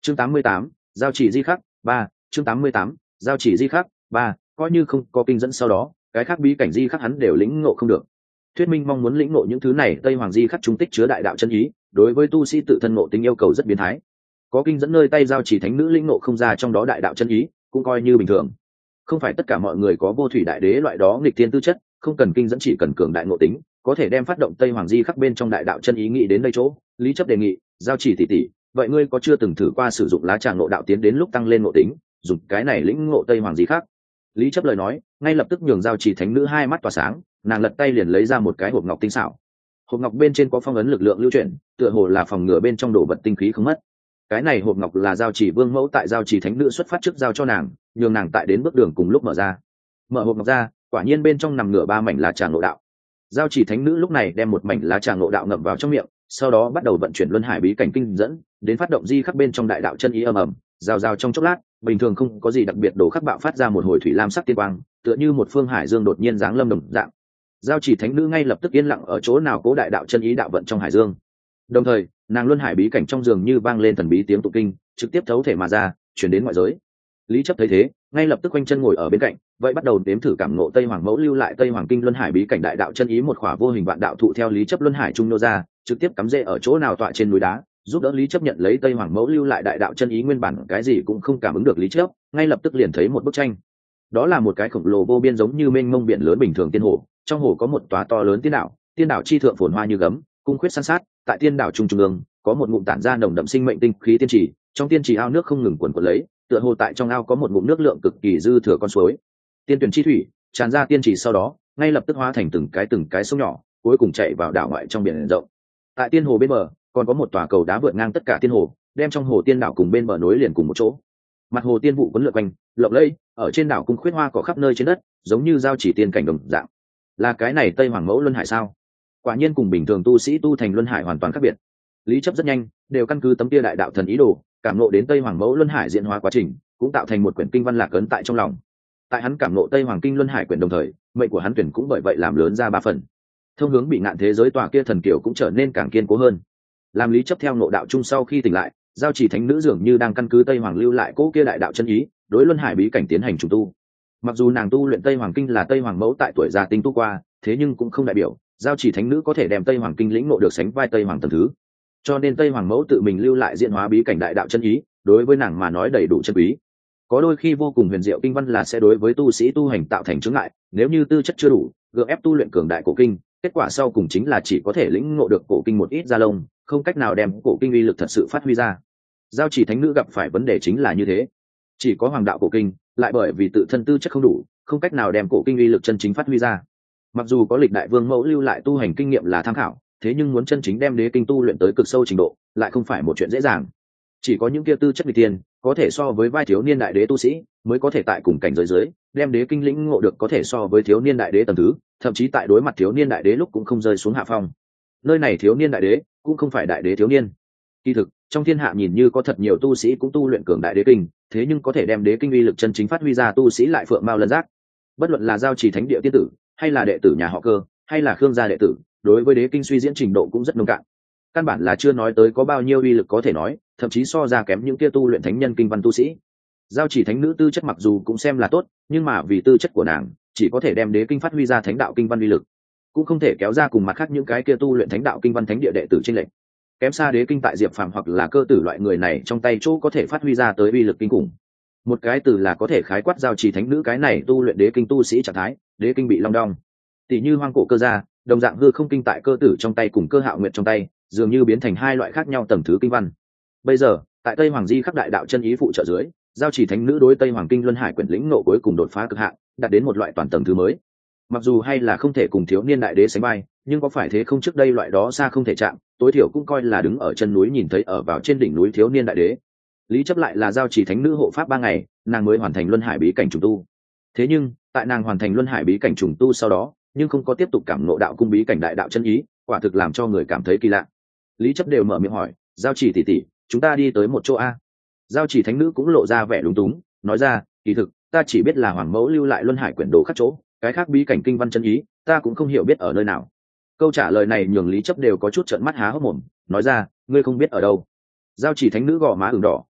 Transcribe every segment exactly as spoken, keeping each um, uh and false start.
chương tám mươi tám, giao chỉ di khắc ba. chương tám mươi tám, giao chỉ di khắc ba. Coi như không có kinh dẫn sau đó, cái khác bí cảnh di khắc hắn đều lĩnh ngộ không được. Thuyết minh mong muốn lĩnh ngộ những thứ này tây hoàng di khắc trung tích chứa đại đạo chân ý, đối với tu sĩ tự thân ngộ tính yêu cầu rất biến thái. Có kinh dẫn nơi tay giao chỉ thánh nữ lĩnh ngộ không ra trong đó đại đạo chân ý, cũng coi như bình thường. Không phải tất cả mọi người có vô thủy đại đế loại đó nghịch thiên tư chất, không cần kinh dẫn chỉ cần cường đại ngộ tính, có thể đem phát động tây hoàng di khắc bên trong đại đạo chân ý nghĩ đến đây chỗ. Lý chấp đề nghị, giao chỉ tỷ tỷ, vậy ngươi có chưa từng thử qua sử dụng lá trà ngộ đạo tiến đến lúc tăng lên ngộ tính, dùng cái này lĩnh ngộ tây hoàng di khắc? Lý chấp lời nói, ngay lập tức nhường giao chỉ thánh nữ hai mắt tỏa sáng, nàng lật tay liền lấy ra một cái hộp ngọc tinh xảo. Hộp ngọc bên trên có phong ấn lực lượng lưu chuyển, tựa hồ là phòng ngừa bên trong đồ vật tinh khí không mất. Cái này hộp ngọc là giao chỉ vương mẫu tại giao chỉ thánh nữ xuất phát trước giao cho nàng, nhường nàng tại đến bước đường cùng lúc mở ra. Mở hộp ngọc ra, quả nhiên bên trong nằm nửa ba mảnh lá trà ngộ đạo. Giao chỉ thánh nữ lúc này đem một mảnh lá trà ngộ đạo ngậm vào trong miệng, sau đó bắt đầu vận chuyển luân hải bí cảnh kinh dẫn, đến phát động di khắc bên trong đại đạo chân ý ầm ầm, rào rào trong chốc lát, bình thường không có gì đặc biệt đổ khắc bạo phát ra một hồi thủy lam sắc tiên quang, tựa như một phương hải dương đột nhiên giáng lâm đồng dạng. Giao chỉ thánh nữ ngay lập tức yên lặng ở chỗ nào cố đại đạo chân ý đạo vận trong hải dương. Đồng thời, nàng luân hải bí cảnh trong giường như vang lên thần bí tiếng tụng kinh, trực tiếp thấu thể mà ra, chuyển đến ngoại giới. Lý chấp thấy thế, ngay lập tức quanh chân ngồi ở bên cạnh, vậy bắt đầu đếm thử cảm ngộ tây hoàng mẫu lưu lại tây hoàng kinh luân hải bí cảnh đại đạo chân ý một khỏa vô hình vạn đạo thụ theo lý chấp luân hải trung nô ra, trực tiếp cắm rễ ở chỗ nào tọa trên núi đá, giúp đỡ lý chấp nhận lấy tây hoàng mẫu lưu lại đại đạo chân ý nguyên bản cái gì cũng không cảm ứng được lý chấp, ngay lập tức liền thấy một bức tranh. Đó là một cái khổng lồ vô biên giống như mênh mông biển lớn bình thường tiên hồ, trong hồ có một tòa to lớn tiên đảo, tiên đảo chi thượng phồn hoa như gấm, cung khuyết san sát, tại tiên đảo trung trung ương có một ngụm tản ra nồng đậm sinh mệnh tinh khí tiên trì, trong tiên trì ao nước không ngừng quần quật lấy, tựa hồ tại trong ao có một ngụm nước lượng cực kỳ dư thừa con suối. Tiên tuyển chi thủy tràn ra tiên trì sau đó, ngay lập tức hóa thành từng cái từng cái sông nhỏ, cuối cùng chảy vào đảo ngoại trong biển rộng. Tại tiên hồ bên bờ còn có một tòa cầu đá vượt ngang tất cả tiên hồ, đem trong hồ tiên đảo cùng bên bờ nối liền cùng một chỗ. Mặt hồ tiên vụ quấn lượn quanh, lộng lẫy, ở trên đảo cung khuyết hoa cỏ khắp nơi trên đất, giống như giao chỉ tiên cảnh đồng dạng. Là cái này tây hoàng mẫu luân hải sao? Quả nhiên cùng bình thường tu sĩ tu thành luân hải hoàn toàn khác biệt. Lý chấp rất nhanh đều căn cứ tấm kia đại đạo thần ý đồ, cảm ngộ đến tây hoàng mẫu luân hải diễn hóa quá trình, cũng tạo thành một quyển kinh văn lạc ấn tại trong lòng. Tại hắn cảm ngộ tây hoàng kinh luân hải quyển đồng thời, mệnh của hắn tuyển cũng bởi vậy làm lớn ra ba phần. Thông hướng bị ngạn thế giới tòa kia thần kiều cũng trở nên càng kiên cố hơn. Làm Lý chấp theo ngộ đạo chung sau khi tỉnh lại, giao chỉ thánh nữ dường như đang căn cứ tây hoàng lưu lại cố kia đại đạo chân ý, đối luân hải bí cảnh tiến hành trùng tu. Mặc dù nàng tu luyện tây hoàng kinh là tây hoàng mẫu tại tuổi già tinh tu qua, thế nhưng cũng không đại biểu giao chỉ thánh nữ có thể đem tây hoàng kinh lĩnh ngộ được sánh vai tây hoàng tầng thứ. Cho nên tây hoàng mẫu tự mình lưu lại diễn hóa bí cảnh đại đạo chân ý, đối với nàng mà nói đầy đủ chân quý. Có đôi khi vô cùng huyền diệu kinh văn là sẽ đối với tu sĩ tu hành tạo thành chướng ngại, nếu như tư chất chưa đủ, gượng ép tu luyện cường đại cổ kinh, kết quả sau cùng chính là chỉ có thể lĩnh ngộ được cổ kinh một ít da lông, không cách nào đem cổ kinh uy lực thật sự phát huy ra. Giao chỉ thánh nữ gặp phải vấn đề chính là như thế, chỉ có hoàng đạo cổ kinh, lại bởi vì tự thân tư chất không đủ, không cách nào đem cổ kinh uy lực chân chính phát huy ra. Mặc dù có lịch đại vương mẫu lưu lại tu hành kinh nghiệm là tham khảo, thế nhưng muốn chân chính đem đế kinh tu luyện tới cực sâu trình độ, lại không phải một chuyện dễ dàng. Chỉ có những kia tư chất nghịch tiên, có thể so với vai thiếu niên đại đế tu sĩ, mới có thể tại cùng cảnh giới dưới, đem đế kinh lĩnh ngộ được có thể so với thiếu niên đại đế tầng thứ, thậm chí tại đối mặt thiếu niên đại đế lúc cũng không rơi xuống hạ phong. Nơi này thiếu niên đại đế, cũng không phải đại đế thiếu niên. Kỳ thực, trong thiên hạ nhìn như có thật nhiều tu sĩ cũng tu luyện cường đại đế kinh, thế nhưng có thể đem đế kinh uy lực chân chính phát huy ra tu sĩ lại phượng mao lân giác. Bất luận là giao chỉ thánh địa tiên tử, hay là đệ tử nhà họ Cơ, hay là Khương gia đệ tử, đối với đế kinh suy diễn trình độ cũng rất nông cạn. Căn bản là chưa nói tới có bao nhiêu uy lực có thể nói, thậm chí so ra kém những kia tu luyện thánh nhân kinh văn tu sĩ. Giao chỉ thánh nữ tư chất mặc dù cũng xem là tốt, nhưng mà vì tư chất của nàng, chỉ có thể đem đế kinh phát huy ra thánh đạo kinh văn uy lực, cũng không thể kéo ra cùng mặt khác những cái kia tu luyện thánh đạo kinh văn thánh địa đệ tử trên lệnh. Kém xa đế kinh tại diệp phàm hoặc là Cơ tử loại người này trong tay chỗ có thể phát huy ra tới uy lực kinh khủng. Một cái từ là có thể khái quát giao chỉ thánh nữ cái này tu luyện đế kinh tu sĩ trạng thái, đế kinh bị long đong. Tỷ như hoang cổ Cơ gia, đồng dạng hư không kinh tại Cơ tử trong tay cùng Cơ hạo nguyệt trong tay, dường như biến thành hai loại khác nhau tầng thứ kinh văn. Bây giờ, tại Tây Hoàng Di khắc đại đạo chân ý phụ trợ dưới, giao chỉ thánh nữ đối Tây Hoàng kinh luân hải quyển lĩnh ngộ cuối cùng đột phá cực hạn, đạt đến một loại toàn tầng thứ mới. Mặc dù hay là không thể cùng thiếu niên đại đế sánh vai, nhưng có phải thế không, trước đây loại đó xa không thể chạm, tối thiểu cũng coi là đứng ở chân núi nhìn thấy ở vào trên đỉnh núi thiếu niên đại đế. Lý chấp lại là giao chỉ thánh nữ hộ pháp ba ngày, nàng mới hoàn thành luân hải bí cảnh trùng tu. Thế nhưng, tại nàng hoàn thành luân hải bí cảnh trùng tu sau đó, nhưng không có tiếp tục cảm ngộ đạo cung bí cảnh đại đạo chân ý, quả thực làm cho người cảm thấy kỳ lạ. Lý chấp đều mở miệng hỏi, giao chỉ tỷ tỷ, chúng ta đi tới một chỗ a? Giao chỉ thánh nữ cũng lộ ra vẻ lúng túng, nói ra, kỳ thực ta chỉ biết là hoàng mẫu lưu lại luân hải quyển đồ khắc chỗ, cái khác bí cảnh kinh văn chân ý ta cũng không hiểu biết ở nơi nào. Câu trả lời này nhường Lý chấp đều có chút trợn mắt há hốc mồm, nói ra, ngươi không biết ở đâu? Giao chỉ thánh nữ gò má ửng đỏ,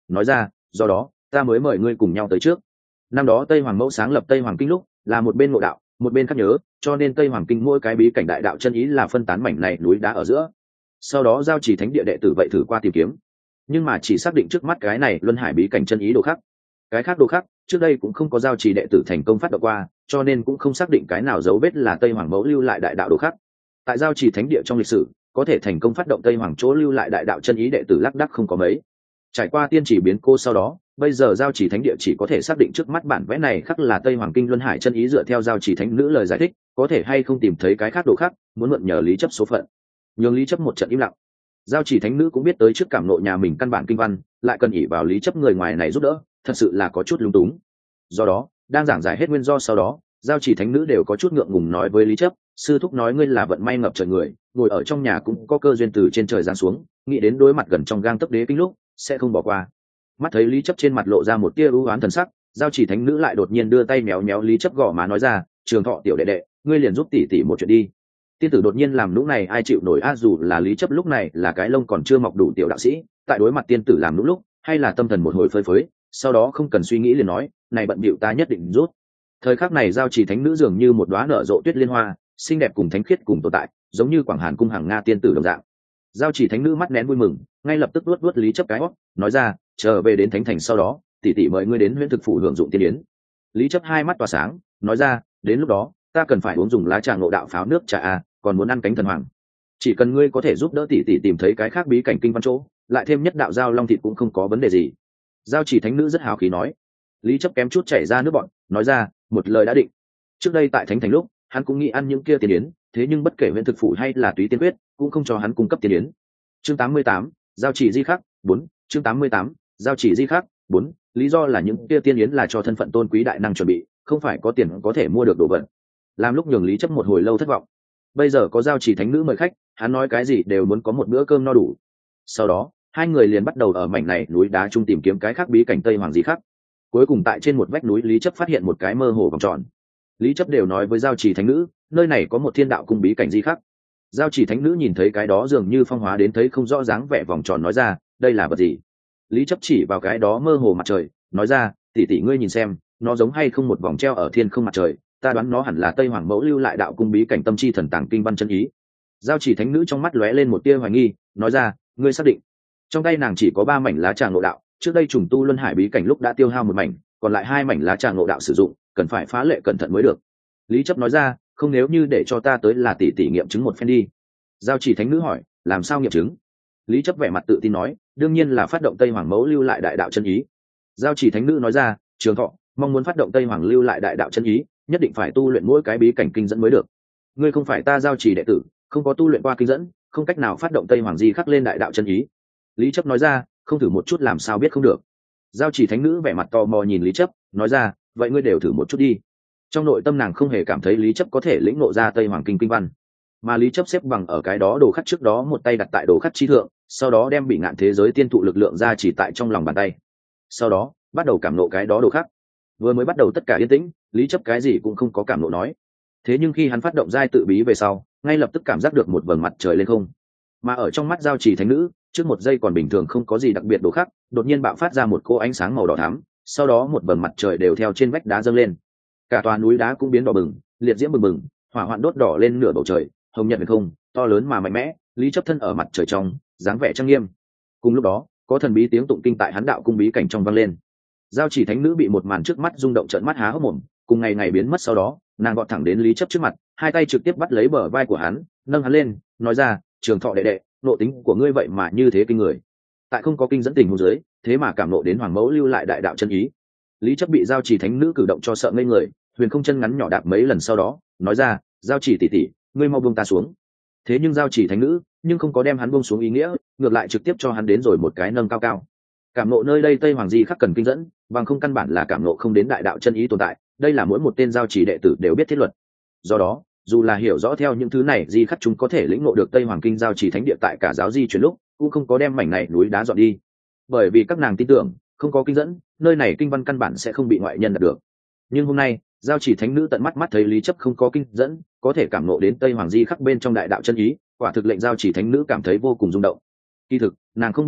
nói ra do đó ta mới mời ngươi cùng nhau tới trước. Năm đó Tây Hoàng Mẫu sáng lập Tây Hoàng Kinh lúc là một bên ngộ đạo một bên khắc nhớ, cho nên Tây Hoàng Kinh mỗi cái bí cảnh đại đạo chân ý là phân tán mảnh này núi đá ở giữa. Sau đó giao chỉ thánh địa đệ tử vậy thử qua tìm kiếm, nhưng mà chỉ xác định trước mắt cái này luân hải bí cảnh chân ý đồ khác. Cái khác đồ khác trước đây cũng không có giao chỉ đệ tử thành công phát động qua, cho nên cũng không xác định cái nào dấu vết là Tây Hoàng Mẫu lưu lại đại đạo đồ khác. Tại giao chỉ thánh địa trong lịch sử có thể thành công phát động Tây Hoàng chỗ lưu lại đại đạo chân ý đệ tử lác đác không có mấy. Trải qua tiên chỉ biến cô sau đó, bây giờ giao chỉ thánh địa chỉ có thể xác định trước mắt bản vẽ này khắc là Tây Hoàng Kinh luân hải chân ý, dựa theo giao chỉ thánh nữ lời giải thích có thể hay không tìm thấy cái khác đồ khác, muốn mượn nhờ lý chấp số phận. Nhường lý chấp một trận im lặng. Giao chỉ thánh nữ cũng biết tới trước cảm nộ nhà mình căn bản kinh văn lại cần ỉ vào lý chấp người ngoài này giúp đỡ, thật sự là có chút lung túng. Do đó đang giảng giải hết nguyên do sau đó, giao chỉ thánh nữ đều có chút ngượng ngùng nói với lý chấp, sư thúc nói ngươi là vận may ngập trời người, ngồi ở trong nhà cũng có cơ duyên từ trên trời giáng xuống, nghĩ đến đối mặt gần trong gang tấc đế kinh lúc sẽ không bỏ qua. Mắt thấy lý chấp trên mặt lộ ra một tia ưu oán thần sắc, giao chỉ thánh nữ lại đột nhiên đưa tay méo méo lý chấp gò má nói ra, Trường Thọ tiểu đệ đệ, ngươi liền giúp tỷ tỷ một chuyện đi. Tiên tử đột nhiên làm lũ này ai chịu nổi a, dù là lý chấp lúc này là cái lông còn chưa mọc đủ tiểu đạo sĩ, tại đối mặt tiên tử làm lũ lúc hay là tâm thần một hồi phơi phới, sau đó không cần suy nghĩ liền nói, này bận bịu ta nhất định rút. Thời khắc này giao chỉ thánh nữ dường như một đóa nở rộ tuyết liên hoa, xinh đẹp cùng thánh khiết cùng tồn tại, giống như Quảng Hàn cung hàng Nga tiên tử đồng dạng. Giao chỉ thánh nữ mắt nén vui mừng, ngay lập tức luốt luốt lý chấp cái hót, nói ra, chờ về đến thánh thành sau đó tỷ tỷ mời ngươi đến huyễn thực phủ hưởng dụng tiên yến. Lý chấp hai mắt tỏa sáng, nói ra, đến lúc đó ta cần phải uống dùng lá trà ngộ đạo pháo nước trà a, còn muốn ăn cánh thần hoàng. Chỉ cần ngươi có thể giúp đỡ tỷ tỷ tìm thấy cái khác bí cảnh kinh văn chỗ, lại thêm nhất đạo giao long thịt cũng không có vấn đề gì. Giao chỉ thánh nữ rất hào khí nói. Lý chấp kém chút chảy ra nước bọn, nói ra, một lời đã định. Trước đây tại thánh thành lúc hắn cũng nghĩ ăn những kia tiên yến, thế nhưng bất kể huyễn thực phủ hay là túy tiên quyết cũng không cho hắn cung cấp tiên yến. Chương tám mươi tám, giao chỉ di khắc bốn. Chương tám mươi tám, giao chỉ di khắc bốn. Lý do là những kia tiên yến là cho thân phận tôn quý đại năng chuẩn bị, không phải có tiền có thể mua được đồ vật. Làm lúc nhường lý chấp một hồi lâu thất vọng. Bây giờ có giao chỉ thánh nữ mời khách, hắn nói cái gì đều muốn có một bữa cơm no đủ. Sau đó hai người liền bắt đầu ở mảnh này núi đá chung tìm kiếm cái khác bí cảnh Tây Hoàng di khắc. Cuối cùng tại trên một vách núi lý chấp phát hiện một cái mơ hồ vòng tròn. Lý chấp đều nói với giao chỉ thánh nữ, nơi này có một thiên đạo cung bí cảnh di khắc. Giao chỉ thánh nữ nhìn thấy cái đó dường như phong hóa đến thấy không rõ dáng vẻ vòng tròn nói ra, đây là vật gì? Lý chấp chỉ vào cái đó mơ hồ mặt trời, nói ra, tỷ tỷ ngươi nhìn xem, nó giống hay không một vòng treo ở thiên không mặt trời, ta đoán nó hẳn là Tây Hoàng Mẫu lưu lại đạo cung bí cảnh tâm chi thần tàng kinh văn chân ý. Giao chỉ thánh nữ trong mắt lóe lên một tia hoài nghi, nói ra, ngươi xác định? Trong tay nàng chỉ có ba mảnh lá trà ngộ đạo, trước đây trùng tu luân hải bí cảnh lúc đã tiêu hao một mảnh, còn lại hai mảnh lá trà ngộ đạo sử dụng, cần phải phá lệ cẩn thận mới được. Lý chấp nói ra, không nếu như để cho ta tới là tỷ tỷ nghiệm chứng một phen đi. Giao chỉ thánh nữ hỏi, làm sao nghiệm chứng? Lý chấp vẻ mặt tự tin nói, đương nhiên là phát động Tây Hoàng Mẫu lưu lại đại đạo chân ý. Giao chỉ thánh nữ nói ra, Trường Thọ mong muốn phát động Tây Hoàng lưu lại đại đạo chân ý, nhất định phải tu luyện mỗi cái bí cảnh kinh dẫn mới được. Ngươi không phải ta giao chỉ đệ tử, không có tu luyện qua kinh dẫn, không cách nào phát động Tây Hoàng di khắc lên đại đạo chân ý. Lý chấp nói ra, không thử một chút làm sao biết không được. Giao chỉ thánh nữ vẻ mặt tò mò nhìn Lý chấp, nói ra, vậy ngươi đều thử một chút đi. Trong nội tâm nàng không hề cảm thấy Lý chấp có thể lĩnh ngộ ra Tây Hoàng kinh kinh văn, mà Lý chấp xếp bằng ở cái đó đồ khắc trước đó, một tay đặt tại đồ khắc chi thượng, sau đó đem bị ngạn thế giới tiên thụ lực lượng ra chỉ tại trong lòng bàn tay, sau đó bắt đầu cảm nộ cái đó đồ khắc. Vừa mới bắt đầu tất cả yên tĩnh, Lý chấp cái gì cũng không có cảm nộ nói. Thế nhưng khi hắn phát động giai tự bí về sau, ngay lập tức cảm giác được một vầng mặt trời lên không, mà ở trong mắt giao chỉ thánh nữ, trước một giây còn bình thường không có gì đặc biệt đồ khắc, đột nhiên bạo phát ra một cỗ ánh sáng màu đỏ thắm, sau đó một vầng mặt trời đều theo trên vách đá dâng lên, cả tòa núi đá cũng biến đỏ bừng, liệt diễm bừng bừng, hỏa hoạn đốt đỏ lên nửa bầu trời, hồng nhật không to lớn mà mạnh mẽ. Lý chấp thân ở mặt trời trong, dáng vẻ trang nghiêm. Cùng lúc đó có thần bí tiếng tụng kinh tại hắn đạo cung bí cảnh trong vang lên. Giao chỉ thánh nữ bị một màn trước mắt rung động, trợn mắt há hốc mồm, cùng ngày ngày biến mất sau đó, nàng gọn thẳng đến Lý chấp trước mặt, hai tay trực tiếp bắt lấy bờ vai của hắn, nâng hắn lên, nói ra, Trường Thọ đệ đệ, nộ tính của ngươi vậy mà như thế kinh người, tại không có kinh dẫn tình huống dưới, thế mà cảm nộ đến Hoàng Mẫu lưu lại đại đạo chân ý. Lý chấp bị giao chỉ thánh nữ cử động cho sợ ngây người, huyền không chân ngắn nhỏ đạp mấy lần sau đó nói ra, giao chỉ tỷ tỷ, ngươi mau buông ta xuống. Thế nhưng giao chỉ thánh nữ nhưng không có đem hắn buông xuống ý nghĩa, ngược lại trực tiếp cho hắn đến rồi một cái nâng cao cao. Cảm nộ nơi đây Tây Hoàng di khắc cần kinh dẫn, bằng không căn bản là cảm nộ không đến đại đạo chân ý tồn tại, đây là mỗi một tên giao chỉ đệ tử đều biết thiết luật. Do đó dù là hiểu rõ theo những thứ này di khắc chúng có thể lĩnh ngộ được Tây Hoàng kinh giao chỉ thánh địa tại cả giáo di chuyển lúc cũng không có đem mảnh này núi đá dọn đi, bởi vì các nàng tin tưởng không có kinh dẫn, nơi này kinh văn căn bản sẽ không bị ngoại nhân đạt được. Nhưng hôm nay giao chỉ thánh nữ tận mắt mắt thấy Lý chấp không có kinh dẫn, có thể cảm nộ đến Tây Hoàng di khắc bên trong đại đạo chân ý, quả thực lệnh giao chỉ thánh nữ cảm thấy vô cùng rung động. Kỳ thực nàng không biết là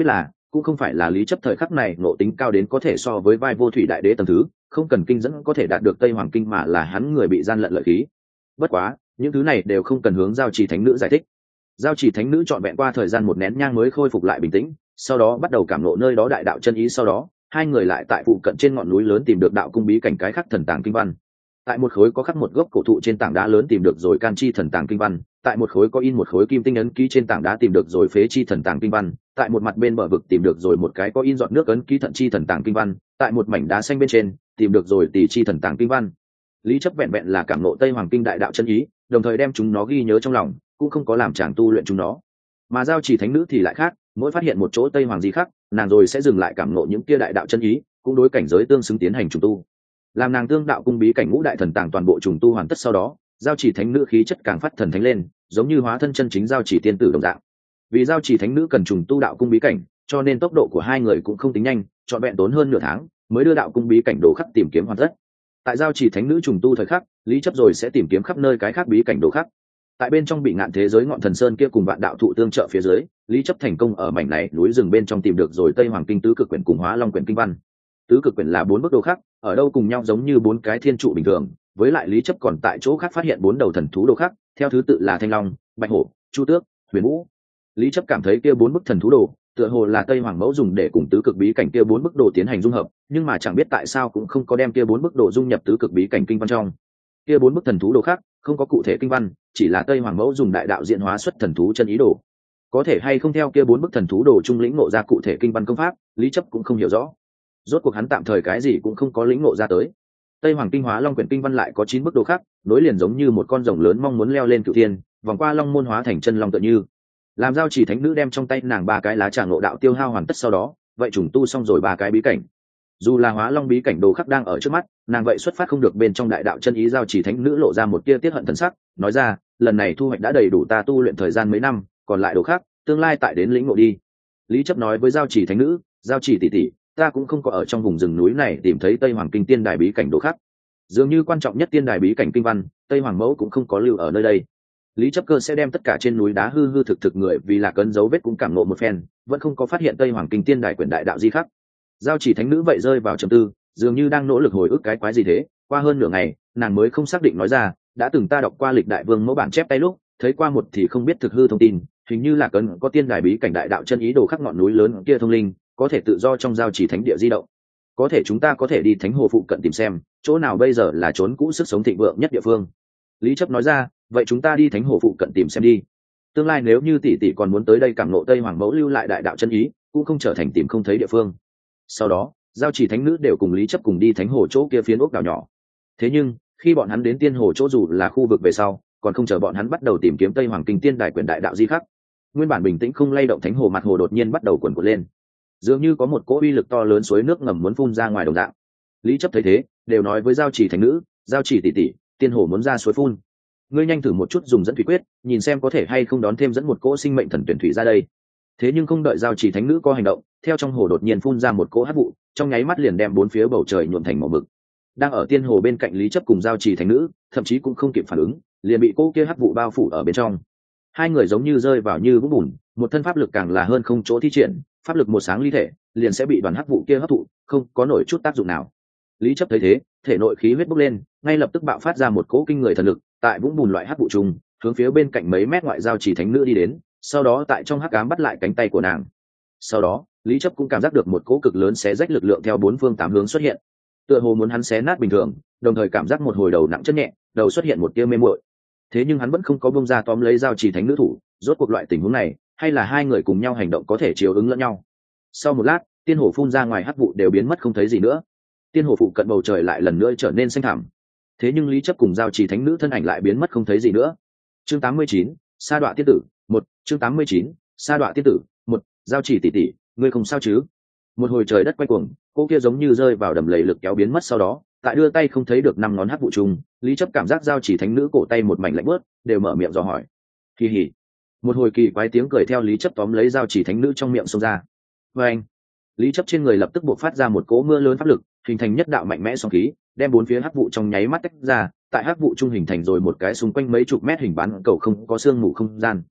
cũng không phải là lý chấp thời khắc này ngộ tính cao đến có thể so với vai vô thủy đại đế tầng thứ, không cần kinh dẫn có thể đạt được tây hoàng kinh, mà là hắn người bị gian lận lợi khí. Bất quá những thứ này đều không cần hướng giao trì thánh nữ giải thích. Giao trì thánh nữ trọn vẹn qua thời gian một nén nhang mới khôi phục lại bình tĩnh, sau đó bắt đầu cảm ngộ nơi đó đại đạo chân ý. Sau đó hai người lại tại phụ cận trên ngọn núi lớn tìm được đạo cung bí cảnh cái khắc thần tàng kinh văn. Tại một khối có khắc một gốc cổ thụ trên tảng đá lớn tìm được rồi can chi thần tàng kinh văn. Tại một khối có in một khối kim tinh ấn ký trên tảng đá tìm được rồi phế chi thần tàng kinh văn. Tại một mặt bên bờ vực tìm được rồi một cái có in giọt nước ấn ký thận chi thần tàng kinh văn. Tại một mảnh đá xanh bên trên tìm được rồi tỷ chi thần tàng kinh văn. Lý chấp vẹn vẹn là cảm ngộ tây hoàng kinh đại đạo chân ý, đồng thời đem chúng nó ghi nhớ trong lòng, cũng không có làm chàng tu luyện chúng nó. Mà giao chỉ thánh nữ thì lại khác, mỗi phát hiện một chỗ tây hoàng gì khác, nàng rồi sẽ dừng lại cảm ngộ những kia đại đạo chân ý, cũng đối cảnh giới tương xứng tiến hành trùng tu. Làm nàng tương đạo cung bí cảnh ngũ đại thần tàng toàn bộ trùng tu hoàn tất sau đó, giao chỉ thánh nữ khí chất càng phát thần thánh lên, giống như hóa thân chân chính giao chỉ tiên tử đồng dạng. Vì giao chỉ thánh nữ cần trùng tu đạo cung bí cảnh, cho nên tốc độ của hai người cũng không tính nhanh, trọn vẹn tốn hơn nửa tháng mới đưa đạo cung bí cảnh đồ khắc tìm kiếm hoàn tất. Tại giao chỉ thánh nữ trùng tu thời khắc, lý chấp rồi sẽ tìm kiếm khắp nơi cái khác bí cảnh đồ khắc. Tại bên trong bị ngạn thế giới ngọn thần sơn kia cùng vạn đạo thụ tương trợ phía dưới, lý chấp thành công ở mảnh này núi rừng bên trong tìm được rồi tây hoàng kinh tứ cực quyển cùng hóa long quyển kinh văn. Tứ cực quyển là bốn bức đồ khắc, ở đâu cùng nhau giống như bốn cái thiên trụ bình thường, với lại lý chấp còn tại chỗ khác phát hiện bốn đầu thần thú đồ khắc, theo thứ tự là thanh long, bạch hổ, chu tước, huyền vũ. Lý chấp cảm thấy kia bốn bức thần thú đồ tựa hồ là tây hoàng mẫu dùng để cùng tứ cực bí cảnh kia bốn bức đồ tiến hành dung hợp, nhưng mà chẳng biết tại sao cũng không có đem kia bốn bức đồ dung nhập tứ cực bí cảnh kinh văn trong. Kia bốn bức thần thú đồ khác không có cụ thể kinh văn, chỉ là tây hoàng mẫu dùng đại đạo diễn hóa xuất thần thú chân ý đồ. Có thể hay không theo kia bốn bức thần thú đồ trung lĩnh ngộ ra cụ thể kinh văn công pháp, lý chấp cũng không hiểu rõ. Rốt cuộc hắn tạm thời cái gì cũng không có lĩnh ngộ ra tới. Tây hoàng kinh hóa long quyển kinh văn lại có chín bức đồ khác, nối liền giống như một con rồng lớn mong muốn leo lên cửu thiên, vòng qua long môn hóa thành chân long tựa như. Làm giao chỉ thánh nữ đem trong tay nàng ba cái lá trà ngộ đạo tiêu hao hoàn tất sau đó, vậy trùng tu xong rồi ba cái bí cảnh. Dù là hóa long bí cảnh đồ khắc đang ở trước mắt, nàng vậy xuất phát không được bên trong đại đạo chân ý. Giao chỉ thánh nữ lộ ra một tia tiết hận thần sắc, nói ra, lần này thu hoạch đã đầy đủ ta tu luyện thời gian mấy năm, còn lại đồ khác tương lai tại đến lĩnh ngộ đi. Lý chấp nói với giao chỉ thánh nữ, giao chỉ tỷ tỷ, ta cũng không có ở trong vùng rừng núi này tìm thấy tây hoàng kinh tiên đài bí cảnh đồ khác, dường như quan trọng nhất tiên đài bí cảnh kinh văn, tây hoàng mẫu cũng không có lưu ở nơi đây. Lý chấp cơ sẽ đem tất cả trên núi đá hư hư thực thực người vì là cấn dấu vết cũng cảm nộ một phen, vẫn không có phát hiện tây hoàng kinh tiên đài quyển đại đạo di khắc. Giao chỉ thánh nữ vậy rơi vào trầm tư, dường như đang nỗ lực hồi ức cái quái gì thế. Qua hơn nửa ngày nàng mới không xác định nói ra, đã từng ta đọc qua lịch đại vương mẫu bản chép tay lúc thấy qua một thì không biết thực hư thông tin, hình như là cấn có tiên đài bí cảnh đại đạo chân ý đồ khắc ngọn núi lớn kia thông linh, có thể tự do trong giao chỉ thánh địa di động. Có thể chúng ta có thể đi thánh hồ phụ cận tìm xem chỗ nào bây giờ là trốn cũ sức sống thịnh vượng nhất địa phương. Lý chấp nói ra, vậy chúng ta đi thánh hồ phụ cận tìm xem đi. Tương lai nếu như tỷ tỷ còn muốn tới đây cảm ngộ tây hoàng mẫu lưu lại đại đạo chân ý, cũng không trở thành tìm không thấy địa phương. Sau đó giao chỉ thánh nữ đều cùng lý chấp cùng đi thánh hồ chỗ kia phiến ốc đảo nhỏ. Thế nhưng khi bọn hắn đến tiên hồ chỗ dù là khu vực về sau, còn không chờ bọn hắn bắt đầu tìm kiếm tây hoàng kinh tiên đài quyển đại đạo di khắc, nguyên bản bình tĩnh không lay động thánh hồ mặt hồ đột nhiên bắt đầu cuộn cuộn lên, dường như có một cỗ uy lực to lớn suối nước ngầm muốn phun ra ngoài đồng dạng. Lý chấp thấy thế đều nói với giao chỉ thánh nữ, giao chỉ tỷ tỷ, tiên hồ muốn ra suối phun, ngươi nhanh thử một chút dùng dẫn thủy quyết, nhìn xem có thể hay không đón thêm dẫn một cỗ sinh mệnh thần tuyển thủy ra đây. Thế nhưng không đợi giao chỉ thánh nữ có hành động, theo trong hồ đột nhiên phun ra một cỗ hắc vụ, trong nháy mắt liền đem bốn phía bầu trời nhuộm thành màu mực. Đang ở tiên hồ bên cạnh lý chấp cùng giao chỉ thánh nữ thậm chí cũng không kịp phản ứng, liền bị cỗ kia hắc vụ bao phủ ở bên trong. Hai người giống như rơi vào như vũng bùn, một thân pháp lực càng là hơn không chỗ thi triển, pháp lực một sáng ly thể liền sẽ bị đoàn hắc vụ kia hấp thụ, không có nổi chút tác dụng nào. Lý chấp thấy thế thể nội khí huyết bốc lên, ngay lập tức bạo phát ra một cỗ kinh người thần lực, tại vũng bùn loại hắc vụ trùng hướng phía bên cạnh mấy mét ngoại giao chỉ thánh nữ đi đến, sau đó tại trong hắc ám bắt lại cánh tay của nàng. Sau đó lý chấp cũng cảm giác được một cỗ cực lớn xé rách lực lượng theo bốn phương tám hướng xuất hiện, tựa hồ muốn hắn xé nát bình thường, đồng thời cảm giác một hồi đầu nặng chân nhẹ, đầu xuất hiện một tia mê muội. Thế nhưng hắn vẫn không có bông ra tóm lấy giao chỉ thánh nữ thủ, rốt cuộc loại tình huống này hay là hai người cùng nhau hành động có thể chiều ứng lẫn nhau. Sau một lát tiên hồ phun ra ngoài hắc vụ đều biến mất không thấy gì nữa, tiên hồ phụ cận bầu trời lại lần nữa trở nên xanh thẳm. Thế nhưng lý chấp cùng giao chỉ thánh nữ thân ảnh lại biến mất không thấy gì nữa. Chương tám mươi chín, sa đọa tiên tử một. Chương tám mươi chín, sa đọa tiên tử một. Giao chỉ tỷ tỷ, ngươi không sao chứ? Một hồi trời đất quay cuồng, cô kia giống như rơi vào đầm lầy lực kéo biến mất, sau đó tại đưa tay không thấy được năm ngón hắc vụ chung, lý chấp cảm giác giao chỉ thánh nữ cổ tay một mảnh lạnh bớt, đều mở miệng dò hỏi. Kỳ hỉ. Một hồi kỳ quái tiếng cười theo lý chấp tóm lấy giao chỉ thánh nữ trong miệng xông ra. Và anh, lý chấp trên người lập tức buộc phát ra một cỗ mưa lớn pháp lực, hình thành nhất đạo mạnh mẽ sóng khí, đem bốn phía hắc vụ trong nháy mắt tách ra, tại hắc vụ trung hình thành rồi một cái xung quanh mấy chục mét hình bán cầu không có xương mù không gian.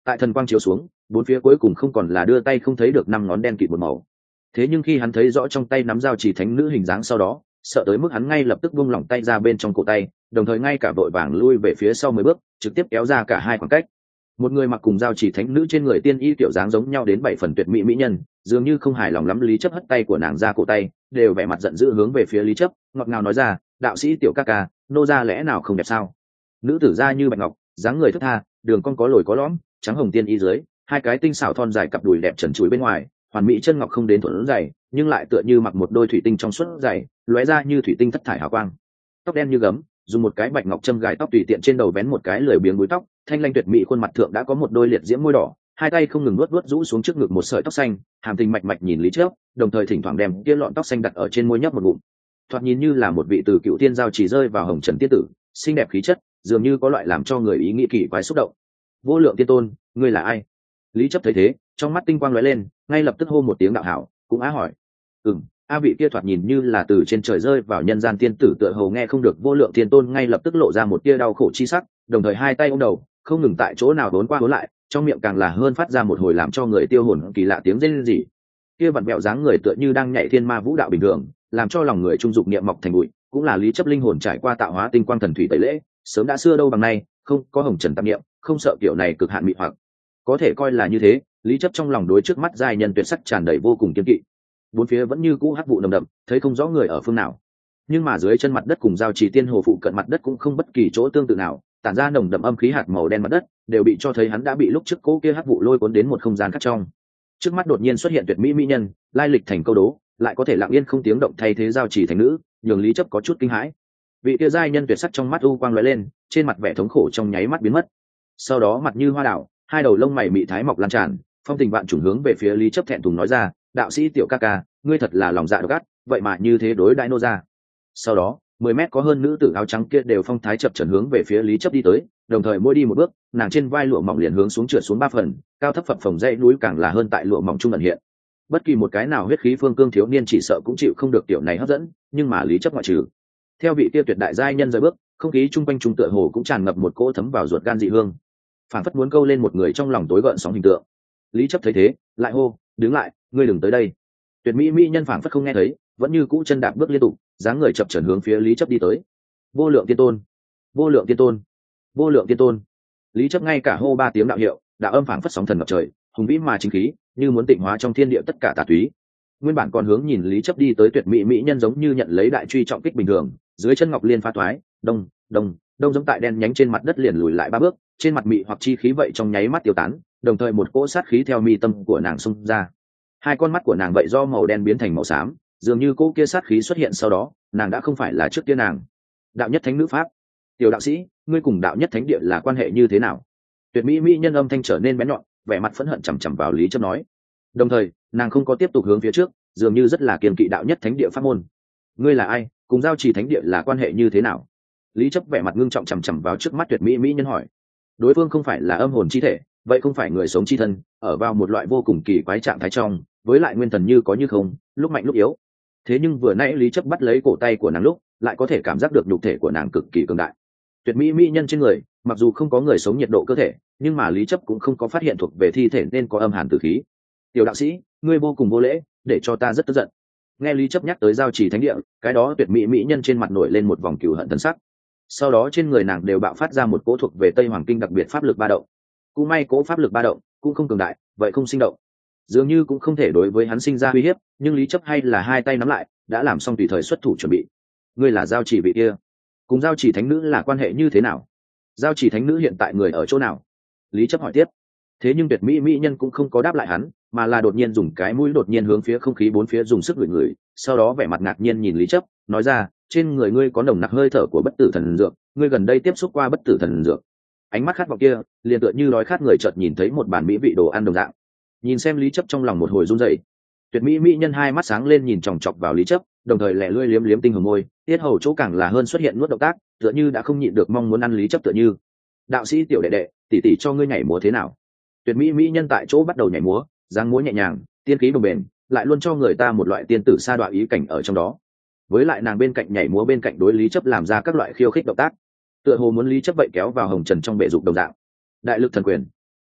Tại thần quang chiếu xuống, bốn phía cuối cùng không còn là đưa tay không thấy được năm ngón đen kịt một màu. Thế nhưng khi hắn thấy rõ trong tay nắm dao chỉ thánh nữ hình dáng sau đó, sợ tới mức hắn ngay lập tức buông lỏng tay ra bên trong cổ tay, đồng thời ngay cả vội vàng lui về phía sau mười bước, trực tiếp kéo ra cả hai khoảng cách. Một người mặc cùng dao chỉ thánh nữ trên người tiên y kiểu dáng giống nhau đến bảy phần tuyệt mỹ mỹ nhân, dường như không hài lòng lắm Lý Chấp hất tay của nàng ra cổ tay, đều vẻ mặt giận dữ hướng về phía Lý Chấp, ngọt ngào nói ra, đạo sĩ tiểu ca ca, nô gia lẽ nào không đẹp sao? Nữ tử da như bạch ngọc, dáng người thướt tha, đường cong có lồi có lõm, trắng hồng tiên y dưới, hai cái tinh xảo thon dài cặp đùi đẹp trần trụi bên ngoài, hoàn mỹ chân ngọc không đến thuần dày, nhưng lại tựa như mặc một đôi thủy tinh trong suốt dày, lóe ra như thủy tinh thất thải hào quang. Tóc đen như gấm, dùng một cái bạch ngọc châm gài tóc tùy tiện trên đầu vén một cái lười biếng búi tóc, thanh lanh tuyệt mỹ khuôn mặt thượng đã có một đôi liệt diễm môi đỏ, hai tay không ngừng nuốt nuốt rũ xuống trước ngực một sợi tóc xanh, hàm tình mạch mạch nhìn Lý Chấp, đồng thời thỉnh thoảng đem kia lọn tóc xanh đặt ở trên môi nhấp một ngụm. Thoạt nhìn như là một vị từ cựu tiên giao chỉ rơi vào hồng trần tiên tử, xinh đẹp khí chất, dường như có loại làm cho người ý nghĩ kỳ quái xúc động. Vô lượng tiên tôn, ngươi là ai? Lý Chấp thấy thế, trong mắt tinh quang lóe lên, ngay lập tức hô một tiếng đạo hảo, cũng á hỏi. Ừm, a vị kia thoạt nhìn như là từ trên trời rơi vào nhân gian tiên tử tựa hồ nghe không được vô lượng tiên tôn ngay lập tức lộ ra một tia đau khổ chi sắc, đồng thời hai tay ôm đầu, không ngừng tại chỗ nào đốn qua đốn lại, trong miệng càng là hơn phát ra một hồi làm cho người tiêu hồn kỳ lạ tiếng rên rỉ. Kia vặn vẹo dáng người tựa như đang nhảy thiên ma vũ đạo bình thường, làm cho lòng người trung dục niệm mọc thành bụi, cũng là Lý Chấp linh hồn trải qua tạo hóa tinh quang thần thủy tẩy lễ, sớm đã xưa đâu bằng nay, không có hồng trần tạp niệm, không sợ kiểu này cực hạn mị hoặc. Có thể coi là như thế, Lý Chấp trong lòng đối trước mắt giai nhân tuyệt sắc tràn đầy vô cùng kiên kỵ. Bốn phía vẫn như cũ hắc vụ nồng đậm, thấy không rõ người ở phương nào. Nhưng mà dưới chân mặt đất cùng giao trì tiên hồ phụ cận mặt đất cũng không bất kỳ chỗ tương tự nào, tản ra nồng đậm âm khí hạt màu đen mặt đất, đều bị cho thấy hắn đã bị lúc trước cố kia hắc vụ lôi cuốn đến một không gian khác trong. Trước mắt đột nhiên xuất hiện tuyệt mỹ mỹ nhân, lai lịch thành câu đố, lại có thể lặng yên không tiếng động thay thế giao trì thành nữ, nhường Lý Chấp có chút kinh hãi. Vị kia giai nhân tuyệt sắc trong mắt u quang lóe lên, trên mặt vẻ thống khổ trong nháy mắt biến mất. Sau đó mặt như hoa đảo, hai đầu lông mày mị thái mọc lan tràn, phong tình vạn trùng hướng về phía Lý Chấp thẹn thùng nói ra, đạo sĩ tiểu ca ca, ngươi thật là lòng dạ độc ác, vậy mà như thế đối đãi nô gia. Sau đó mười mét có hơn nữ tử áo trắng kia đều phong thái chập chờn hướng về phía Lý Chấp đi tới, đồng thời mỗi đi một bước, nàng trên vai lụa mỏng liền hướng xuống trượt xuống ba phần, cao thấp phập phồng dãy núi càng là hơn tại lụa mỏng trung ẩn hiện. Bất kỳ một cái nào huyết khí phương cương thiếu niên chỉ sợ cũng chịu không được tiểu này hấp dẫn, nhưng mà Lý Chấp ngoại trừ. Theo vị kia tuyệt đại giai nhân rời bước, không khí trung quanh trung tựa hồ cũng tràn ngập một cỗ thấm vào ruột gan dị hương, phản phất muốn câu lên một người trong lòng tối gợn sóng hình tượng. Lý Chấp thấy thế, lại hô, đứng lại, ngươi đừng tới đây. Tuyệt mỹ mỹ nhân phản phất không nghe thấy, vẫn như cũ chân đạp bước liên tục, dáng người chập chờn hướng phía Lý Chấp đi tới. Vô lượng tiên tôn, vô lượng tiên tôn, vô lượng tiên tôn. Lý Chấp ngay cả hô ba tiếng đạo hiệu, đạo âm phảng phất sóng thần ngập trời, hùng vĩ mà chính khí, như muốn tịnh hóa trong thiên địa tất cả tà túy. Nguyên bản còn hướng nhìn Lý Chấp đi tới tuyệt mỹ mỹ nhân giống như nhận lấy đại truy trọng kích bình thường, dưới chân ngọc liên pha thoái, đông, đông, đông giống tại đen nhánh trên mặt đất liền lùi lại ba bước, trên mặt mị hoặc chi khí vậy trong nháy mắt tiêu tán, đồng thời một cỗ sát khí theo mi tâm của nàng xông ra. Hai con mắt của nàng vậy do màu đen biến thành màu xám, dường như cỗ kia sát khí xuất hiện sau đó, nàng đã không phải là trước kia nàng. Đạo nhất thánh nữ pháp, tiểu đạo sĩ, ngươi cùng đạo nhất thánh địa là quan hệ như thế nào? Tuyệt mỹ mỹ nhân âm thanh trở nên bén nhọn, vẻ mặt phẫn hận chằm chằm vào Lý Chấp nói. Đồng thời, nàng không có tiếp tục hướng phía trước, dường như rất là kiên kỵ đạo nhất thánh địa pháp môn. Ngươi là ai, cùng giao trì thánh địa là quan hệ như thế nào? Lý Chấp vẻ mặt ngưng trọng chằm chằm vào trước mắt tuyệt mỹ mỹ nhân hỏi. Đối phương không phải là âm hồn chi thể, vậy không phải người sống chi thân, ở vào một loại vô cùng kỳ quái trạng thái trong, với lại nguyên thần như có như không, lúc mạnh lúc yếu. Thế nhưng vừa nãy Lý Chấp bắt lấy cổ tay của nàng lúc, lại có thể cảm giác được nhục thể của nàng cực kỳ cường đại. Tuyệt mỹ mỹ nhân trên người, mặc dù không có người sống nhiệt độ cơ thể, nhưng mà Lý Chấp cũng không có phát hiện thuộc về thi thể nên có âm hàn tử khí. Tiểu đạo sĩ, ngươi vô cùng vô lễ, để cho ta rất tức giận. Nghe Lý Chấp nhắc tới giao trì thánh địa, cái đó tuyệt mỹ mỹ nhân trên mặt nổi lên một vòng cừu hận thần sắc. Sau đó trên người nàng đều bạo phát ra một cỗ thuộc về Tây Hoàng Kinh đặc biệt pháp lực ba động. Cũng may cỗ pháp lực ba động cũng không cường đại, vậy không sinh động, dường như cũng không thể đối với hắn sinh ra uy hiếp, nhưng Lý Chấp hay là hai tay nắm lại, đã làm xong tùy thời xuất thủ chuẩn bị. Ngươi là giao chỉ vị kia, cùng giao chỉ thánh nữ là quan hệ như thế nào? Giao chỉ thánh nữ hiện tại người ở chỗ nào? Lý Chấp hỏi tiếp. Thế nhưng tuyệt mỹ mỹ nhân cũng không có đáp lại hắn, mà là đột nhiên dùng cái mũi đột nhiên hướng phía không khí bốn phía dùng sức ngửi ngửi, sau đó vẻ mặt ngạc nhiên nhìn Lý Chấp, nói ra, trên người ngươi có nồng nặc hơi thở của bất tử thần dược, ngươi gần đây tiếp xúc qua bất tử thần dược. Ánh mắt khát vọng kia, liền tựa như đói khát người chợt nhìn thấy một bàn mỹ vị đồ ăn đồng dạng. Nhìn xem Lý Chấp trong lòng một hồi run rẩy. Tuyệt mỹ mỹ nhân hai mắt sáng lên nhìn chòng chọc vào Lý Chấp, đồng thời lẹ lưỡi liếm liếm tinh hồng môi, tiết hầu chỗ càng là hơn xuất hiện nuốt động tác, tựa như đã không nhịn được mong muốn ăn Lý Chấp tựa như. Đạo sĩ tiểu đệ đệ, tỷ tỷ cho ngươi nhảy múa thế nào? Tuyệt mỹ mỹ nhân tại chỗ bắt đầu nhảy múa, dáng múa nhẹ nhàng, tiên khí bồng bềnh, lại luôn cho người ta một loại tiên tử sa đọa ý cảnh ở trong đó. Với lại nàng bên cạnh nhảy múa bên cạnh đối Lý Chấp làm ra các loại khiêu khích động tác, tựa hồ muốn Lý Chấp vậy kéo vào hồng trần trong bệ dục đồng dạng. Đại lực thần quyền,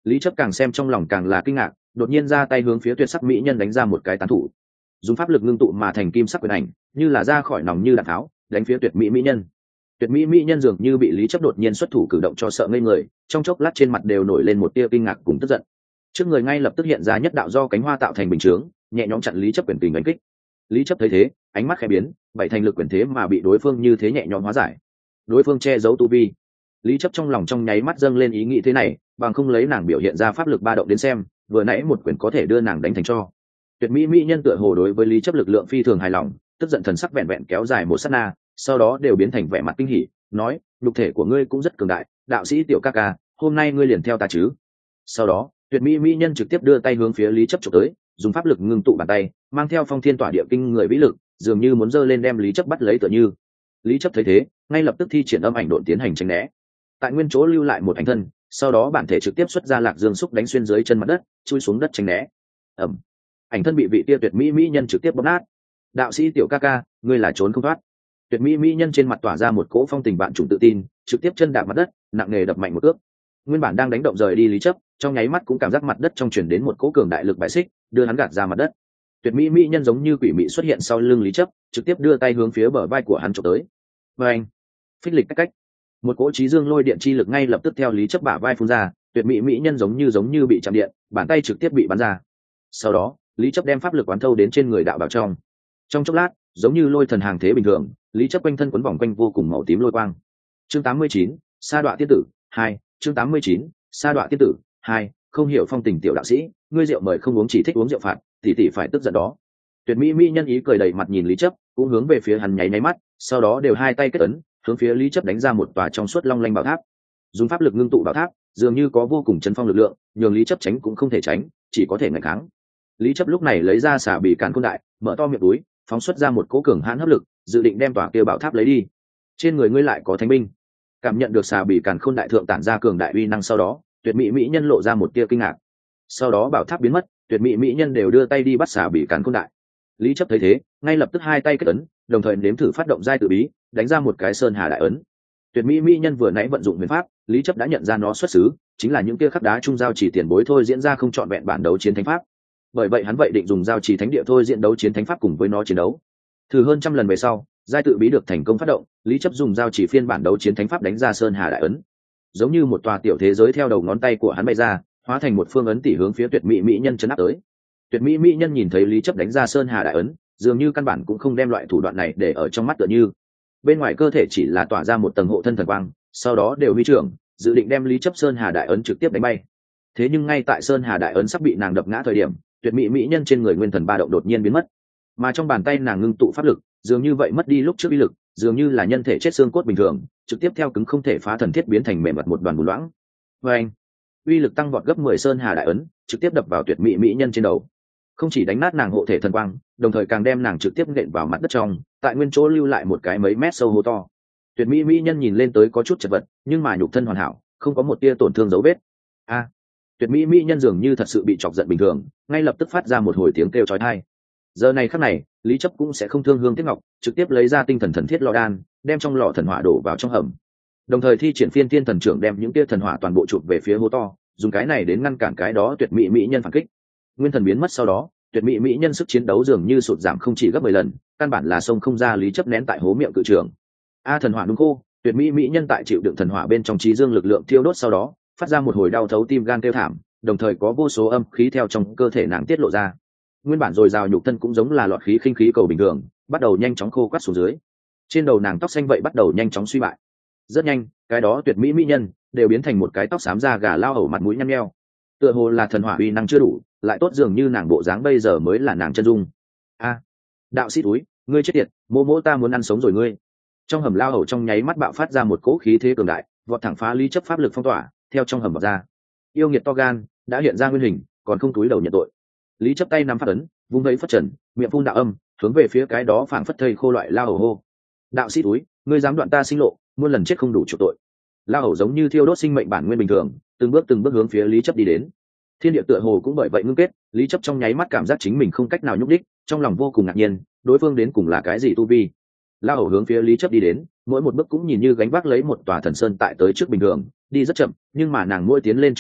Lý chấp càng xem trong lòng càng là kinh ngạc, đột nhiên ra tay hướng phía tuyệt sắc mỹ nhân đánh ra một cái tán thủ, dùng pháp lực ngưng tụ mà thành kim sắc quyền ảnh, như là ra khỏi nòng như đạn tháo đánh phía tuyệt mỹ mỹ nhân. Tuyệt mỹ mỹ nhân dường như bị Lý chấp đột nhiên xuất thủ cử động cho sợ ngây người, trong chốc lát trên mặt đều nổi lên một tia kinh ngạc cùng tức giận. Trước người ngay lập tức hiện ra nhất đạo do cánh hoa tạo thành bình chướng, nhẹ nhõm chặn Lý chấp quyền kình đánh kích. Lý chấp thấy thế, ánh mắt khẽ biến, bảy thành lực quyền thế mà bị đối phương như thế nhẹ nhõm hóa giải. Đối phương che giấu tu vi. Lý chấp trong lòng trong nháy mắt dâng lên ý nghĩ thế này, bằng không lấy nàng biểu hiện ra pháp lực ba động đến xem, vừa nãy một quyền có thể đưa nàng đánh thành cho. Tuyệt mỹ mỹ nhân tựa hồ đối với Lý chấp lực lượng phi thường hài lòng, tức giận thần sắc vẹn vẹn kéo dài một sát na, sau đó đều biến thành vẻ mặt kinh hỉ, nói: "Lục thể của ngươi cũng rất cường đại, đạo sĩ tiểu ca ca, hôm nay ngươi liền theo ta chứ?" Sau đó, tuyệt mỹ mỹ nhân trực tiếp đưa tay hướng phía Lý chấp chụp tới, dùng pháp lực ngưng tụ bàn tay, mang theo phong thiên tỏa địa kinh người vĩ lực, dường như muốn giơ lên đem Lý chấp bắt lấy tựa như. Lý chấp thấy thế, ngay lập tức thi triển âm ảnh độn tiến hành tránh né. Tại nguyên chỗ lưu lại một ảnh thân, sau đó bản thể trực tiếp xuất ra lạc dương xúc đánh xuyên dưới chân mặt đất, chui xuống đất tránh né. Ầm. Ảnh thân bị vị tia tuyệt mỹ mỹ nhân trực tiếp bóp nát. "Đạo sĩ tiểu ca ca, ngươi là trốn không thoát." Tuyệt mỹ mỹ nhân trên mặt tỏa ra một cỗ phong tình bạn trùng tự tin, trực tiếp chân đạp mặt đất, nặng nề đập mạnh một cước. Nguyên bản đang đánh động rời đi Lý chấp, trong nháy mắt cũng cảm giác mặt đất trong truyền đến một cỗ cường đại lực bãi xích, đưa hắn gạt ra mặt đất. Tuyệt mỹ mỹ nhân giống như quỷ mị xuất hiện sau lưng Lý chấp, trực tiếp đưa tay hướng phía bờ vai của hắn chụp tới. Và anh, phích lịch cách cách, một cỗ trí dương lôi điện chi lực ngay lập tức theo Lý chấp bả vai phun ra, tuyệt mỹ mỹ nhân giống như giống như bị chạm điện, bàn tay trực tiếp bị bắn ra. Sau đó, Lý chấp đem pháp lực quán thâu đến trên người đạo bảo trong. Trong chốc lát, giống như lôi thần hàng thế bình thường, Lý chấp quanh thân quấn vòng quanh vô cùng màu tím lôi quang. Chương tám mươi chín, Sa Đoạ tiên tử hai. Chương tám mươi chín, Sa Đoạ tiên tử hai. Không hiểu phong tình tiểu đạo sĩ, ngươi rượu mời không uống chỉ thích uống rượu phạt, tỷ tỷ phải tức giận đó. Tuyệt mỹ mỹ nhân ý cười đầy mặt nhìn Lý chấp, cũng hướng về phía hắn nháy nháy mắt, sau đó đều hai tay kết ấn, hướng phía Lý chấp đánh ra một tòa trong suốt long lanh bảo tháp. Dùng pháp lực ngưng tụ bảo tháp, dường như có vô cùng chấn phong lực lượng, nhường Lý chấp tránh cũng không thể tránh, chỉ có thể ngăn kháng. Lý chấp lúc này lấy ra xả bị càn khôn đại, mở to miệng túi, phóng xuất ra một cỗ cường hãn hấp lực, dự định đem tòa kia bảo tháp lấy đi. Trên người ngươi lại có thánh binh. Cảm nhận được xà bị càn khôn đại thượng tản ra cường đại uy năng sau đó, tuyệt mỹ mỹ nhân lộ ra một tia kinh ngạc. Sau đó bảo tháp biến mất, tuyệt mỹ mỹ nhân đều đưa tay đi bắt xà bị càn khôn đại. Lý chấp thấy thế, ngay lập tức hai tay kết ấn, đồng thời nếm thử phát động giai tự bí, đánh ra một cái sơn hà đại ấn. Tuyệt mỹ mỹ nhân vừa nãy vận dụng huyền pháp, Lý chấp đã nhận ra nó xuất xứ, chính là những kia khắc đá trung giao chỉ tiền bối thôi diễn ra không chọn vẹn bản đấu chiến thánh pháp. Bởi vậy hắn vậy định dùng giao chỉ thánh địa thôi diễn đấu chiến thánh pháp cùng với nó chiến đấu. Thử hơn trăm lần về sau, giai tự bí được thành công phát động, Lý chấp dùng giao chỉ phiên bản đấu chiến thánh pháp đánh ra sơn hà đại ấn. Giống như một tòa tiểu thế giới theo đầu ngón tay của hắn bay ra, hóa thành một phương ấn tỷ hướng phía tuyệt mỹ mỹ nhân chấn áp tới. Tuyệt mỹ mỹ nhân nhìn thấy Lý chấp đánh ra sơn hà đại ấn, dường như căn bản cũng không đem loại thủ đoạn này để ở trong mắt tựa như. Bên ngoài cơ thể chỉ là tỏa ra một tầng hộ thân thần quang, sau đó đều huy trưởng, dự định đem Lý chấp sơn hà đại ấn trực tiếp đánh bay. Thế nhưng ngay tại sơn hà đại ấn sắp bị nàng đập ngã thời điểm, tuyệt mỹ mỹ nhân trên người nguyên thần ba động đột nhiên biến mất, mà trong bàn tay nàng ngưng tụ pháp lực, dường như vậy mất đi lúc trước uy lực, dường như là nhân thể chết xương cốt bình thường, trực tiếp theo cứng không thể phá thần thiết biến thành mềm mặt một đoàn bùn loãng. Và anh, uy lực tăng vọt gấp mười sơn hà đại ấn, trực tiếp đập vào tuyệt mỹ mỹ nhân trên đầu. Không chỉ đánh nát nàng hộ thể thần quang, đồng thời càng đem nàng trực tiếp nện vào mặt đất trong, tại nguyên chỗ lưu lại một cái mấy mét sâu hố to. Tuyệt mỹ mỹ nhân nhìn lên tới có chút chật vật, nhưng mà nhục thân hoàn hảo, không có một tia tổn thương dấu vết. A, tuyệt mỹ mỹ nhân dường như thật sự bị chọc giận bình thường, ngay lập tức phát ra một hồi tiếng kêu chói tai. Giờ này khắc này, Lý chấp cũng sẽ không thương hương tiếc ngọc, trực tiếp lấy ra tinh thần thần thiết lò đan, đem trong lò thần hỏa đổ vào trong hầm, đồng thời thi triển phiên thiên thần trưởng đem những tia thần hỏa toàn bộ chụp về phía hố to, dùng cái này đến ngăn cản cái đó tuyệt mỹ mỹ nhân phản kích. Nguyên thần biến mất sau đó, tuyệt mỹ mỹ nhân sức chiến đấu dường như sụt giảm không chỉ gấp mười lần, căn bản là sông không ra Lý chấp nén tại hố miệng cự trường. A thần hỏa đúng khô, tuyệt mỹ mỹ nhân tại chịu đựng thần hỏa bên trong trí dương lực lượng thiêu đốt sau đó, phát ra một hồi đau thấu tim gan kêu thảm, đồng thời có vô số âm khí theo trong cơ thể nàng tiết lộ ra. Nguyên bản dồi dào nhục thân cũng giống là lọt khí khinh khí cầu bình thường, bắt đầu nhanh chóng khô quắt xuống dưới. Trên đầu nàng tóc xanh vậy bắt đầu nhanh chóng suy bại. Rất nhanh, cái đó tuyệt mỹ mỹ nhân đều biến thành một cái tóc xám da gà lao hầu mặt mũi nhăn nheo. Tựa hồ là thần hỏa uy năng chưa đủ, lại tốt dường như nàng bộ dáng bây giờ mới là nàng chân dung. A, đạo sĩ túi, ngươi chết tiệt, mô mô ta muốn ăn sống rồi ngươi. Trong hầm lao hầu trong nháy mắt bạo phát ra một cỗ khí thế cường đại, vọt thẳng phá Lý chấp pháp lực phong tỏa, theo trong hầm vào ra. Yêu nghiệt to gan, đã hiện ra nguyên hình, còn không túi đầu nhận tội. Lý chấp tay nắm phát ấn, vung vẫy phất trần, miệng phun đạo âm, hướng về phía cái đó phảng phất thây khô loại lao hầu hô. Đạo sĩ túi, ngươi dám đoạn ta sinh lộ, muôn lần chết không đủ chuộc tội. Lao hầu giống như thiêu đốt sinh mệnh bản nguyên bình thường, từng bước từng bước hướng phía Lý chấp đi đến. Thiên địa tựa hồ cũng bởi vậy ngưng kết, Lý chấp trong nháy mắt cảm giác chính mình không cách nào nhúc đích, trong lòng vô cùng ngạc nhiên, đối phương đến cùng là cái gì tu vi. Lao hầu hướng phía Lý chấp đi đến, mỗi một bước cũng nhìn như gánh vác lấy một tòa thần sơn tại tới trước bình thường, đi rất chậm, nhưng mà nàng mỗi tiến lên trước một bước,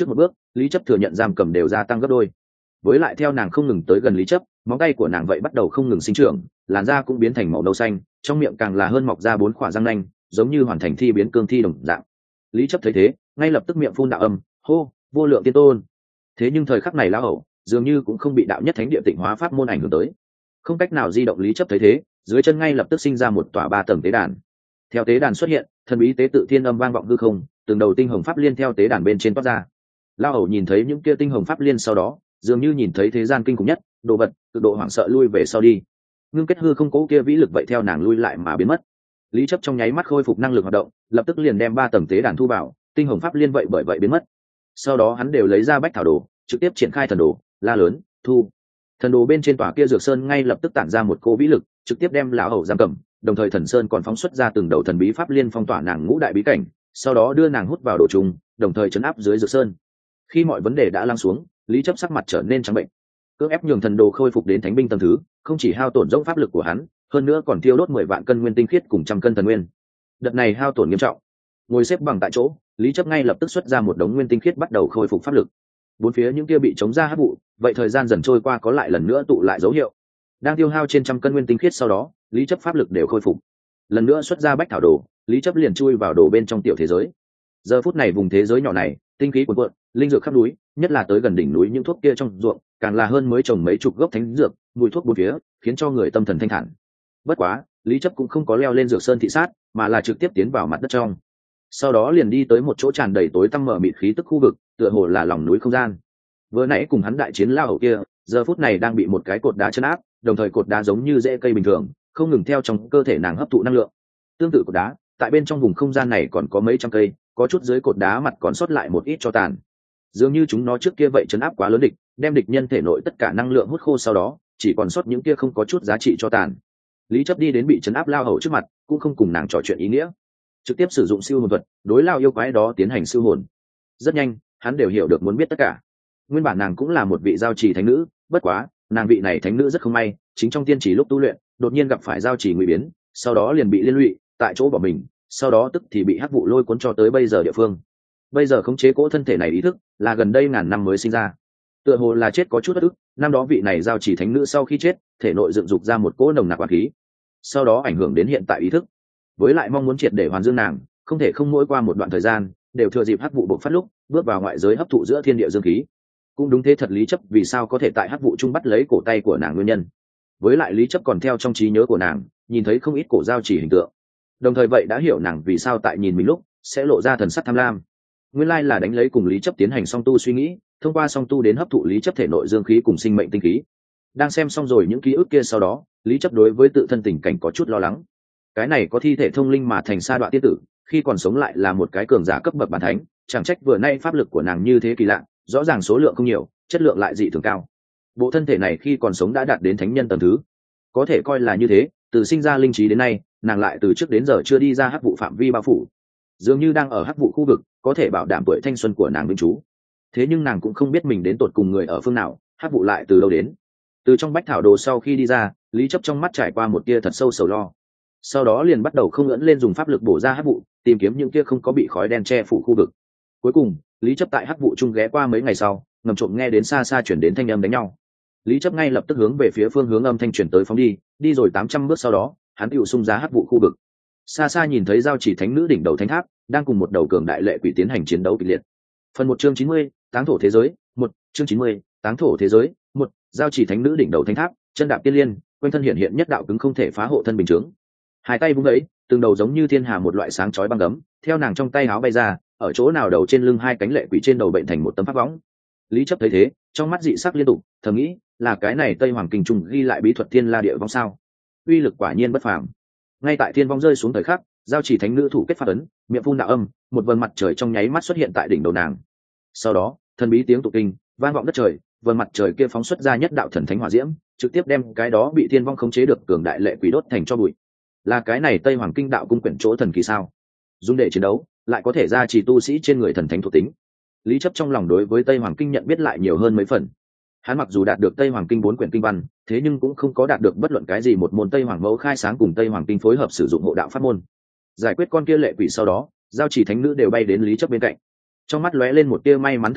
lý chấp thừa nhận giam cầm đều gia tăng gấp đôi. Với lại theo nàng không ngừng tới gần lý chấp, móng tay của nàng vậy bắt đầu không ngừng sinh trưởng, làn da cũng biến thành màu nâu xanh, trong miệng càng là hơn mọc ra bốn khỏa răng nanh, giống như hoàn thành thi biến cương thi đồng dạng. Lý chấp thấy thế, ngay lập tức miệng phun đạo âm, hô, vô lượng tiên tôn. Thế nhưng thời khắc này lão hậu dường như cũng không bị đạo nhất thánh địa tịnh hóa pháp môn ảnh hưởng tới, không cách nào di động. Lý chấp thấy thế, dưới chân ngay lập tức sinh ra một tòa ba tầng tế đàn. Theo tế đàn xuất hiện, thần bí tế tự thiên âm vang vọng hư không, từng đầu tinh hồng pháp liên theo tế đàn bên trên toát ra. Lão hậu nhìn thấy những kia tinh hồng pháp liên sau đó, dường như nhìn thấy thế gian kinh khủng nhất đồ vật, cực độ hoảng sợ lui về sau đi. Ngưng kết hư không cố kia vĩ lực vậy theo nàng lui lại mà biến mất. Lý chấp trong nháy mắt khôi phục năng lực hoạt động, lập tức liền đem ba tầng tế đàn thu vào, tinh hồng pháp liên vậy bởi vậy biến mất. Sau đó hắn đều lấy ra bách thảo đồ, trực tiếp triển khai thần đồ, la lớn, thu. Thần đồ bên trên tòa kia dược sơn ngay lập tức tản ra một cô vĩ lực, trực tiếp đem lão hậu giam cầm, đồng thời thần sơn còn phóng xuất ra từng đầu thần bí pháp liên phong tỏa nàng ngũ đại bí cảnh, sau đó đưa nàng hút vào đồ trùng, đồng thời chấn áp dưới dược sơn. Khi mọi vấn đề đã lắng xuống, Lý chấp sắc mặt trở nên trắng bệnh, cưỡng ép nhường thần đồ khôi phục đến thánh binh tầng thứ, không chỉ hao tổn rỗng pháp lực của hắn, hơn nữa còn tiêu đốt mười vạn cân nguyên tinh khiết cùng trăm cân thần nguyên. Đợt này hao tổn nghiêm trọng. Ngồi xếp bằng tại chỗ, Lý chấp ngay lập tức xuất ra một đống nguyên tinh khiết bắt đầu khôi phục pháp lực. Bốn phía những kia bị chống ra hắc vụ, vậy thời gian dần trôi qua có lại lần nữa tụ lại dấu hiệu. Đang tiêu hao trên trăm cân nguyên tinh khiết sau đó, Lý chấp pháp lực đều khôi phục. Lần nữa xuất ra bách thảo đồ, Lý chấp liền chui vào đồ bên trong tiểu thế giới. Giờ phút này vùng thế giới nhỏ này, tinh khí cuồn cuộn, linh dược khắp núi, nhất là tới gần đỉnh núi những thuốc kia trong ruộng, càng là hơn mới trồng mấy chục gốc thánh dược, mùi thuốc bốn phía, khiến cho người tâm thần thanh thản. Bất quá, Lý chấp cũng không có leo lên dược sơn thị sát, mà là trực tiếp tiến vào mặt đất trong. Sau đó liền đi tới một chỗ tràn đầy tối tăm mở mịt khí tức khu vực, tựa hồ là lòng núi không gian. Vừa nãy cùng hắn đại chiến lao hậu kia, giờ phút này đang bị một cái cột đá chấn áp, đồng thời cột đá giống như rễ cây bình thường, không ngừng theo trong cơ thể nàng hấp thụ năng lượng. Tương tự cột đá, tại bên trong vùng không gian này còn có mấy trăm cây, có chút dưới cột đá mặt còn sót lại một ít tro tàn. Dường như chúng nó trước kia vậy chấn áp quá lớn địch, đem địch nhân thể nội tất cả năng lượng hút khô, sau đó chỉ còn sót những kia không có chút giá trị cho tàn. Lý chấp đi đến bị chấn áp lao hậu trước mặt, cũng không cùng nàng trò chuyện ý nghĩa, trực tiếp sử dụng siêu hồn thuật đối lao yêu quái đó tiến hành siêu hồn. Rất nhanh, hắn đều hiểu được muốn biết tất cả. Nguyên bản nàng cũng là một vị giao trì thánh nữ, bất quá nàng vị này thánh nữ rất không may, chính trong tiên trì lúc tu luyện đột nhiên gặp phải giao trì nguy biến, sau đó liền bị liên lụy tại chỗ bỏ mình, sau đó tức thì bị hắc vụ lôi cuốn cho tới bây giờ địa phương. Bây giờ khống chế cỗ thân thể này ý thức là gần đây ngàn năm mới sinh ra, tựa hồ là chết có chút bất ức. Năm đó vị này giao chỉ thánh nữ sau khi chết, thể nội dựng dục ra một cỗ nồng nặc quản khí, sau đó ảnh hưởng đến hiện tại ý thức. Với lại mong muốn triệt để hoàn dương nàng, không thể không mỗi qua một đoạn thời gian đều thừa dịp hắc vụ bộc phát lúc bước vào ngoại giới hấp thụ giữa thiên địa dương khí. Cũng đúng thế thật, Lý chấp vì sao có thể tại hắc vụ trung bắt lấy cổ tay của nàng nguyên nhân. Với lại Lý chấp còn theo trong trí nhớ của nàng nhìn thấy không ít cổ giao chỉ hình tượng, đồng thời vậy đã hiểu nàng vì sao tại nhìn mình lúc sẽ lộ ra thần sắc tham lam. Nguyên lai là đánh lấy cùng Lý chấp tiến hành song tu suy nghĩ, thông qua song tu đến hấp thụ Lý chấp thể nội dương khí cùng sinh mệnh tinh khí. Đang xem xong rồi những ký ức kia sau đó, Lý chấp đối với tự thân tình cảnh có chút lo lắng. Cái này có thi thể thông linh mà thành sa đoạn tiên tử, khi còn sống lại là một cái cường giả cấp bậc bản thánh, chẳng trách vừa nay pháp lực của nàng như thế kỳ lạ, rõ ràng số lượng không nhiều, chất lượng lại dị thường cao. Bộ thân thể này khi còn sống đã đạt đến thánh nhân tầng thứ, có thể coi là như thế. Từ sinh ra linh trí đến nay, nàng lại từ trước đến giờ chưa đi ra hắc vụ phạm vi bao phủ, dường như đang ở hắc vụ khu vực, có thể bảo đảm tuổi thanh xuân của nàng vĩnh trú. Thế nhưng nàng cũng không biết mình đến tột cùng người ở phương nào, hắc vụ lại từ đâu đến. Từ trong bách thảo đồ sau khi đi ra, Lý chấp trong mắt trải qua một tia thật sâu sầu lo, sau đó liền bắt đầu không ngẩng lên dùng pháp lực bổ ra hắc vụ, tìm kiếm những kia không có bị khói đen che phủ khu vực. Cuối cùng, Lý chấp tại hắc vụ trung ghé qua mấy ngày sau, ngầm trộm nghe đến xa xa chuyển đến thanh âm đánh nhau. Lý chấp ngay lập tức hướng về phía phương hướng âm thanh chuyển tới phóng đi, đi rồi tám trăm bước sau đó, hắn tựu xung ra hắc vụ khu vực. Xa xa nhìn thấy giao chỉ thánh nữ đỉnh đầu thánh tháp đang cùng một đầu cường đại lệ quỷ tiến hành chiến đấu kịch liệt. Phần một chương chín mươi, táng thổ thế giới, một chương chín mươi, táng thổ thế giới, một giao chỉ thánh nữ đỉnh đầu thánh tháp, chân đạp tiên liên, quanh thân hiện hiện nhất đạo cứng không thể phá hộ thân bình chướng. Hai tay vung ấy, từng đầu giống như thiên hà một loại sáng chói băng gấm, theo nàng trong tay áo bay ra, ở chỗ nào đầu trên lưng hai cánh lệ quỷ trên đầu bệnh thành một tấm pháp võng. Lý chấp thấy thế, trong mắt dị sắc liên tục, thầm nghĩ, là cái này Tây Hoàng Kinh trùng ghi lại bí thuật thiên la địa vong sao? Uy lực quả nhiên bất phàm. Ngay tại thiên vong rơi xuống thời khắc, giao chỉ thánh nữ thủ kết pháp ấn, miệng phun đạo âm, một vầng mặt trời trong nháy mắt xuất hiện tại đỉnh đầu nàng. Sau đó, thần bí tiếng tụng kinh vang vọng đất trời, vầng mặt trời kia phóng xuất ra nhất đạo thần thánh hỏa diễm, trực tiếp đem cái đó bị thiên vong khống chế được cường đại lệ quỷ đốt thành cho bụi. Là cái này Tây Hoàng Kinh đạo cung quyển chỗ thần kỳ sao? Dùng để chiến đấu, lại có thể ra chỉ tu sĩ trên người thần thánh thuộc tính. Lý chấp trong lòng đối với Tây Hoàng Kinh nhận biết lại nhiều hơn mấy phần. Hắn mặc dù đạt được Tây Hoàng Kinh bốn quyển kinh văn, thế nhưng cũng không có đạt được bất luận cái gì một môn Tây Hoàng mẫu khai sáng cùng Tây Hoàng Kinh phối hợp sử dụng hộ đạo pháp môn. Giải quyết con kia lệ quỷ sau đó, giao chỉ thánh nữ đều bay đến Lý chấp bên cạnh, trong mắt lóe lên một tia may mắn thần sắc,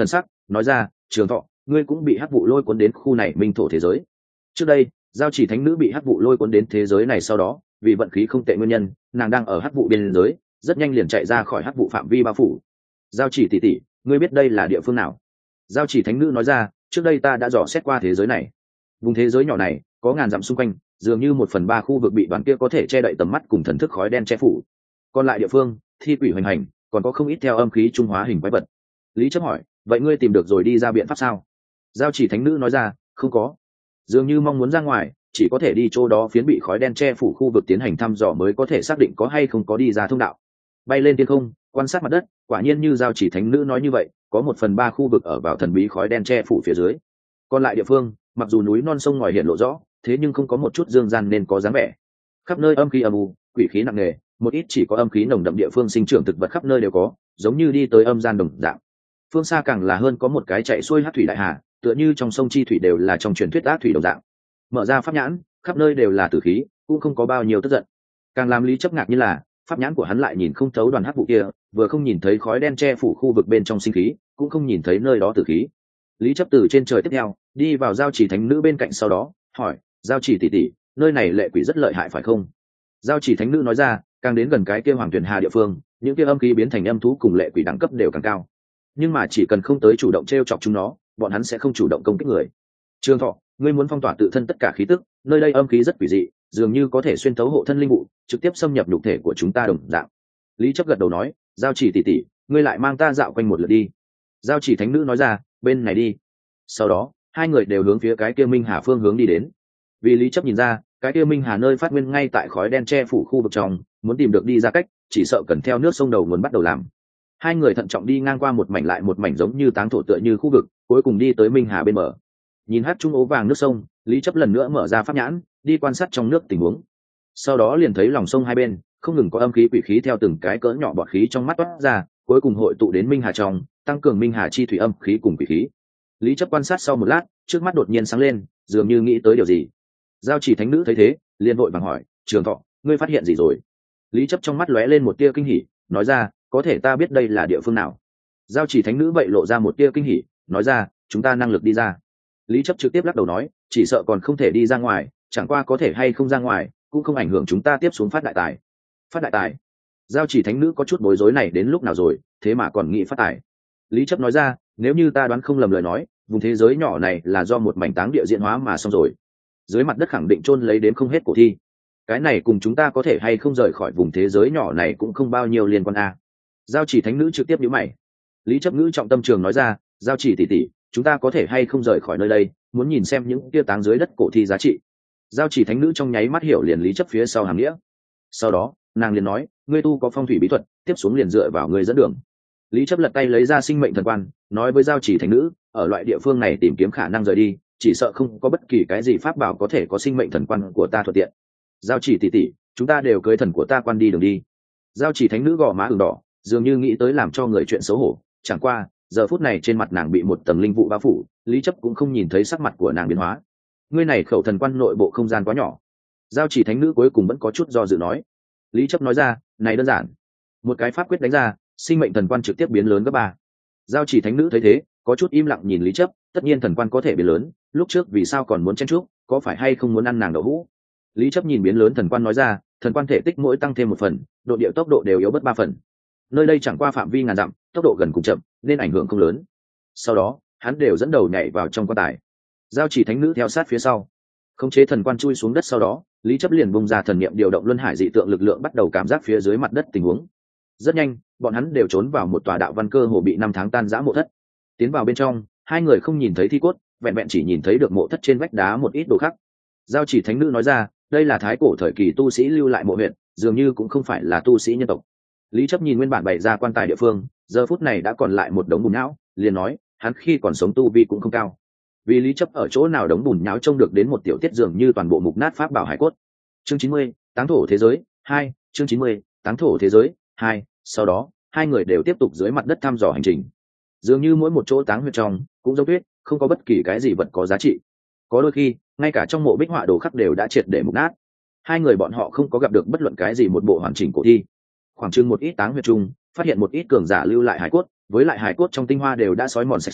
nói ra Trường Thọ, ngươi cũng bị hắc vụ lôi cuốn đến khu này minh thổ thế giới. Trước đây giao chỉ thánh nữ bị hắc vụ lôi cuốn đến thế giới này, sau đó vì vận khí không tệ nguyên nhân, nàng đang ở hắc vụ biên giới, rất nhanh liền chạy ra khỏi hắc vụ phạm vi bao phủ. Giao chỉ tỷ tỷ, ngươi biết đây là địa phương nào? Giao chỉ thánh nữ nói ra, trước đây ta đã dò xét qua thế giới này. Vùng thế giới nhỏ này có ngàn dặm xung quanh, dường như một phần ba khu vực bị đoàn kia có thể che đậy tầm mắt cùng thần thức khói đen che phủ. Còn lại địa phương thi quỷ hoành hành, còn có không ít theo âm khí trung hóa hình quái vật. Lý Chấp hỏi, vậy ngươi tìm được rồi đi ra biện pháp sao? Giao chỉ thánh nữ nói ra, không có, dường như mong muốn ra ngoài chỉ có thể đi chỗ đó phiến bị khói đen che phủ khu vực tiến hành thăm dò mới có thể xác định có hay không có đi ra thông đạo. Bay lên thiên không quan sát mặt đất, quả nhiên như giao chỉ thánh nữ nói như vậy, có một phần ba khu vực ở vào thần bí khói đen che phủ phía dưới. Còn lại địa phương mặc dù núi non sông ngòi hiện lộ rõ, thế nhưng không có một chút dương gian nên có dáng vẻ. Khắp nơi âm khí âm u, quỷ khí nặng nề, một ít chỉ có âm khí nồng đậm địa phương sinh trưởng thực vật khắp nơi đều có, giống như đi tới âm gian đồng dạng. Phương xa càng là hơn có một cái chạy xuôi hát thủy đại hà, tựa như trong sông chi thủy đều là trong truyền thuyết ác thủy đồng dạng. Mở ra pháp nhãn, khắp nơi đều là tử khí, cũng không có bao nhiêu tức giận. Càng làm Lý Chấp ngạc như là pháp nhãn của hắn lại nhìn không thấu đoàn hắc vụ kia, vừa không nhìn thấy khói đen che phủ khu vực bên trong sinh khí, cũng không nhìn thấy nơi đó tử khí. Lý Chấp từ trên trời tiếp theo đi vào giao chỉ thánh nữ bên cạnh, sau đó hỏi, giao chỉ tỷ tỷ, nơi này lệ quỷ rất lợi hại phải không? Giao chỉ thánh nữ nói ra, càng đến gần cái kia hoàng tuyển hà địa phương, những kia âm khí biến thành âm thú cùng lệ quỷ đẳng cấp đều càng cao, nhưng mà chỉ cần không tới chủ động t r e o chọc chúng nó, bọn hắn sẽ không chủ động công kích người. Trường Thọ, ngươi muốn phong tỏa tự thân tất cả khí tức, nơi đây âm khí rất quỷ dị, dường như có thể xuyên thấu hộ thân linh vụ, trực tiếp xâm nhập nhục thể của chúng ta đồng dạng. Lý Chấp gật đầu nói, giao chỉ tỷ tỷ, ngươi lại mang ta dạo quanh một lượt đi. Giao chỉ thánh nữ nói ra, bên này đi. Sau đó hai người đều hướng phía cái kia minh hà phương hướng đi đến. Vì Lý Chấp nhìn ra cái kia minh hà nơi phát nguyên ngay tại khói đen che phủ khu vực trong, muốn tìm được đi ra cách chỉ sợ cần theo nước sông đầu nguồn bắt đầu làm. Hai người thận trọng đi ngang qua một mảnh lại một mảnh giống như táng thổ tựa như khu vực, cuối cùng đi tới minh hà bên bờ. Nhìn hát trung ố vàng nước sông, Lý Chấp lần nữa mở ra pháp nhãn đi quan sát trong nước tình huống. Sau đó liền thấy lòng sông hai bên không ngừng có âm khí quỷ khí theo từng cái cỡ nhỏ bọt khí trong mắt toát ra, cuối cùng hội tụ đến minh hà trong, tăng cường minh hà chi thủy âm khí cùng quỷ khí. Lý Chấp quan sát sau một lát, trước mắt đột nhiên sáng lên, dường như nghĩ tới điều gì. Giao chỉ thánh nữ thấy thế liền vội vàng hỏi, Trường Thọ, ngươi phát hiện gì rồi? Lý Chấp trong mắt lóe lên một tia kinh hỉ, nói ra, có thể ta biết đây là địa phương nào. Giao chỉ thánh nữ vậy lộ ra một tia kinh hỉ, nói ra, chúng ta năng lực đi ra. Lý Chấp trực tiếp lắc đầu nói, chỉ sợ còn không thể đi ra ngoài, chẳng qua có thể hay không ra ngoài cũng không ảnh hưởng chúng ta tiếp xuống phát đại tài. Phát đại tài? Giao chỉ thánh nữ có chút bối rối, này đến lúc nào rồi thế mà còn nghĩ phát tài? Lý Chấp nói ra, nếu như ta đoán không lầm lời nói, vùng thế giới nhỏ này là do một mảnh táng địa diễn hóa mà xong rồi, dưới mặt đất khẳng định chôn lấy đến không hết cổ thi. Cái này cùng chúng ta có thể hay không rời khỏi vùng thế giới nhỏ này cũng không bao nhiêu liên quan a. Giao chỉ thánh nữ trực tiếp nhíu mày. Lý Chấp ngữ trọng tâm trường nói ra, giao chỉ tỷ tỷ, chúng ta có thể hay không rời khỏi nơi đây, muốn nhìn xem những kia táng dưới đất cổ thi giá trị. Giao chỉ thánh nữ trong nháy mắt hiểu liền Lý Chấp phía sau hàm nghĩa. Sau đó nàng liền nói, ngươi tu có phong thủy bí thuật, tiếp xuống liền dựa vào ngươi dẫn đường. Lý Chấp lật tay lấy ra sinh mệnh thần quan, nói với giao chỉ thánh nữ, ở loại địa phương này tìm kiếm khả năng rời đi, chỉ sợ không có bất kỳ cái gì pháp bảo có thể có sinh mệnh thần quan của ta thuận tiện. Giao chỉ tỷ tỷ, chúng ta đều cưới thần của ta quan đi đường đi. Giao chỉ thánh nữ gò má ửng đỏ, dường như nghĩ tới làm cho người chuyện xấu hổ, chẳng qua giờ phút này trên mặt nàng bị một tầng linh vụ bao phủ, Lý Chấp cũng không nhìn thấy sắc mặt của nàng biến hóa. Ngươi này khẩu thần quan nội bộ không gian quá nhỏ. Giao chỉ thánh nữ cuối cùng vẫn có chút do dự nói. Lý Chấp nói ra, này đơn giản, một cái pháp quyết đánh ra, sinh mệnh thần quan trực tiếp biến lớn gấp ba. Giao chỉ thánh nữ thấy thế có chút im lặng nhìn Lý Chấp, tất nhiên thần quan có thể biến lớn, lúc trước vì sao còn muốn chen chúc, có phải hay không muốn ăn nàng đậu hũ? Lý Chấp nhìn biến lớn thần quan nói ra, thần quan thể tích mỗi tăng thêm một phần, độ địa tốc độ đều yếu bớt ba phần. Nơi đây chẳng qua phạm vi ngàn dặm, tốc độ gần cùng chậm nên ảnh hưởng không lớn. Sau đó hắn đều dẫn đầu nhảy vào trong quan tài, giao chỉ thánh nữ theo sát phía sau. Khống chế thần quan chui xuống đất, sau đó Lý Chấp liền bung ra thần niệm điều động luân hải dị tượng lực lượng, bắt đầu cảm giác phía dưới mặt đất tình huống. Rất nhanh bọn hắn đều trốn vào một tòa đạo văn cơ hồ bị năm tháng tan rã mộ thất. Tiến vào bên trong, hai người không nhìn thấy thi cốt, vẹn vẹn chỉ nhìn thấy được mộ thất trên vách đá một ít đồ khắc. Giao chỉ thánh nữ nói ra, đây là thái cổ thời kỳ tu sĩ lưu lại mộ huyện, dường như cũng không phải là tu sĩ nhân tộc. Lý Chấp nhìn nguyên bản bày ra quan tài địa phương, giờ phút này đã còn lại một đống bùn nhão, liền nói, hắn khi còn sống tu vi cũng không cao. Vì Lý Chấp ở chỗ nào đống bùn nhão trông được đến một tiểu tiết dường như toàn bộ mục nát pháp bảo hải cốt. Chương chín mươi, táng thổ thế giới hai, chương chín mươi, táng thổ thế giới hai. Sau đó hai người đều tiếp tục dưới mặt đất thăm dò hành trình. Dường như mỗi một chỗ táng huyệt trong cũng giống tuyết, không có bất kỳ cái gì vật có giá trị. Có đôi khi ngay cả trong mộ bích họa đồ khắc đều đã triệt để mục nát. Hai người bọn họ không có gặp được bất luận cái gì một bộ hoàn chỉnh cổ thi. Khoảng chừng một ít táng huyệt chung phát hiện một ít cường giả lưu lại hải cốt, với lại hải cốt trong tinh hoa đều đã sói mòn sạch sẽ,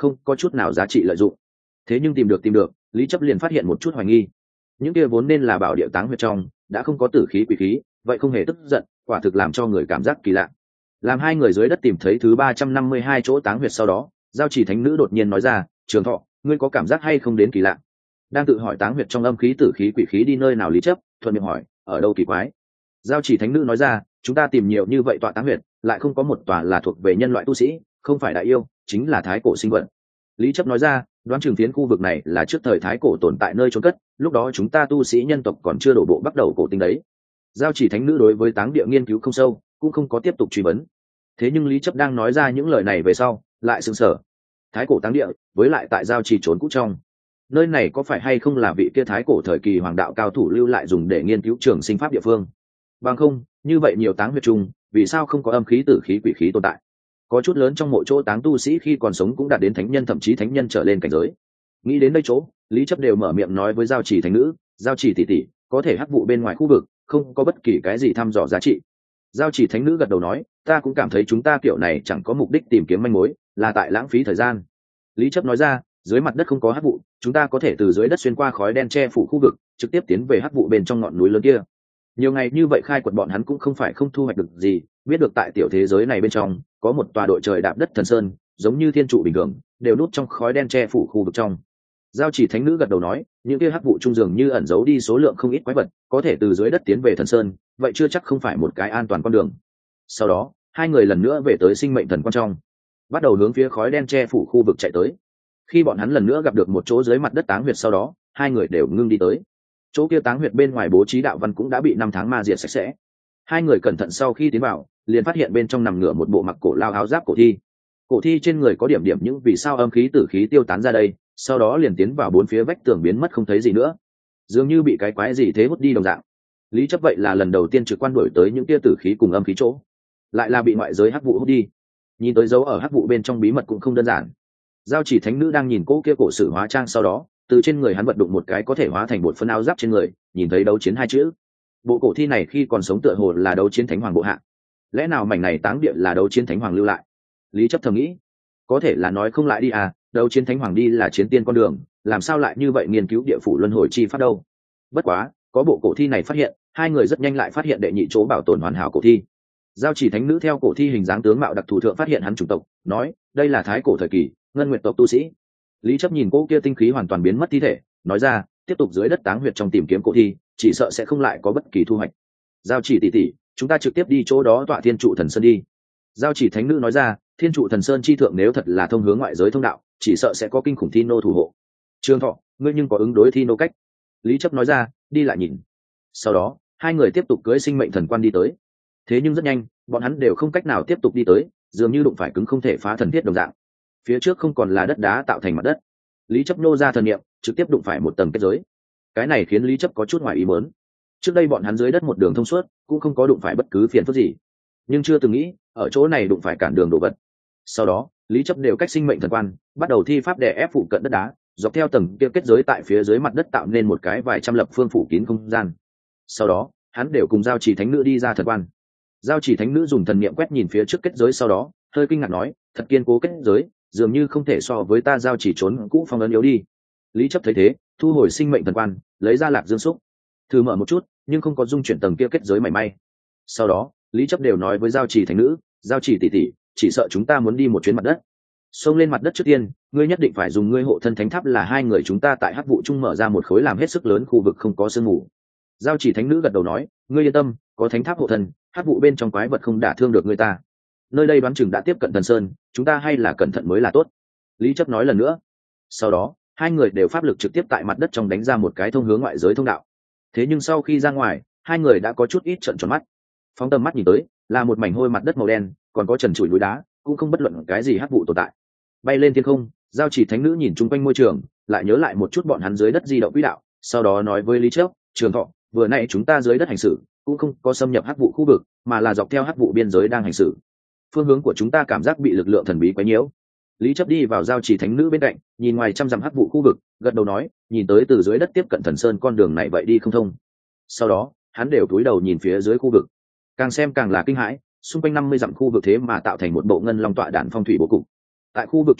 không có chút nào giá trị lợi dụng. Thế nhưng tìm được tìm được, Lý Chấp liền phát hiện một chút hoài nghi. Những kia vốn nên là bảo địa táng huyệt trong, đã không có tử khí quỷ khí, vậy không hề tức giận, quả thực làm cho người cảm giác kỳ lạ. Làm hai người dưới đất tìm thấy thứ ba trăm năm mươi hai chỗ táng huyệt sau đó, Giao Chỉ Thánh Nữ đột nhiên nói ra, "Trường Thọ, ngươi có cảm giác hay không đến kỳ lạ?" Đang tự hỏi táng huyệt trong âm khí tử khí quỷ khí đi nơi nào, Lý Chấp thuận miệng hỏi, "Ở đâu kỳ quái?" Giao Chỉ Thánh Nữ nói ra, "Chúng ta tìm nhiều như vậy tọa táng huyệt, lại không có một tòa là thuộc về nhân loại tu sĩ, không phải đại yêu, chính là thái cổ sinh vật." Lý Chấp nói ra, "Đoán chừng phiến khu vực này là trước thời thái cổ tồn tại nơi chôn cất, lúc đó chúng ta tu sĩ nhân tộc còn chưa đổ bộ bắt đầu cổ tinh đấy." Giao Chỉ Thánh Nữ đối với táng địa nghiên cứu không sâu, cũng không có tiếp tục truy vấn. Thế nhưng Lý Chấp đang nói ra những lời này về sau, lại sửng sở. Thái cổ táng địa, với lại tại Giao Chỉ trốn cũ trong, nơi này có phải hay không là vị kia thái cổ thời kỳ hoàng đạo cao thủ lưu lại dùng để nghiên cứu trường sinh pháp địa phương? Bằng không, như vậy nhiều táng huyệt chung, vì sao không có âm khí tử khí quỷ khí tồn tại? Có chút lớn trong mộ chỗ táng tu sĩ khi còn sống cũng đạt đến thánh nhân, thậm chí thánh nhân trở lên cảnh giới. Nghĩ đến đây chỗ, Lý Chấp đều mở miệng nói với Giao Chỉ Thánh Nữ, "Giao Chỉ tỷ tỷ, có thể hắc vụ bên ngoài khu vực, không có bất kỳ cái gì thăm dò giá trị." Giao Chỉ Thánh Nữ gật đầu nói, "Ta cũng cảm thấy chúng ta kiểu này chẳng có mục đích tìm kiếm manh mối, là tại lãng phí thời gian." Lý Chấp nói ra, "Dưới mặt đất không có hắc vụ, chúng ta có thể từ dưới đất xuyên qua khói đen che phủ khu vực, trực tiếp tiến về hắc vụ bên trong ngọn núi lớn kia." Nhiều ngày như vậy khai quật bọn hắn cũng không phải không thu hoạch được gì, biết được tại tiểu thế giới này bên trong có một tòa đội trời đạp đất thần sơn, giống như thiên trụ bình thường, đều núp trong khói đen che phủ khu vực trong. Giao Chỉ Thánh Nữ gật đầu nói, những kia hắc vụ trung dường như ẩn giấu đi số lượng không ít quái vật, có thể từ dưới đất tiến về thần sơn, vậy chưa chắc không phải một cái an toàn con đường. Sau đó, hai người lần nữa về tới sinh mệnh thần quan trong, bắt đầu hướng phía khói đen che phủ khu vực chạy tới. Khi bọn hắn lần nữa gặp được một chỗ dưới mặt đất táng huyệt sau đó, hai người đều ngưng đi tới. Chỗ kia táng huyệt bên ngoài bố trí đạo văn cũng đã bị năm tháng ma diệt sạch sẽ. Hai người cẩn thận sau khi tiến vào, liền phát hiện bên trong nằm ngửa một bộ mặc cổ lao áo giáp cổ thi. Cổ thi trên người có điểm điểm những vì sao âm khí tử khí tiêu tán ra đây, sau đó liền tiến vào bốn phía vách tường biến mất không thấy gì nữa, dường như bị cái quái gì thế hút đi đồng dạng. Lý Chấp vậy là lần đầu tiên trực quan đổi tới những tia tử khí cùng âm khí chỗ, lại là bị ngoại giới hắc vụ hút đi. Nhìn tới dấu ở hắc vụ bên trong bí mật cũng không đơn giản. Giao Chỉ Thánh Nữ đang nhìn cỗ kia cổ sử hóa trang sau đó, từ trên người hắn vận động một cái có thể hóa thành một phân áo giáp trên người, nhìn thấy đấu chiến hai chữ. Bộ cổ thi này khi còn sống tựa hồ là đấu chiến thánh hoàng bộ hạ. Lẽ nào mảnh này táng địa là đấu chiến thánh hoàng lưu lại? Lý Chấp thầm nghĩ, có thể là nói không lại đi à, đấu chiến thánh hoàng đi là chiến tiên con đường, làm sao lại như vậy nghiên cứu địa phủ luân hồi chi pháp đâu? Bất quá, có bộ cổ thi này phát hiện, hai người rất nhanh lại phát hiện đệ nhị chỗ bảo tồn hoàn hảo cổ thi. Giao Chỉ Thánh Nữ theo cổ thi hình dáng tướng mạo đặc thù thượng phát hiện hắn chủng tộc, nói, đây là thái cổ thời kỳ ngân nguyệt tộc tu sĩ. Lý Chấp nhìn cô kia tinh khí hoàn toàn biến mất thi thể, nói ra, tiếp tục dưới đất táng huyệt trong tìm kiếm cổ thi, chỉ sợ sẽ không lại có bất kỳ thu hoạch. Giao Chỉ tỷ tỷ, chúng ta trực tiếp đi chỗ đó tọa thiên trụ thần sơn đi. Giao Chỉ Thánh Nữ nói ra, thiên trụ thần sơn chi thượng nếu thật là thông hướng ngoại giới thông đạo, chỉ sợ sẽ có kinh khủng thi nô thủ hộ. Trương Thọ, ngươi nhưng có ứng đối thi nô cách? Lý Chấp nói ra, đi lại nhìn. Sau đó, hai người tiếp tục cưỡi sinh mệnh thần quan đi tới. Thế nhưng rất nhanh, bọn hắn đều không cách nào tiếp tục đi tới, dường như đụng phải cứng không thể phá thần thiết đồng dạng. Phía trước không còn là đất đá tạo thành mặt đất. Lý Chấp nô ra thần niệm, trực tiếp đụng phải một tầng kết giới. Cái này khiến Lý Chấp có chút ngoài ý muốn. Trước đây bọn hắn dưới đất một đường thông suốt, cũng không có đụng phải bất cứ phiền phức gì, nhưng chưa từng nghĩ ở chỗ này đụng phải cản đường đổ vật. Sau đó, Lý Chấp đều cách sinh mệnh thần quan, bắt đầu thi pháp đè ép phụ cận đất đá, dọc theo tầng kia kết giới tại phía dưới mặt đất tạo nên một cái vài trăm lập phương phủ kín không gian. Sau đó, hắn đều cùng Giao Chỉ Thánh Nữ đi ra thần quan. Giao Chỉ Thánh Nữ dùng thần niệm quét nhìn phía trước kết giới sau đó, hơi kinh ngạc nói, thật kiên cố kết giới, dường như không thể so với ta Giao Chỉ trốn cũ phong ấn yếu đi. Lý Chấp thấy thế, thu hồi sinh mệnh thần quan, lấy ra lạc dương xúc, thử mở một chút, nhưng không có dung chuyển tầng kia kết giới mảy may. Sau đó, Lý Chấp đều nói với Giao Chỉ Thánh Nữ, Giao Chỉ tỷ tỷ, chỉ sợ chúng ta muốn đi một chuyến mặt đất. Xông lên mặt đất trước tiên, ngươi nhất định phải dùng ngươi hộ thân thánh tháp, là hai người chúng ta tại hắc vụ chung mở ra một khối làm hết sức lớn khu vực không có sương mù. Giao Chỉ Thánh Nữ gật đầu nói, ngươi yên tâm, có thánh tháp hộ thân, hắc vụ bên trong quái vật không đả thương được người ta. Nơi đây đoán chừng đã tiếp cận thần sơn, chúng ta hay là cẩn thận mới là tốt. Lý Chấp nói lần nữa. Sau đó, hai người đều pháp lực trực tiếp tại mặt đất trong đánh ra một cái thông hướng ngoại giới thông đạo. Thế nhưng sau khi ra ngoài, hai người đã có chút ít trợn tròn mắt. Phóng tầm mắt nhìn tới, là một mảnh hôi mặt đất màu đen, còn có trần trụi núi đá, cũng không bất luận cái gì hắc vụ tồn tại. Bay lên thiên không, Giao Chỉ Thánh Nữ nhìn chung quanh môi trường, lại nhớ lại một chút bọn hắn dưới đất di động quỹ đạo, sau đó nói với Lý Chấp, Trường Thọ, vừa nãy chúng ta dưới đất hành xử, cũng không có xâm nhập hắc vụ khu vực, mà là dọc theo hắc vụ biên giới đang hành xử. Phương hướng của chúng ta cảm giác bị lực lượng thần bí quấy nhiễu. Lý Chấp đi vào Giao Chỉ Thánh Nữ bên cạnh, nhìn ngoài trăm dặm hắc vụ khu vực, gật đầu nói, nhìn tới từ dưới đất tiếp cận thần sơn con đường này vậy đi không thông. Sau đó, hắn đều cúi đầu nhìn phía dưới khu vực, càng xem càng là kinh hãi, xung quanh năm mươi dặm khu vực thế mà tạo thành một bộ ngân long tọa đạn phong thủy bố cục. Tại khu vực trung ương,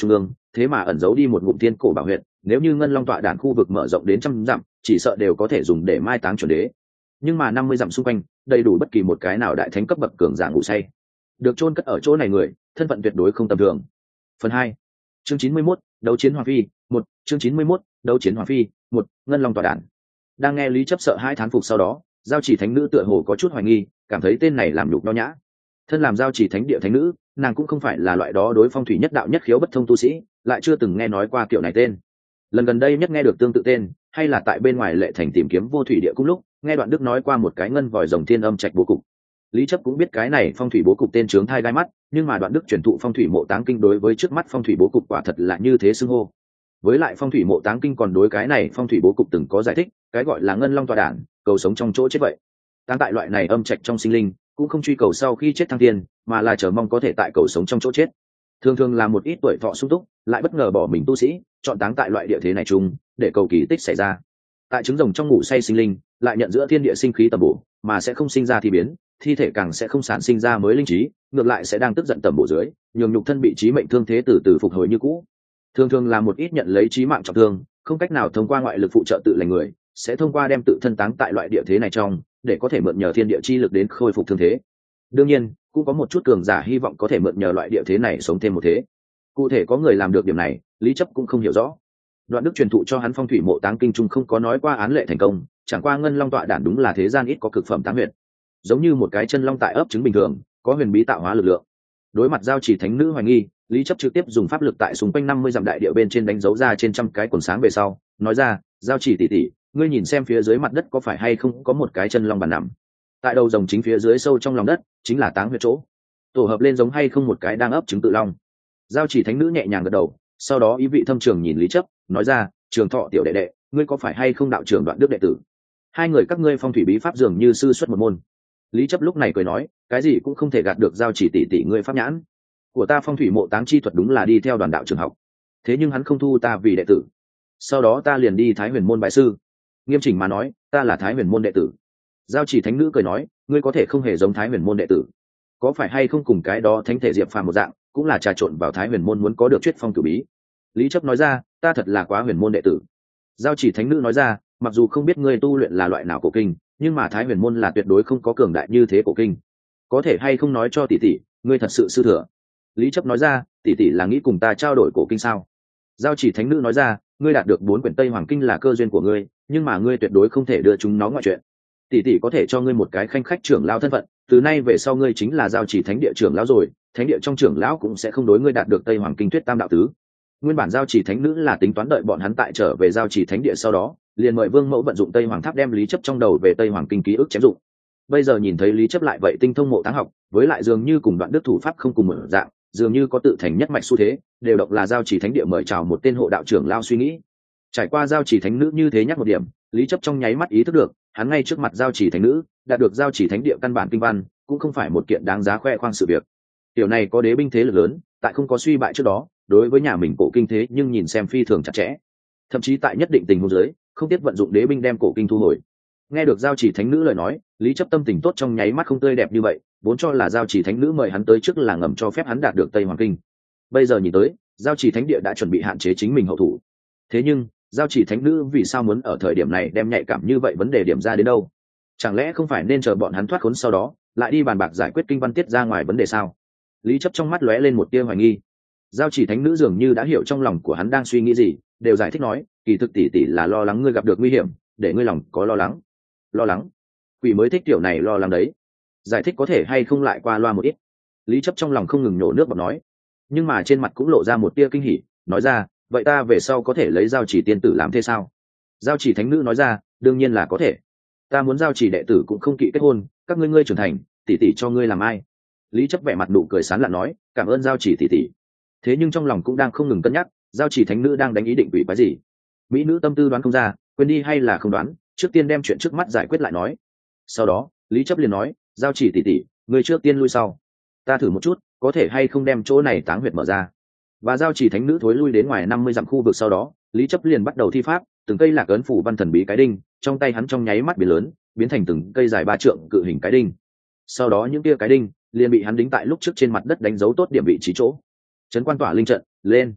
thế mà ẩn giấu đi một ngụm thiên cổ bảo huyệt, nếu như ngân long tọa đản khu vực mở rộng đến trăm dặm, chỉ sợ đều có thể dùng để mai táng chuẩn đế. Nhưng mà năm mươi dặm xung quanh đầy đủ bất kỳ một cái nào đại thánh cấp bậc cường giả ngủ say, được chôn cất ở chỗ này người thân phận tuyệt đối không tầm thường. Phần hai, chương chín mươi mốt, đấu chiến hoàng phi một. Chương chín mươi mốt, đấu chiến hoàng phi một. Ngân long tọa đản. Đang nghe Lý Chấp sợ hai thán phục sau đó, giao chỉ thánh nữ tựa hồ có chút hoài nghi, cảm thấy tên này làm nhục nho nhã. Thân làm giao chỉ thánh địa thánh nữ, nàng cũng không phải là loại đó đối phong thủy nhất đạo nhất khiếu bất thông tu sĩ, lại chưa từng nghe nói qua kiểu này tên. Lần gần đây nhất nghe được tương tự tên, hay là tại bên ngoài Lệ Thành tìm kiếm vô thủy địa cung lúc, nghe Đoạn Đức nói qua một cái ngân vòi rồng thiên âm trạch bố cục. Lý Chấp cũng biết cái này phong thủy bố cục tên chướng thai gai mắt, nhưng mà Đoạn Đức truyền thụ phong thủy mộ táng kinh đối với trước mắt phong thủy bố cục quả thật là như thế xưng hô. Với lại phong thủy mộ táng kinh còn đối cái này phong thủy bố cục từng có giải thích, cái gọi là ngân long tọa đản, cầu sống trong chỗ chết vậy. Táng tại loại này âm trạch trong sinh linh, cũng không truy cầu sau khi chết thăng thiên, mà là chờ mong có thể tại cầu sống trong chỗ chết. Thường thường là một ít tuổi thọ sung túc, lại bất ngờ bỏ mình tu sĩ, chọn táng tại loại địa thế này chung, để cầu kỳ tích xảy ra. Tại trứng rồng trong ngủ say sinh linh, lại nhận giữa thiên địa sinh khí tầm bổ, mà sẽ không sinh ra thi biến, thi thể càng sẽ không sản sinh ra mới linh trí, ngược lại sẽ đang tức giận tầm bổ dưới, nhường nhục thân bị chí mệnh thương thế từ từ phục hồi như cũ. Thường thường là một ít nhận lấy chí mạng trọng thương, không cách nào thông qua ngoại lực phụ trợ tự lành người, sẽ thông qua đem tự thân táng tại loại địa thế này trong, để có thể mượn nhờ thiên địa chi lực đến khôi phục thương thế. Đương nhiên, cũng có một chút cường giả hy vọng có thể mượn nhờ loại địa thế này sống thêm một thế. Cụ thể có người làm được điểm này, Lý Chấp cũng không hiểu rõ. Đoạn Đức truyền thụ cho hắn phong thủy mộ táng kinh trung không có nói qua án lệ thành công, chẳng qua ngân long tọa đản đúng là thế gian ít có cực phẩm táng huyệt, giống như một cái chân long tại ấp trứng bình thường, có huyền bí tạo hóa lực lượng. Đối mặt giao chỉ thánh nữ hoài nghi, Lý Chấp trực tiếp dùng pháp lực tại xung quanh năm mươi dặm đại địa bên trên đánh dấu ra trên trăm cái quần sáng về sau, nói ra, giao chỉ tỷ tỷ, ngươi nhìn xem phía dưới mặt đất có phải hay không có một cái chân long bàn nằm. Tại đầu rồng chính phía dưới sâu trong lòng đất, chính là táng huyệt chỗ. Tổ hợp lên giống hay không một cái đang ấp trứng tự long. Giao chỉ thánh nữ nhẹ nhàng gật đầu, sau đó ý vị thâm trường nhìn Lý Chấp, nói ra, Trường Thọ tiểu đệ đệ, ngươi có phải hay không đạo trưởng Đoạn Đức đệ tử? Hai người các ngươi phong thủy bí pháp dường như sư xuất một môn. Lý Chấp lúc này cười nói, cái gì cũng không thể gạt được giao chỉ tỷ tỷ ngươi pháp nhãn. Của ta phong thủy mộ táng chi thuật đúng là đi theo đoàn đạo trường học, thế nhưng hắn không thu ta vì đệ tử. Sau đó ta liền đi Thái Huyền môn bái sư. Nghiêm chỉnh mà nói, ta là Thái Huyền môn đệ tử. Giao chỉ thánh nữ cười nói, ngươi có thể không hề giống Thái Huyền môn đệ tử, có phải hay không cùng cái đó thánh thể diệp phàm một dạng, cũng là trà trộn vào Thái Huyền môn muốn có được chuyết phong cử bí. Lý Chấp nói ra, ta thật là quá huyền môn đệ tử. Giao chỉ thánh nữ nói ra, mặc dù không biết ngươi tu luyện là loại nào cổ kinh, nhưng mà Thái Huyền môn là tuyệt đối không có cường đại như thế cổ kinh, có thể hay không nói cho tỷ tỷ, ngươi thật sự sư thừa? Lý Chấp nói ra, tỷ tỷ là nghĩ cùng ta trao đổi cổ kinh sao? Giao chỉ thánh nữ nói ra, ngươi đạt được bốn quyển Tây Hoàng kinh là cơ duyên của ngươi, nhưng mà ngươi tuyệt đối không thể đưa chúng nó ngoại chuyện. Tỷ tỷ có thể cho ngươi một cái khanh khách trưởng lão thân phận, từ nay về sau ngươi chính là giao chỉ thánh địa trưởng lão rồi, thánh địa trong trưởng lão cũng sẽ không đối ngươi đạt được Tây Hoàng kinh thuyết tam đạo tứ. Nguyên bản giao chỉ thánh nữ là tính toán đợi bọn hắn tại trở về giao chỉ thánh địa sau đó, liền mời Vương Mẫu vận dụng Tây Hoàng tháp đem Lý Chấp trong đầu về Tây Hoàng kinh ký ức chém dụng. Bây giờ nhìn thấy Lý Chấp lại vậy tinh thông mộ táng học, với lại dường như cùng Đoạn Đức thủ pháp không cùng một dạng, dường như có tự thành nhất mạch xu thế, đều độc là giao chỉ thánh địa mời chào một tên hộ đạo trưởng lao suy nghĩ. Trải qua giao chỉ thánh nữ như thế nhắc một điểm, Lý Chấp trong nháy mắt ý thức được, hắn ngay trước mặt giao chỉ thánh nữ, đạt được giao chỉ thánh địa căn bản kinh văn, cũng không phải một kiện đáng giá khoe khoang sự việc. Tiểu này có đế binh thế lực lớn, tại không có suy bại trước đó, đối với nhà mình cổ kinh thế nhưng nhìn xem phi thường chặt chẽ, thậm chí tại nhất định tình huống dưới, không tiếc vận dụng đế binh đem cổ kinh thu hồi. Nghe được giao chỉ thánh nữ lời nói, Lý Chấp tâm tình tốt trong nháy mắt không tươi đẹp như vậy, vốn cho là giao chỉ thánh nữ mời hắn tới trước là ngầm cho phép hắn đạt được Tây Hoàng kinh. Bây giờ nhìn tới, giao chỉ thánh địa đã chuẩn bị hạn chế chính mình hậu thủ. Thế nhưng, giao chỉ thánh nữ vì sao muốn ở thời điểm này đem nhạy cảm như vậy vấn đề điểm ra đến đâu? Chẳng lẽ không phải nên chờ bọn hắn thoát khốn sau đó, lại đi bàn bạc giải quyết kinh văn tiết ra ngoài vấn đề sao? Lý Chấp trong mắt lóe lên một tia hoài nghi. Giao chỉ thánh nữ dường như đã hiểu trong lòng của hắn đang suy nghĩ gì, đều giải thích nói, kỳ thực tỷ tỷ là lo lắng ngươi gặp được nguy hiểm, để ngươi lòng có lo lắng. Lo lắng? Quỷ mới thích tiểu này lo lắng đấy. Giải thích có thể hay không lại qua loa một ít. Lý Chấp trong lòng không ngừng nhổ nước bọt nói, nhưng mà trên mặt cũng lộ ra một tia kinh hỉ, nói ra, vậy ta về sau có thể lấy giao chỉ tiên tử làm thế sao? Giao chỉ thánh nữ nói ra, đương nhiên là có thể. Ta muốn giao chỉ đệ tử cũng không kỵ kết hôn, các ngươi ngươi trưởng thành, tỷ tỷ cho ngươi làm ai? Lý Chấp vẻ mặt nụ cười sán lạn nói, cảm ơn giao chỉ tỷ tỷ. Thế nhưng trong lòng cũng đang không ngừng cân nhắc, giao chỉ thánh nữ đang đánh ý định quỷ quái gì? Mỹ nữ tâm tư đoán không ra, quên đi hay là không đoán, trước tiên đem chuyện trước mắt giải quyết lại nói. Sau đó, Lý Chấp liền nói, giao chỉ tỷ tỷ, ngươi trước tiên lui sau. Ta thử một chút, có thể hay không đem chỗ này táng huyệt mở ra. Và giao chỉ thánh nữ thối lui đến ngoài năm mươi dặm khu vực sau đó, Lý Chấp liền bắt đầu thi pháp, từng cây lạc ấn phủ văn thần bí cái đinh, trong tay hắn trong nháy mắt biến lớn, biến thành từng cây dài ba trượng cự hình cái đinh. Sau đó những kia cái đinh liền bị hắn đính tại lúc trước trên mặt đất đánh dấu tốt điểm vị trí chỗ. Trấn quan tỏa linh trận, lên.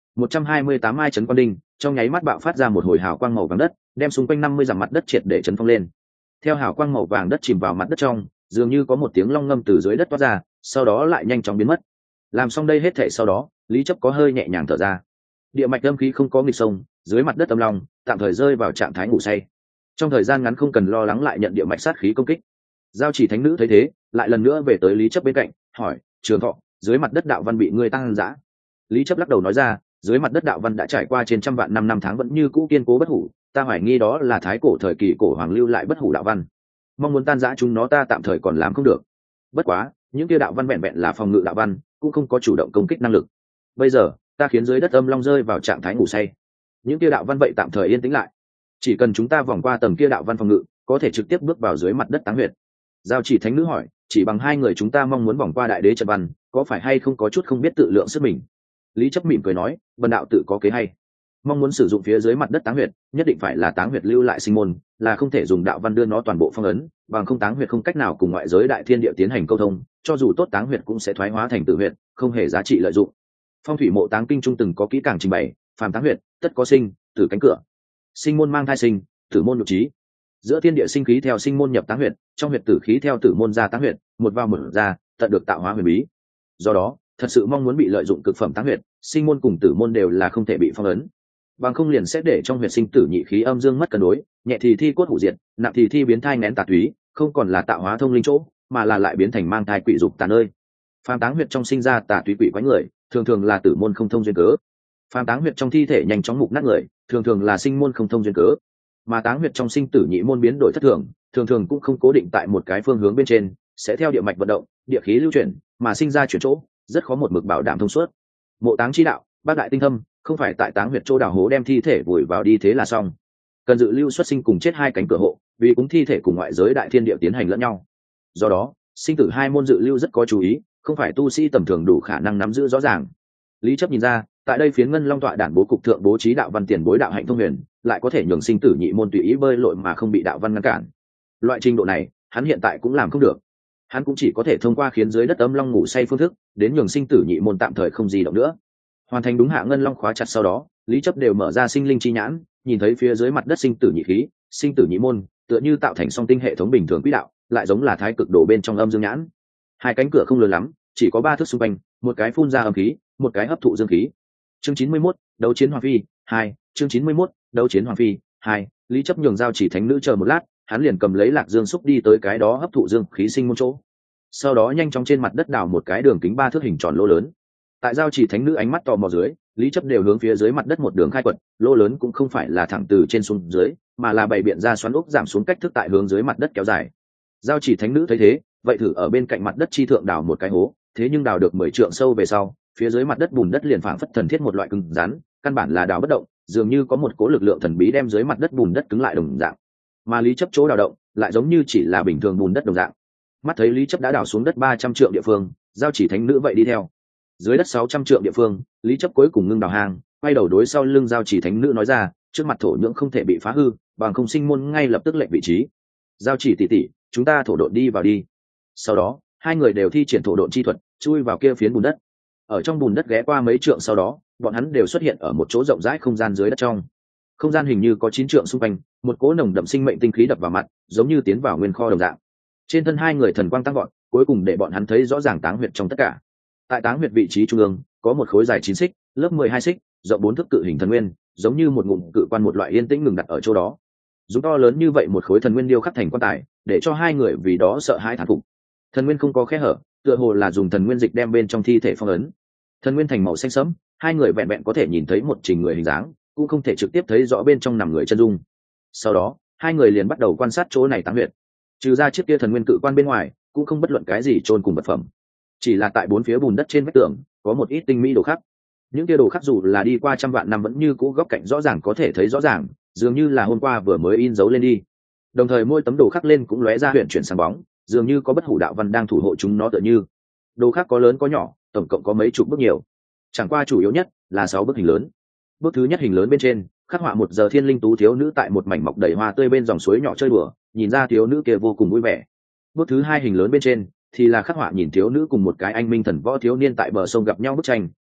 một trăm hai mươi tám mai chấn quan đinh trong nháy mắt bạo phát ra một hồi hào quang màu vàng đất, đem xung quanh năm mươi dặm mặt đất triệt để chấn phong lên. Theo hào quang màu vàng đất chìm vào mặt đất trong, dường như có một tiếng long ngâm từ dưới đất toát ra, sau đó lại nhanh chóng biến mất. Làm xong đây hết thảy sau đó, Lý Chấp có hơi nhẹ nhàng thở ra. Địa mạch âm khí không có nghịch sông, dưới mặt đất âm long tạm thời rơi vào trạng thái ngủ say. Trong thời gian ngắn không cần lo lắng lại nhận địa mạch sát khí công kích. Giao Chỉ thánh nữ thấy thế, lại lần nữa về tới Lý Chấp bên cạnh, hỏi: "Trường Thọ, dưới mặt đất đạo văn bị ngươi tăng dã?" Lý Chấp lắc đầu nói ra: "Dưới mặt đất đạo văn đã trải qua trên trăm vạn năm năm tháng vẫn như cũ kiên cố bất hủ, ta hoài nghi đó là thái cổ thời kỳ cổ hoàng lưu lại bất hủ đạo văn. Mong muốn tan rã chúng nó ta tạm thời còn làm không được. Bất quá, những kia đạo văn vẹn vẹn là phòng ngự đạo văn, cũng không có chủ động công kích năng lực. Bây giờ, ta khiến dưới đất âm long rơi vào trạng thái ngủ say. Những kia đạo văn vậy tạm thời yên tĩnh lại. Chỉ cần chúng ta vòng qua tầng kia đạo văn phòng ngự, có thể trực tiếp bước vào dưới mặt đất Táng Huyệt." Giao Chỉ thánh nữ hỏi: "Chỉ bằng hai người chúng ta mong muốn vòng qua đại đế trận văn, có phải hay không có chút không biết tự lượng sức mình?" Lý Chấp mỉm cười nói: "Bần đạo tự có kế hay. Mong muốn sử dụng phía dưới mặt đất Táng Huyệt, nhất định phải là Táng Huyệt lưu lại sinh môn, là không thể dùng đạo văn đưa nó toàn bộ phong ấn, bằng không Táng Huyệt không cách nào cùng ngoại giới đại thiên địa tiến hành câu thông, cho dù tốt Táng Huyệt cũng sẽ thoái hóa thành tử huyệt, không hề giá trị lợi dụng. Phong thủy mộ Táng kinh trung từng có kỹ càng trình bày, phàm Táng Huyệt, tất có sinh, tử cánh cửa. Sinh môn mang thai sinh, tử môn nhục trí. Giữa thiên địa sinh khí theo sinh môn nhập Táng Huyệt, trong huyệt tử khí theo tử môn ra Táng Huyệt, một vào một ra, tận được tạo hóa huyền bí. Do đó, thật sự mong muốn bị lợi dụng cực phẩm Táng Huyệt, sinh môn cùng tử môn đều là không thể bị phong ấn. Bằng không liền sẽ để trong huyệt sinh tử nhị khí âm dương mất cân đối, nhẹ thì thi cốt hủ diệt, nặng thì thi biến thai nén tà túy, không còn là tạo hóa thông linh chỗ, mà là lại biến thành mang thai quỷ dục tà nơi. Phàm Táng Huyệt trong sinh ra tà túy quỷ quái người, thường thường là tử môn không thông duyên cớ. Phàm Táng Huyệt trong thi thể nhanh chóng mục nát người, thường thường là sinh môn không thông duyên cớ. Mà Táng Huyệt trong sinh tử nhị môn biến đổi thất thường, thường thường cũng không cố định tại một cái phương hướng bên trên, sẽ theo địa mạch vận động, địa khí lưu chuyển, mà sinh ra chuyển chỗ, rất khó một mực bảo đảm thông suốt. Mộ táng chi đạo, bác đại tinh thâm, không phải tại Táng Huyệt chỗ đào hố đem thi thể vùi vào đi thế là xong. Cần dự lưu xuất sinh cùng chết hai cánh cửa hộ, vì cúng thi thể cùng ngoại giới đại thiên địa tiến hành lẫn nhau. Do đó, sinh tử hai môn dự lưu rất có chú ý, không phải tu sĩ tầm thường đủ khả năng nắm giữ rõ ràng. Lý Chấp nhìn ra, tại đây phiến ngân long tọa đản bố cục thượng bố trí đạo văn tiền bối đạo hạnh thông huyền, lại có thể nhường sinh tử nhị môn tùy ý bơi lội mà không bị đạo văn ngăn cản. Loại trình độ này, hắn hiện tại cũng làm không được. Hắn cũng chỉ có thể thông qua khiến dưới đất âm long ngủ say phương thức, đến nhường sinh tử nhị môn tạm thời không di động nữa. Hoàn thành đúng hạ ngân long khóa chặt sau đó, Lý Chấp đều mở ra sinh linh chi nhãn, nhìn thấy phía dưới mặt đất sinh tử nhị khí, sinh tử nhị môn, tựa như tạo thành song tinh hệ thống bình thường quỹ đạo, lại giống là thái cực đổ bên trong âm dương nhãn. Hai cánh cửa không lớn lắm, chỉ có ba thước xung quanh, một cái phun ra âm khí, một cái hấp thụ dương khí. Chương chín mươi mốt, đấu chiến hoàng phi hai. Chương chín mươi mốt, đấu chiến hoàng phi hai. Lý Chấp nhường Giao Chỉ thánh nữ chờ một lát, hắn liền cầm lấy lạc dương xúc đi tới cái đó hấp thụ dương khí sinh môn chỗ. Sau đó nhanh chóng trên mặt đất đào một cái đường kính ba thước hình tròn lỗ lớn. Tại Giao Chỉ thánh nữ ánh mắt tò mò dưới, Lý Chấp đều hướng phía dưới mặt đất một đường khai quật, lỗ lớn cũng không phải là thẳng từ trên xuống dưới, mà là bày biện ra xoắn ốc giảm xuống cách thức tại hướng dưới mặt đất kéo dài. Giao Chỉ thánh nữ thấy thế, vậy thử ở bên cạnh mặt đất chi thượng đào một cái hố, thế nhưng đào được mười trượng sâu về sau, phía dưới mặt đất bùn đất liền phảng phất thần thiết một loại cứng rắn, căn bản là đào bất động, dường như có một cố lực lượng thần bí đem dưới mặt đất bùn đất cứng lại đồng dạng. Mà Lý Chấp chỗ đào động, lại giống như chỉ là bình thường bùn đất đồng dạng. Mắt thấy Lý Chấp đã đào xuống đất ba trăm trượng địa phương, Giao Chỉ thánh nữ vậy đi theo. Dưới đất sáu trăm trượng địa phương, Lý Chấp cuối cùng ngưng đào hang, quay đầu đối sau lưng Giao Chỉ thánh nữ nói ra, trước mặt thổ nhưỡng không thể bị phá hư, bằng không sinh môn ngay lập tức lệnh vị trí. Giao Chỉ tỷ tỷ, chúng ta thổ độn đi vào đi. Sau đó, hai người đều thi triển thổ độn chi thuật, chui vào kia phiến bùn đất. Ở trong bùn đất ghé qua mấy trượng sau đó, bọn hắn đều xuất hiện ở một chỗ rộng rãi không gian dưới đất trong. Không gian hình như có chín trượng xung quanh, một cỗ nồng đậm sinh mệnh tinh khí đập vào mặt, giống như tiến vào nguyên kho đồng dạng. Trên thân hai người thần quang tăng vọt, cuối cùng để bọn hắn thấy rõ ràng Táng Huyệt trong tất cả. Tại Táng Huyệt vị trí trung ương, có một khối dài chín xích, lớp mười hai xích, rộng bốn thước cự hình thần nguyên, giống như một ngụm cự quan một loại yên tĩnh ngừng đặt ở chỗ đó. Dùng to lớn như vậy một khối thần nguyên điêu khắc thành quan tài, để cho hai người vì đó sợ hãi thán phục. Thần nguyên không có khe hở, tựa hồ là dùng thần nguyên dịch đem bên trong thi thể phong ấn. Thần nguyên thành màu xanh sẫm, hai người vẹn vẹn có thể nhìn thấy một trình người hình dáng, cũng không thể trực tiếp thấy rõ bên trong nằm người chân dung. Sau đó, hai người liền bắt đầu quan sát chỗ này Táng Huyệt. Trừ ra chiếc kia thần nguyên cự quan bên ngoài, cũng không bất luận cái gì chôn cùng vật phẩm. Chỉ là tại bốn phía bùn đất trên vách tường, có một ít tinh mỹ đồ khắc. Những kia đồ khắc dù là đi qua trăm vạn năm vẫn như cũ góc cạnh rõ ràng có thể thấy rõ ràng, dường như là hôm qua vừa mới in dấu lên đi. Đồng thời mỗi tấm đồ khắc lên cũng lóe ra huyền chuyển sáng bóng, dường như có bất hủ đạo văn đang thủ hộ chúng nó tựa như. Đồ khắc có lớn có nhỏ, tổng cộng có mấy chục bức nhiều. Chẳng qua chủ yếu nhất là sáu bức hình lớn. Bức thứ nhất hình lớn bên trên, khắc họa một giờ thiên linh tú thiếu nữ tại một mảnh mọc đầy hoa tươi bên dòng suối nhỏ chơi đùa, nhìn ra thiếu nữ kia vô cùng vui vẻ. Bức thứ hai hình lớn bên trên thì là khắc họa nhìn thiếu nữ cùng một cái anh minh thần võ thiếu niên tại bờ sông gặp nhau bức tranh,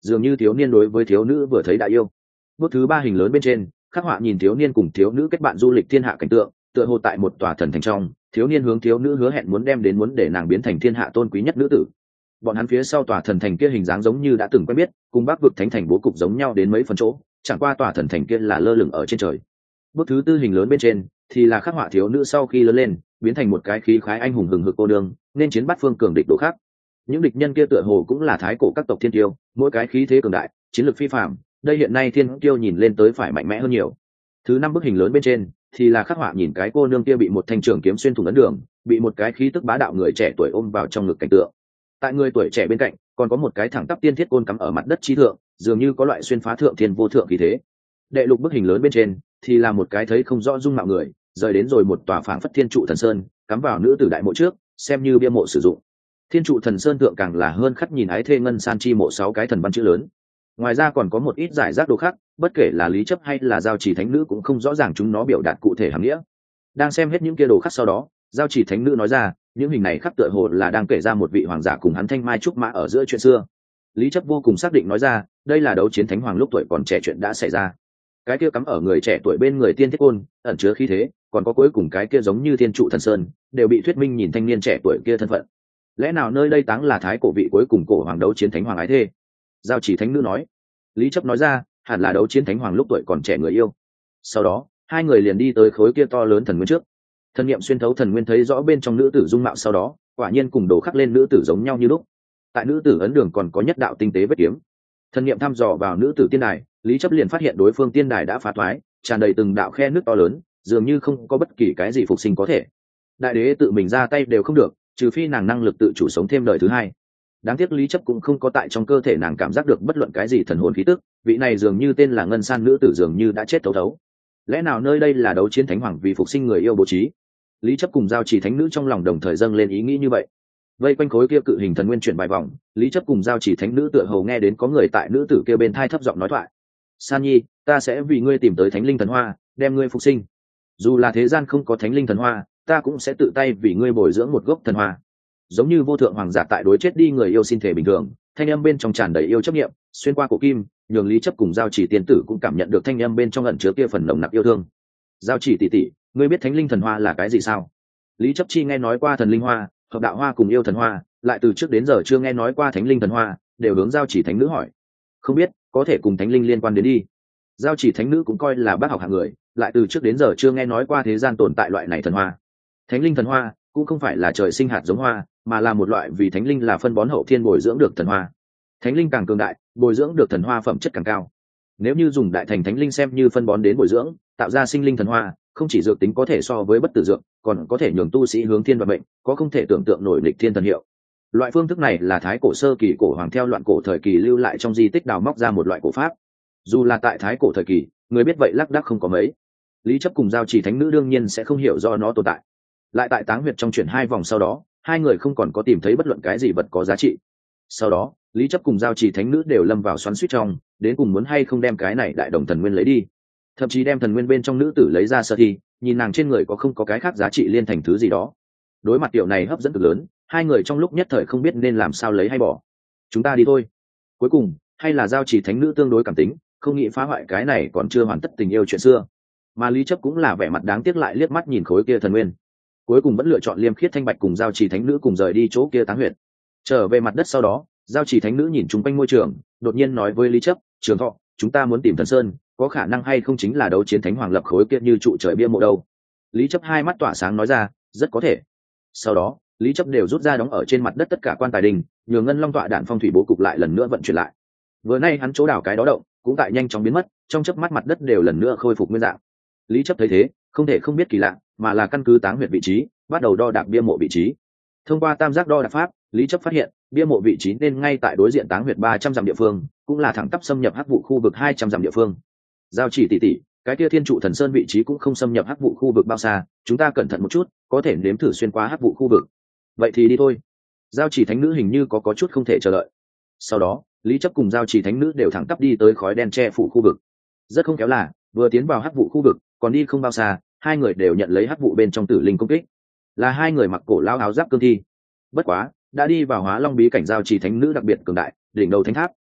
dường như thiếu niên đối với thiếu nữ vừa thấy đã yêu. Bước thứ ba hình lớn bên trên khắc họa nhìn thiếu niên cùng thiếu nữ kết bạn du lịch thiên hạ cảnh tượng, tựa hồ tại một tòa thần thành trong, thiếu niên hướng thiếu nữ hứa hẹn muốn đem đến muốn để nàng biến thành thiên hạ tôn quý nhất nữ tử. Bọn hắn phía sau tòa thần thành kia hình dáng giống như đã từng quen biết, cùng Bắc vực thánh thành bố cục giống nhau đến mấy phần chỗ, chẳng qua tòa thần thành kia là lơ lửng ở trên trời. Bước thứ tư hình lớn bên trên thì là khắc họa thiếu nữ sau khi lớn lên biến thành một cái khí khái anh hùng hừng hực cô đương, nên chiến bắt phương cường địch độ khác. Những địch nhân kia tựa hồ cũng là thái cổ các tộc thiên tiêu, mỗi cái khí thế cường đại, chiến lược phi phàm, đây hiện nay thiên tiêu nhìn lên tới phải mạnh mẽ hơn nhiều. Thứ năm bức hình lớn bên trên thì là khắc họa nhìn cái cô nương kia bị một thanh trường kiếm xuyên thủng ấn đường, bị một cái khí tức bá đạo người trẻ tuổi ôm vào trong ngực cảnh tượng. Tại người tuổi trẻ bên cạnh còn có một cái thẳng tắp tiên thiết côn cắm ở mặt đất chi thượng, dường như có loại xuyên phá thượng thiên vô thượng khí thế. Đệ lục bức hình lớn bên trên thì là một cái thấy không rõ dung mạo người rời đến rồi một tòa phảng phất thiên trụ thần sơn, cắm vào nữ tử đại mộ trước, xem như bia mộ sử dụng. Thiên trụ thần sơn thượng càng là hơn khắc nhìn ái thê ngân san chi mộ sáu cái thần văn chữ lớn. Ngoài ra còn có một ít giải rác đồ khác, bất kể là lý chấp hay là giao chỉ thánh nữ cũng không rõ ràng chúng nó biểu đạt cụ thể hàm nghĩa. Đang xem hết những kia đồ khác sau đó, giao chỉ thánh nữ nói ra, những hình này khắc tựa hồ là đang kể ra một vị hoàng giả cùng hắn thanh mai trúc mã ở giữa chuyện xưa. Lý chấp vô cùng xác định nói ra, đây là đấu chiến thánh hoàng lúc tuổi còn trẻ chuyện đã xảy ra. Cái kia cắm ở người trẻ tuổi bên người tiên thiết côn ẩn chứa khí thế, còn có cuối cùng cái kia giống như thiên trụ thần sơn, đều bị thuyết minh nhìn thanh niên trẻ tuổi kia thân phận. Lẽ nào nơi đây táng là thái cổ vị cuối cùng cổ hoàng đấu chiến thánh hoàng ái thê? Giao chỉ thánh nữ nói. Lý chấp nói ra, hẳn là đấu chiến thánh hoàng lúc tuổi còn trẻ người yêu. Sau đó hai người liền đi tới khối kia to lớn thần nguyên trước. Thần niệm xuyên thấu thần nguyên thấy rõ bên trong nữ tử dung mạo, sau đó quả nhiên cùng đồ khắc lên nữ tử giống nhau như lúc. Tại nữ tử ấn đường còn có nhất đạo tinh tế vết kiếm. Thần niệm thăm dò vào nữ tử tiên đài, Lý chấp liền phát hiện đối phương tiên đài đã phá thoái, tràn đầy từng đạo khe nước to lớn, dường như không có bất kỳ cái gì phục sinh có thể. Đại đế tự mình ra tay đều không được, trừ phi nàng năng lực tự chủ sống thêm đời thứ hai. Đáng tiếc Lý chấp cũng không có tại trong cơ thể nàng cảm giác được bất luận cái gì thần hồn khí tức, vị này dường như tên là ngân san nữ tử dường như đã chết thấu thấu. Lẽ nào nơi đây là đấu chiến thánh hoàng vì phục sinh người yêu bố trí? Lý chấp cùng giao chỉ thánh nữ trong lòng đồng thời dâng lên ý nghĩ như vậy. Vây quanh khối kia cự hình thần nguyên chuyển vài vòng, Lý chấp cùng giao chỉ thánh nữ tựa hồ nghe đến có người tại nữ tử kia bên thai thấp giọng nói thoại. San nhi, ta sẽ vì ngươi tìm tới thánh linh thần hoa, đem ngươi phục sinh. Dù là thế gian không có thánh linh thần hoa, ta cũng sẽ tự tay vì ngươi bồi dưỡng một gốc thần hoa. Giống như vô thượng hoàng giả tại đối chết đi người yêu xin thể bình thường, thanh âm bên trong tràn đầy yêu chấp niệm, xuyên qua cổ kim, nhường Lý chấp cùng giao chỉ tiên tử cũng cảm nhận được thanh âm bên trong ẩn chứa kia phần nồng nặc yêu thương. Giao chỉ tỷ tỷ, ngươi biết thánh linh thần hoa là cái gì sao? Lý chấp chi nghe nói qua thần linh hoa, hợp đạo hoa cùng yêu thần hoa, lại từ trước đến giờ chưa nghe nói qua thánh linh thần hoa, đều hướng giao chỉ thánh nữ hỏi. Không biết, có thể cùng thánh linh liên quan đến đi. Giao chỉ thánh nữ cũng coi là bác học hạng người, lại từ trước đến giờ chưa nghe nói qua thế gian tồn tại loại này thần hoa. Thánh linh thần hoa cũng không phải là trời sinh hạt giống hoa, mà là một loại vì thánh linh là phân bón hậu thiên bồi dưỡng được thần hoa. Thánh linh càng cường đại, bồi dưỡng được thần hoa phẩm chất càng cao. Nếu như dùng đại thành thánh linh xem như phân bón đến bồi dưỡng, tạo ra sinh linh thần hoa, không chỉ dược tính có thể so với bất tử dược, còn có thể nhường tu sĩ hướng thiên và bệnh, có không thể tưởng tượng nổi lịch thiên thần hiệu. Loại phương thức này là thái cổ sơ kỳ cổ hoàng theo loạn cổ thời kỳ lưu lại trong di tích đào móc ra một loại cổ pháp. Dù là tại thái cổ thời kỳ, người biết vậy lác đác không có mấy. Lý chấp cùng giao chỉ thánh nữ đương nhiên sẽ không hiểu do nó tồn tại. Lại tại táng huyệt trong chuyển hai vòng sau đó, hai người không còn có tìm thấy bất luận cái gì vật có giá trị. Sau đó Lý chấp cùng giao chỉ thánh nữ đều lâm vào xoắn xuýt trong, đến cùng muốn hay không đem cái này đại đồng thần nguyên lấy đi, thậm chí đem thần nguyên bên trong nữ tử lấy ra sơ thi, nhìn nàng trên người có không có cái khác giá trị liên thành thứ gì đó. Đối mặt điều này hấp dẫn cực lớn, hai người trong lúc nhất thời không biết nên làm sao lấy hay bỏ. Chúng ta đi thôi. Cuối cùng hay là giao chỉ thánh nữ tương đối cảm tính, không nghĩ phá hoại cái này còn chưa hoàn tất tình yêu chuyện xưa, mà Lý chấp cũng là vẻ mặt đáng tiếc lại liếc mắt nhìn khối kia thần nguyên, cuối cùng vẫn lựa chọn liêm khiết thanh bạch cùng giao chỉ thánh nữ cùng rời đi chỗ kia táng huyệt. Trở về mặt đất sau đó, giao chỉ thánh nữ nhìn chung quanh môi trường, đột nhiên nói với Lý chấp, Trường Thọ, chúng ta muốn tìm thần sơn, có khả năng hay không chính là đấu chiến thánh hoàng lập khối kia như trụ trời bia mộ đâu? Lý chấp hai mắt tỏa sáng nói ra, rất có thể. Sau đó Lý chấp đều rút ra đóng ở trên mặt đất tất cả quan tài đình, nhường ngân long tọa đạn phong thủy bố cục lại lần nữa vận chuyển lại. Vừa nay hắn chỗ đảo cái đó động cũng tại nhanh chóng biến mất, trong chớp mắt mặt đất đều lần nữa khôi phục nguyên dạng. Lý chấp thấy thế không thể không biết kỳ lạ, mà là căn cứ táng huyệt vị trí bắt đầu đo đạc bia mộ vị trí. Thông qua tam giác đo đạc pháp, Lý chấp phát hiện bia mộ vị trí nên ngay tại đối diện táng huyệt ba trăm dặm địa phương, cũng là thẳng tắp xâm nhập hắc vụ khu vực hai trăm dặm địa phương. Giao chỉ tỷ tỷ, cái kia thiên trụ thần sơn vị trí cũng không xâm nhập hắc vụ khu vực bao xa, chúng ta cẩn thận một chút, có thể nếm thử xuyên qua hắc vụ khu vực. Vậy thì đi thôi. Giao chỉ thánh nữ hình như có có chút không thể chờ đợi. Sau đó Lý chấp cùng giao chỉ thánh nữ đều thẳng tắp đi tới khói đen che phủ khu vực. Rất không kéo là vừa tiến vào hắc vụ khu vực, còn đi không bao xa, hai người đều nhận lấy hắc vụ bên trong tử linh công kích. Là hai người mặc cổ lao áo giáp cương thi. Bất quá đã đi vào hóa long bí cảnh, giao chỉ thánh nữ đặc biệt cường đại, đỉnh đầu thánh tháp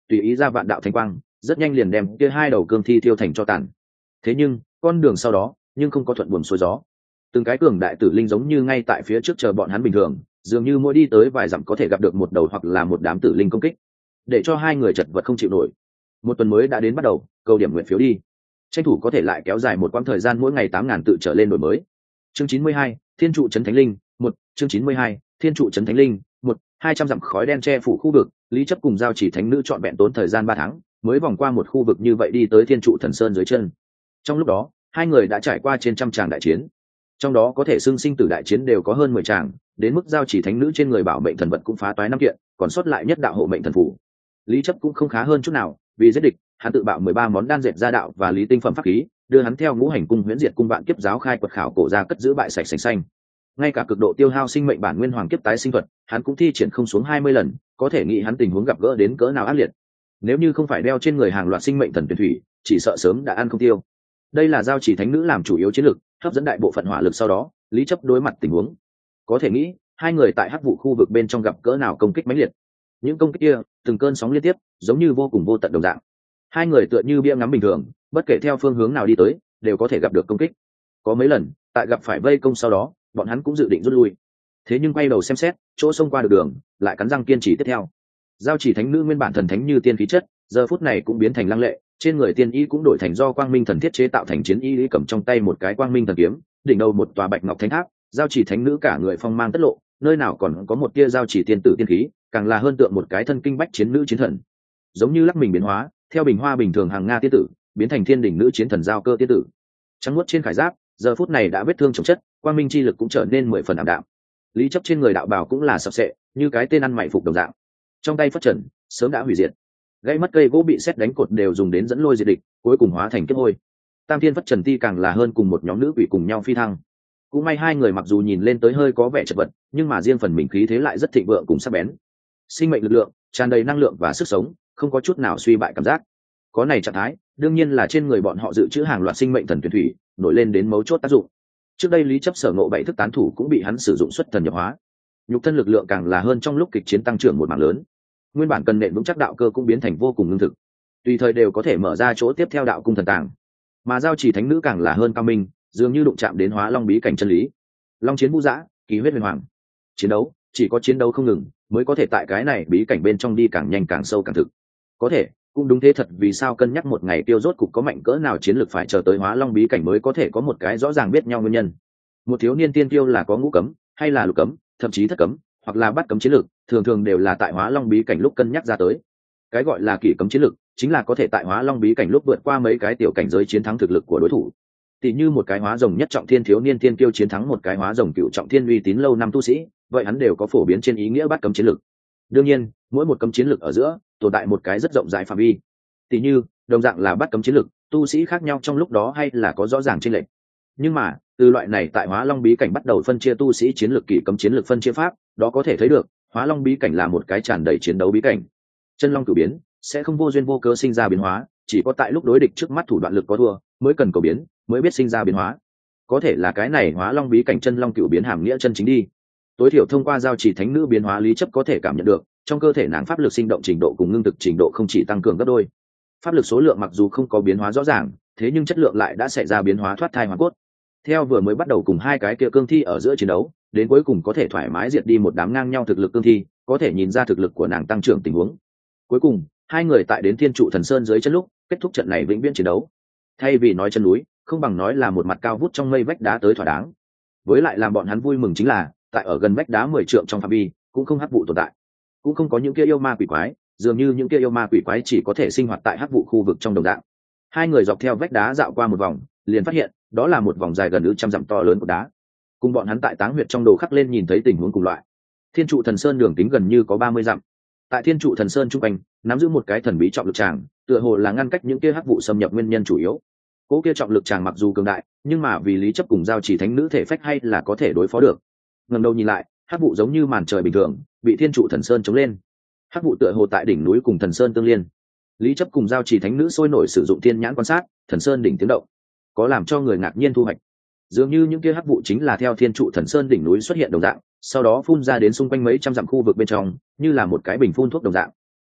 tùy ý ra vạn đạo thanh quang, rất nhanh liền đem kia hai đầu cương thi tiêu thành cho tàn. Thế nhưng con đường sau đó nhưng không có thuận buồm xuôi gió, từng cái cường đại tử linh giống như ngay tại phía trước chờ bọn hắn bình thường, dường như mỗi đi tới vài dặm có thể gặp được một đầu hoặc là một đám tử linh công kích, để cho hai người chật vật không chịu nổi. Một tuần mới đã đến bắt đầu, câu điểm nguyện phiếu đi, tranh thủ có thể lại kéo dài một quãng thời gian mỗi ngày tám ngàn tự trở lên đổi mới. Chương chín mươi hai, Thiên trụ trấn thánh linh, một. Chương chín mươi hai, Thiên trụ trấn thánh linh, một. Hai trăm dặm khói đen che phủ khu vực, Lý Chấp cùng Giao Chỉ thánh nữ chọn vẹn tốn thời gian ba tháng, mới vòng qua một khu vực như vậy đi tới Thiên trụ thần sơn dưới chân. Trong lúc đó, hai người đã trải qua trên trăm tràng đại chiến, trong đó có thể xưng sinh tử đại chiến đều có hơn mười tràng, đến mức Giao Chỉ thánh nữ trên người bảo mệnh thần vật cũng phá toái năm kiện, còn sót lại nhất đạo hộ mệnh thần phù. Lý Chấp cũng không khá hơn chút nào, vì giết địch, hắn tự bạo mười ba món đan dệt gia đạo và lý tinh phẩm pháp khí, đưa hắn theo ngũ hành cung huyễn diệt cung vạn kiếp giáo khai quật khảo cổ ra cất giữ bại sạch sành xanh. Ngay cả cực độ tiêu hao sinh mệnh bản nguyên hoàng kiếp tái sinh thuật, hắn cũng thi triển không xuống hai mươi lần, có thể nghĩ hắn tình huống gặp gỡ đến cỡ nào ác liệt. Nếu như không phải đeo trên người hàng loạt sinh mệnh thần tuyển thủy, chỉ sợ sớm đã ăn không tiêu. Đây là Giao Chỉ thánh nữ làm chủ yếu chiến lực, hấp dẫn đại bộ phận hỏa lực sau đó, Lý Chấp đối mặt tình huống, có thể nghĩ hai người tại hắc vụ khu vực bên trong gặp cỡ nào công kích mãnh liệt. Những công kích kia, từng cơn sóng liên tiếp, giống như vô cùng vô tận đồng dạng. Hai người tựa như bia ngắm bình thường, bất kể theo phương hướng nào đi tới, đều có thể gặp được công kích. Có mấy lần, tại gặp phải vây công sau đó, bọn hắn cũng dự định rút lui. Thế nhưng quay đầu xem xét, chỗ xông qua được đường, lại cắn răng kiên trì tiếp theo. Giao Chỉ thánh nữ nguyên bản thần thánh như tiên khí chất, giờ phút này cũng biến thành lăng lệ, trên người tiên y cũng đổi thành do quang minh thần thiết chế tạo thành chiến y lý, cầm trong tay một cái quang minh thần kiếm, đỉnh đầu một tòa bạch ngọc thánh tháp. Giao Chỉ thánh nữ cả người phong mang tất lộ, nơi nào còn có một tia Giao Chỉ tiên tử tiên khí, càng là hơn tượng một cái thân kinh bách chiến nữ chiến thần, giống như lắc mình biến hóa, theo bình hoa bình thường hàng nga tiên tử biến thành thiên đỉnh nữ chiến thần giao cơ tiên tử. Trắng nuốt trên khải giáp, giờ phút này đã vết thương chồng chất, quang minh chi lực cũng trở nên mười phần ảm đạm. Lý Chấp trên người đạo bào cũng là sập sệ, như cái tên ăn mày phục đồng dạng, trong tay phất trần sớm đã hủy diệt, gãy mất cây gỗ bị xét đánh cột đều dùng đến dẫn lôi diệt địch, cuối cùng hóa thành kiếp hôi. Tam thiên phất trần ti càng là hơn cùng một nhóm nữ quỷ cùng nhau phi thăng. Cũng may hai người mặc dù nhìn lên tới hơi có vẻ chật vật, nhưng mà riêng phần mình khí thế lại rất thịnh vượng cùng sắc bén, sinh mệnh lực lượng tràn đầy năng lượng và sức sống, không có chút nào suy bại cảm giác. Có này trạng thái, đương nhiên là trên người bọn họ dự trữ hàng loạt sinh mệnh thần tuyển thủy nổi lên đến mấu chốt tác dụng. Trước đây Lý Chấp sở ngộ bảy thức tán thủ cũng bị hắn sử dụng xuất thần nhập hóa, nhục thân lực lượng càng là hơn trong lúc kịch chiến tăng trưởng một mảng lớn. Nguyên bản cần nện vững chắc đạo cơ cũng biến thành vô cùng lương thực, tùy thời đều có thể mở ra chỗ tiếp theo đạo cung thần tàng. Mà Giao Chỉ thánh nữ càng là hơn cao minh, dường như đụng chạm đến hóa long bí cảnh chân lý. Long chiến vũ dã, kỳ huyết huyền hoàng. Chiến đấu, chỉ có chiến đấu không ngừng mới có thể tại cái này bí cảnh bên trong đi càng nhanh càng sâu càng thực. Có thể, cũng đúng thế thật, vì sao cân nhắc một ngày tiêu rốt cục có mạnh cỡ nào chiến lược phải chờ tới hóa long bí cảnh mới có thể có một cái rõ ràng biết nhau nguyên nhân. Một thiếu niên tiên tiêu là có ngũ cấm hay là lục cấm, thậm chí thất cấm, hoặc là bắt cấm chiến lược, thường thường đều là tại hóa long bí cảnh lúc cân nhắc ra tới. Cái gọi là kỷ cấm chiến lược chính là có thể tại hóa long bí cảnh lúc vượt qua mấy cái tiểu cảnh giới chiến thắng thực lực của đối thủ. Tỷ như một cái hóa rồng nhất trọng thiên thiếu niên tiên tiêu chiến thắng một cái hóa rồng cựu trọng thiên uy tín lâu năm tu sĩ, vậy hắn đều có phổ biến trên ý nghĩa bắt cấm chiến lược. Đương nhiên, mỗi một cấm chiến lược ở giữa tồn tại một cái rất rộng rãi phạm vi. Tỷ như đồng dạng là bắt cấm chiến lược, tu sĩ khác nhau trong lúc đó hay là có rõ ràng chênh lệch. Nhưng mà từ loại này tại hóa long bí cảnh bắt đầu phân chia tu sĩ chiến lược kỷ cấm chiến lược phân chia pháp, đó có thể thấy được hóa long bí cảnh là một cái tràn đầy chiến đấu bí cảnh. Chân long cửu biến sẽ không vô duyên vô cớ sinh ra biến hóa, chỉ có tại lúc đối địch trước mắt thủ đoạn lực có thua mới cần cầu biến, mới biết sinh ra biến hóa. Có thể là cái này hóa long bí cảnh chân long cửu biến hàm nghĩa chân chính đi. Tối thiểu thông qua Giao Chỉ thánh nữ biến hóa Lý Chấp có thể cảm nhận được, trong cơ thể nàng pháp lực sinh động trình độ cùng ngưng thực trình độ không chỉ tăng cường gấp đôi. Pháp lực số lượng mặc dù không có biến hóa rõ ràng, thế nhưng chất lượng lại đã xảy ra biến hóa thoát thai hoàn cốt. Theo vừa mới bắt đầu cùng hai cái kia cương thi ở giữa chiến đấu, đến cuối cùng có thể thoải mái diệt đi một đám ngang nhau thực lực cương thi, có thể nhìn ra thực lực của nàng tăng trưởng tình huống. Cuối cùng, hai người tại đến Thiên trụ thần sơn dưới chân lúc, kết thúc trận này vĩnh viễn chiến đấu. Thay vì nói chân núi, không bằng nói là một mặt cao vút trong mây vách đá tới thỏa đáng. Với lại làm bọn hắn vui mừng chính là, tại ở gần vách đá mười trượng trong phạm vi, cũng không hắc vụ tồn tại, cũng không có những kia yêu ma quỷ quái, dường như những kia yêu ma quỷ quái chỉ có thể sinh hoạt tại hắc vụ khu vực trong đồng dạng. Hai người dọc theo vách đá dạo qua một vòng, liền phát hiện đó là một vòng dài gần ước trăm dặm to lớn của đá, cùng bọn hắn tại táng huyệt trong đồ khắc lên nhìn thấy tình huống cùng loại. Thiên trụ thần sơn đường kính gần như có ba mươi dặm. Tại Thiên trụ thần sơn trung quanh nắm giữ một cái thần bí trọng lực tràng, tựa hồ là ngăn cách những kia hắc vụ xâm nhập nguyên nhân chủ yếu. Cố kia trọng lực tràng mặc dù cường đại, nhưng mà vì Lý Chấp cùng Giao Chỉ thánh nữ thể phách hay là có thể đối phó được. Ngẩng đầu nhìn lại, hắc vụ giống như màn trời bình thường, bị Thiên trụ thần sơn chống lên. Hắc vụ tựa hồ tại đỉnh núi cùng thần sơn tương liên. Lý Chấp cùng Giao Chỉ thánh nữ sôi nổi sử dụng thiên nhãn quan sát, thần sơn đỉnh tiếng động, có làm cho người ngạc nhiên thu hoạch. Dường như những kia hắc vụ chính là theo Thiên trụ thần sơn đỉnh núi xuất hiện đồng dạng, sau đó phun ra đến xung quanh mấy trăm dặm khu vực bên trong, như là một cái bình phun thuốc đồng dạng.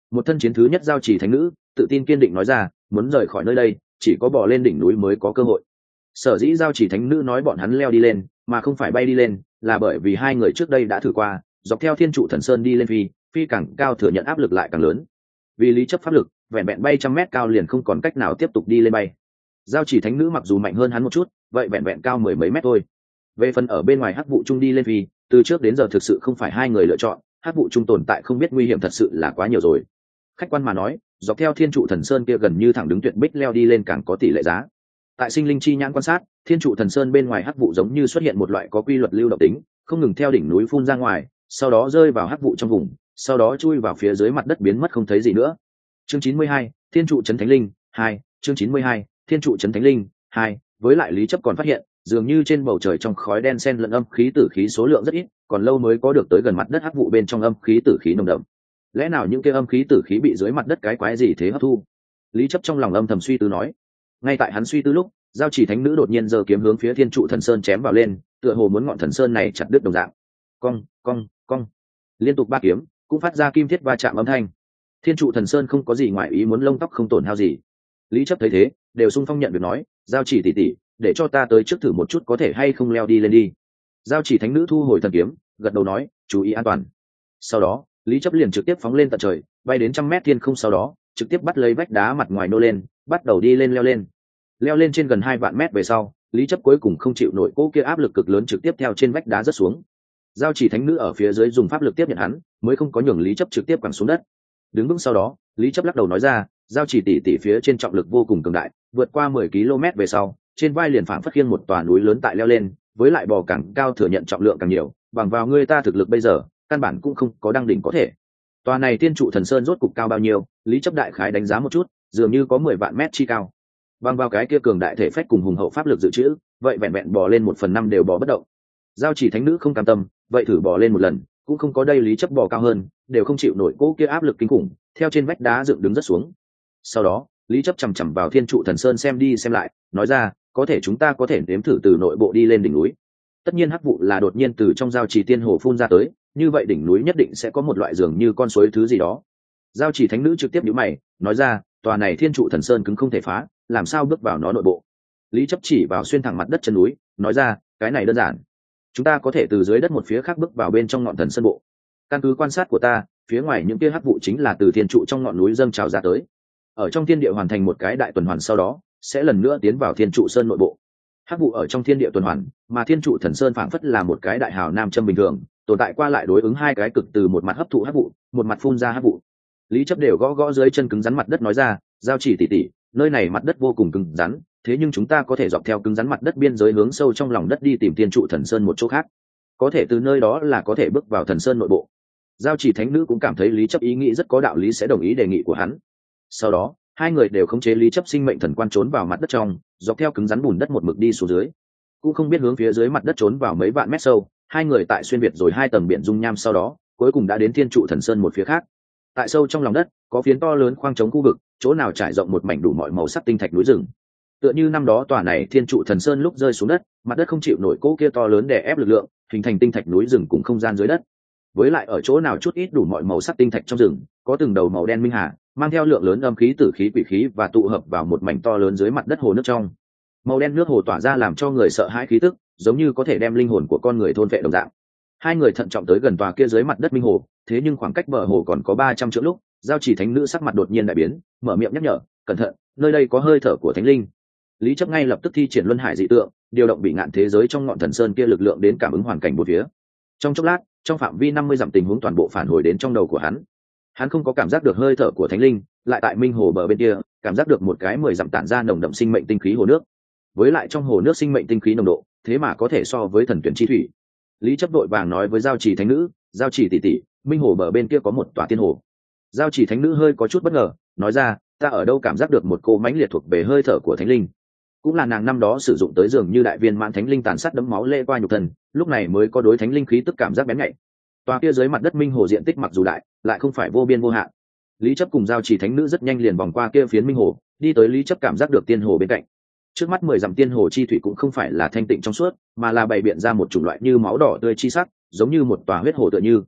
Một thân chiến thứ nhất giao chỉ thánh nữ tự tin kiên định nói ra, muốn rời khỏi nơi đây chỉ có bỏ lên đỉnh núi mới có cơ hội. Sở dĩ giao chỉ thánh nữ nói bọn hắn leo đi lên mà không phải bay đi lên là bởi vì hai người trước đây đã thử qua dọc theo thiên trụ thần sơn đi lên phi phi càng cao thừa nhận áp lực lại càng lớn. Vì lý chấp pháp lực vẹn vẹn bay trăm mét cao liền không còn cách nào tiếp tục đi lên bay. Giao chỉ thánh nữ mặc dù mạnh hơn hắn một chút, vậy vẹn vẹn cao mười mấy mét thôi. Về phần ở bên ngoài hắc vụ trung đi lên phi, từ trước đến giờ thực sự không phải hai người lựa chọn, hắc vụ trung tồn tại không biết nguy hiểm thật sự là quá nhiều rồi. Khách quan mà nói, dọc theo thiên trụ thần sơn kia gần như thẳng đứng tuyệt bích leo đi lên càng có tỷ lệ giá. Tại sinh linh chi nhãn quan sát, thiên trụ thần sơn bên ngoài hắc vụ giống như xuất hiện một loại có quy luật lưu động tính, không ngừng theo đỉnh núi phun ra ngoài, sau đó rơi vào hắc vụ trong vùng, sau đó chui vào phía dưới mặt đất biến mất không thấy gì nữa. Chương chín mươi hai, thiên trụ trấn thánh linh hai. Chương chín mươi hai, thiên trụ trấn thánh linh hai. Với lại lý chấp còn phát hiện, dường như trên bầu trời trong khói đen xen lẫn âm khí tử khí số lượng rất ít, còn lâu mới có được tới gần mặt đất hắc vụ bên trong âm khí tử khí nồng đậm. Lẽ nào những kia âm khí tử khí bị dưới mặt đất cái quái gì thế hấp thu? Lý chấp trong lòng âm thầm suy tư nói. Ngay tại hắn suy tư lúc, giao chỉ thánh nữ đột nhiên giơ kiếm hướng phía thiên trụ thần sơn chém vào lên, tựa hồ muốn ngọn thần sơn này chặt đứt đồng dạng. Cong, cong, cong. Liên tục ba kiếm, cũng phát ra kim thiết va chạm âm thanh. Thiên trụ thần sơn không có gì ngoài ý muốn lông tóc không tổn hao gì. Lý chấp thấy thế, đều sung phong nhận việc nói, giao chỉ tỷ tỷ, để cho ta tới trước thử một chút có thể hay không leo đi lên đi. Giao chỉ thánh nữ thu hồi thần kiếm, gật đầu nói, chú ý an toàn. Sau đó, Lý chấp liền trực tiếp phóng lên tận trời, bay đến trăm mét thiên không, sau đó trực tiếp bắt lấy vách đá mặt ngoài nô lên, bắt đầu đi lên leo lên. Leo lên trên gần hai vạn mét về sau, Lý chấp cuối cùng không chịu nổi cỗ kia áp lực cực lớn trực tiếp theo trên vách đá rớt xuống. Giao chỉ thánh nữ ở phía dưới dùng pháp lực tiếp nhận hắn, mới không có nhường Lý chấp trực tiếp quẳng xuống đất. Đứng vững sau đó, Lý chấp lắc đầu nói ra, giao chỉ tỷ tỷ phía trên trọng lực vô cùng cường đại, vượt qua mười ki lô mét về sau, trên vai liền phảng phất khiêng một tòa núi lớn tại leo lên, với lại bò càng cao thừa nhận trọng lượng càng nhiều, bằng vào ngươi ta thực lực bây giờ, căn bản cũng không có đăng đỉnh có thể. Tòa này thiên trụ thần sơn rốt cục cao bao nhiêu, Lý chấp đại khái đánh giá một chút, dường như có mười vạn mét chi cao. Bằng vào cái kia cường đại thể phách cùng hùng hậu pháp lực dự trữ, vậy vẹn vẹn bò lên một phần năm đều bò bất động. Giao chỉ thánh nữ không cam tâm, vậy thử bò lên một lần, cũng không có đây Lý chấp bò cao hơn, đều không chịu nổi cỗ kia áp lực kinh khủng, theo trên vách đá dựng đứng rất xuống. Sau đó, Lý chấp chằm chằm vào thiên trụ thần sơn xem đi xem lại, nói ra, có thể chúng ta có thể nếm thử từ nội bộ đi lên đỉnh núi. Tất nhiên hắc vụ là đột nhiên từ trong giao chỉ tiên hồ phun ra tới, như vậy đỉnh núi nhất định sẽ có một loại dường như con suối thứ gì đó. Giao chỉ thánh nữ trực tiếp nhíu mày, nói ra, tòa này thiên trụ thần sơn cứng không thể phá, làm sao bước vào nó nội bộ? Lý chấp chỉ vào xuyên thẳng mặt đất chân núi, nói ra, cái này đơn giản, chúng ta có thể từ dưới đất một phía khác bước vào bên trong ngọn thần sơn bộ. Căn cứ quan sát của ta, phía ngoài những kia hắc vụ chính là từ thiên trụ trong ngọn núi dâng trào ra tới, ở trong thiên địa hoàn thành một cái đại tuần hoàn, sau đó sẽ lần nữa tiến vào thiên trụ sơn nội bộ. Hắc vụ ở trong thiên địa tuần hoàn, mà thiên trụ thần sơn phảng phất là một cái đại hào nam châm bình thường, tồn tại qua lại đối ứng hai cái cực, từ một mặt hấp thụ hắc vụ, một mặt phun ra hắc vụ. Lý chấp đều gõ gõ dưới chân cứng rắn mặt đất, nói ra, giao chỉ tỷ tỷ, nơi này mặt đất vô cùng cứng rắn, thế nhưng chúng ta có thể dọc theo cứng rắn mặt đất biên giới hướng sâu trong lòng đất đi tìm thiên trụ thần sơn một chỗ khác, có thể từ nơi đó là có thể bước vào thần sơn nội bộ. Giao chỉ thánh nữ cũng cảm thấy Lý chấp ý nghĩ rất có đạo lý, sẽ đồng ý đề nghị của hắn. Sau đó, hai người đều khống chế Lý chấp sinh mệnh thần quan trốn vào mặt đất trong, dọc theo cứng rắn bùn đất một mực đi xuống dưới, cũng không biết hướng phía dưới mặt đất trốn vào mấy vạn mét sâu. Hai người tại xuyên việt rồi hai tầng biển dung nham, sau đó cuối cùng đã đến thiên trụ thần sơn một phía khác. Tại sâu trong lòng đất có phiến to lớn khoang trống khu vực, chỗ nào trải rộng một mảnh đủ mọi màu sắc tinh thạch núi rừng. Tựa như năm đó tòa này thiên trụ thần sơn lúc rơi xuống đất, mặt đất không chịu nổi cỗ kia to lớn đè ép lực lượng, hình thành tinh thạch núi rừng cùng không gian dưới đất. Với lại ở chỗ nào chút ít đủ mọi màu sắc tinh thạch trong rừng, có từng đầu màu đen minh hà, mang theo lượng lớn âm khí, tử khí, quỷ khí và tụ hợp vào một mảnh to lớn dưới mặt đất hồ nước trong. Màu đen nước hồ tỏa ra làm cho người sợ hãi khí tức, giống như có thể đem linh hồn của con người thôn vệ đồng dạng. Hai người thận trọng tới gần tòa kia dưới mặt đất minh hồ, thế nhưng khoảng cách bờ hồ còn có ba trăm trượng lúc, giao chỉ thánh nữ sắc mặt đột nhiên đại biến, mở miệng nhắc nhở, cẩn thận, nơi đây có hơi thở của thánh linh. Lý chấp ngay lập tức thi triển luân hải dị tượng, điều động bị ngạn thế giới trong ngọn thần sơn kia lực lượng đến cảm ứng hoàn cảnh bốn phía. Trong chốc lát, trong phạm vi năm mươi dặm tình huống toàn bộ phản hồi đến trong đầu của hắn. Hắn không có cảm giác được hơi thở của thánh linh, lại tại minh hồ bờ bên kia cảm giác được một cái mười dặm tản ra nồng đậm sinh mệnh tinh khí hồ nước. Với lại trong hồ nước sinh mệnh tinh khí nồng độ, thế mà có thể so với thần tuyển chi thủy. Lý chấp đội vàng nói với giao chỉ thánh nữ, giao chỉ tỷ tỷ, minh hồ bờ bên kia có một tòa tiên hồ. Giao chỉ thánh nữ hơi có chút bất ngờ, nói ra, ta ở đâu cảm giác được một cô mãnh liệt thuộc về hơi thở của thánh linh, cũng là nàng năm đó sử dụng tới dường như đại viên mãn thánh linh tàn sát đẫm máu lê qua nhục thần, lúc này mới có đối thánh linh khí tức cảm giác bén nhạy. Tòa kia dưới mặt đất minh hồ diện tích mặc dù đại, lại không phải vô biên vô hạn. Lý chấp cùng giao chỉ thánh nữ rất nhanh liền vòng qua kia phiến minh hồ, đi tới Lý chấp cảm giác được tiên hồ bên cạnh. Trước mắt mười dặm tiên hồ chi thủy cũng không phải là thanh tịnh trong suốt, mà là bày biện ra một chủng loại như máu đỏ tươi chi sắc, giống như một tòa huyết hồ tựa như.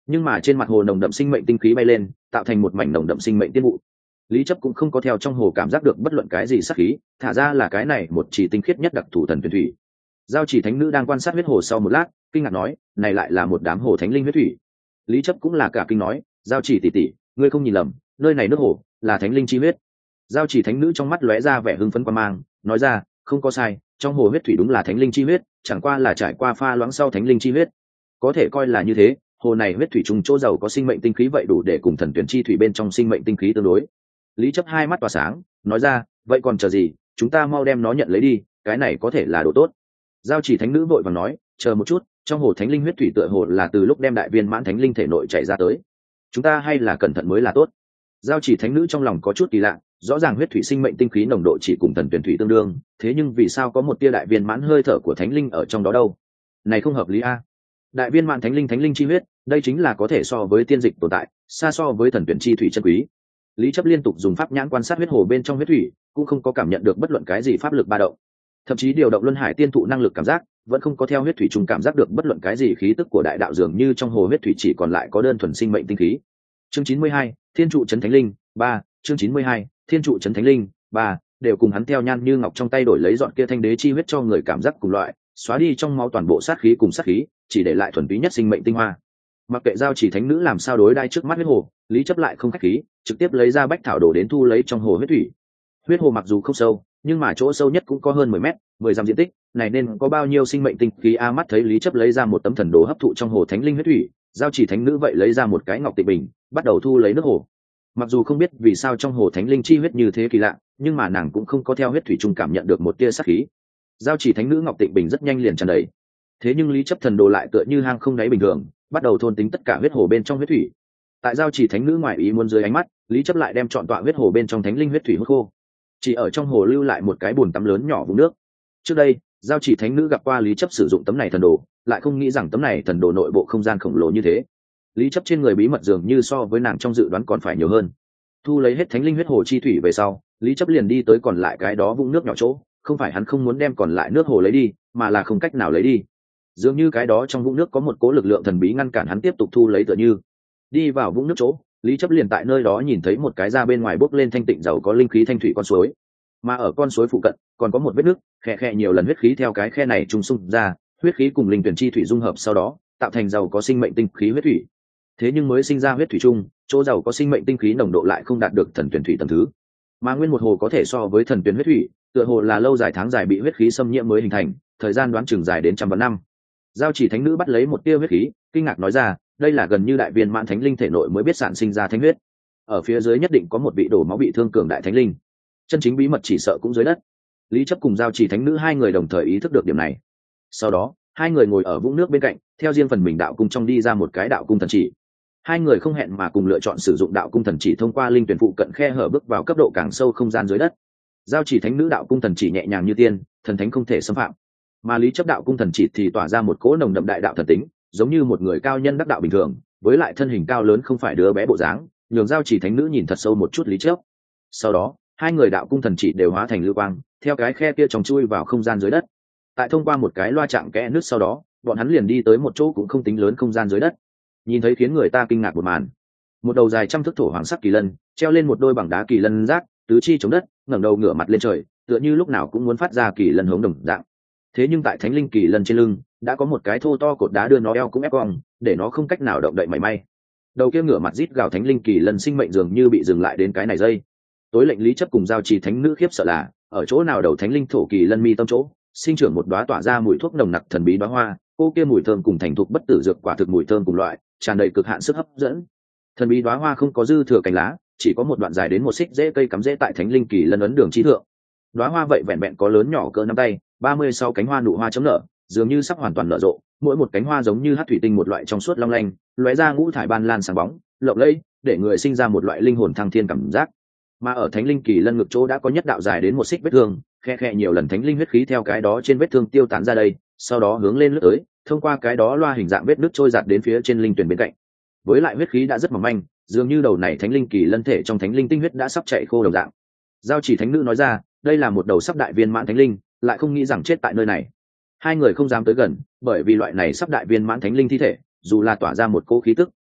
nhưng mà trên mặt hồ nồng đậm sinh mệnh tinh khí bay lên, tạo thành một mảnh nồng đậm sinh mệnh tiên vụ. Lý chấp cũng không có theo trong hồ cảm giác được bất luận cái gì sắc khí, thả ra là cái này một chỉ tinh khiết nhất đặc thủ thần tuyển thủy. Giao chỉ thánh nữ đang quan sát huyết hồ sau một lát, kinh ngạc nói, này lại là một đám hồ thánh linh huyết thủy. Lý chấp cũng là cả kinh nói, giao chỉ tỷ tỷ, ngươi không nhìn lầm, nơi này nước hồ là thánh linh chi huyết. Giao chỉ thánh nữ trong mắt lóe ra vẻ hưng phấn quan mang, nói ra, không có sai, trong hồ huyết thủy đúng là thánh linh chi huyết, chẳng qua là trải qua pha loãng sau thánh linh chi huyết. Có thể coi là như thế, hồ này huyết thủy trùng chỗ giàu có sinh mệnh tinh khí vậy đủ để cùng thần tuyển chi thủy bên trong sinh mệnh tinh khí tương đối. Lý chấp hai mắt tỏa sáng, nói ra, vậy còn chờ gì, chúng ta mau đem nó nhận lấy đi, cái này có thể là đồ tốt. Giao chỉ thánh nữ vội vàng nói, chờ một chút, trong hồ thánh linh huyết thủy tựa hồ là từ lúc đem đại viên mãn thánh linh thể nội chảy ra tới, chúng ta hay là cẩn thận mới là tốt. Giao chỉ thánh nữ trong lòng có chút kỳ lạ, rõ ràng huyết thủy sinh mệnh tinh khí nồng độ chỉ cùng thần tuyển thủy tương đương, thế nhưng vì sao có một tia đại viên mãn hơi thở của thánh linh ở trong đó đâu? Này không hợp lý a. Đại viên mãn thánh linh thánh linh chi huyết, đây chính là có thể so với tiên dịch tồn tại, xa so với thần tuyển chi thủy chân quý. Lý chấp liên tục dùng pháp nhãn quan sát huyết hồ bên trong huyết thủy, cũng không có cảm nhận được bất luận cái gì pháp lực ba động, thậm chí điều động luân hải tiên thụ năng lực cảm giác vẫn không có theo huyết thủy trùng cảm giác được bất luận cái gì khí tức của đại đạo, dường như trong hồ huyết thủy chỉ còn lại có đơn thuần sinh mệnh tinh khí. Chương chín mươi hai, thiên trụ chấn thánh linh ba. Chương chín mươi hai, thiên trụ chấn thánh linh ba, đều cùng hắn theo nhan như ngọc trong tay đổi lấy dọn kia thanh đế chi huyết cho người cảm giác cùng loại, xóa đi trong máu toàn bộ sát khí cùng sát khí, chỉ để lại thuần túy nhất sinh mệnh tinh hoa. Mặc kệ giao chỉ thánh nữ làm sao đối đai trước mắt huyết hồ, Lý chấp lại không khách khí, trực tiếp lấy ra bách thảo đồ đến thu lấy trong hồ huyết thủy. Huyết hồ mặc dù không sâu, nhưng mà chỗ sâu nhất cũng có hơn mười mét, mười dặm diện tích, này nên có bao nhiêu sinh mệnh tinh khí a. Mắt thấy Lý chấp lấy ra một tấm thần đồ hấp thụ trong hồ thánh linh huyết thủy, giao chỉ thánh nữ vậy lấy ra một cái ngọc tịnh bình, bắt đầu thu lấy nước hồ. Mặc dù không biết vì sao trong hồ thánh linh chi huyết như thế kỳ lạ, nhưng mà nàng cũng không có theo huyết thủy trung cảm nhận được một tia sát khí. Giao chỉ thánh nữ ngọc tịnh bình rất nhanh liền tràn đầy, thế nhưng Lý chấp thần đồ lại tựa như hang không đáy bình thường, bắt đầu thôn tính tất cả huyết hồ bên trong huyết thủy. Tại giao chỉ thánh nữ ngoài ý muốn dưới ánh mắt, Lý chấp lại đem trọn tọa huyết hồ bên trong thánh linh huyết thủy hút khô, chỉ ở trong hồ lưu lại một cái bùn tắm lớn nhỏ vùng nước. Trước đây giao chỉ thánh nữ gặp qua Lý chấp sử dụng tấm này thần đồ, lại không nghĩ rằng tấm này thần đồ nội bộ không gian khổng lồ như thế. Lý chấp trên người bí mật dường như so với nàng trong dự đoán còn phải nhiều hơn. Thu lấy hết thánh linh huyết hồ chi thủy về sau, Lý chấp liền đi tới còn lại cái đó vũng nước nhỏ chỗ, không phải hắn không muốn đem còn lại nước hồ lấy đi, mà là không cách nào lấy đi. Dường như cái đó trong vũng nước có một cố lực lượng thần bí ngăn cản hắn tiếp tục thu lấy, tựa như đi vào vũng nước chỗ, Lý chấp liền tại nơi đó nhìn thấy một cái ra bên ngoài bốc lên thanh tịnh giàu có linh khí thanh thủy con suối, mà ở con suối phụ cận còn có một vết nước, khe khe nhiều lần huyết khí theo cái khe này trùng xung ra, huyết khí cùng linh tuyển chi thủy dung hợp sau đó tạo thành giàu có sinh mệnh tinh khí huyết thủy. Thế nhưng mới sinh ra huyết thủy chung, chỗ giàu có sinh mệnh tinh khí nồng độ lại không đạt được thần tuyển thủy tầng thứ, mà nguyên một hồ có thể so với thần tuyển huyết thủy, tựa hồ là lâu dài tháng dài bị huyết khí xâm nhiễm mới hình thành, thời gian đoán chừng dài đến trăm vạn năm. Giao chỉ thánh nữ bắt lấy một tia huyết khí, kinh ngạc nói ra, đây là gần như đại viên mãn thánh linh thể nội mới biết sản sinh ra thánh huyết, ở phía dưới nhất định có một vị đổ máu bị thương cường đại thánh linh, chân chính bí mật chỉ sợ cũng dưới đất. Lý chấp cùng giao chỉ thánh nữ hai người đồng thời ý thức được điểm này. Sau đó hai người ngồi ở vũng nước bên cạnh, theo riêng phần mình đạo cung trong đi ra một cái đạo cung thần chỉ. Hai người không hẹn mà cùng lựa chọn sử dụng đạo cung thần chỉ thông qua linh tuyển phụ cận khe hở bước vào cấp độ càng sâu không gian dưới đất. Giao chỉ thánh nữ đạo cung thần chỉ nhẹ nhàng như tiên, thần thánh không thể xâm phạm, mà Lý chấp đạo cung thần chỉ thì tỏa ra một cỗ nồng đậm đại đạo thần tính, giống như một người cao nhân đắc đạo bình thường, với lại thân hình cao lớn không phải đứa bé bộ dáng, nhường giao chỉ thánh nữ nhìn thật sâu một chút Lý chấp. Sau đó hai người đạo cung thần chỉ đều hóa thành lưu quang, theo cái khe kia tròng chui vào không gian dưới đất. Tại thông qua một cái loa chạm kẽ nứt sau đó, bọn hắn liền đi tới một chỗ cũng không tính lớn không gian dưới đất. Nhìn thấy khiến người ta kinh ngạc một màn, một đầu dài trăm thước thổ hoàng sắc kỳ lân treo lên một đôi bằng đá kỳ lân giác, tứ chi chống đất, ngẩng đầu ngửa mặt lên trời, tựa như lúc nào cũng muốn phát ra kỳ lân hống đồng dạng. Thế nhưng tại thánh linh kỳ lân trên lưng đã có một cái thô to cột đá đưa nó eo cũng ép cong, để nó không cách nào động đậy mảy may. Đầu kia ngửa mặt rít gào thánh linh kỳ lân sinh mệnh dường như bị dừng lại đến cái này dây. Tối lệnh Lý chấp cùng giao trì thánh nữ khiếp sợ là, ở chỗ nào đầu thánh linh thổ kỳ lân mi tâm chỗ sinh trưởng một đóa tỏa ra mùi thuốc nồng nặc thần bí đóa hoa, cô kia mùi thơm cùng thành thục bất tử dược quả thực mùi thơm cùng loại, tràn đầy cực hạn sức hấp dẫn. Thần bí đóa hoa không có dư thừa cành lá, chỉ có một đoạn dài đến một xích rễ cây cắm rễ tại thánh linh kỳ lân ấn đường chí thượng. Đóa hoa vậy vẹn vẹn có lớn nhỏ cỡ nắm tay, ba mươi sáu cánh hoa nụ hoa chấm nở, dường như sắp hoàn toàn nở rộ, mỗi một cánh hoa giống như hắc thủy tinh một loại trong suốt long lanh, lóe ra ngũ thải ban lan sáng bóng, lộng lẫy, để người sinh ra một loại linh hồn thăng thiên cảm giác. Mà ở thánh linh kỳ lân ngực chỗ đã có nhất đạo dài đến một xích vết thương, khe khe nhiều lần thánh linh huyết khí theo cái đó trên vết thương tiêu tán ra đây, sau đó hướng lên lướt tới, thông qua cái đó loa hình dạng vết nứt trôi giạt đến phía trên linh tuyển bên cạnh. Với lại huyết khí đã rất mỏng manh, dường như đầu này thánh linh kỳ lân thể trong thánh linh tinh huyết đã sắp chạy khô đồng dạng. Giao chỉ thánh nữ nói ra, đây là một đầu sắp đại viên mãn thánh linh, lại không nghĩ rằng chết tại nơi này. Hai người không dám tới gần, bởi vì loại này sắp đại viên mãn thánh linh thi thể, dù là tỏa ra một cỗ khí tức,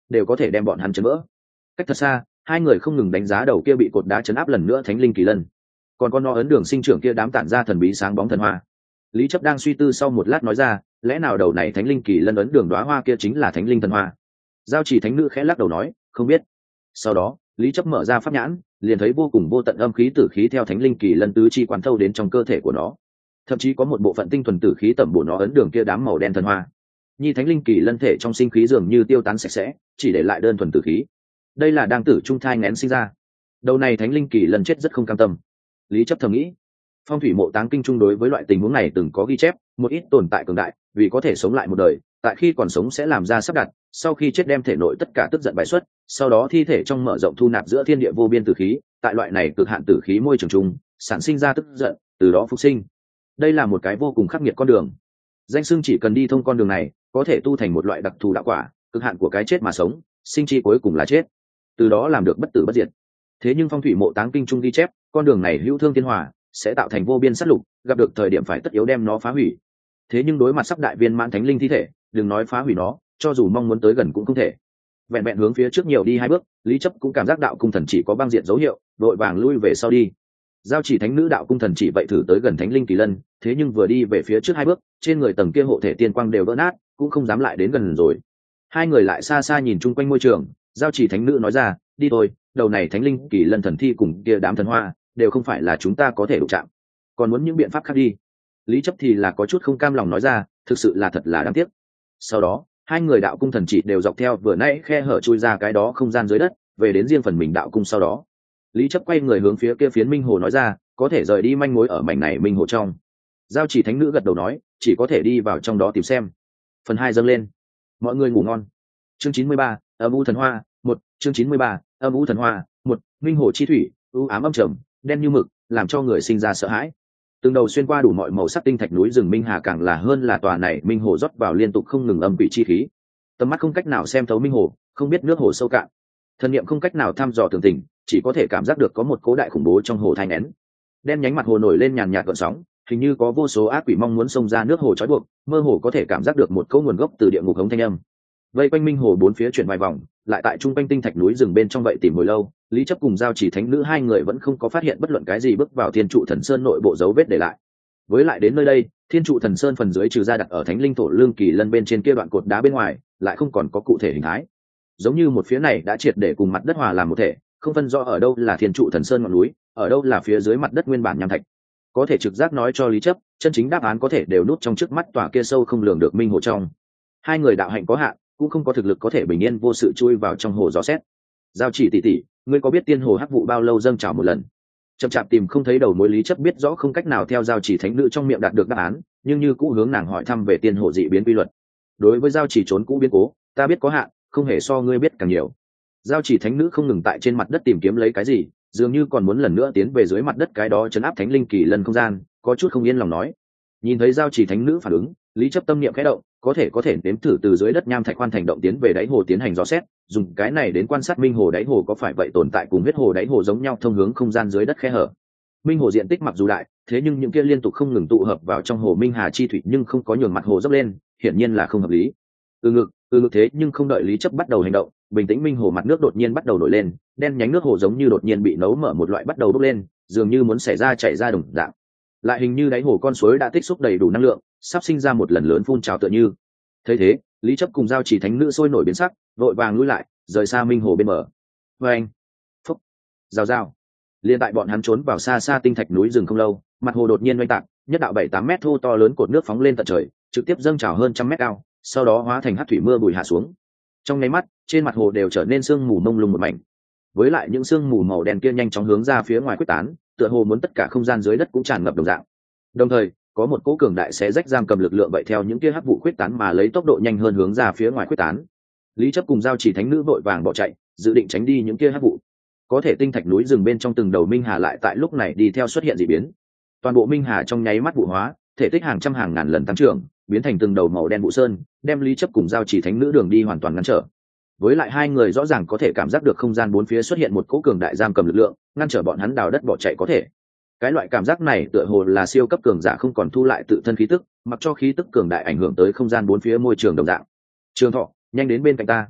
đều có thể đem bọn hắn chấn vỡ. Cách thật xa, hai người không ngừng đánh giá đầu kia bị cột đá chấn áp lần nữa thánh linh kỳ lân, còn con nó ấn đường sinh trưởng kia đám tản ra thần bí sáng bóng thần hoa. Lý chấp đang suy tư sau một lát nói ra, lẽ nào đầu này thánh linh kỳ lân ấn đường đóa hoa kia chính là thánh linh thần hoa? Giao chỉ thánh nữ khẽ lắc đầu nói, không biết. Sau đó Lý chấp mở ra pháp nhãn, liền thấy vô cùng vô tận âm khí tử khí theo thánh linh kỳ lân tứ chi quán thâu đến trong cơ thể của nó, thậm chí có một bộ phận tinh thuần tử khí tẩm bổ nó ấn đường kia đám màu đen thần hoa. Nhi thánh linh kỳ lân thể trong sinh khí dường như tiêu tán sạch sẽ, chỉ để lại đơn thuần tử khí. Đây là đang tử trung thai nghén sinh ra. Đầu này thánh linh kỳ lân chết rất không cam tâm. Lý chấp thầm nghĩ. Phong thủy mộ táng kinh trung đối với loại tình huống này từng có ghi chép, một ít tồn tại cường đại vì có thể sống lại một đời, tại khi còn sống sẽ làm ra sắp đặt, sau khi chết đem thể nội tất cả tức giận bài xuất, sau đó thi thể trong mở rộng thu nạp giữa thiên địa vô biên tử khí, tại loại này cực hạn tử khí môi trường chung sản sinh ra tức giận, từ đó phục sinh. Đây là một cái vô cùng khắc nghiệt con đường. Danh xưng chỉ cần đi thông con đường này, có thể tu thành một loại đặc thù đạo quả, cực hạn của cái chết mà sống, sinh chi cuối cùng là chết, từ đó làm được bất tử bất diệt. Thế nhưng phong thủy mộ táng kinh trung ghi chép, con đường này hữu thương thiên hòa, sẽ tạo thành vô biên sát lục, gặp được thời điểm phải tất yếu đem nó phá hủy. Thế nhưng đối mặt sắp đại viên mãn thánh linh thi thể, đừng nói phá hủy nó, cho dù mong muốn tới gần cũng không thể. Vẹn vẹn hướng phía trước nhiều đi hai bước, Lý chấp cũng cảm giác đạo cung thần chỉ có băng diện dấu hiệu, đội vàng lui về sau đi. Giao chỉ thánh nữ đạo cung thần chỉ vậy thử tới gần thánh linh kỳ lân, thế nhưng vừa đi về phía trước hai bước, trên người tầng kia hộ thể tiên quang đều vỡ nát, cũng không dám lại đến gần rồi. Hai người lại xa xa nhìn chung quanh môi trường, giao chỉ thánh nữ nói ra, đi thôi, đầu này thánh linh kỳ lân thần thi cùng kia đám thần hoa đều không phải là chúng ta có thể đụng chạm, còn muốn những biện pháp khác đi. Lý chấp thì là có chút không cam lòng nói ra, thực sự là thật là đáng tiếc. Sau đó hai người đạo cung thần chỉ đều dọc theo vừa nãy khe hở chui ra cái đó không gian dưới đất, về đến riêng phần mình đạo cung. Sau đó Lý chấp quay người hướng phía kia phiến minh hồ nói ra, có thể rời đi manh mối ở mảnh này minh hồ trong. Giao chỉ thánh nữ gật đầu nói, chỉ có thể đi vào trong đó tìm xem. Phần hai dâng lên. Mọi người ngủ ngon. Chương chín mươi ba, âm u thần hoa một. Chương chín mươi ba, âm u thần hoa một. Minh hồ chi thủy, u ám âm trầm, đen như mực, làm cho người sinh ra sợ hãi. Từng đầu xuyên qua đủ mọi màu sắc tinh thạch núi rừng minh hà càng là hơn là tòa này minh hồ rót vào liên tục không ngừng âm quỷ chi khí. Tầm mắt không cách nào xem thấu minh hồ, không biết nước hồ sâu cạn. Thần niệm không cách nào thăm dò tường tình, chỉ có thể cảm giác được có một cố đại khủng bố trong hồ thai nén. Đen nhánh mặt hồ nổi lên nhàn nhạt gợn sóng, hình như có vô số ác quỷ mong muốn xông ra nước hồ trói buộc, mơ hồ có thể cảm giác được một cỗ nguồn gốc từ địa ngục hống thanh âm. Vây quanh minh hồ bốn phía chuyển vài vòng, lại tại trung quanh tinh thạch núi rừng bên trong vậy tìm hồi lâu, Lý chấp cùng giao chỉ thánh nữ hai người vẫn không có phát hiện bất luận cái gì bước vào thiên trụ thần sơn nội bộ dấu vết để lại. Với lại đến nơi đây, thiên trụ thần sơn phần dưới trừ ra đặt ở thánh linh thổ lương kỳ lân bên trên kia đoạn cột đá bên ngoài, lại không còn có cụ thể hình thái, giống như một phía này đã triệt để cùng mặt đất hòa làm một thể, không phân rõ ở đâu là thiên trụ thần sơn ngọn núi, ở đâu là phía dưới mặt đất nguyên bản nham thạch. Có thể trực giác nói cho Lý chấp, chân chính đáp án có thể đều nút trong trước mắt tòa kia sâu không lường được minh hồ trong. Hai người đạo hạnh có hạn, cũng không có thực lực có thể bình yên vô sự chui vào trong hồ gió xét. Giao chỉ tỷ tỷ, ngươi có biết tiên hồ hắc vụ bao lâu dâng trào một lần? Chậm chạp tìm không thấy đầu mối, Lý chấp biết rõ không cách nào theo giao chỉ thánh nữ trong miệng đạt được đáp án, nhưng như cũ hướng nàng hỏi thăm về tiên hồ dị biến quy luật. Đối với giao chỉ trốn cũ biến cố, ta biết có hạn, không hề so ngươi biết càng nhiều. Giao chỉ thánh nữ không ngừng tại trên mặt đất tìm kiếm lấy cái gì, dường như còn muốn lần nữa tiến về dưới mặt đất cái đó chấn áp thánh linh kỳ lân không gian, có chút không yên lòng nói. Nhìn thấy giao chỉ thánh nữ phản ứng, Lý chấp tâm niệm khẽ động, có thể có thể nếm thử từ dưới đất nham thạch khoan thành động tiến về đáy hồ tiến hành dò xét, dùng cái này đến quan sát minh hồ đáy hồ có phải vậy tồn tại cùng huyết hồ đáy hồ giống nhau thông hướng không gian dưới đất khe hở. Minh hồ diện tích mặc dù đại, thế nhưng những kia liên tục không ngừng tụ hợp vào trong hồ minh hà chi thủy nhưng không có nhường mặt hồ dốc lên, hiển nhiên là không hợp lý. từ ngực từ ngực thế nhưng không đợi Lý chấp bắt đầu hành động, bình tĩnh minh hồ mặt nước đột nhiên bắt đầu nổi lên, đen nhánh nước hồ giống như đột nhiên bị nấu mở một loại bắt đầu bốc lên, dường như muốn xảy ra chảy ra đồng dạng. Lại hình như đáy hồ con suối đã tích xúc đầy đủ năng lượng, sắp sinh ra một lần lớn phun trào tựa như. Thấy thế, Lý chấp cùng giao chỉ thánh nữ sôi nổi biến sắc, vội vàng lui lại, rời xa minh hồ bên bờ. Vê anh, phúc, rào rào. Liên tại bọn hắn trốn vào xa xa tinh thạch núi rừng không lâu, mặt hồ đột nhiên oanh tạc, nhất đạo bảy tám mét thô to lớn cột nước phóng lên tận trời, trực tiếp dâng trào hơn trăm mét cao, sau đó hóa thành hắc thủy mưa bụi hạ xuống. Trong nháy mắt, trên mặt hồ đều trở nên sương mù mông lung một mảnh. Với lại những sương mù màu đen kia nhanh chóng hướng ra phía ngoài quyết tán, tựa hồ muốn tất cả không gian dưới đất cũng tràn ngập đồng dạng. Đồng thời, có một cỗ cường đại xé rách giam cầm lực lượng vậy theo những kia hắc vụ quyết tán mà lấy tốc độ nhanh hơn hướng ra phía ngoài quyết tán. Lý chấp cùng giao chỉ thánh nữ vội vàng bỏ chạy, dự định tránh đi những kia hắc vụ. Có thể tinh thạch núi rừng bên trong từng đầu minh hà lại tại lúc này đi theo xuất hiện dị biến. Toàn bộ minh hà trong nháy mắt vụ hóa, thể tích hàng trăm hàng ngàn lần tăng trưởng, biến thành từng đầu màu đen vụ sơn, đem Lý chấp cùng giao chỉ thánh nữ đường đi hoàn toàn ngăn trở. Với lại hai người rõ ràng có thể cảm giác được không gian bốn phía xuất hiện một cỗ cường đại giam cầm lực lượng, ngăn trở bọn hắn đào đất bỏ chạy có thể. Cái loại cảm giác này tựa hồ là siêu cấp cường giả không còn thu lại tự thân khí tức, mặc cho khí tức cường đại ảnh hưởng tới không gian bốn phía môi trường đồng dạng. Trường Thọ, nhanh đến bên cạnh ta.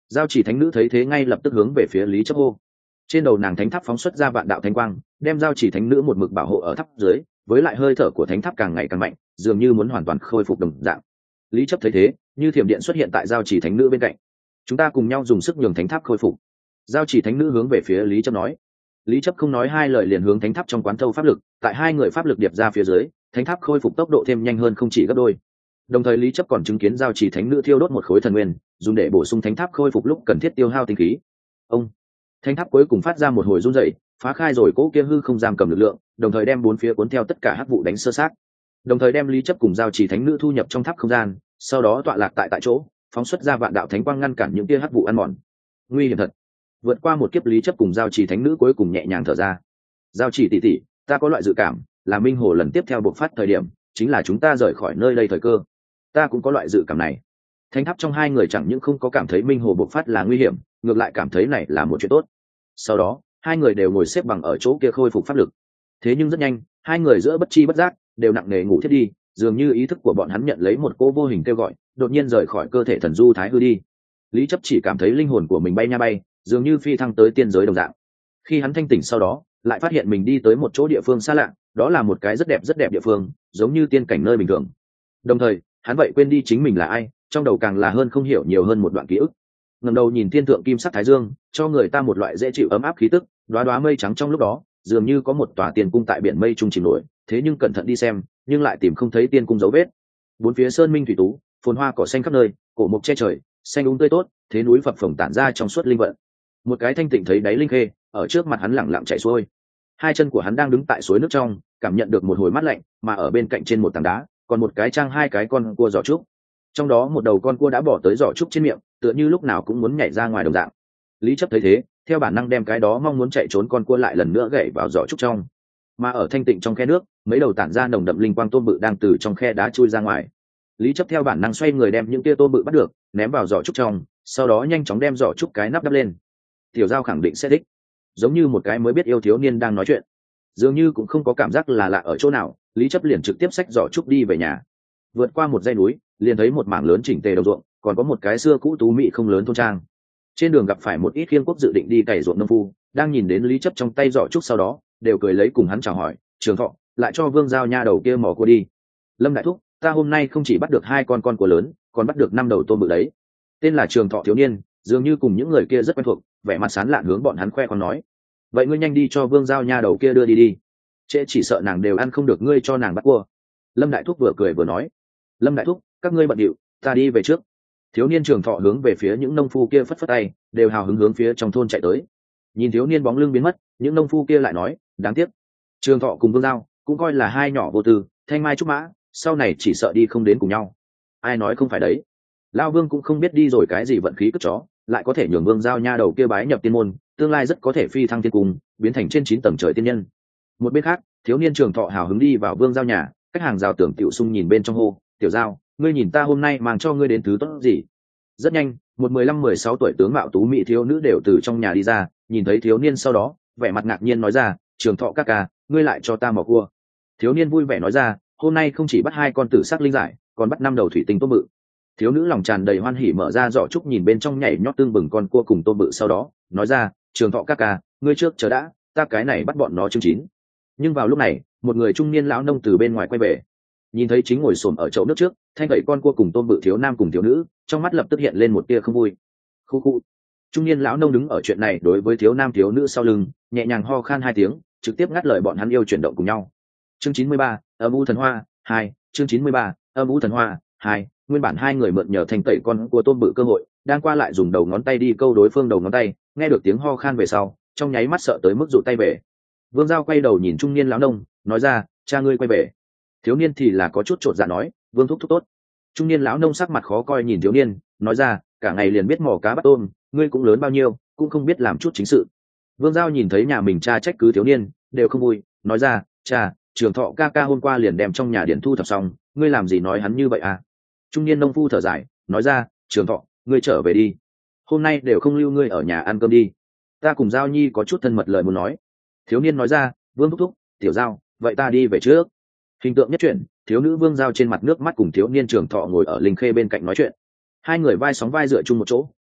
Giao chỉ thánh nữ thấy thế ngay lập tức hướng về phía Lý Chấp hô. Trên đầu nàng thánh tháp phóng xuất ra vạn đạo thánh quang, đem giao chỉ thánh nữ một mực bảo hộ ở tháp dưới, với lại hơi thở của thánh tháp càng ngày càng mạnh, dường như muốn hoàn toàn khôi phục đồng dạng. Lý Chấp thấy thế, như thiểm điện xuất hiện tại giao chỉ thánh nữ bên cạnh. Chúng ta cùng nhau dùng sức nhường thánh tháp khôi phục. Giao chỉ thánh nữ hướng về phía Lý Chấp nói. Lý Chấp không nói hai lời liền hướng thánh tháp trong quán thâu pháp lực, tại hai người pháp lực điệp ra phía dưới, thánh tháp khôi phục tốc độ thêm nhanh hơn không chỉ gấp đôi. Đồng thời Lý Chấp còn chứng kiến giao chỉ thánh nữ thiêu đốt một khối thần nguyên, dùng để bổ sung thánh tháp khôi phục lúc cần thiết tiêu hao tinh khí. Ông thánh tháp cuối cùng phát ra một hồi rung dậy, phá khai rồi cỗ kia hư không giam cầm lực lượng, đồng thời đem bốn phía cuốn theo tất cả hắc vụ đánh sơ sát, đồng thời đem Lý Chấp cùng giao chỉ thánh nữ thu nhập trong tháp không gian, sau đó tọa lạc tại tại chỗ, phóng xuất ra vạn đạo thánh quang ngăn cản những tia hắc vụ ăn mòn. Nguy hiểm thật. Vượt qua một kiếp, Lý Chấp cùng giao chỉ thánh nữ cuối cùng nhẹ nhàng thở ra. Giao chỉ tỷ tỷ, ta có loại dự cảm, là minh hồ lần tiếp theo bộc phát thời điểm, chính là chúng ta rời khỏi nơi đây thời cơ. Ta cũng có loại dự cảm này. Thánh tháp trong hai người chẳng những không có cảm thấy minh hồ bộc phát là nguy hiểm, ngược lại cảm thấy này là một chuyện tốt. Sau đó hai người đều ngồi xếp bằng ở chỗ kia khôi phục pháp lực. Thế nhưng rất nhanh, hai người giữa bất chi bất giác đều nặng nề ngủ thiết đi, dường như ý thức của bọn hắn nhận lấy một cô vô hình kêu gọi, đột nhiên rời khỏi cơ thể thần du thái hư đi. Lý Chấp chỉ cảm thấy linh hồn của mình bay nha bay, dường như phi thăng tới tiên giới đồng dạng. Khi hắn thanh tỉnh sau đó, lại phát hiện mình đi tới một chỗ địa phương xa lạ, đó là một cái rất đẹp rất đẹp địa phương, giống như tiên cảnh nơi bình thường. Đồng thời hắn vậy quên đi chính mình là ai, trong đầu càng là hơn không hiểu nhiều hơn một đoạn ký ức. Ngẩng đầu nhìn thiên thượng kim sắc thái dương, cho người ta một loại dễ chịu ấm áp khí tức, đóa đóa mây trắng trong lúc đó, dường như có một tòa tiên cung tại biển mây trung chìm nổi, thế nhưng cẩn thận đi xem, nhưng lại tìm không thấy tiên cung dấu vết. Bốn phía sơn minh thủy tú, phồn hoa cỏ xanh khắp nơi, cổ mục che trời, xanh úng tươi tốt, thế núi phập phồng tản ra trong suốt linh vận. Một cái thanh tịnh thấy đáy linh khê, ở trước mặt hắn lẳng lặng chảy xuôi. Hai chân của hắn đang đứng tại suối nước trong, cảm nhận được một hồi mát lạnh, mà ở bên cạnh trên một tảng đá, còn một cái trang hai cái con cua giỏ trúc. Trong đó một đầu con cua đã bỏ tới giỏ trúc trên miệng, tựa như lúc nào cũng muốn nhảy ra ngoài đồng dạng. Lý Chấp thấy thế, theo bản năng đem cái đó mong muốn chạy trốn con cua lại lần nữa gãy vào giỏ trúc trong. Mà ở thanh tịnh trong khe nước, mấy đầu tản ra nồng đậm linh quang tôm bự đang từ trong khe đá chui ra ngoài. Lý Chấp theo bản năng xoay người đem những tia tôm bự bắt được, ném vào giỏ trúc trong, sau đó nhanh chóng đem giỏ trúc cái nắp đắp lên. Tiểu Giao khẳng định sẽ thích. Giống như một cái mới biết yêu thiếu niên đang nói chuyện, dường như cũng không có cảm giác là lạ ở chỗ nào, Lý Chấp liền trực tiếp xách giỏ trúc đi về nhà. Vượt qua một dãy núi, liền thấy một mảng lớn chỉnh tề đồng ruộng, còn có một cái xưa cũ tú mị không lớn thôn trang. Trên đường gặp phải một ít khiên quốc dự định đi cày ruộng nông phu, đang nhìn đến Lý Chấp trong tay giỏ trúc sau đó, đều cười lấy cùng hắn chào hỏi, "Trường Thọ, lại cho Vương Giao nha đầu kia mò cua đi." "Lâm đại thúc, ta hôm nay không chỉ bắt được hai con con cua lớn, còn bắt được năm đầu tôm bự đấy." Tên là Trường Thọ thiếu niên, dường như cùng những người kia rất quen thuộc, vẻ mặt sán lạn hướng bọn hắn khoe con nói, "Vậy ngươi nhanh đi cho Vương Giao nha đầu kia đưa đi đi, trễ chỉ sợ nàng đều ăn không được ngươi cho nàng bắt cua." Lâm đại thúc vừa cười vừa nói, "Lâm đại thúc, các ngươi bận điệu, ta đi về trước." Thiếu niên Trường Thọ hướng về phía những nông phu kia phất phất tay, đều hào hứng hướng phía trong thôn chạy tới. Nhìn thiếu niên bóng lưng biến mất, những nông phu kia lại nói, "Đáng tiếc, Trường Thọ cùng Vương Giao cũng coi là hai nhỏ vô tư, thanh mai trúc mã, sau này chỉ sợ đi không đến cùng nhau." Ai nói không phải đấy, Lao Vương cũng không biết đi rồi cái gì vận khí cất chó, lại có thể nhường Vương Giao nha đầu kia bái nhập tiên môn, tương lai rất có thể phi thăng tiên cung, biến thành trên chín tầng trời tiên nhân. Một bên khác, thiếu niên Trường Thọ hào hứng đi vào Vương Giao nhà, cách hàng rào tưởng Tiểu Sung nhìn bên trong hô, "Tiểu Giao, ngươi nhìn ta hôm nay mang cho ngươi đến thứ tốt gì?" Rất nhanh, một mười lăm mười sáu tuổi tướng mạo tú mỹ thiếu nữ đều từ trong nhà đi ra, nhìn thấy thiếu niên sau đó, vẻ mặt ngạc nhiên nói ra, "Trường Thọ ca ca, ngươi lại cho ta mò cua." Thiếu niên vui vẻ nói ra, "Hôm nay không chỉ bắt hai con tử sắc linh giải, còn bắt năm đầu thủy tinh tôm bự." Thiếu nữ lòng tràn đầy hoan hỉ mở ra giỏ trúc nhìn bên trong nhảy nhót tương bừng con cua cùng tôm bự sau đó, nói ra, "Trường Thọ ca ca, ngươi trước chờ đã, ta cái này bắt bọn nó chương chín." Nhưng vào lúc này, một người trung niên lão nông từ bên ngoài quay về, nhìn thấy chính ngồi xổm ở chậu nước trước, thanh gậy con cua cùng tôm bự thiếu nam cùng thiếu nữ, trong mắt lập tức hiện lên một tia không vui. Khu khu. Trung niên lão nông đứng ở chuyện này đối với thiếu nam thiếu nữ sau lưng, nhẹ nhàng ho khan hai tiếng, trực tiếp ngắt lời bọn hắn yêu chuyển động cùng nhau. Chương chín mươi ba, âm u thần hoa hai. Chương chín mươi ba, âm u thần hoa hai. Nguyên bản hai người mượn nhờ thanh tẩy con cua tôm bự cơ hội, đang qua lại dùng đầu ngón tay đi câu đối phương đầu ngón tay, nghe được tiếng ho khan về sau, trong nháy mắt sợ tới mức rụt tay về. Vương Giao quay đầu nhìn trung niên lão nông, nói ra, "Cha ngươi quay về." Thiếu niên thì là có chút chột dạ nói, "Vương thúc thúc tốt." Trung niên lão nông sắc mặt khó coi nhìn thiếu niên, nói ra, "Cả ngày liền biết mò cá bắt tôm, ngươi cũng lớn bao nhiêu, cũng không biết làm chút chính sự." Vương Giao nhìn thấy nhà mình cha trách cứ thiếu niên, đều không vui, nói ra, "Cha, Trường Thọ ca ca hôm qua liền đem trong nhà điện thu thập xong, ngươi làm gì nói hắn như vậy à?" Trung niên nông phu thở dài, nói ra, "Trường Thọ, ngươi trở về đi, hôm nay đều không lưu ngươi ở nhà ăn cơm đi, ta cùng Giao nhi có chút thân mật lời muốn nói." Thiếu niên nói ra, "Vương thúc thúc, Tiểu Giao, vậy ta đi về trước." Hình tượng nhất chuyển, thiếu nữ Vương Giao trên mặt nước mắt cùng thiếu niên Trường Thọ ngồi ở linh khê bên cạnh nói chuyện. Hai người vai sóng vai dựa chung một chỗ,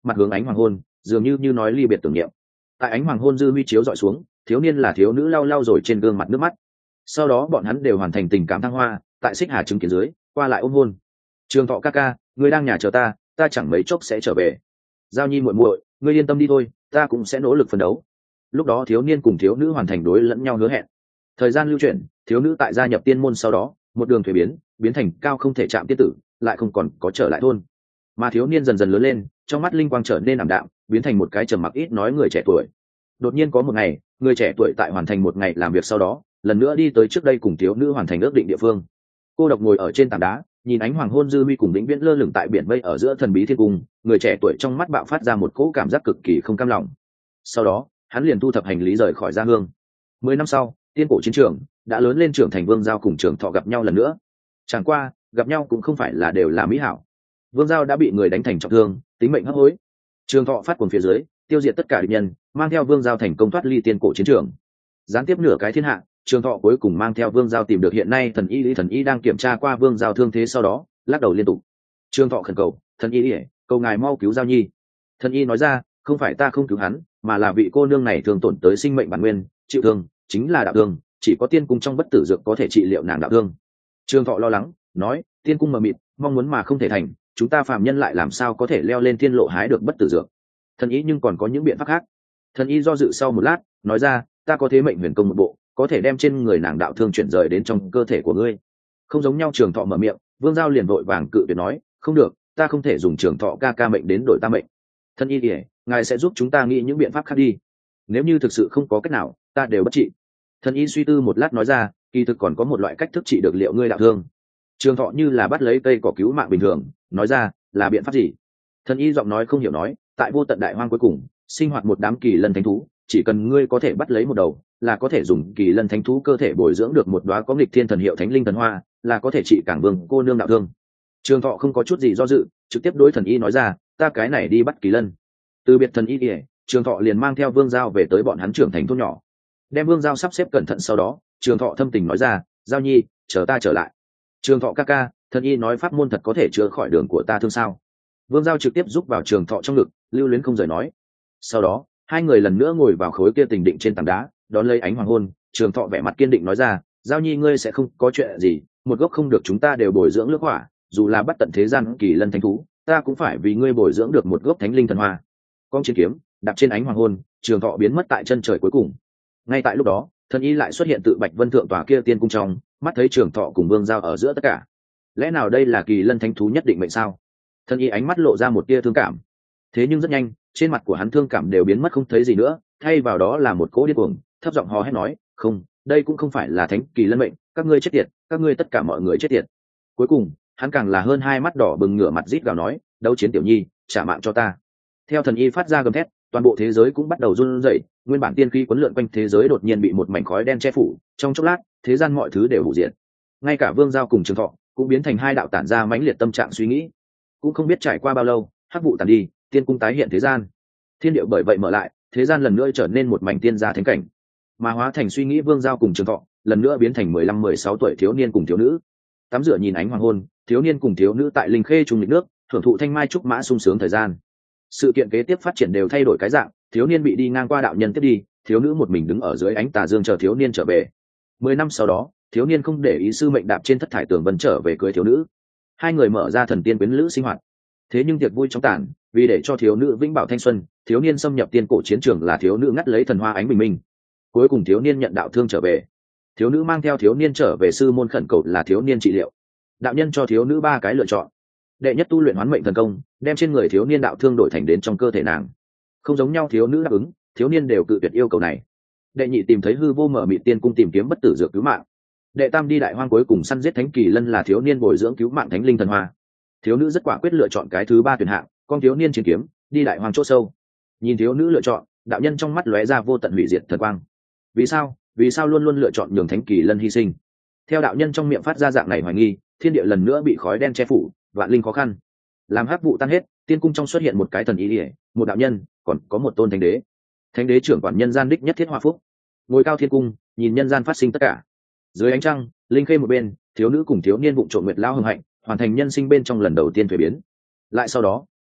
mặt hướng ánh hoàng hôn, dường như như nói ly biệt tưởng niệm. Tại ánh hoàng hôn dư huy chiếu dọi xuống, thiếu niên là thiếu nữ lau lau rồi trên gương mặt nước mắt. Sau đó bọn hắn đều hoàn thành tình cảm thăng hoa, tại xích hà chứng kiến dưới qua lại ôm hôn. Trường Thọ ca ca, ngươi đang nhà chờ ta, ta chẳng mấy chốc sẽ trở về. Giao Nhi muội muội, ngươi yên tâm đi thôi, ta cũng sẽ nỗ lực phấn đấu. Lúc đó thiếu niên cùng thiếu nữ hoàn thành đối lẫn nhau hứa hẹn. Thời gian lưu chuyển, thiếu nữ tại gia nhập tiên môn sau đó, một đường thuế biến, biến thành cao không thể chạm tiên tử, lại không còn có trở lại thôn. Mà thiếu niên dần dần lớn lên, trong mắt linh quang trở nên ảm đạm, biến thành một cái trầm mặc ít nói người trẻ tuổi. Đột nhiên có một ngày, người trẻ tuổi tại hoàn thành một ngày làm việc sau đó, lần nữa đi tới trước đây cùng thiếu nữ hoàn thành ước định địa phương. Cô độc ngồi ở trên tảng đá, nhìn ánh hoàng hôn dư huy cùng vĩnh viễn lơ lửng tại biển mây ở giữa thần bí thiên cung, người trẻ tuổi trong mắt bạo phát ra một cỗ cảm giác cực kỳ không cam lòng. Sau đó, hắn liền thu thập hành lý rời khỏi gia hương. Mười năm sau, tiên cổ chiến trường đã lớn lên, trưởng thành Vương Giao cùng Trường Thọ gặp nhau lần nữa. Chẳng qua, gặp nhau cũng không phải là đều là mỹ hảo. Vương Giao đã bị người đánh thành trọng thương, tính mệnh hấp hối. Trường Thọ phát cuồng phía dưới, tiêu diệt tất cả địch nhân, mang theo Vương Giao thành công thoát ly tiên cổ chiến trường. Gián tiếp nửa cái thiên hạ, Trường Thọ cuối cùng mang theo Vương Giao tìm được hiện nay thần y lý thần y đang kiểm tra qua Vương Giao thương thế sau đó, lắc đầu liên tục. Trường Thọ khẩn cầu, thần y lý, cầu ngài mau cứu Giao Nhi. Thần y nói ra, không phải ta không cứu hắn, mà là vị cô nương này thường tổn tới sinh mệnh bản nguyên, chịu thương chính là đạo thương, chỉ có tiên cung trong bất tử dược có thể trị liệu nàng đạo thương. Trường Thọ lo lắng nói, tiên cung mờ mịt, mong muốn mà không thể thành, chúng ta phàm nhân lại làm sao có thể leo lên tiên lộ hái được bất tử dược. Thần y nhưng còn có những biện pháp khác. Thần y do dự sau một lát, nói ra, ta có thế mệnh huyền công một bộ, có thể đem trên người nàng đạo thương chuyển rời đến trong cơ thể của ngươi. Không giống nhau. Trường Thọ mở miệng, Vương Giao liền vội vàng cự tuyệt nói, không được, ta không thể dùng Trường Thọ ca ca mệnh đến đổi ta mệnh. Thần y kể, ngài sẽ giúp chúng ta nghĩ những biện pháp khác đi, nếu như thực sự không có cách nào, ta đều bất trị. Thần y suy tư một lát nói ra, kỳ thực còn có một loại cách thức trị được liệu ngươi đạo thương. Trường Thọ như là bắt lấy cây cỏ cứu mạng bình thường, nói ra, là biện pháp gì? Thần y giọng nói không hiểu nói, tại vô tận đại hoang cuối cùng sinh hoạt một đám kỳ lân thánh thú, chỉ cần ngươi có thể bắt lấy một đầu, là có thể dùng kỳ lân thánh thú cơ thể bồi dưỡng được một đóa có nghịch thiên thần hiệu thánh linh thần hoa, là có thể trị cảng vương cô nương đạo thương. Trường Thọ không có chút gì do dự, trực tiếp đối thần y nói ra, ta cái này đi bắt kỳ lân. Từ biệt thần y kể, Trường Thọ liền mang theo Vương Giao về tới bọn hắn trưởng thành thôn nhỏ. Đem Vương Giao sắp xếp cẩn thận sau đó, Trường Thọ thâm tình nói ra, Giao Nhi, chờ ta trở lại. Trường Thọ ca ca, thần y nói pháp môn thật có thể chữa khỏi đường của ta thương sao? Vương Giao trực tiếp giúp vào Trường Thọ trong ngực, lưu luyến không rời nói. Sau đó, hai người lần nữa ngồi vào khối kia tình định trên tảng đá, đón lấy ánh hoàng hôn. Trường Thọ vẻ mặt kiên định nói ra, Giao Nhi ngươi sẽ không có chuyện gì, một gốc không được chúng ta đều bồi dưỡng lướt hỏa, dù là bắt tận thế gian kỳ lân thánh thú, ta cũng phải vì ngươi bồi dưỡng được một gốc thánh linh thần hoa. Con chiến kiếm đạp trên ánh hoàng hôn, Trường Thọ biến mất tại chân trời cuối cùng. Ngay tại lúc đó, thần y lại xuất hiện tự Bạch Vân thượng tòa kia tiên cung trong, mắt thấy Trường Thọ cùng Vương Giao ở giữa tất cả. Lẽ nào đây là kỳ lân thánh thú nhất định mệnh sao? Thần y ánh mắt lộ ra một tia thương cảm. Thế nhưng rất nhanh, trên mặt của hắn thương cảm đều biến mất không thấy gì nữa, thay vào đó là một cỗ điên cuồng, thấp giọng hò hét nói, không, đây cũng không phải là thánh kỳ lân mệnh, các ngươi chết tiệt, các ngươi tất cả mọi người chết tiệt. Cuối cùng, hắn càng là hơn hai mắt đỏ bừng ngửa mặt rít gào nói, đấu chiến tiểu nhi, trả mạng cho ta. Theo thần y phát ra gầm thét, toàn bộ thế giới cũng bắt đầu run rẩy, nguyên bản tiên khí quấn lượn quanh thế giới đột nhiên bị một mảnh khói đen che phủ, trong chốc lát, thế gian mọi thứ đều hủy diệt. Ngay cả Vương Giao cùng Trường Thọ cũng biến thành hai đạo tản ra mãnh liệt tâm trạng suy nghĩ. Cũng không biết trải qua bao lâu, hắc vụ tàn đi, tiên cung tái hiện thế gian. Thiên địa bởi vậy mở lại, thế gian lần nữa trở nên một mảnh tiên gia thánh cảnh. Mà hóa thành suy nghĩ Vương Giao cùng Trường Thọ, lần nữa biến thành mười lăm mười sáu tuổi thiếu niên cùng thiếu nữ. Tắm rửa nhìn ánh hoàng hôn, thiếu niên cùng thiếu nữ tại linh khê trùng lịch nước, hưởng thụ thanh mai trúc mã sung sướng thời gian. Sự kiện kế tiếp phát triển đều thay đổi cái dạng, thiếu niên bị đi ngang qua đạo nhân tiếp đi, thiếu nữ một mình đứng ở dưới ánh tà dương chờ thiếu niên trở về. Mười năm sau đó, thiếu niên không để ý sư mệnh đạp trên thất thải tường vân trở về cưới thiếu nữ. Hai người mở ra thần tiên quyến lữ sinh hoạt. Thế nhưng tiệc vui trong tàn, vì để cho thiếu nữ vĩnh bảo thanh xuân, thiếu niên xâm nhập tiên cổ chiến trường là thiếu nữ ngắt lấy thần hoa ánh bình minh. Cuối cùng thiếu niên nhận đạo thương trở về. Thiếu nữ mang theo thiếu niên trở về sư môn khẩn cầu là thiếu niên trị liệu. Đạo nhân cho thiếu nữ ba cái lựa chọn. Đệ nhất tu luyện hoán mệnh thần công, đem trên người thiếu niên đạo thương đổi thành đến trong cơ thể nàng. Không giống nhau thiếu nữ đáp ứng, thiếu niên đều cự tuyệt yêu cầu này. Đệ nhị tìm thấy hư vô mở mịt tiên cung tìm kiếm bất tử dược cứu mạng. Đệ tam đi đại hoang cuối cùng săn giết thánh kỳ lân là thiếu niên bồi dưỡng cứu mạng thánh linh thần hoa. Thiếu nữ rất quả quyết lựa chọn cái thứ ba tuyển hạng, con thiếu niên chiến kiếm đi đại hoang chỗ sâu. Nhìn thiếu nữ lựa chọn, đạo nhân trong mắt lóe ra vô tận hủy diệt thần quang. Vì sao? Vì sao luôn luôn lựa chọn nhường thánh kỳ lân hy sinh? Theo đạo nhân trong miệng phát ra dạng này hoài nghi, thiên địa lần nữa bị khói đen che phủ, vạn linh khó khăn. Làm hắc vụ tan hết, tiên cung trong xuất hiện một cái thần ý ỉa, một đạo nhân, còn có một tôn thánh đế. Thánh đế trưởng quản nhân gian đích nhất thiết hoa phúc, ngồi cao thiên cung, nhìn nhân gian phát sinh tất cả. Dưới ánh trăng, linh khê một bên, thiếu nữ cùng thiếu niên vụng trộm nguyệt lao hưng hạnh, hoàn thành nhân sinh bên trong lần đầu tiên thuế biến. Lại sau đó,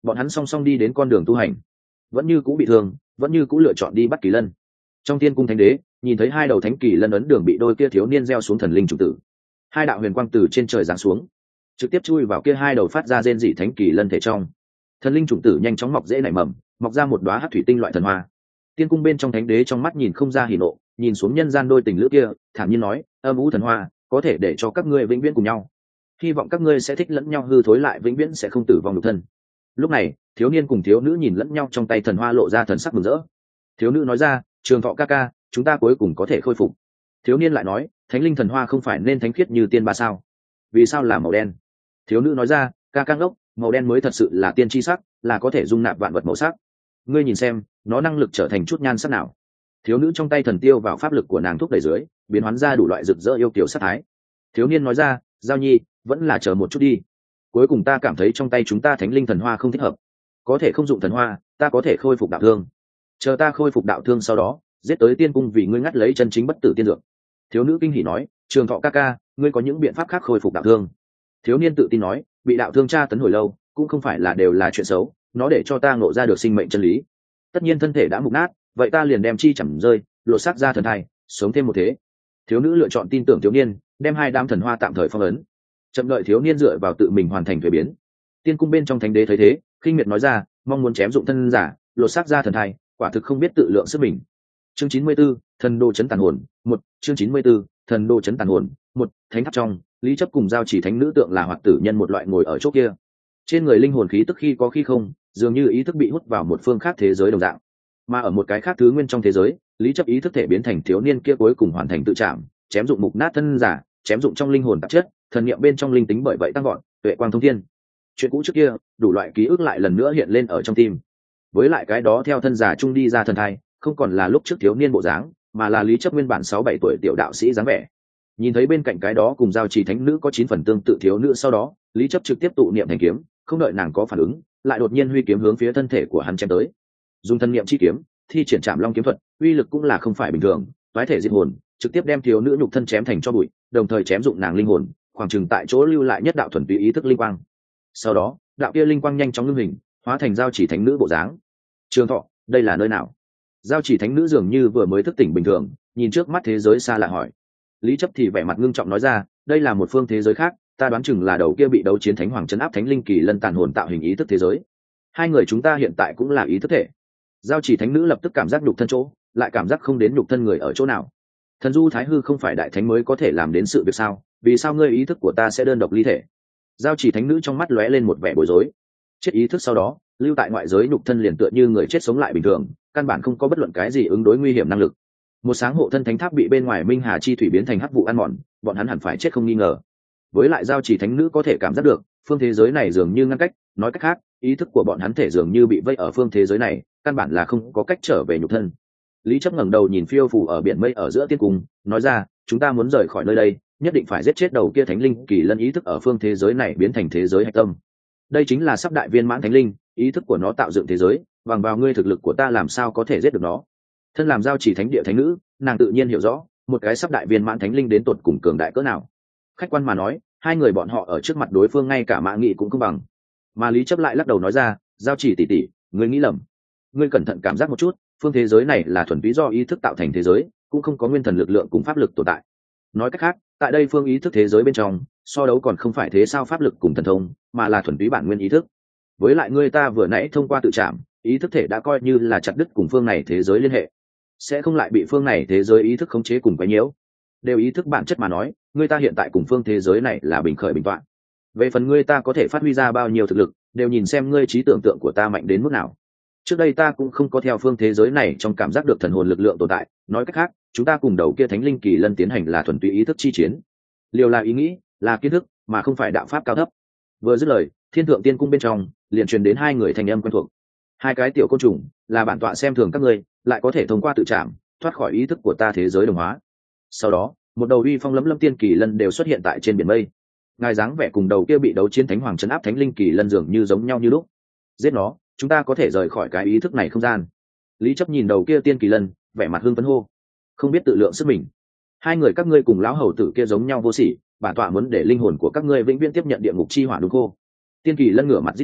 bọn hắn song song đi đến con đường tu hành, vẫn như cũ bị thương, vẫn như cũ lựa chọn đi bắt kỳ lân. Trong tiên cung thánh đế nhìn thấy hai đầu thánh kỳ lân ấn đường bị đôi kia thiếu niên gieo xuống thần linh chủng tử, hai đạo huyền quang từ trên trời giáng xuống, trực tiếp chui vào kia hai đầu phát ra rên rỉ thánh kỳ lân thể trong. Thần linh chủng tử nhanh chóng mọc dễ nảy mầm, mọc ra một đóa hắc thủy tinh loại thần hoa. Tiên cung bên trong thánh đế trong mắt nhìn không ra hỉ nộ, nhìn xuống nhân gian đôi tình lữ kia, thản nhiên nói: âm u thần hoa có thể để cho các ngươi vĩnh viễn cùng nhau, hy vọng các ngươi sẽ thích lẫn nhau, hư thối lại vĩnh viễn sẽ không tử vong nhục thân. Lúc này thiếu niên cùng thiếu nữ nhìn lẫn nhau trong tay thần hoa lộ ra thần sắc mừng rỡ. Thiếu nữ nói ra: trường thọ ca ca, chúng ta cuối cùng có thể khôi phục. Thiếu niên lại nói: thánh linh thần hoa không phải nên thánh khiết như tiên ba sao, vì sao là màu đen? Thiếu nữ nói ra: ca ca ngốc, màu đen mới thật sự là tiên tri sắc, là có thể dung nạp vạn vật màu sắc. Ngươi nhìn xem nó năng lực trở thành chút nhan sắc nào. Thiếu nữ trong tay thần tiêu vào pháp lực của nàng thúc đẩy dưới, biến hoán ra đủ loại rực rỡ yêu kiểu sắc thái. Thiếu niên nói ra: giao nhi, vẫn là chờ một chút đi, cuối cùng ta cảm thấy trong tay chúng ta thánh linh thần hoa không thích hợp, có thể không dụng thần hoa, ta có thể khôi phục đạo thương. Chờ ta khôi phục đạo thương sau đó giết tới tiên cung vì ngươi ngắt lấy chân chính bất tử tiên dược. Thiếu nữ kinh hỉ nói: trường thọ ca ca, ngươi có những biện pháp khác khôi phục đạo thương? Thiếu niên tự tin nói: bị đạo thương tra tấn hồi lâu cũng không phải là đều là chuyện xấu, nó để cho ta ngộ ra được sinh mệnh chân lý. Tất nhiên thân thể đã mục nát, vậy ta liền đem chi chẳng rơi, lộ xác ra thần thai, sống thêm một thế. Thiếu nữ lựa chọn tin tưởng thiếu niên, đem hai đám thần hoa tạm thời phong ấn, chậm đợi thiếu niên dựa vào tự mình hoàn thành thuế biến. Tiên cung bên trong thánh đế thấy thế, khinh miệt nói ra: mong muốn chém dụng thân giả, lột xác ra thần thai, quả thực không biết tự lượng sức mình. Chương chín mươi 94, thần đô chấn tàn hồn một. Chương chín mươi 94, thần đô chấn tàn hồn một. Thánh tháp trong, Lý Chấp cùng Giao Chỉ thánh nữ tượng là hoạt tử nhân một loại ngồi ở chỗ kia. Trên người linh hồn khí tức khi có khi không, dường như ý thức bị hút vào một phương khác thế giới đồng dạng. Mà ở một cái khác thứ nguyên trong thế giới, Lý Chấp ý thức thể biến thành thiếu niên kia cuối cùng hoàn thành tự chạm, chém dụng mục nát thân giả, chém dụng trong linh hồn tạp chất, thần niệm bên trong linh tính bởi vậy tăng gọn, tuệ quang thông thiên. Chuyện cũ trước kia, đủ loại ký ức lại lần nữa hiện lên ở trong tim. Với lại cái đó theo thân giả trung đi ra thần thai, không còn là lúc trước thiếu niên bộ dáng, mà là Lý Chấp nguyên bản sáu bảy tuổi tiểu đạo sĩ dáng vẻ. Nhìn thấy bên cạnh cái đó cùng Giao Chỉ thánh nữ có chín phần tương tự thiếu nữ, sau đó Lý Chấp trực tiếp tụ niệm thành kiếm, không đợi nàng có phản ứng, lại đột nhiên huy kiếm hướng phía thân thể của hắn chém tới. Dùng thân niệm chi kiếm, thi triển Trảm Long kiếm thuật, uy lực cũng là không phải bình thường, toái thể diệt hồn, trực tiếp đem thiếu nữ nhục thân chém thành cho bụi, đồng thời chém dụng nàng linh hồn, khoảng chừng tại chỗ lưu lại nhất đạo thuần túy ý thức linh quang. Sau đó, đạo kia linh quang nhanh chóng ngưng hình, hóa thành Giao Chỉ thánh nữ bộ dáng. Trường Thọ, đây là nơi nào? Giao Chỉ thánh nữ dường như vừa mới thức tỉnh bình thường, nhìn trước mắt thế giới xa lạ hỏi. Lý Chấp thì vẻ mặt ngưng trọng nói ra: đây là một phương thế giới khác, ta đoán chừng là đầu kia bị đấu chiến thánh hoàng trấn áp thánh linh kỳ lân tàn hồn tạo hình ý thức thế giới. Hai người chúng ta hiện tại cũng là ý thức thể. Giao Chỉ thánh nữ lập tức cảm giác nhục thân chỗ, lại cảm giác không đến nhục thân người ở chỗ nào. Thần du thái hư không phải đại thánh mới có thể làm đến sự việc sao, vì sao ngươi ý thức của ta sẽ đơn độc ly thể? Giao Chỉ thánh nữ trong mắt lóe lên một vẻ bối rối. Chết ý thức sau đó lưu tại ngoại giới nhục thân liền tựa như người chết sống lại bình thường, căn bản không có bất luận cái gì ứng đối nguy hiểm năng lực. Một sáng hộ thân thánh tháp bị bên ngoài minh hà chi thủy biến thành hắc vụ ăn mòn, bọn hắn hẳn phải chết không nghi ngờ. Với lại Giao Chỉ thánh nữ có thể cảm giác được phương thế giới này dường như ngăn cách, nói cách khác ý thức của bọn hắn thể dường như bị vây ở phương thế giới này, căn bản là không có cách trở về nhục thân. Lý Chấp ngẩng đầu nhìn phiêu phù ở biển mây ở giữa tiên cung, nói ra: chúng ta muốn rời khỏi nơi đây, nhất định phải giết chết đầu kia thánh linh kỳ lân ý thức ở phương thế giới này biến thành thế giới hạch tâm. Đây chính là sắp đại viên mãn thánh linh, ý thức của nó tạo dựng thế giới, bằng vào ngươi thực lực của ta làm sao có thể giết được nó? Thân làm Giao Chỉ thánh địa thánh nữ, nàng tự nhiên hiểu rõ một cái sắp đại viên mãn thánh linh đến tột cùng cường đại cỡ nào. Khách quan mà nói, hai người bọn họ ở trước mặt đối phương ngay cả mã nghị cũng không bằng. Mà Lý Chấp lại lắc đầu nói ra: Giao Chỉ tỷ tỷ, ngươi nghĩ lầm. Ngươi cẩn thận cảm giác một chút, phương thế giới này là thuần túy do ý thức tạo thành thế giới, cũng không có nguyên thần lực lượng cùng pháp lực tồn tại. Nói cách khác, tại đây phương ý thức thế giới bên trong, so đấu còn không phải thế sao pháp lực cùng thần thông, mà là thuần túy bản nguyên ý thức. Với lại ngươi ta vừa nãy thông qua tự chạm, ý thức thể đã coi như là chặt đứt cùng phương này thế giới liên hệ, sẽ không lại bị phương này thế giới ý thức khống chế cùng quấy nhiễu. Đều ý thức bản chất mà nói, ngươi ta hiện tại cùng phương thế giới này là bình khởi bình toạn. Về phần ngươi ta có thể phát huy ra bao nhiêu thực lực, đều nhìn xem ngươi trí tưởng tượng của ta mạnh đến mức nào. Trước đây ta cũng không có theo phương thế giới này trong cảm giác được thần hồn lực lượng tồn tại, nói cách khác, chúng ta cùng đầu kia thánh linh kỳ lân tiến hành là thuần túy ý thức chi chiến. Liều là ý nghĩ, là kiến thức, mà không phải đạo pháp cao thấp. Vừa dứt lời, thiên thượng tiên cung bên trong liền truyền đến hai người thành âm quen thuộc. Hai cái tiểu côn trùng, là bản tọa xem thường các ngươi, lại có thể thông qua tự chạm thoát khỏi ý thức của ta thế giới đồng hóa. Sau đó, một đầu uy phong lẫm lâm tiên kỳ lân đều xuất hiện tại trên biển mây. Ngài dáng vẻ cùng đầu kia bị đấu chiến thánh hoàng trấn áp thánh linh kỳ lân dường như giống nhau như lúc. Giết nó, chúng ta có thể rời khỏi cái ý thức này không gian. Lý Chấp nhìn đầu kia tiên kỳ lân, vẻ mặt hưng phấn hô: không biết tự lượng sức mình. Hai người các ngươi cùng lão hầu tử kia giống nhau vô sỉ, bản tọa muốn để linh hồn của các ngươi vĩnh viễn tiếp nhận địa ngục chi hỏa đúng khô. Tiên kỳ lân ngửa mặt rít gào,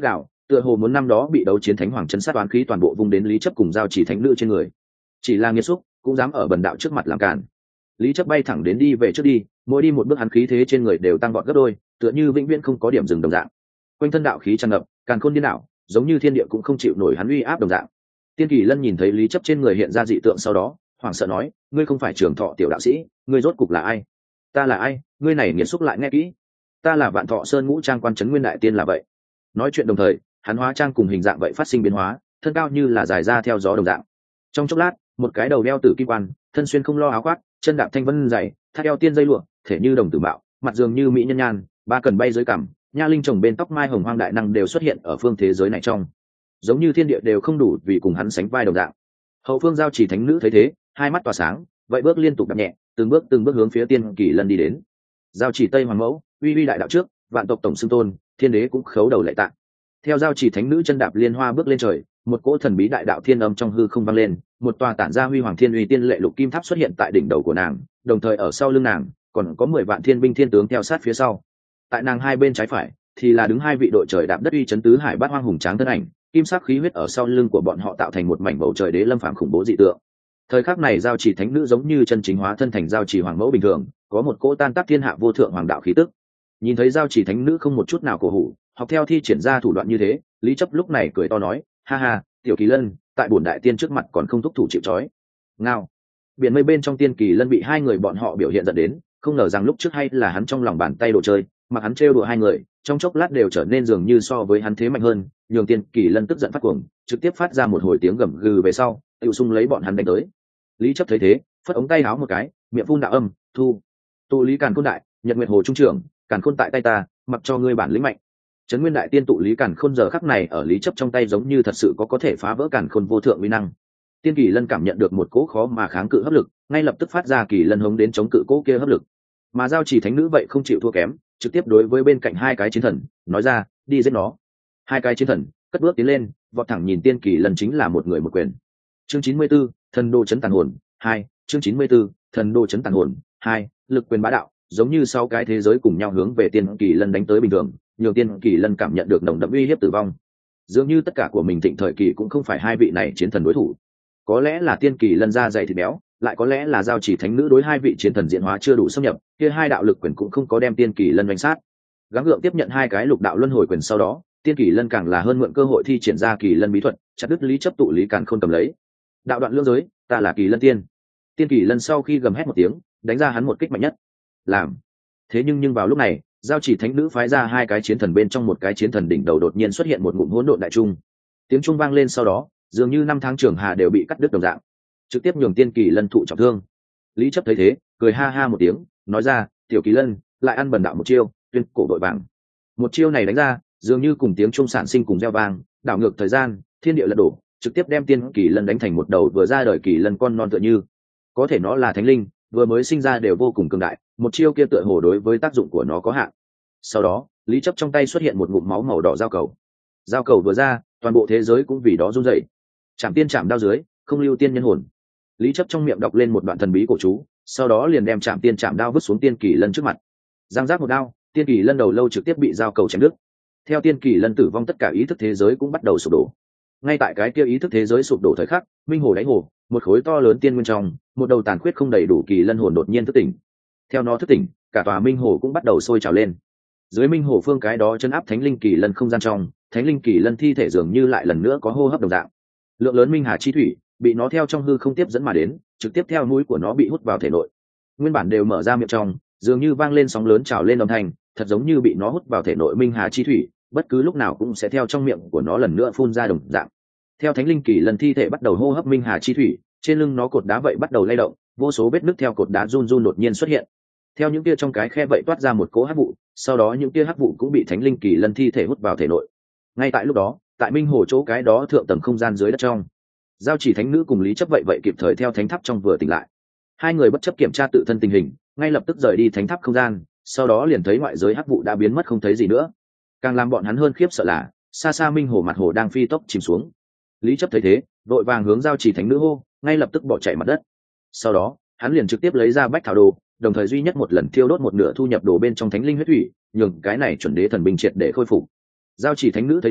tựa hồ muốn năm đó bị đấu chiến thánh hoàng chân sát toán khí toàn bộ vung đến lý chấp cùng giao chỉ thánh nữ trên người. Chỉ là nghiệt xúc cũng dám ở bần đạo trước mặt làm cản. Lý chấp bay thẳng đến đi về trước đi, mỗi đi một bước hắn khí thế trên người đều tăng vọt gấp đôi, tựa như vĩnh viễn không có điểm dừng đồng dạng. Quanh thân đạo khí tràn ngập, càn khôn điên đảo, giống như thiên địa cũng không chịu nổi hắn uy áp đồng dạng. Tiên Kỳ Lân nhìn thấy Lý chấp trên người hiện ra dị tượng sau đó, hoảng sợ nói: ngươi không phải Trường Thọ tiểu đạo sĩ, ngươi rốt cục là ai? Ta là ai? Ngươi này nghiệt xúc lại nghe kỹ, ta là Vạn Thọ Sơn Ngũ Trang quan trấn Nguyên Đại Tiên là vậy. Nói chuyện đồng thời, hắn hóa trang cùng hình dạng vậy phát sinh biến hóa, thân cao như là dài ra theo gió đồng dạng. Trong chốc lát, một cái đầu đeo tử kim quan, thân xuyên không lo áo khoác, chân đạp thanh vân dày, thắt eo tiên dây lụa, thể như đồng tử bạo, mặt dường như mỹ nhân nhan, ba cần bay dưới cằm, nha linh trồng bên tóc mai hồng hoang đại năng đều xuất hiện ở phương thế giới này trong, giống như thiên địa đều không đủ vì cùng hắn sánh vai đồng dạng. Hậu phương giao chỉ thánh nữ thấy thế, hai mắt tỏa sáng, vậy bước liên tục đạp nhẹ, từng bước từng bước hướng phía Tiên Kỳ Lân đi đến. Giao chỉ Tây Hoàng mẫu, uy uy đại đạo trước, vạn tộc tổng xưng tôn, thiên đế cũng khấu đầu lạy tạ. Theo giao chỉ thánh nữ chân đạp liên hoa bước lên trời, một cỗ thần bí đại đạo thiên âm trong hư không vang lên, một tòa tản ra huy hoàng thiên uy tiên lệ lục kim tháp xuất hiện tại đỉnh đầu của nàng, đồng thời ở sau lưng nàng còn có mười vạn thiên binh thiên tướng theo sát phía sau. Tại nàng hai bên trái phải thì là đứng hai vị đội trời đạp đất uy chấn tứ hải bát hoang hùng tráng thân ảnh, kim sắc khí huyết ở sau lưng của bọn họ tạo thành một mảnh bầu trời đế lâm phàm khủng bố dị tượng. Thời khắc này giao chỉ thánh nữ giống như chân chính hóa thân thành giao chỉ hoàng mẫu bình thường, có một cỗ tan tác thiên hạ vô thượng hoàng đạo khí tức. Nhìn thấy giao chỉ thánh nữ không một chút nào cổ hủ, học theo thi triển ra thủ đoạn như thế, Lý chấp lúc này cười to nói: ha ha, tiểu Kỳ Lân, tại bổn đại tiên trước mặt còn không thúc thủ chịu trói. Ngao. Biển mây bên trong Tiên Kỳ Lân bị hai người bọn họ biểu hiện dẫn đến, không ngờ rằng lúc trước hay là hắn trong lòng bàn tay đồ chơi, mà hắn trêu đùa hai người, trong chốc lát đều trở nên dường như so với hắn thế mạnh hơn, nhường Tiên Kỳ Lân tức giận phát cuồng, trực tiếp phát ra một hồi tiếng gầm gừ về sau, tự xung lấy bọn hắn đánh tới. Lý chấp thấy thế, phất ống tay áo một cái, miệng phun đạo âm, thu. Tụ lý càn khôn đại, nhật nguyệt hồ trung trưởng, càn khôn tại tay ta, mặc cho ngươi bản lĩnh mạnh. Trấn Nguyên Đại Tiên tụ lý càn khôn giờ khắc này ở Lý chấp trong tay giống như thật sự có có thể phá vỡ càn khôn vô thượng uy năng. Tiên Kỳ Lân cảm nhận được một cỗ khó mà kháng cự hấp lực, ngay lập tức phát ra kỳ lân hống đến chống cự cỗ kia hấp lực. Mà giao chỉ thánh nữ vậy không chịu thua kém, trực tiếp đối với bên cạnh hai cái chiến thần nói ra: đi giết nó. Hai cái chiến thần cất bước tiến lên, vọt thẳng nhìn Tiên Kỳ Lân chính là một người một quyền. Chương chín mươi 44, thần đô chấn tàn hồn hai. Chương chín mươi 44, thần đô chấn tàn hồn hai. Lực quyền bá đạo, giống như sau cái thế giới cùng nhau hướng về Tiên Kỳ Lân đánh tới bình thường, nhiều Tiên Kỳ Lân cảm nhận được nồng đậm uy hiếp tử vong. Dường như tất cả của mình thịnh thời kỳ cũng không phải hai vị này chiến thần đối thủ. Có lẽ là Tiên Kỳ Lân da dày thịt béo, lại có lẽ là giao chỉ thánh nữ đối hai vị chiến thần diễn hóa chưa đủ xâm nhập, kia hai đạo lực quyền cũng không có đem Tiên Kỳ Lân đánh sát. Gắng gượng tiếp nhận hai cái lục đạo luân hồi quyền sau đó, Tiên Kỳ Lân càng là hơn mượn cơ hội thi triển ra Kỳ Lân bí thuật, chặt đứt Lý chấp tụ lý càn khôn cầm lấy. Đạo đoạn lưỡng giới, ta là Kỳ Lân tiên. Tiên Kỳ Lân sau khi gầm hét một tiếng, đánh ra hắn một kích mạnh nhất. Làm. Thế nhưng nhưng vào lúc này, giao chỉ thánh nữ phái ra hai cái chiến thần bên trong một cái chiến thần đỉnh đầu đột nhiên xuất hiện một ngụm hỗn độn đại trung. Tiếng trung vang lên sau đó, dường như năm tháng trường hà đều bị cắt đứt đồng dạng, trực tiếp nhường Tiên Kỳ Lân thụ trọng thương. Lý chấp thấy thế, cười ha ha một tiếng, nói ra: tiểu Kỳ Lân lại ăn bần đạo một chiêu, tuyên cổ đội vàng. Một chiêu này đánh ra, dường như cùng tiếng trung sản sinh cùng gieo vang, đảo ngược thời gian, thiên địa lật đổ, trực tiếp đem Tiên Kỳ Lân đánh thành một đầu vừa ra đời kỳ lân con non tựa như. Có thể nó là thánh linh, vừa mới sinh ra đều vô cùng cường đại, một chiêu kia tựa hồ đối với tác dụng của nó có hạn. Sau đó, Lý chấp trong tay xuất hiện một ngụm máu màu đỏ giao cầu. Giao cầu vừa ra, toàn bộ thế giới cũng vì đó run rẩy. Chạm tiên chạm đao dưới, không lưu tiên nhân hồn. Lý chấp trong miệng đọc lên một đoạn thần bí cổ chú, sau đó liền đem chạm tiên chạm đao vứt xuống Tiên Kỳ Lân trước mặt. Giang giác một đao, Tiên Kỳ Lân đầu lâu trực tiếp bị giao cầu chém đứt. Theo Tiên Kỳ Lân tử vong, tất cả ý thức thế giới cũng bắt đầu sụp đổ. Ngay tại cái kia ý thức thế giới sụp đổ thời khắc, minh hồ đáy hồ, một khối to lớn tiên nguyên trong, một đầu tàn khuyết không đầy đủ kỳ lân hồn đột nhiên thức tỉnh. Theo nó thức tỉnh, cả tòa minh hồ cũng bắt đầu sôi trào lên. Dưới minh hồ phương cái đó chân áp thánh linh kỳ lân không gian trong, thánh linh kỳ lân thi thể dường như lại lần nữa có hô hấp đồng dạng. Lượng lớn minh hà chi thủy bị nó theo trong hư không tiếp dẫn mà đến, trực tiếp theo mũi của nó bị hút vào thể nội. Nguyên bản đều mở ra miệng trong, dường như vang lên sóng lớn trào lên âm thanh, thật giống như bị nó hút vào thể nội minh hà chi thủy, bất cứ lúc nào cũng sẽ theo trong miệng của nó lần nữa phun ra đồng dạng. Theo thánh linh kỳ lân thi thể bắt đầu hô hấp minh hà chi thủy, trên lưng nó cột đá vậy bắt đầu lay động, vô số vết nứt theo cột đá run run đột nhiên xuất hiện. Theo những kia trong cái khe vậy toát ra một cỗ hắc vụ, sau đó những kia hắc vụ cũng bị thánh linh kỳ lân thi thể hút vào thể nội. Ngay tại lúc đó, tại minh hồ chỗ cái đó thượng tầng không gian dưới đất trong, giao chỉ thánh nữ cùng Lý chấp vậy vậy kịp thời theo thánh tháp trong vừa tỉnh lại. Hai người bất chấp kiểm tra tự thân tình hình, ngay lập tức rời đi thánh tháp không gian, sau đó liền thấy ngoại giới hắc vụ đã biến mất không thấy gì nữa. Càng làm bọn hắn hơn khiếp sợ là, xa xa minh hồ mặt hồ đang phi tốc chìm xuống. Lý chấp thấy thế, đội vàng hướng giao chỉ thánh nữ hô, ngay lập tức bỏ chạy mặt đất. Sau đó, hắn liền trực tiếp lấy ra bách thảo đồ, đồng thời duy nhất một lần thiêu đốt một nửa thu nhập đồ bên trong thánh linh huyết thủy, nhường cái này chuẩn đế thần binh triệt để khôi phục. Giao chỉ thánh nữ thấy thế,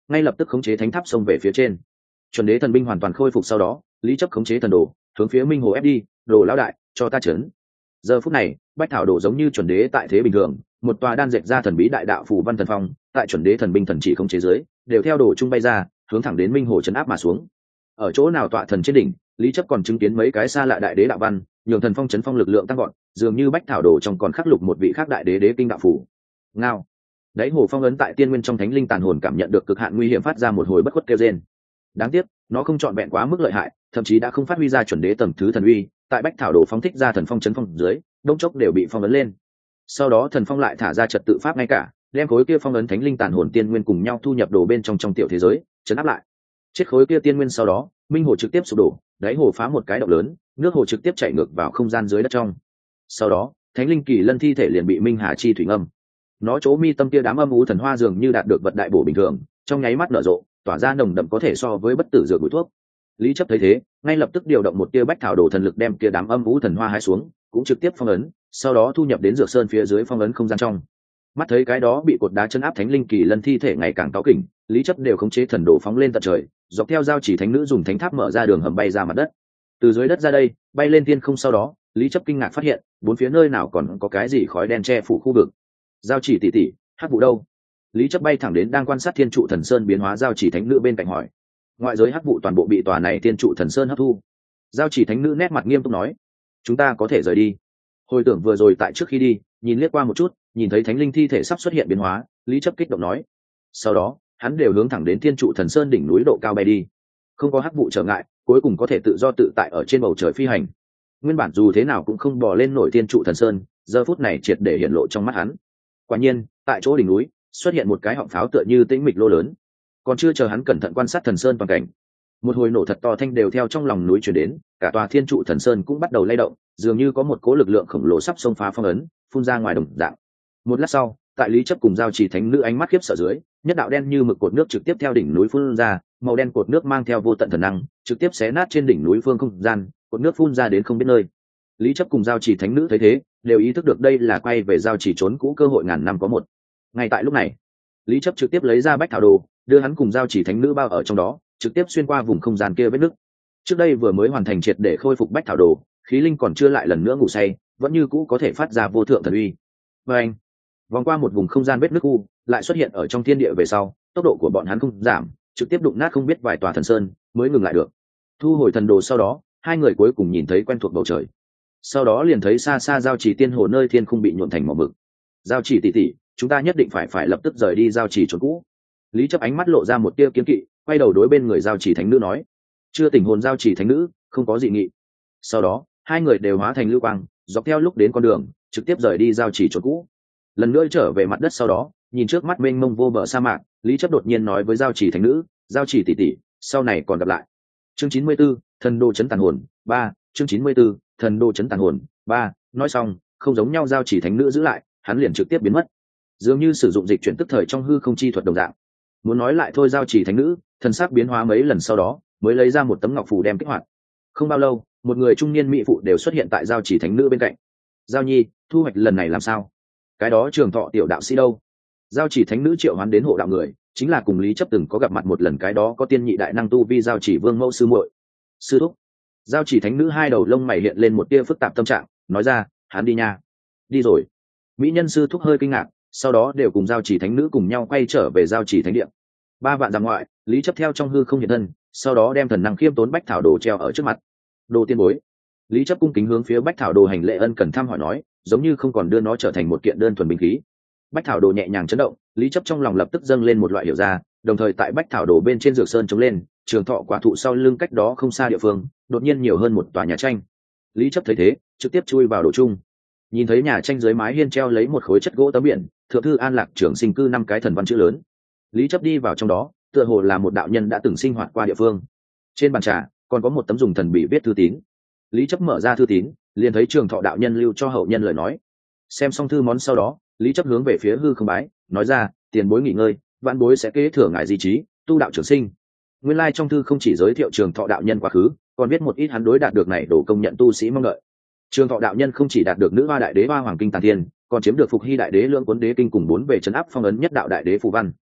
ngay lập tức khống chế thánh tháp xông về phía trên. Chuẩn đế thần binh hoàn toàn khôi phục sau đó, lý chấp khống chế thần đồ hướng phía minh hồ ép đi. Đồ lão đại, cho ta chấn. Giờ phút này bách thảo đồ giống như chuẩn đế tại thế bình thường, một tòa đan dệt ra thần bí đại đạo phù văn thần phong tại chuẩn đế thần binh thần chỉ khống chế dưới đều theo đồ trung bay ra, hướng thẳng đến minh hồ chấn áp mà xuống. Ở chỗ nào tọa thần trên đỉnh, lý chấp còn chứng kiến mấy cái xa lạ đại đế đạo văn, nhường thần phong chấn phong lực lượng tăng gọn, dường như bách thảo đồ trong còn khắc lục một vị khác đại đế đế kinh đạo phủ. Ngao. Đáy hồ phong ấn tại tiên nguyên trong thánh linh tàn hồn cảm nhận được cực hạn nguy hiểm, phát ra một hồi bất khuất kêu rên. Đáng tiếc nó không trọn vẹn quá mức lợi hại, thậm chí đã không phát huy ra chuẩn đế tầng thứ thần uy, tại bách thảo đồ phóng thích ra thần phong chấn phong dưới, đông chốc đều bị phong ấn lên. Sau đó thần phong lại thả ra trật tự pháp ngay cả, đem khối kia phong ấn thánh linh tàn hồn tiên nguyên cùng nhau thu nhập đồ bên trong trong tiểu thế giới, chấn áp lại. Chết khối kia tiên nguyên sau đó, minh hồ trực tiếp sụp đổ, đáy hồ phá một cái động lớn, nước hồ trực tiếp chảy ngược vào không gian dưới đất trong. Sau đó thánh linh kỳ lân thi thể liền bị minh hà chi thủy ngâm. Nó chỗ mi tâm kia đám âm u thần hoa dường như đạt được vật đại bổ bình thường, trong nháy mắt nở rộ, tỏa ra nồng đậm có thể so với bất tử dược bụi thuốc. Lý chấp thấy thế, ngay lập tức điều động một tia bách thảo đồ thần lực đem kia đám âm u thần hoa hái xuống, cũng trực tiếp phong ấn, sau đó thu nhập đến dược sơn phía dưới phong ấn không gian trong. Mắt thấy cái đó bị cột đá chân áp thánh linh kỳ lân thi thể ngày càng cáu kỉnh, lý chấp đều khống chế thần đồ phóng lên tận trời, dọc theo giao chỉ thánh nữ dùng thánh tháp mở ra đường hầm bay ra mặt đất. Từ dưới đất ra đây, bay lên thiên không sau đó, lý chấp kinh ngạc phát hiện, bốn phía nơi nào còn có cái gì khói đen che phủ khu vực. Giao chỉ tỷ tỷ, hắc vụ đâu? Lý chấp bay thẳng đến đang quan sát thiên trụ thần sơn biến hóa giao chỉ thánh nữ bên cạnh hỏi. Ngoại giới hắc vụ toàn bộ bị tòa này thiên trụ thần sơn hấp thu. Giao chỉ thánh nữ nét mặt nghiêm túc nói, chúng ta có thể rời đi. Hồi tưởng vừa rồi tại trước khi đi, nhìn liếc qua một chút, nhìn thấy thánh linh thi thể sắp xuất hiện biến hóa, lý chấp kích động nói. Sau đó hắn đều hướng thẳng đến thiên trụ thần sơn đỉnh núi độ cao bay đi, không có hắc vụ trở ngại, cuối cùng có thể tự do tự tại ở trên bầu trời phi hành. Nguyên bản dù thế nào cũng không bò lên nổi thiên trụ thần sơn, giờ phút này triệt để hiện lộ trong mắt hắn. Quả nhiên tại chỗ đỉnh núi xuất hiện một cái họng pháo tựa như tĩnh mịch lô lớn, còn chưa chờ hắn cẩn thận quan sát thần sơn toàn cảnh, một hồi nổ thật to thanh đều theo trong lòng núi chuyển đến, cả tòa thiên trụ thần sơn cũng bắt đầu lay động, dường như có một cố lực lượng khổng lồ sắp xông phá phong ấn, phun ra ngoài đồng dạng. Một lát sau, tại lý chấp cùng giao chỉ thánh nữ ánh mắt khiếp sợ dưới, nhất đạo đen như mực cột nước trực tiếp theo đỉnh núi phun ra, màu đen cột nước mang theo vô tận thần năng, trực tiếp xé nát trên đỉnh núi phương không gian, cột nước phun ra đến không biết nơi. Lý chấp cùng giao chỉ thánh nữ thấy thế, đều ý thức được đây là quay về giao chỉ trốn cũ cơ hội ngàn năm có một. Ngay tại lúc này, lý chấp trực tiếp lấy ra bách thảo đồ, đưa hắn cùng giao chỉ thánh nữ bao ở trong đó, trực tiếp xuyên qua vùng không gian kia vết nứt. Trước đây vừa mới hoàn thành triệt để khôi phục bách thảo đồ, khí linh còn chưa lại lần nữa ngủ say, vẫn như cũ có thể phát ra vô thượng thần uy. Và anh, vòng qua một vùng không gian vết nứt u, lại xuất hiện ở trong thiên địa về sau, tốc độ của bọn hắn không giảm, trực tiếp đụng nát không biết vài tòa thần sơn, mới ngừng lại được. Thu hồi thần đồ sau đó, hai người cuối cùng nhìn thấy quen thuộc bầu trời. Sau đó liền thấy xa xa giao chỉ tiên hồ nơi thiên khung bị nhuộm thành màu mực. Giao chỉ tỷ tỷ, chúng ta nhất định phải phải lập tức rời đi giao chỉ trốn cũ. Lý chấp ánh mắt lộ ra một tia kiên kỵ, quay đầu đối bên người giao chỉ thánh nữ nói. Chưa tỉnh hồn giao chỉ thánh nữ, không có dị nghị. Sau đó hai người đều hóa thành lưu quang, dọc theo lúc đến con đường, trực tiếp rời đi giao chỉ trốn cũ. Lần nữa trở về mặt đất sau đó, nhìn trước mắt mênh mông vô bờ sa mạc, lý chấp đột nhiên nói với giao chỉ thánh nữ, giao chỉ tỷ tỷ, sau này còn gặp lại. Chương chín mươi 94, thần đô chấn tàn hồn ba. Chương chín mươi 94, thần đô chấn tàn hồn ba. Nói xong, không giống nhau giao chỉ thánh nữ giữ lại, hắn liền trực tiếp biến mất, dường như sử dụng dịch chuyển tức thời trong hư không chi thuật đồng dạng. Muốn nói lại thôi, giao chỉ thánh nữ thần sắc biến hóa mấy lần sau đó, mới lấy ra một tấm ngọc phù đem kích hoạt. Không bao lâu, một người trung niên mỹ phụ đều xuất hiện tại giao chỉ thánh nữ bên cạnh. Giao nhi, thu hoạch lần này làm sao? Cái đó trường thọ tiểu đạo sĩ đâu? Giao chỉ thánh nữ triệu hoán đến hộ đạo người, chính là cùng lý chấp từng có gặp mặt một lần, cái đó có tiên nhị đại năng tu vi giao chỉ vương mẫu sư muội. Sư thúc. Giao chỉ thánh nữ hai đầu lông mày hiện lên một tia phức tạp tâm trạng, nói ra, hắn đi nha. Đi rồi. Mỹ nhân sư thúc hơi kinh ngạc, sau đó đều cùng giao chỉ thánh nữ cùng nhau quay trở về giao chỉ thánh địa. Ba vạn dặm ngoại, lý chấp theo trong hư không hiện thân, sau đó đem thần năng khiêm tốn bách thảo đồ treo ở trước mặt. Đồ tiên bối. Lý chấp cung kính hướng phía bách thảo đồ hành lễ ân cần thăm hỏi nói, giống như không còn đưa nó trở thành một kiện đơn thuần binh khí. Bách thảo đồ nhẹ nhàng chấn động, lý chấp trong lòng lập tức dâng lên một loại hiểu ra, đồng thời tại bách thảo đồ bên trên dược sơn chống lên, trường thọ quả thụ sau lưng cách đó không xa địa phương, đột nhiên nhiều hơn một tòa nhà tranh. Lý chấp thấy thế, trực tiếp chui vào đồ chung. Nhìn thấy nhà tranh dưới mái hiên treo lấy một khối chất gỗ tấm biển, thượng thư an lạc trường sinh cư năm cái thần văn chữ lớn. Lý chấp đi vào trong đó, tựa hồ là một đạo nhân đã từng sinh hoạt qua địa phương. Trên bàn trà còn có một tấm dùng thần bị viết thư tín. Lý chấp mở ra thư tín, liền thấy trường thọ đạo nhân lưu cho hậu nhân lời nói. Xem xong thư món sau đó, lý chấp hướng về phía hư không bái, nói ra, tiền bối nghỉ ngơi, vãn bối sẽ kế thừa ngài di trí, tu đạo trường sinh. Nguyên lai trong thư không chỉ giới thiệu trường thọ đạo nhân quá khứ, còn viết một ít hắn đối đạt được này đổ công nhận tu sĩ mong đợi. Trường thọ đạo nhân không chỉ đạt được nữ hoa đại đế hoa hoàng kinh tàn thiên, còn chiếm được phục hy đại đế lưỡng cuốn đế kinh cùng bốn về trấn áp phong ấn nhất đạo đại đế phù văn.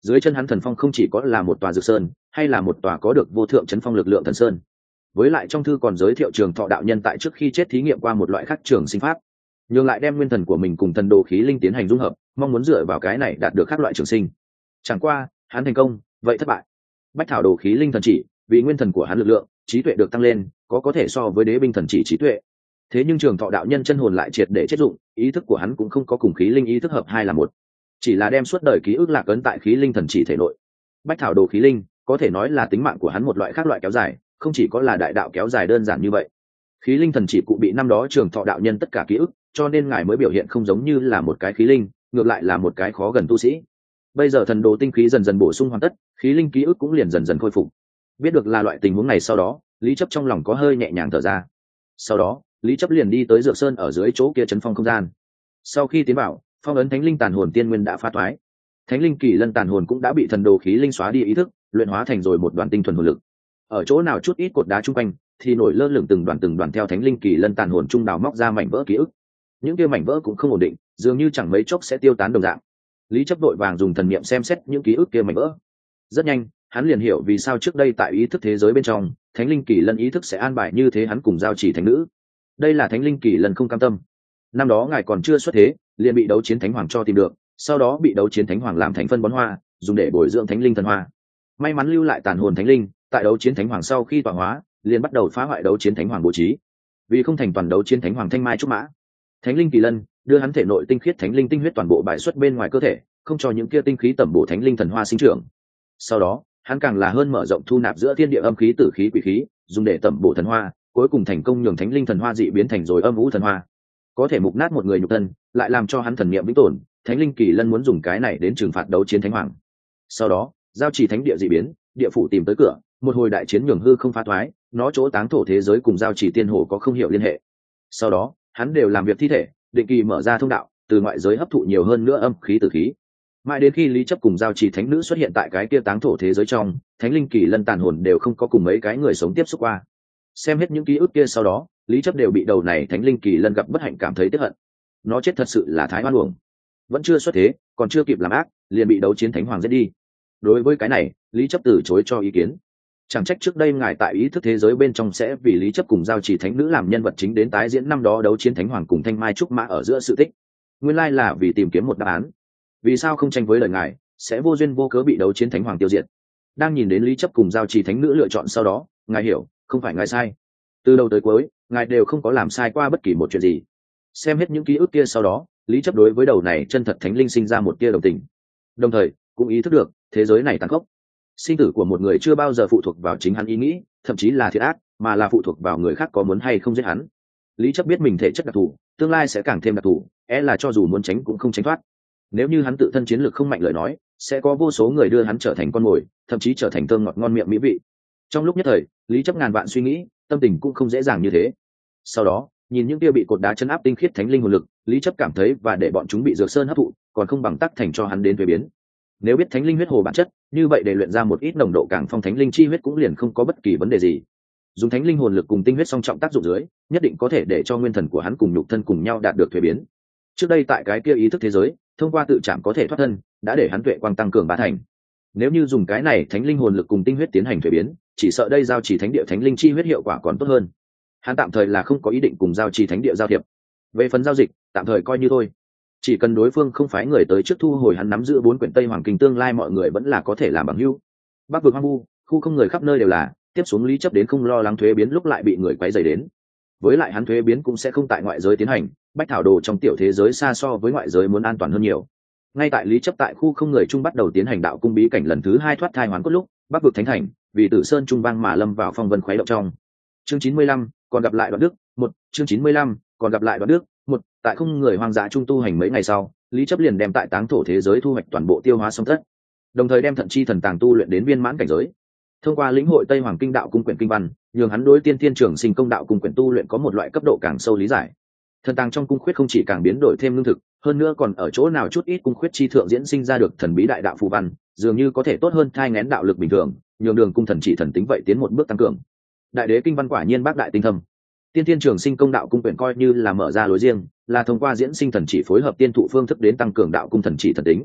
dưới chân hắn thần phong không chỉ có là một tòa dược sơn, hay là một tòa có được vô thượng chấn phong lực lượng thần sơn. Với lại trong thư còn giới thiệu Trường Thọ đạo nhân tại trước khi chết thí nghiệm qua một loại khác trường sinh pháp, nhưng lại đem nguyên thần của mình cùng thần đồ khí linh tiến hành dung hợp, mong muốn dựa vào cái này đạt được các loại trường sinh. Chẳng qua hắn thành công, vậy thất bại. Bách thảo đồ khí linh thần chỉ, vì nguyên thần của hắn lực lượng, trí tuệ được tăng lên, có có thể so với đế binh thần chỉ trí tuệ. Thế nhưng Trường Thọ đạo nhân chân hồn lại triệt để chết dụng, ý thức của hắn cũng không có cùng khí linh ý thức hợp hai là một, chỉ là đem suốt đời ký ức lạc ấn tại khí linh thần chỉ thể nội. Bách thảo đồ khí linh có thể nói là tính mạng của hắn một loại khác loại kéo dài, không chỉ có là đại đạo kéo dài đơn giản như vậy. Khí linh thần chỉ cụ bị năm đó Trường Thọ đạo nhân tất cả ký ức, cho nên ngài mới biểu hiện không giống như là một cái khí linh, ngược lại là một cái khó gần tu sĩ. Bây giờ thần đồ tinh khí dần dần bổ sung hoàn tất, khí linh ký ức cũng liền dần dần khôi phục. Biết được là loại tình huống này sau đó, Lý Chấp trong lòng có hơi nhẹ nhàng thở ra. Sau đó Lý Chấp liền đi tới dược sơn ở dưới chỗ kia chấn phong không gian. Sau khi tiến vào, phong ấn thánh linh tàn hồn tiên nguyên đã phá thoái, thánh linh kỳ lân tàn hồn cũng đã bị thần đồ khí linh xóa đi ý thức, luyện hóa thành rồi một đoàn tinh thuần hồn lực. Ở chỗ nào chút ít cột đá chung quanh thì nổi lơ lửng từng đoàn từng đoàn theo thánh linh kỳ lân tàn hồn trung đào móc ra mảnh vỡ ký ức. Những kia mảnh vỡ cũng không ổn định, dường như chẳng mấy chốc sẽ tiêu tán đồng dạng. Lý Chấp đội vàng dùng thần niệm xem xét những ký ức kia mảnh vỡ. Rất nhanh hắn liền hiểu vì sao trước đây tại ý thức thế giới bên trong, thánh linh kỳ lân ý thức sẽ an bài như thế hắn cùng giao chỉ thánh nữ. Đây là thánh linh kỳ lân không cam tâm. Năm đó ngài còn chưa xuất thế, liền bị đấu chiến thánh hoàng cho tìm được, sau đó bị đấu chiến thánh hoàng làm thành phân bón hoa, dùng để bồi dưỡng thánh linh thần hoa. May mắn lưu lại tàn hồn thánh linh, tại đấu chiến thánh hoàng sau khi tọa hóa, liền bắt đầu phá hoại đấu chiến thánh hoàng bố trí. Vì không thành toàn đấu chiến thánh hoàng thanh mai trúc mã, thánh linh kỳ lân đưa hắn thể nội tinh khiết thánh linh tinh huyết toàn bộ bài xuất bên ngoài cơ thể, không cho những kia tinh khí tẩm bổ thánh linh thần hoa sinh trưởng. Sau đó hắn càng là hơn mở rộng thu nạp giữa thiên địa âm khí tử khí quỷ khí, dùng để tẩm bổ thần hoa, cuối cùng thành công nhường thánh linh thần hoa dị biến thành rồi âm vũ thần hoa, có thể mục nát một người nhục thân, lại làm cho hắn thần niệm vĩnh tồn. Thánh linh kỳ lân muốn dùng cái này đến trừng phạt đấu chiến thánh hoàng. Sau đó giao chỉ thánh địa dị biến, địa phủ tìm tới cửa, một hồi đại chiến nhường hư không phá thoái, nó chỗ táng thổ thế giới cùng giao chỉ tiên hồ có không hiểu liên hệ. Sau đó hắn đều làm việc thi thể, định kỳ mở ra thông đạo, từ ngoại giới hấp thụ nhiều hơn nữa âm khí tử khí. Mãi đến khi Lý Chấp cùng giao chỉ thánh nữ xuất hiện tại cái kia táng thổ thế giới trong, thánh linh kỳ lân tàn hồn đều không có cùng mấy cái người sống tiếp xúc qua. Xem hết những ký ức kia sau đó, Lý Chấp đều bị đầu này thánh linh kỳ lân gặp bất hạnh cảm thấy tiếc hận. Nó chết thật sự là thái oan uổng, vẫn chưa xuất thế, còn chưa kịp làm ác, liền bị đấu chiến thánh hoàng giết đi. Đối với cái này, Lý Chấp từ chối cho ý kiến. Chẳng trách trước đây ngài tại ý thức thế giới bên trong sẽ vì Lý Chấp cùng giao chỉ thánh nữ làm nhân vật chính đến tái diễn năm đó đấu chiến thánh hoàng cùng thanh mai trúc mã ở giữa sự tích. Nguyên lai là vì tìm kiếm một đáp án. Vì sao không tranh với lời ngài, sẽ vô duyên vô cớ bị đấu chiến thánh hoàng tiêu diệt? Đang nhìn đến Lý Chấp cùng giao chỉ thánh nữ lựa chọn sau đó, ngài hiểu, không phải ngài sai. Từ đầu tới cuối, ngài đều không có làm sai qua bất kỳ một chuyện gì. Xem hết những ký ức kia sau đó, Lý Chấp đối với đầu này chân thật thánh linh sinh ra một tia đồng tình, đồng thời cũng ý thức được thế giới này tàn khốc. Sinh tử của một người chưa bao giờ phụ thuộc vào chính hắn ý nghĩ, thậm chí là thiệt ác, mà là phụ thuộc vào người khác có muốn hay không giết hắn. Lý Chấp biết mình thể chất đặc thù, tương lai sẽ càng thêm đặc thù, é là cho dù muốn tránh cũng không tránh thoát. Nếu như hắn tự thân chiến lược không mạnh lời nói, sẽ có vô số người đưa hắn trở thành con mồi, thậm chí trở thành thơm ngọt ngon miệng mỹ vị. Trong lúc nhất thời, Lý Chấp ngàn vạn suy nghĩ, tâm tình cũng không dễ dàng như thế. Sau đó nhìn những kia bị cột đá chấn áp tinh khiết thánh linh hồn lực, Lý Chấp cảm thấy và để bọn chúng bị dược sơn hấp thụ, còn không bằng tắc thành cho hắn đến thuế biến. Nếu biết thánh linh huyết hồ bản chất, như vậy để luyện ra một ít nồng độ càng phong thánh linh chi huyết cũng liền không có bất kỳ vấn đề gì. Dùng thánh linh hồn lực cùng tinh huyết song trọng tác dụng dưới, nhất định có thể để cho nguyên thần của hắn cùng nhục thân cùng nhau đạt được thuế biến. Trước đây tại cái kia ý thức thế giới, thông qua tự chạm có thể thoát thân, đã để hắn tuệ quang tăng cường bá thành. Nếu như dùng cái này thánh linh hồn lực cùng tinh huyết tiến hành thuế biến, chỉ sợ đây giao chỉ thánh địa thánh linh chi huyết hiệu quả còn tốt hơn. Hắn tạm thời là không có ý định cùng giao chỉ thánh địa giao thiệp. Về phần giao dịch, tạm thời coi như thôi. Chỉ cần đối phương không phái người tới trước thu hồi hắn nắm giữ bốn quyển Tây Hoàng Kinh, tương lai mọi người vẫn là có thể làm bằng hữu. Bắc vực hoang vu, khu không người khắp nơi đều là, tiếp xuống Lý Chấp đến không lo lắng thuế biến lúc lại bị người quấy rầy đến. Với lại hắn thuế biến cũng sẽ không tại ngoại giới tiến hành, bách thảo đồ trong tiểu thế giới xa so với ngoại giới muốn an toàn hơn nhiều. Ngay tại Lý Chấp tại khu không người trung bắt đầu tiến hành đạo cung bí cảnh lần thứ hai thoát thai hoán cốt lúc, Bắc vực thánh thành, vì Tử Sơn trung vang mà lâm vào phong vân khuấy động trong. Chương chín mươi lăm, còn gặp lại Đoạn Đức, một, chương chín mươi lăm, còn gặp lại Đoạn Đức, một, tại không người hoang dã trung tu hành mấy ngày sau, Lý Chấp liền đem tại táng thổ thế giới thu hoạch toàn bộ tiêu hóa xong tất, đồng thời đem thận chi thần tàng tu luyện đến viên mãn cảnh giới. Thông qua lĩnh hội Tây Hoàng Kinh đạo cung quyển kinh văn, nhường hắn đối tiên thiên trường sinh công đạo cung quyển tu luyện có một loại cấp độ càng sâu lý giải. Thần tàng trong cung khuyết không chỉ càng biến đổi thêm lương thực, hơn nữa còn ở chỗ nào chút ít cung khuyết chi thượng diễn sinh ra được thần bí đại đạo phù văn, dường như có thể tốt hơn thai nghén đạo lực bình thường, nhường đường cung thần chỉ thần tính vậy tiến một bước tăng cường. Đại đế kinh văn quả nhiên bác đại tinh thâm. Tiên thiên trường sinh công đạo cung quyển coi như là mở ra lối riêng, là thông qua diễn sinh thần chỉ phối hợp tiên thụ phương thức đến tăng cường đạo cung thần chỉ thần tính.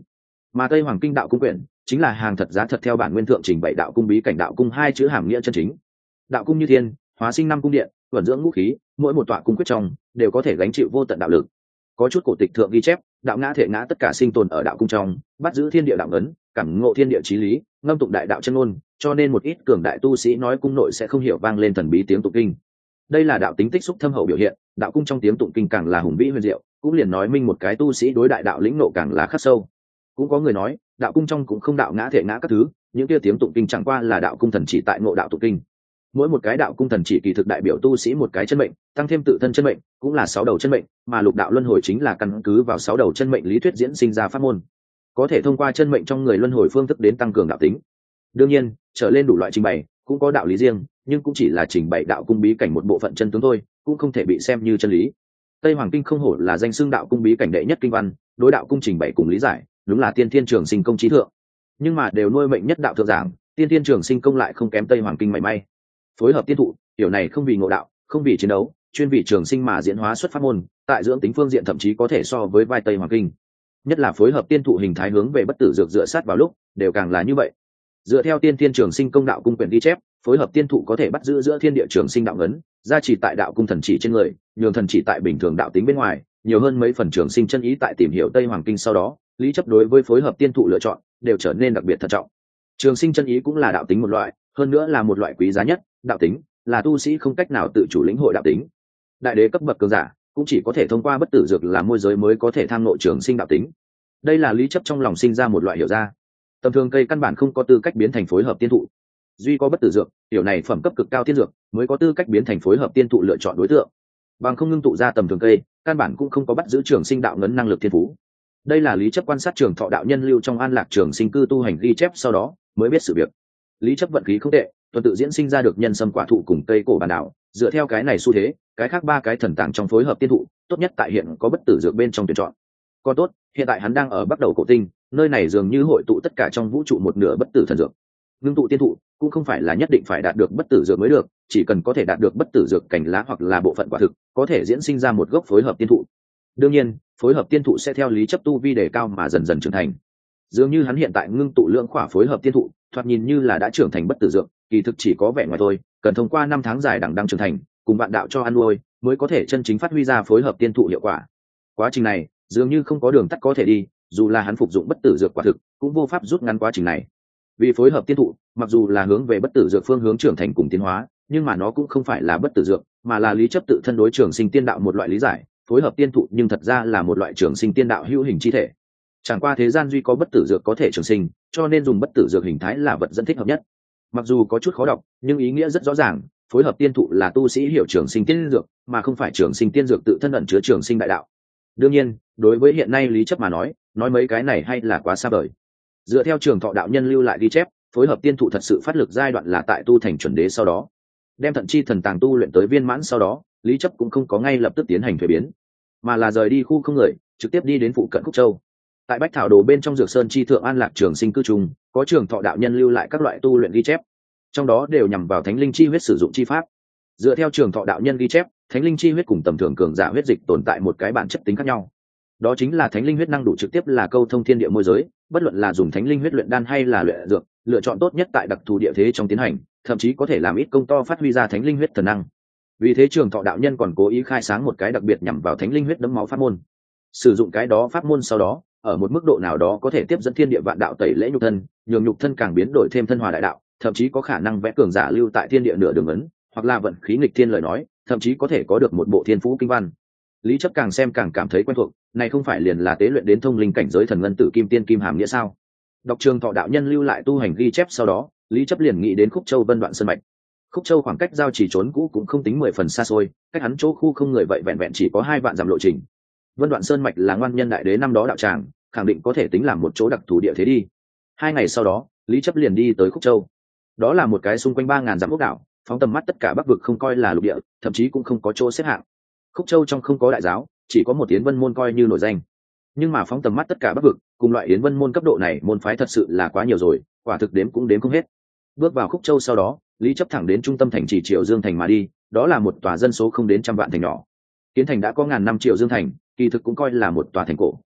Mà Tây Hoàng Kinh đạo cung quyển chính là hàng thật giá thật theo bản nguyên thượng trình bày đạo cung bí cảnh đạo cung hai chữ hàm nghĩa chân chính. Đạo cung như thiên, hóa sinh năm cung điện, vận dưỡng ngũ khí, mỗi một tọa cung quyết trong đều có thể gánh chịu vô tận đạo lực. Có chút cổ tịch thượng ghi chép, đạo ngã thể ngã tất cả sinh tồn ở đạo cung trong, bắt giữ thiên địa đạo ấn, cảm ngộ thiên địa chí lý, ngâm tụng đại đạo chân ngôn, cho nên một ít cường đại tu sĩ nói cung nội sẽ không hiểu vang lên thần bí tiếng tụng kinh. Đây là đạo tính tích xúc thâm hậu biểu hiện, đạo cung trong tiếng tụng kinh càng là hùng vĩ huyền diệu, cũng liền nói minh một cái tu sĩ đối đại đạo lĩnh ngộ càng là khắc sâu. Cũng có người nói, đạo cung trong cũng không đạo ngã thể ngã các thứ, những kia tiếng tụng kinh chẳng qua là đạo cung thần chỉ tại ngộ đạo tụng kinh. Mỗi một cái đạo cung thần chỉ kỳ thực đại biểu tu sĩ một cái chân mệnh, tăng thêm tự thân chân mệnh, cũng là sáu đầu chân mệnh, mà lục đạo luân hồi chính là căn cứ vào sáu đầu chân mệnh lý thuyết diễn sinh ra pháp môn. Có thể thông qua chân mệnh trong người luân hồi phương thức đến tăng cường đạo tính. Đương nhiên, trở lên đủ loại trình bày, cũng có đạo lý riêng, nhưng cũng chỉ là trình bày đạo cung bí cảnh một bộ phận chân tướng thôi, cũng không thể bị xem như chân lý. Tây Hoàng Kinh không hổ là danh xưng đạo cung bí cảnh đệ nhất kinh văn, đối đạo cung trình bày cùng lý giải, đúng là tiên thiên trường sinh công trí thượng. Nhưng mà đều nuôi mệnh nhất đạo thượng giảng, tiên thiên trường sinh công lại không kém Tây Hoàng Kinh mảy may. Phối hợp tiên thụ, điều này không vì ngộ đạo, không vì chiến đấu, chuyên vì trường sinh mà diễn hóa xuất pháp môn, tại dưỡng tính phương diện thậm chí có thể so với vai Tây Hoàng Kinh. Nhất là phối hợp tiên thụ hình thái hướng về bất tử dược dựa sát vào lúc, đều càng là như vậy. Dựa theo tiên thiên trường sinh công đạo cung quyển ghi chép, phối hợp tiên thụ có thể bắt giữ giữa thiên địa trường sinh đạo ấn, gia trì tại đạo cung thần chỉ trên người, nhường thần chỉ tại bình thường đạo tính bên ngoài, nhiều hơn mấy phần trường sinh chân ý. Tại tìm hiểu Tây Hoàng Kinh sau đó, lý chấp đối với phối hợp tiên thụ lựa chọn đều trở nên đặc biệt thận trọng. Trường sinh chân ý cũng là đạo tính một loại, hơn nữa là một loại quý giá nhất. Đạo tính là tu sĩ không cách nào tự chủ lĩnh hội đạo tính. Đại đế cấp bậc cường giả cũng chỉ có thể thông qua bất tử dược làm môi giới mới có thể tham ngộ trường sinh đạo tính. Đây là lý chấp trong lòng sinh ra một loại hiểu ra. Tầm thường cây căn bản không có tư cách biến thành phối hợp tiên thụ, duy có bất tử dược, hiểu này phẩm cấp cực cao tiên dược mới có tư cách biến thành phối hợp tiên thụ lựa chọn đối tượng. Bằng không ngưng tụ ra tầm thường cây, căn bản cũng không có bắt giữ trường sinh đạo ngấn năng lực thiên phú. Đây là lý chấp quan sát trường thọ đạo nhân lưu trong an lạc trường sinh cư tu hành ghi chép sau đó mới biết sự việc. Lý chấp vận khí không tệ, tuần tự diễn sinh ra được nhân sâm quả thụ cùng cây cổ bản đảo. Dựa theo cái này xu thế, cái khác ba cái thần tàng trong phối hợp tiên thụ tốt nhất tại hiện có bất tử dược bên trong tuyển chọn. Còn tốt, hiện tại hắn đang ở bắt đầu cổ tinh, nơi này dường như hội tụ tất cả trong vũ trụ một nửa bất tử thần dược. Ngưng tụ tiên thụ cũng không phải là nhất định phải đạt được bất tử dược mới được, chỉ cần có thể đạt được bất tử dược cành lá hoặc là bộ phận quả thực, có thể diễn sinh ra một gốc phối hợp tiên thụ. Đương nhiên, phối hợp tiên thụ sẽ theo lý chấp tu vi đề cao mà dần dần trưởng thành. Dường như hắn hiện tại ngưng tụ lượng khỏa phối hợp tiên thụ, thoạt nhìn như là đã trưởng thành bất tử dược, kỳ thực chỉ có vẻ ngoài thôi, cần thông qua năm tháng dài đằng đẵng trưởng thành, cùng bạn đạo cho ăn nuôi, mới có thể chân chính phát huy ra phối hợp tiên thụ hiệu quả. Quá trình này, dường như không có đường tắt có thể đi, dù là hắn phục dụng bất tử dược quả thực, cũng vô pháp rút ngắn quá trình này. Vì phối hợp tiên thụ, mặc dù là hướng về bất tử dược phương hướng trưởng thành cùng tiến hóa, nhưng mà nó cũng không phải là bất tử dược, mà là lý chấp tự thân đối trường sinh tiên đạo một loại lý giải, phối hợp tiên thụ nhưng thật ra là một loại trường sinh tiên đạo hữu hình chi thể. Chẳng qua thế gian duy có bất tử dược có thể trường sinh, cho nên dùng bất tử dược hình thái là vật dẫn thích hợp nhất. Mặc dù có chút khó đọc, nhưng ý nghĩa rất rõ ràng, phối hợp tiên thụ là tu sĩ hiểu trường sinh tiên dược, mà không phải trường sinh tiên dược tự thân ẩn chứa trường sinh đại đạo. Đương nhiên, đối với hiện nay lý chấp mà nói, nói mấy cái này hay là quá xa vời. Dựa theo trường thọ đạo nhân lưu lại ghi chép, phối hợp tiên thụ thật sự phát lực giai đoạn là tại tu thành chuẩn đế sau đó, đem thận chi thần tàng tu luyện tới viên mãn sau đó, lý chấp cũng không có ngay lập tức tiến hành thuế biến, mà là rời đi khu không người, trực tiếp đi đến phụ cận Khúc Châu. Tại Bách Thảo Đồ bên trong Dược Sơn chi thượng an lạc trường sinh cư trùng, có trường thọ đạo nhân lưu lại các loại tu luyện ghi chép, trong đó đều nhằm vào thánh linh chi huyết sử dụng chi pháp. Dựa theo trường thọ đạo nhân ghi chép, thánh linh chi huyết cùng tầm thường cường giả huyết dịch tồn tại một cái bản chất tính khác nhau. Đó chính là thánh linh huyết năng đủ trực tiếp là câu thông thiên địa môi giới, bất luận là dùng thánh linh huyết luyện đan hay là luyện dược, lựa chọn tốt nhất tại đặc thù địa thế trong tiến hành, thậm chí có thể làm ít công to phát huy ra thánh linh huyết thần năng. Vì thế trường thọ đạo nhân còn cố ý khai sáng một cái đặc biệt nhằm vào thánh linh huyết đấm máu pháp môn. Sử dụng cái đó pháp môn sau đó, ở một mức độ nào đó có thể tiếp dẫn thiên địa vạn đạo tẩy lễ nhục thân, nhường nhục thân càng biến đổi thêm thân hòa đại đạo, thậm chí có khả năng vẽ cường giả lưu tại thiên địa nửa đường ấn, hoặc là vận khí nghịch thiên lời nói, thậm chí có thể có được một bộ thiên phú kinh văn. Lý chấp càng xem càng cảm thấy quen thuộc, này không phải liền là tế luyện đến thông linh cảnh giới thần ngân tử kim tiên kim hàm nghĩa sao? Đọc trường thọ đạo nhân lưu lại tu hành ghi chép sau đó, Lý chấp liền nghĩ đến Khúc Châu Vân Đoạn Sơn mạch. Khúc Châu khoảng cách giao chỉ trốn cũ cũng không tính mười phần xa xôi, cách hắn chỗ khu không người vậy vẹn vẹn chỉ có hai vạn dặm lộ trình. Vân Đoạn Sơn mạch là ngoan nhân đại đế năm đó đạo tràng, khẳng định có thể tính làm một chỗ đặc thù địa thế đi. Hai ngày sau đó, Lý chấp liền đi tới Khúc Châu. Đó là một cái xung quanh ba ngàn dặm ốc đảo, phóng tầm mắt tất cả bắc vực không coi là lục địa, thậm chí cũng không có chỗ xếp hạng. Khúc Châu trong không có đại giáo, chỉ có một Yến Vân môn coi như nổi danh. Nhưng mà phóng tầm mắt tất cả bắc vực, cùng loại Yến Vân môn cấp độ này môn phái thật sự là quá nhiều rồi, quả thực đếm cũng đếm không hết. Bước vào Khúc Châu sau đó, Lý chấp thẳng đến trung tâm thành trì Triệu Dương thành mà đi, đó là một tòa dân số không đến trăm vạn thành nhỏ. Kiến thành đã có ngàn năm Triệu Dương thành, kỳ thực cũng coi là một tòa thành cổ,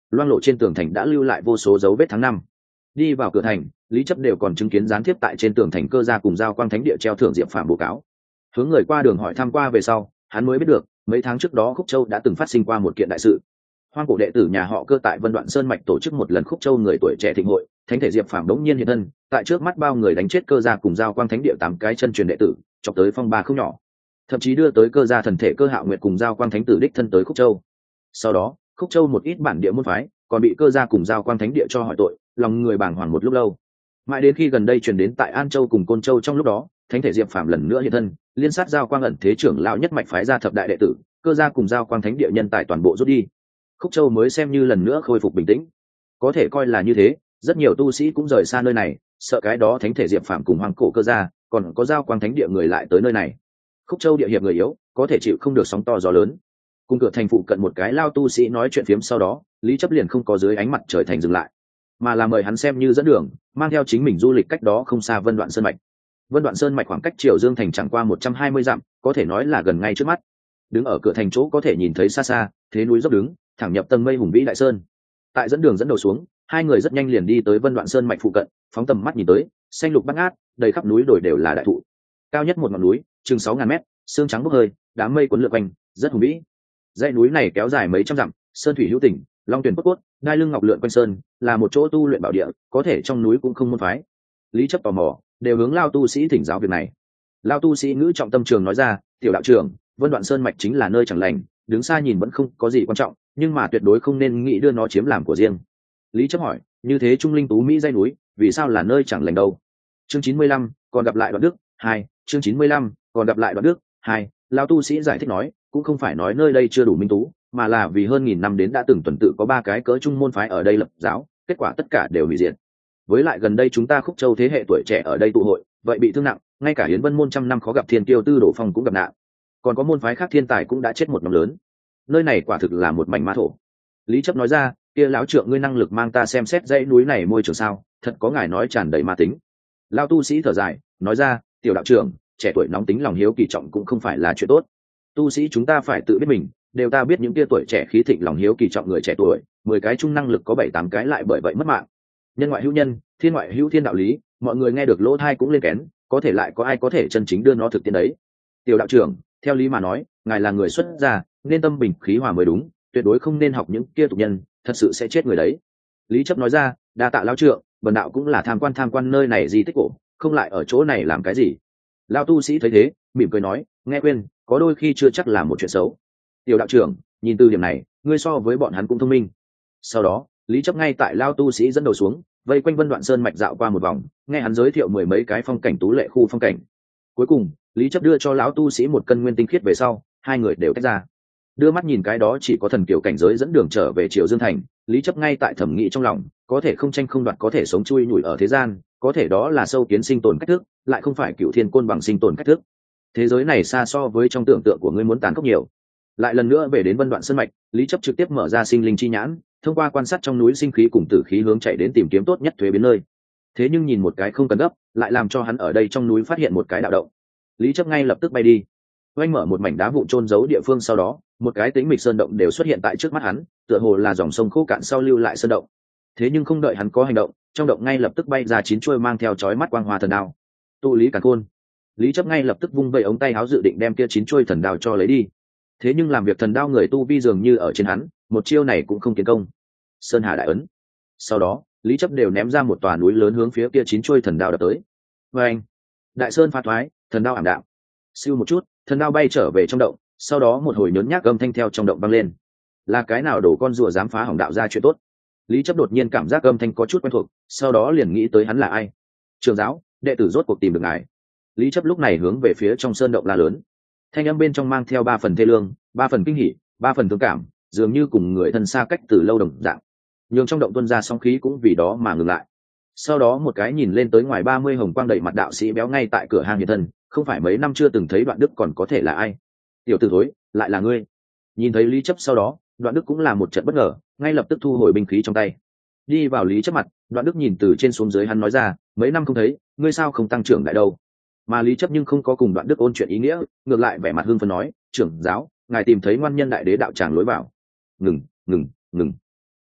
loang lộ trên tường thành đã lưu lại vô số dấu vết tháng năm. Đi vào cửa thành, Lý Chấp đều còn chứng kiến gián tiếp tại trên tường thành cơ gia cùng giao quang thánh địa treo thưởng diệp phàm bố cáo. Hướng người qua đường hỏi thăm qua về sau, hắn mới biết được mấy tháng trước đó Khúc Châu đã từng phát sinh qua một kiện đại sự. Hoang cổ đệ tử nhà họ Cơ tại Vân Đoạn Sơn mạch tổ chức một lần Khúc Châu người tuổi trẻ thịnh hội, thánh thể diệp phàm đống nhiên hiện thân, tại trước mắt bao người đánh chết cơ gia cùng giao quang thánh địa tám cái chân truyền đệ tử, chọc tới phong ba không nhỏ, thậm chí đưa tới cơ gia thần thể Cơ Hạo Nguyệt cùng giao quang thánh tử đích thân tới Khúc Châu. Sau đó Khúc Châu một ít bản địa môn phái còn bị cơ gia cùng giao quang thánh địa cho hỏi tội, lòng người bàng hoàng một lúc lâu. Mãi đến khi gần đây truyền đến tại An Châu cùng Côn Châu, trong lúc đó thánh thể diệp phàm lần nữa hiện thân, liên sát giao quang ẩn thế trưởng lão nhất mạch phái gia thập đại đệ tử, cơ gia cùng giao quang thánh địa nhân tài toàn bộ rút đi, Khúc Châu mới xem như lần nữa khôi phục bình tĩnh. Có thể coi là như thế, rất nhiều tu sĩ cũng rời xa nơi này, sợ cái đó thánh thể diệp phàm cùng hoàng cổ cơ gia, còn có giao quang thánh địa người lại tới nơi này. Khúc Châu địa hiệp người yếu, có thể chịu không được sóng to gió lớn. Cùng cửa thành phụ cận một cái lao tu sĩ nói chuyện phiếm, sau đó Lý Chấp liền không có dưới ánh mặt trời thành dừng lại, mà là mời hắn xem như dẫn đường, mang theo chính mình du lịch cách đó không xa Vân Đoạn Sơn mạch. Vân Đoạn Sơn mạch khoảng cách Triều Dương thành chẳng qua một trăm hai mươi dặm, có thể nói là gần ngay trước mắt. Đứng ở cửa thành chỗ có thể nhìn thấy xa xa thế núi dốc đứng, thẳng nhập tầng mây hùng vĩ đại sơn. Tại dẫn đường dẫn đầu xuống, hai người rất nhanh liền đi tới Vân Đoạn Sơn mạch phụ cận, phóng tầm mắt nhìn tới, xanh lục bát ngát, đầy khắp núi đồi đều là đại thụ. Cao nhất một ngọn núi, chừng sáu ngàn mét, sương trắng bốc hơi, đám mây cuốn lượn quanh, rất hùng vĩ. Dãy núi này kéo dài mấy trăm dặm, sơn thủy hữu tình, long tuyển cốt cốt, đai lưng ngọc lượn quanh sơn, là một chỗ tu luyện bảo địa, có thể trong núi cũng không môn phái. Lý Chấp tò mò, đều hướng lao tu sĩ thỉnh giáo việc này. Lao tu sĩ ngữ trọng tâm trường nói ra, tiểu đạo trưởng, Vân Đoạn Sơn mạch chính là nơi chẳng lành, đứng xa nhìn vẫn không có gì quan trọng, nhưng mà tuyệt đối không nên nghĩ đưa nó chiếm làm của riêng. Lý Chấp hỏi, như thế trung linh tú mỹ dãy núi, vì sao là nơi chẳng lành đâu? Chương chín mươi lăm, còn gặp lại Đoạn Đức hai. Chương chín mươi lăm, còn gặp lại Đoạn Đức hai. Lao tu sĩ giải thích nói, cũng không phải nói nơi đây chưa đủ minh tú, mà là vì hơn nghìn năm đến đã từng tuần tự có ba cái cỡ trung môn phái ở đây lập giáo, kết quả tất cả đều hủy diệt. Với lại gần đây chúng ta Khúc Châu thế hệ tuổi trẻ ở đây tụ hội, vậy bị thương nặng, ngay cả Yến Vân môn trăm năm khó gặp thiên tiêu Tư Đổ Phong cũng gặp nạn, còn có môn phái khác thiên tài cũng đã chết một nhóm lớn. Nơi này quả thực là một mảnh ma thổ. Lý Chấp nói ra, kia lão trượng ngươi năng lực mang ta xem xét dãy núi này môi trường sao? Thật có ngài nói tràn đầy ma tính. Lao tu sĩ thở dài, nói ra, tiểu đạo trưởng, trẻ tuổi nóng tính lòng hiếu kỳ trọng cũng không phải là chuyện tốt. Tu sĩ chúng ta phải tự biết mình, đều ta biết những kia tuổi trẻ khí thịnh lòng hiếu kỳ trọng người trẻ tuổi, mười cái chung năng lực có bảy tám cái lại bởi vậy mất mạng. Nhân ngoại hữu nhân, thiên ngoại hữu thiên đạo lý, mọi người nghe được lỗ thai cũng lên kén, có thể lại có ai có thể chân chính đưa nó thực tiễn đấy? Tiểu đạo trưởng, theo lý mà nói, ngài là người xuất gia, nên tâm bình khí hòa mới đúng, tuyệt đối không nên học những kia tục nhân, thật sự sẽ chết người đấy. Lý Chấp nói ra, đa tạ lão trượng, bần đạo cũng là tham quan tham quan nơi này di tích cổ, không lại ở chỗ này làm cái gì. Lão tu sĩ thấy thế, mỉm cười nói, nghe quên, có đôi khi chưa chắc là một chuyện xấu. Tiểu đạo trưởng, nhìn từ điểm này, ngươi so với bọn hắn cũng thông minh. Sau đó, Lý Chấp ngay tại Lão tu sĩ dẫn đầu xuống, vây quanh Vân Đoạn Sơn mạch dạo qua một vòng, nghe hắn giới thiệu mười mấy cái phong cảnh tú lệ khu phong cảnh. Cuối cùng, Lý Chấp đưa cho lão tu sĩ một cân nguyên tinh khiết về sau, hai người đều tách ra. Đưa mắt nhìn cái đó chỉ có thần kiểu cảnh giới dẫn đường trở về Triều Dương thành, Lý Chấp ngay tại thẩm nghĩ trong lòng, có thể không tranh không đoạt, có thể sống chui nhủi ở thế gian, có thể đó là sâu kiến sinh tồn cách thức, lại không phải cựu thiên côn bằng sinh tồn cách thức. Thế giới này xa so với trong tưởng tượng của ngươi muốn tàn khốc nhiều. Lại lần nữa về đến Vân Đoạn Sơn mạch, Lý Chấp trực tiếp mở ra sinh linh chi nhãn, thông qua quan sát trong núi sinh khí cùng tử khí hướng chạy đến tìm kiếm tốt nhất thuế biến nơi. Thế nhưng nhìn một cái không cần gấp, lại làm cho hắn ở đây trong núi phát hiện một cái đạo động. Lý Chấp ngay lập tức bay đi, oanh mở một mảnh đá vụn trôn giấu địa phương, sau đó một cái tĩnh mịch sơn động đều xuất hiện tại trước mắt hắn, tựa hồ là dòng sông khô cạn sau lưu lại sơn động. Thế nhưng không đợi hắn có hành động, trong động ngay lập tức bay ra chín chuôi mang theo chói mắt quang hoa thần đao. Tu lý càn khôn. Lý Chấp ngay lập tức vung vẩy ống tay áo dự định đem kia chín chuôi thần đao cho lấy đi. Thế nhưng làm việc thần đao người tu vi dường như ở trên hắn, một chiêu này cũng không kiến công. Sơn Hà đại ấn. Sau đó, Lý Chấp đều ném ra một tòa núi lớn hướng phía kia chín chuôi thần đao đập tới. Và anh, đại sơn phá thoái, thần đao ảm đạm. Siêu một chút, thần đao bay trở về trong động, sau đó một hồi nhớn nhác âm thanh theo trong động vang lên. Là cái nào đổ con rùa dám phá hỏng đạo ra chuyện tốt? Lý Chấp đột nhiên cảm giác âm thanh có chút quen thuộc, sau đó liền nghĩ tới hắn là ai. Trường giáo, đệ tử rốt cuộc tìm được ngài. Lý Chấp lúc này hướng về phía trong sơn động la lớn. Thanh âm bên trong mang theo ba phần thê lương, ba phần kinh hỉ, ba phần thương cảm, dường như cùng người thân xa cách từ lâu đồng dạng. Nhưng trong động tuôn ra sóng khí cũng vì đó mà ngừng lại. Sau đó một cái nhìn lên tới ngoài ba mươi hồng quang đầy mặt đạo sĩ béo ngay tại cửa hàng hiện thân, không phải mấy năm chưa từng thấy Đoạn Đức còn có thể là ai? Tiểu tử thối, lại là ngươi. Nhìn thấy Lý Chấp sau đó, Đoạn Đức cũng là một trận bất ngờ, ngay lập tức thu hồi binh khí trong tay. Đi vào Lý Chấp mặt, Đoạn Đức nhìn từ trên xuống dưới hắn nói ra, mấy năm không thấy, ngươi sao không tăng trưởng đại đâu? Mà Lý Chấp nhưng không có cùng Đoạn Đức ôn chuyện ý nghĩa, ngược lại vẻ mặt hưng phấn nói, trưởng giáo, ngài tìm thấy ngoan nhân đại đế đạo tràng lối vào. Ngừng, ngừng, ngừng.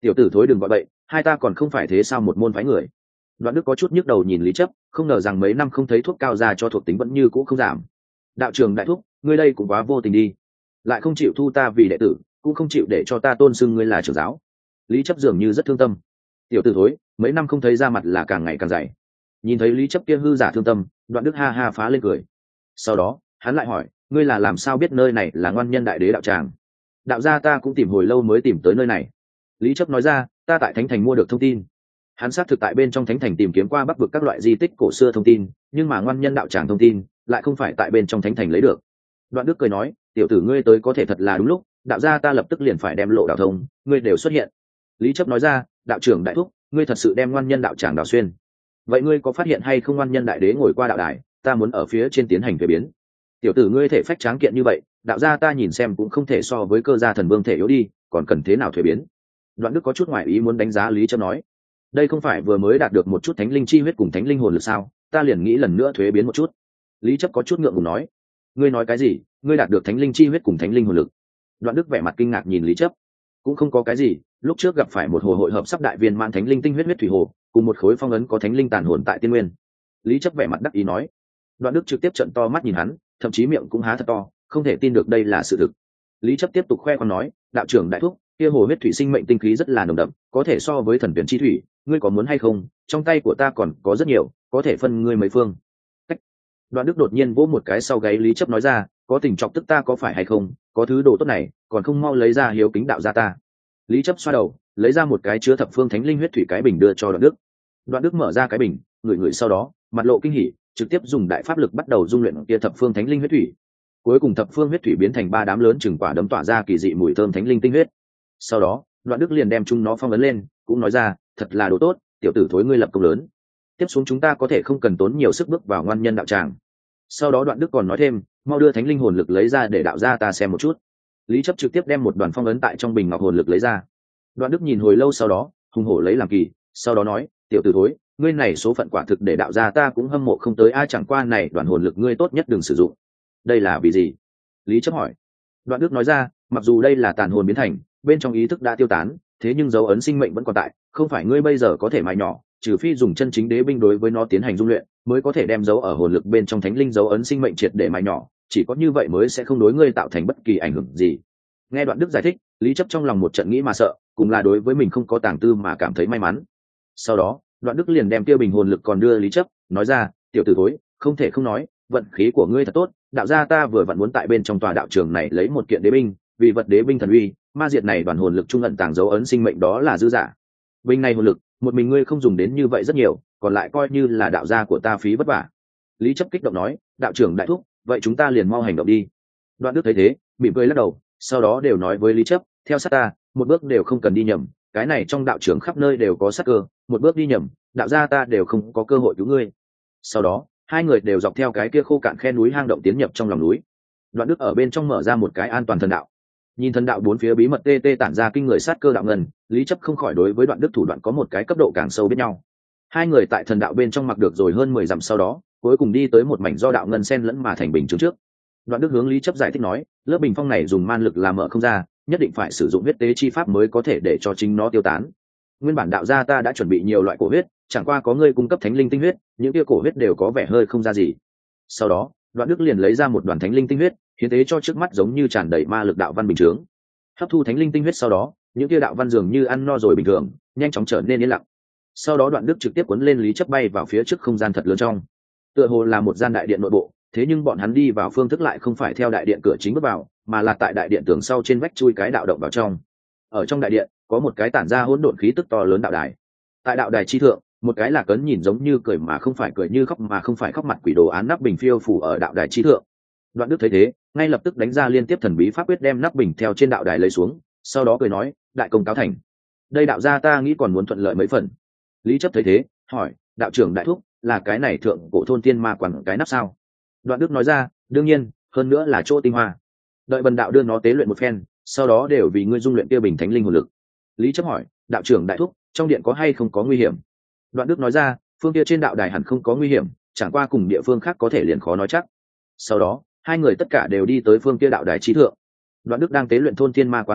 tiểu tử thối đừng gọi bậy, hai ta còn không phải thế sao một môn phái người. Đoạn đức có chút nhức đầu nhìn Lý Chấp, không ngờ rằng mấy năm không thấy thuốc cao ra cho thuộc tính vẫn như cũ không giảm. Đạo trưởng đại thúc, ngươi đây cũng quá vô tình đi, lại không chịu thu ta vì đệ tử, cũng không chịu để cho ta tôn xưng ngươi là trưởng giáo. Lý Chấp dường như rất thương tâm. Tiểu tử thối, mấy năm không thấy ra mặt là càng ngày càng dày. Nhìn thấy Lý Chấp kia hư giả thương tâm, Đoạn đức ha ha phá lên cười. Sau đó hắn lại hỏi, ngươi là làm sao biết nơi này là Ngoan Nhân Đại Đế đạo tràng? Đạo gia ta cũng tìm hồi lâu mới tìm tới nơi này. Lý Chấp nói ra, ta tại Thánh Thành mua được thông tin. Hắn xác thực tại bên trong Thánh Thành tìm kiếm qua bắc vực các loại di tích cổ xưa thông tin, nhưng mà Ngoan Nhân đạo tràng thông tin lại không phải tại bên trong Thánh Thành lấy được. Đoạn đức cười nói, tiểu tử ngươi tới có thể thật là đúng lúc, đạo gia ta lập tức liền phải đem lộ đạo thông, ngươi đều xuất hiện. Lý Chấp nói ra, đạo trưởng đại thúc, ngươi thật sự đem Ngoan Nhân đạo tràng đào xuyên. Vậy ngươi có phát hiện hay không Ngoan Nhân Đại Đế ngồi qua đạo đài, ta muốn ở phía trên tiến hành thuế biến. Tiểu tử ngươi thể phách tráng kiện như vậy, đạo gia ta nhìn xem cũng không thể so với cơ gia thần vương thể yếu đi, còn cần thế nào thuế biến? Đoạn đức có chút ngoại ý muốn đánh giá Lý Chấp nói, đây không phải vừa mới đạt được một chút thánh linh chi huyết cùng thánh linh hồn lực sao, ta liền nghĩ lần nữa thuế biến một chút. Lý Chấp có chút ngượng ngùng nói, ngươi nói cái gì? Ngươi đạt được thánh linh chi huyết cùng thánh linh hồn lực? Đoạn đức vẻ mặt kinh ngạc nhìn Lý Chấp, cũng không có cái gì, lúc trước gặp phải một hồ hội hợp sắp đại viên mãn thánh linh tinh huyết huyết thủy hồ, cùng một khối phong ấn có thánh linh tàn hồn tại tiên nguyên. Lý Chấp vẻ mặt đắc ý nói. Đoạn đức trực tiếp trợn to mắt nhìn hắn, thậm chí miệng cũng há thật to, không thể tin được đây là sự thực. Lý Chấp tiếp tục khoe con nói, đạo trưởng đại thúc, kia hồ huyết thủy sinh mệnh tinh khí rất là nồng đậm, có thể so với thần tuyển chi thủy, ngươi có muốn hay không? Trong tay của ta còn có rất nhiều, có thể phân ngươi mấy phương. Cách. Đoạn đức đột nhiên vỗ một cái sau gáy Lý Chấp nói ra, có tình chọc tức ta có phải hay không? Có thứ đồ tốt này, còn không mau lấy ra hiếu kính đạo gia ta. Lý Chấp xoa đầu, lấy ra một cái chứa thập phương thánh linh huyết thủy cái bình đưa cho Đoạn đức. Đoạn đức mở ra cái bình, ngửi ngửi sau đó, mặt lộ kinh hỉ, trực tiếp dùng đại pháp lực bắt đầu dung luyện kia thập phương thánh linh huyết thủy. Cuối cùng thập phương huyết thủy biến thành ba đám lớn chừng quả đấm tỏa ra kỳ dị mùi thơm thánh linh tinh huyết. Sau đó, Đoạn đức liền đem chúng nó phong ấn lên, cũng nói ra, thật là đồ tốt, tiểu tử thối ngươi lập công lớn. Tiếp xuống chúng ta có thể không cần tốn nhiều sức bước vào Ngoan Nhân đạo tràng. Sau đó Đoạn đức còn nói thêm, mau đưa thánh linh hồn lực lấy ra để đạo gia ta xem một chút. Lý Chấp trực tiếp đem một đoàn phong ấn tại trong bình ngọc hồn lực lấy ra. Đoạn đức nhìn hồi lâu sau đó, hùng hổ lấy làm kỳ, sau đó nói, tiểu tử thối, ngươi này số phận quả thực để đạo gia ta cũng hâm mộ không tới ai, chẳng qua này đoàn hồn lực ngươi tốt nhất đừng sử dụng. Đây là vì gì? Lý Chấp hỏi. Đoạn đức nói ra, mặc dù đây là tàn hồn biến thành, bên trong ý thức đã tiêu tán, thế nhưng dấu ấn sinh mệnh vẫn còn tại, không phải ngươi bây giờ có thể mài nhỏ, trừ phi dùng chân chính đế binh đối với nó tiến hành dung luyện, mới có thể đem dấu ở hồn lực bên trong thánh linh dấu ấn sinh mệnh triệt để mài nhỏ, chỉ có như vậy mới sẽ không đối ngươi tạo thành bất kỳ ảnh hưởng gì. Nghe Đoạn đức giải thích, Lý Chấp trong lòng một trận nghĩ mà sợ, cùng là đối với mình không có tàng tư mà cảm thấy may mắn. Sau đó, Đoạn đức liền đem tiêu bình hồn lực còn đưa Lý Chấp, nói ra, tiểu tử thối, không thể không nói, vận khí của ngươi thật tốt, đạo gia ta vừa vặn muốn tại bên trong tòa đạo trường này lấy một kiện đế binh, vì vật đế binh thần uy, ma diệt này đoàn hồn lực trung ẩn tàng dấu ấn sinh mệnh đó là dư giả. Binh này hồn lực, một mình ngươi không dùng đến như vậy rất nhiều, còn lại coi như là đạo gia của ta phí vất vả. Lý Chấp kích động nói, đạo trưởng đại thúc, vậy chúng ta liền mau hành động đi. Đoạn đức thấy thế, mỉm cười lắc đầu, sau đó đều nói với Lý Chấp, theo sát ta, một bước đều không cần đi nhầm, cái này trong đạo trường khắp nơi đều có sát cơ, một bước đi nhầm, đạo gia ta đều không có cơ hội cứu ngươi. Sau đó, hai người đều dọc theo cái kia khô cạn khe núi hang động tiến nhập trong lòng núi. Đoạn đức ở bên trong mở ra một cái an toàn thần đạo. Nhìn thần đạo bốn phía bí mật tê tê tản ra kinh người sát cơ đạo ngân, Lý Chấp không khỏi đối với Đoạn đức thủ đoạn có một cái cấp độ càng sâu biết nhau. Hai người tại thần đạo bên trong mặc được rồi hơn mười dặm sau đó, cuối cùng đi tới một mảnh do đạo ngân xen lẫn mà thành bình chứng trước. Đoạn đức hướng Lý Chấp giải thích nói, lớp bình phong này dùng man lực làm mở không ra, nhất định phải sử dụng huyết tế chi pháp mới có thể để cho chính nó tiêu tán. Nguyên bản đạo gia ta đã chuẩn bị nhiều loại cổ huyết, chẳng qua có ngươi cung cấp thánh linh tinh huyết, những kia cổ huyết đều có vẻ hơi không ra gì. Sau đó, Đoạn đức liền lấy ra một đoàn thánh linh tinh huyết, hiến tế cho trước mắt giống như tràn đầy ma lực đạo văn bình chướng. Hấp thu thánh linh tinh huyết sau đó, những kia đạo văn dường như ăn no rồi bình thường, nhanh chóng trở nên yên lặng. Sau đó Đoạn đức trực tiếp cuốn lên Lý Chấp bay vào phía trước không gian thật lớn trong. Tựa hồ là một gian đại điện nội bộ, thế nhưng bọn hắn đi vào phương thức lại không phải theo đại điện cửa chính bước vào, mà là tại đại điện tường sau trên vách chui cái đạo động vào trong. Ở trong đại điện có một cái tản ra hỗn độn khí tức to lớn đạo đài. Tại đạo đài chi thượng, một cái là cấn nhìn giống như cười mà không phải cười, như khóc mà không phải khóc mặt quỷ đồ án nắp bình phiêu phủ ở đạo đài chi thượng. Đoạn đức thấy thế, ngay lập tức đánh ra liên tiếp thần bí pháp quyết đem nắp bình theo trên đạo đài lấy xuống, sau đó cười nói, đại công cáo thành. Đây đạo gia ta nghĩ còn muốn thuận lợi mấy phần. Lý Chấp thấy thế, hỏi, đạo trưởng đại thúc, là cái này thượng cổ thôn tiên ma quản cái nắp sao? Đoạn đức nói ra, đương nhiên, hơn nữa là chỗ tinh hoa. Đợi bần đạo đưa nó tế luyện một phen, sau đó đều vì ngươi dung luyện kia bình thánh linh hồn lực. Lý Chấp hỏi, đạo trưởng đại thúc, trong điện có hay không có nguy hiểm? Đoạn đức nói ra, phương kia trên đạo đài hẳn không có nguy hiểm, chẳng qua cùng địa phương khác có thể liền khó nói chắc. Sau đó, hai người tất cả đều đi tới phương kia đạo đài trí thượng. Đoạn đức đang tế luyện thôn thiên ma quán cái nắp,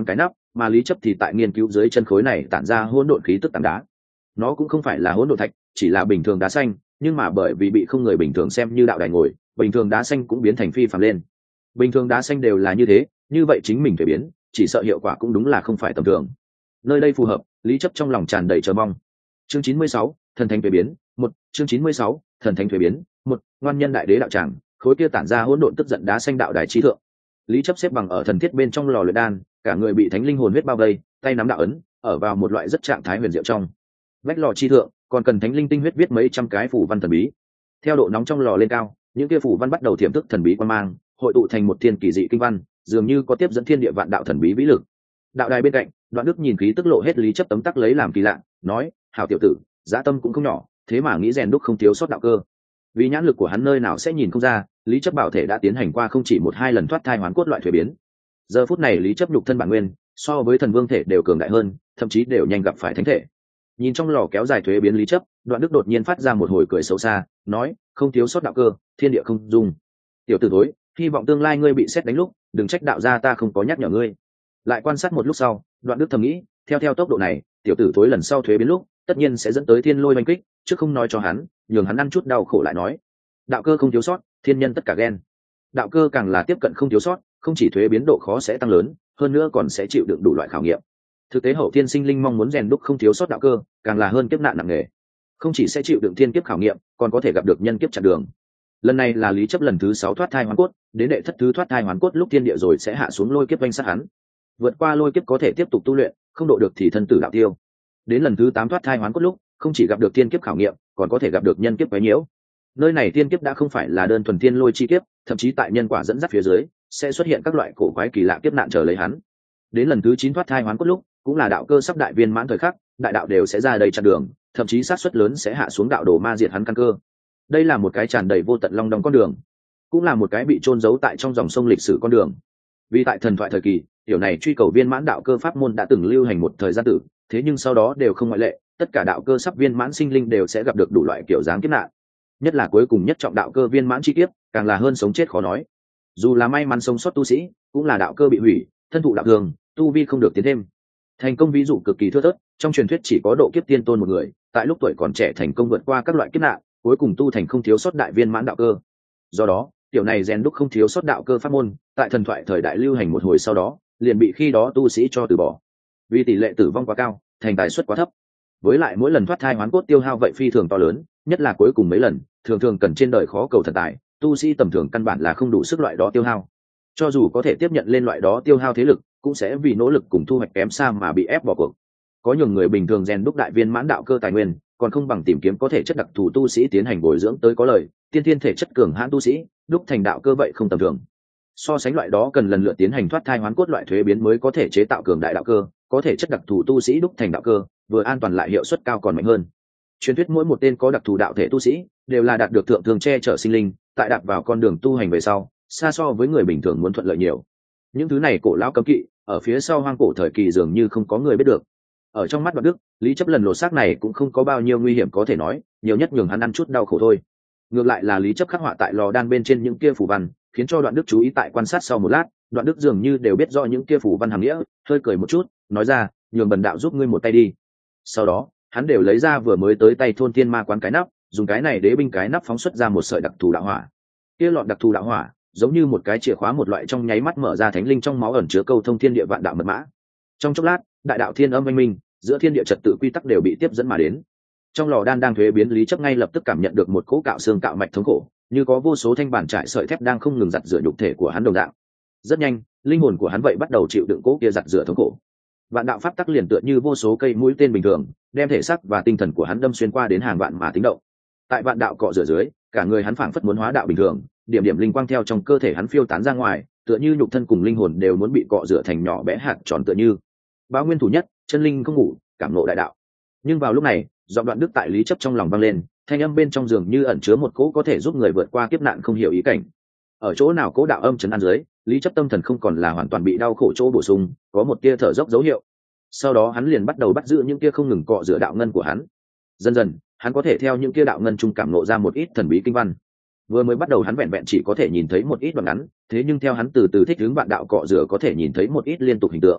mà lý chấp thì tại nghiên cứu dưới chân khối này tản ra hỗn độn khí tức tảng đá. Nó cũng không phải là hỗn độn thạch, chỉ là bình thường đá xanh, nhưng mà bởi vì bị không người bình thường xem như đạo đài ngồi, bình thường đá xanh cũng biến thành phi phàm lên. Bình thường đá xanh đều là như thế, như vậy chính mình phải biến, chỉ sợ hiệu quả cũng đúng là không phải tầm thường. Nơi đây phù hợp, lý chấp trong lòng tràn đầy chờ mong. Chương chín mươi sáu, thần thánh thuế biến, một, chương chín mươi sáu, thần thánh thuế biến, một, ngoan nhân đại đế đạo tràng, khối kia tản ra hỗn độn tức giận đá xanh đạo đài trí thượng. Lý chấp xếp bằng ở thần thiết bên trong lò luyện đan, cả người bị thánh linh hồn huyết bao vây, tay nắm đạo ấn, ở vào một loại rất trạng thái huyền diệu trong. Vách lò chi thượng, còn cần thánh linh tinh huyết viết mấy trăm cái phù văn thần bí. Theo độ nóng trong lò lên cao, những kia phù văn bắt đầu thiểm thức thần bí quan mang, hội tụ thành một thiên kỳ dị kinh văn, dường như có tiếp dẫn thiên địa vạn đạo thần bí vĩ lực. Đạo đài bên cạnh, Đoạn Đức nhìn khí tức lộ hết lý chấp tấm tắc lấy làm kỳ lạ, nói: "Hảo tiểu tử, dã tâm cũng không nhỏ, thế mà nghĩ rèn đúc không thiếu sót đạo cơ." Vì nhãn lực của hắn nơi nào sẽ nhìn không ra, lý chấp bảo thể đã tiến hành qua không chỉ một hai lần thoát thai hoán cốt loại thuế biến. Giờ phút này lý chấp nhục thân bản nguyên, so với thần vương thể đều cường đại hơn, thậm chí đều nhanh gặp phải thánh thể. Nhìn trong lò kéo dài thuế biến lý chấp, Đoạn Đức đột nhiên phát ra một hồi cười xấu xa, nói: "Không thiếu sót đạo cơ, thiên địa không dung. Tiểu tử thối, hy vọng tương lai ngươi bị xét đánh lúc, đừng trách đạo gia ta không có nhắc nhở ngươi." Lại quan sát một lúc sau, Đoạn Đức thầm nghĩ, theo theo tốc độ này, tiểu tử thối lần sau thuế biến lúc, tất nhiên sẽ dẫn tới thiên lôi oanh kích, chứ không nói cho hắn, nhường hắn ăn chút đau khổ lại nói: "Đạo cơ không thiếu sót, thiên nhân tất cả ghen." Đạo cơ càng là tiếp cận không thiếu sót, không chỉ thuế biến độ khó sẽ tăng lớn, hơn nữa còn sẽ chịu đựng đủ loại khảo nghiệm. Thực tế hậu thiên sinh linh mong muốn rèn đúc không thiếu sót đạo cơ, càng là hơn kiếp nạn nặng nề. Không chỉ sẽ chịu đựng thiên kiếp khảo nghiệm, còn có thể gặp được nhân kiếp chặn đường. Lần này là lý chấp lần thứ sáu thoát thai hoán cốt, đến đệ thất thứ thoát thai hoán cốt lúc thiên địa rồi sẽ hạ xuống lôi kiếp vanh sát hắn. Vượt qua lôi kiếp có thể tiếp tục tu luyện, không độ được thì thân tử đạo tiêu. Đến lần thứ tám thoát thai hoán cốt lúc, không chỉ gặp được thiên kiếp khảo nghiệm, còn có thể gặp được nhân kiếp quấy nhiễu. Nơi này thiên kiếp đã không phải là đơn thuần thiên lôi chi kiếp, thậm chí tại nhân quả dẫn dắt phía dưới, sẽ xuất hiện các loại cổ quái kỳ lạ kiếp nạn chờ lấy hắn. Đến lần thứ chín thoát thai hoán cốt lúc, cũng là đạo cơ sắp đại viên mãn thời khắc, đại đạo đều sẽ ra đầy chặn đường, thậm chí sát suất lớn sẽ hạ xuống đạo đồ ma diệt hắn căn cơ. Đây là một cái tràn đầy vô tận long đong con đường, cũng là một cái bị chôn giấu tại trong dòng sông lịch sử con đường. Vì tại thần thoại thời kỳ, điều này truy cầu viên mãn đạo cơ pháp môn đã từng lưu hành một thời gian tử, thế nhưng sau đó đều không ngoại lệ, tất cả đạo cơ sắp viên mãn sinh linh đều sẽ gặp được đủ loại kiểu dáng kiếp nạn. Nhất là cuối cùng nhất trọng đạo cơ viên mãn chi kiếp, càng là hơn sống chết khó nói. Dù là may mắn sống sót tu sĩ, cũng là đạo cơ bị hủy, thân thụ đạo thường, tu vi không được tiến thêm. Thành công ví dụ cực kỳ thưa thớt, trong truyền thuyết chỉ có độ kiếp tiên tôn một người, tại lúc tuổi còn trẻ thành công vượt qua các loại kiếp nạn, cuối cùng tu thành không thiếu sót đại viên mãn đạo cơ. Do đó, tiểu này rèn đúc không thiếu sót đạo cơ pháp môn, tại thần thoại thời đại lưu hành một hồi sau đó, liền bị khi đó tu sĩ cho từ bỏ. Vì tỷ lệ tử vong quá cao, thành tài suất quá thấp. Với lại mỗi lần thoát thai hoán cốt tiêu hao vậy phi thường to lớn, nhất là cuối cùng mấy lần, thường thường cần trên đời khó cầu thần tài, tu sĩ tầm thường căn bản là không đủ sức loại đó tiêu hao. Cho dù có thể tiếp nhận lên loại đó tiêu hao thế lực, cũng sẽ vì nỗ lực cùng thu hoạch kém xa mà bị ép bỏ cuộc. Có nhiều người bình thường rèn đúc đại viên mãn đạo cơ tài nguyên, còn không bằng tìm kiếm có thể chất đặc thù tu sĩ tiến hành bồi dưỡng tới có lời, tiên thiên thể chất cường hãn tu sĩ, đúc thành đạo cơ vậy không tầm thường. So sánh loại đó cần lần lượt tiến hành thoát thai hoán cốt loại thuế biến mới có thể chế tạo cường đại đạo cơ, có thể chất đặc thù tu sĩ đúc thành đạo cơ, vừa an toàn lại hiệu suất cao còn mạnh hơn. Truyền thuyết mỗi một tên có đặc thù đạo thể tu sĩ đều là đạt được thượng thường che chở sinh linh, tại đạp vào con đường tu hành về sau, xa so với người bình thường muốn thuận lợi nhiều. Những thứ này cổ lão cấm kỵ, ở phía sau hoang cổ thời kỳ dường như không có người biết được. Ở trong mắt Đoạn Đức, lý chấp lần lột xác này cũng không có bao nhiêu nguy hiểm có thể nói, nhiều nhất nhường hắn ăn chút đau khổ thôi. Ngược lại là lý chấp khắc họa tại lò đan bên trên những kia phù văn, khiến cho Đoạn Đức chú ý tại quan sát sau một lát, Đoạn Đức dường như đều biết rõ những kia phù văn hàm nghĩa, hơi cười một chút, nói ra, nhường bần đạo giúp ngươi một tay đi. Sau đó, hắn đều lấy ra vừa mới tới tay thôn tiên ma quán cái nắp, dùng cái này đế binh cái nắp phóng xuất ra một sợi đặc thù đạo hỏa. Kia lọt đặc thù đạo hỏa, giống như một cái chìa khóa một loại trong nháy mắt mở ra thánh linh trong máu ẩn chứa câu thông thiên địa vạn đạo mật mã. Trong chốc lát, đại đạo thiên âm oanh minh, giữa thiên địa trật tự quy tắc đều bị tiếp dẫn mà đến. Trong lò đan đang thuế biến lý chấp ngay lập tức cảm nhận được một cỗ cạo xương cạo mạch thống khổ, như có vô số thanh bản trải sợi thép đang không ngừng giặt rửa nhục thể của hắn đồng dạng. Rất nhanh, linh hồn của hắn vậy bắt đầu chịu đựng cỗ kia giặt rửa thống khổ. Vạn đạo pháp tắc liền tựa như vô số cây mũi tên bình thường, đem thể xác và tinh thần của hắn đâm xuyên qua đến hàng vạn mà tính động. Tại vạn đạo cọ rửa dưới, cả người hắn phảng phất muốn hóa đạo bình thường, điểm điểm linh quang theo trong cơ thể hắn phiêu tán ra ngoài, tựa như nhục thân cùng linh hồn đều muốn bị cọ rửa thành nhỏ bé hạt tròn tựa như. Báo nguyên thủ nhất, chân linh không ngủ, cảm ngộ đại đạo. Nhưng vào lúc này, giọng Đoạn Đức tại lý chấp trong lòng vang lên, thanh âm bên trong giường như ẩn chứa một cỗ có thể giúp người vượt qua kiếp nạn không hiểu ý cảnh. Ở chỗ nào cỗ đạo âm trấn an dưới, lý chấp tâm thần không còn là hoàn toàn bị đau khổ chỗ bổ sung, có một tia thở dốc dấu hiệu. Sau đó hắn liền bắt đầu bắt giữ những tia không ngừng cọ rửa đạo ngân của hắn. Dần dần, hắn có thể theo những tia đạo ngân trung cảm ngộ ra một ít thần bí kinh văn. Vừa mới bắt đầu hắn vẹn vẹn chỉ có thể nhìn thấy một ít đoạn ngắn, thế nhưng theo hắn từ từ thích ứng vạn đạo cọ rửa có thể nhìn thấy một ít liên tục hình tượng.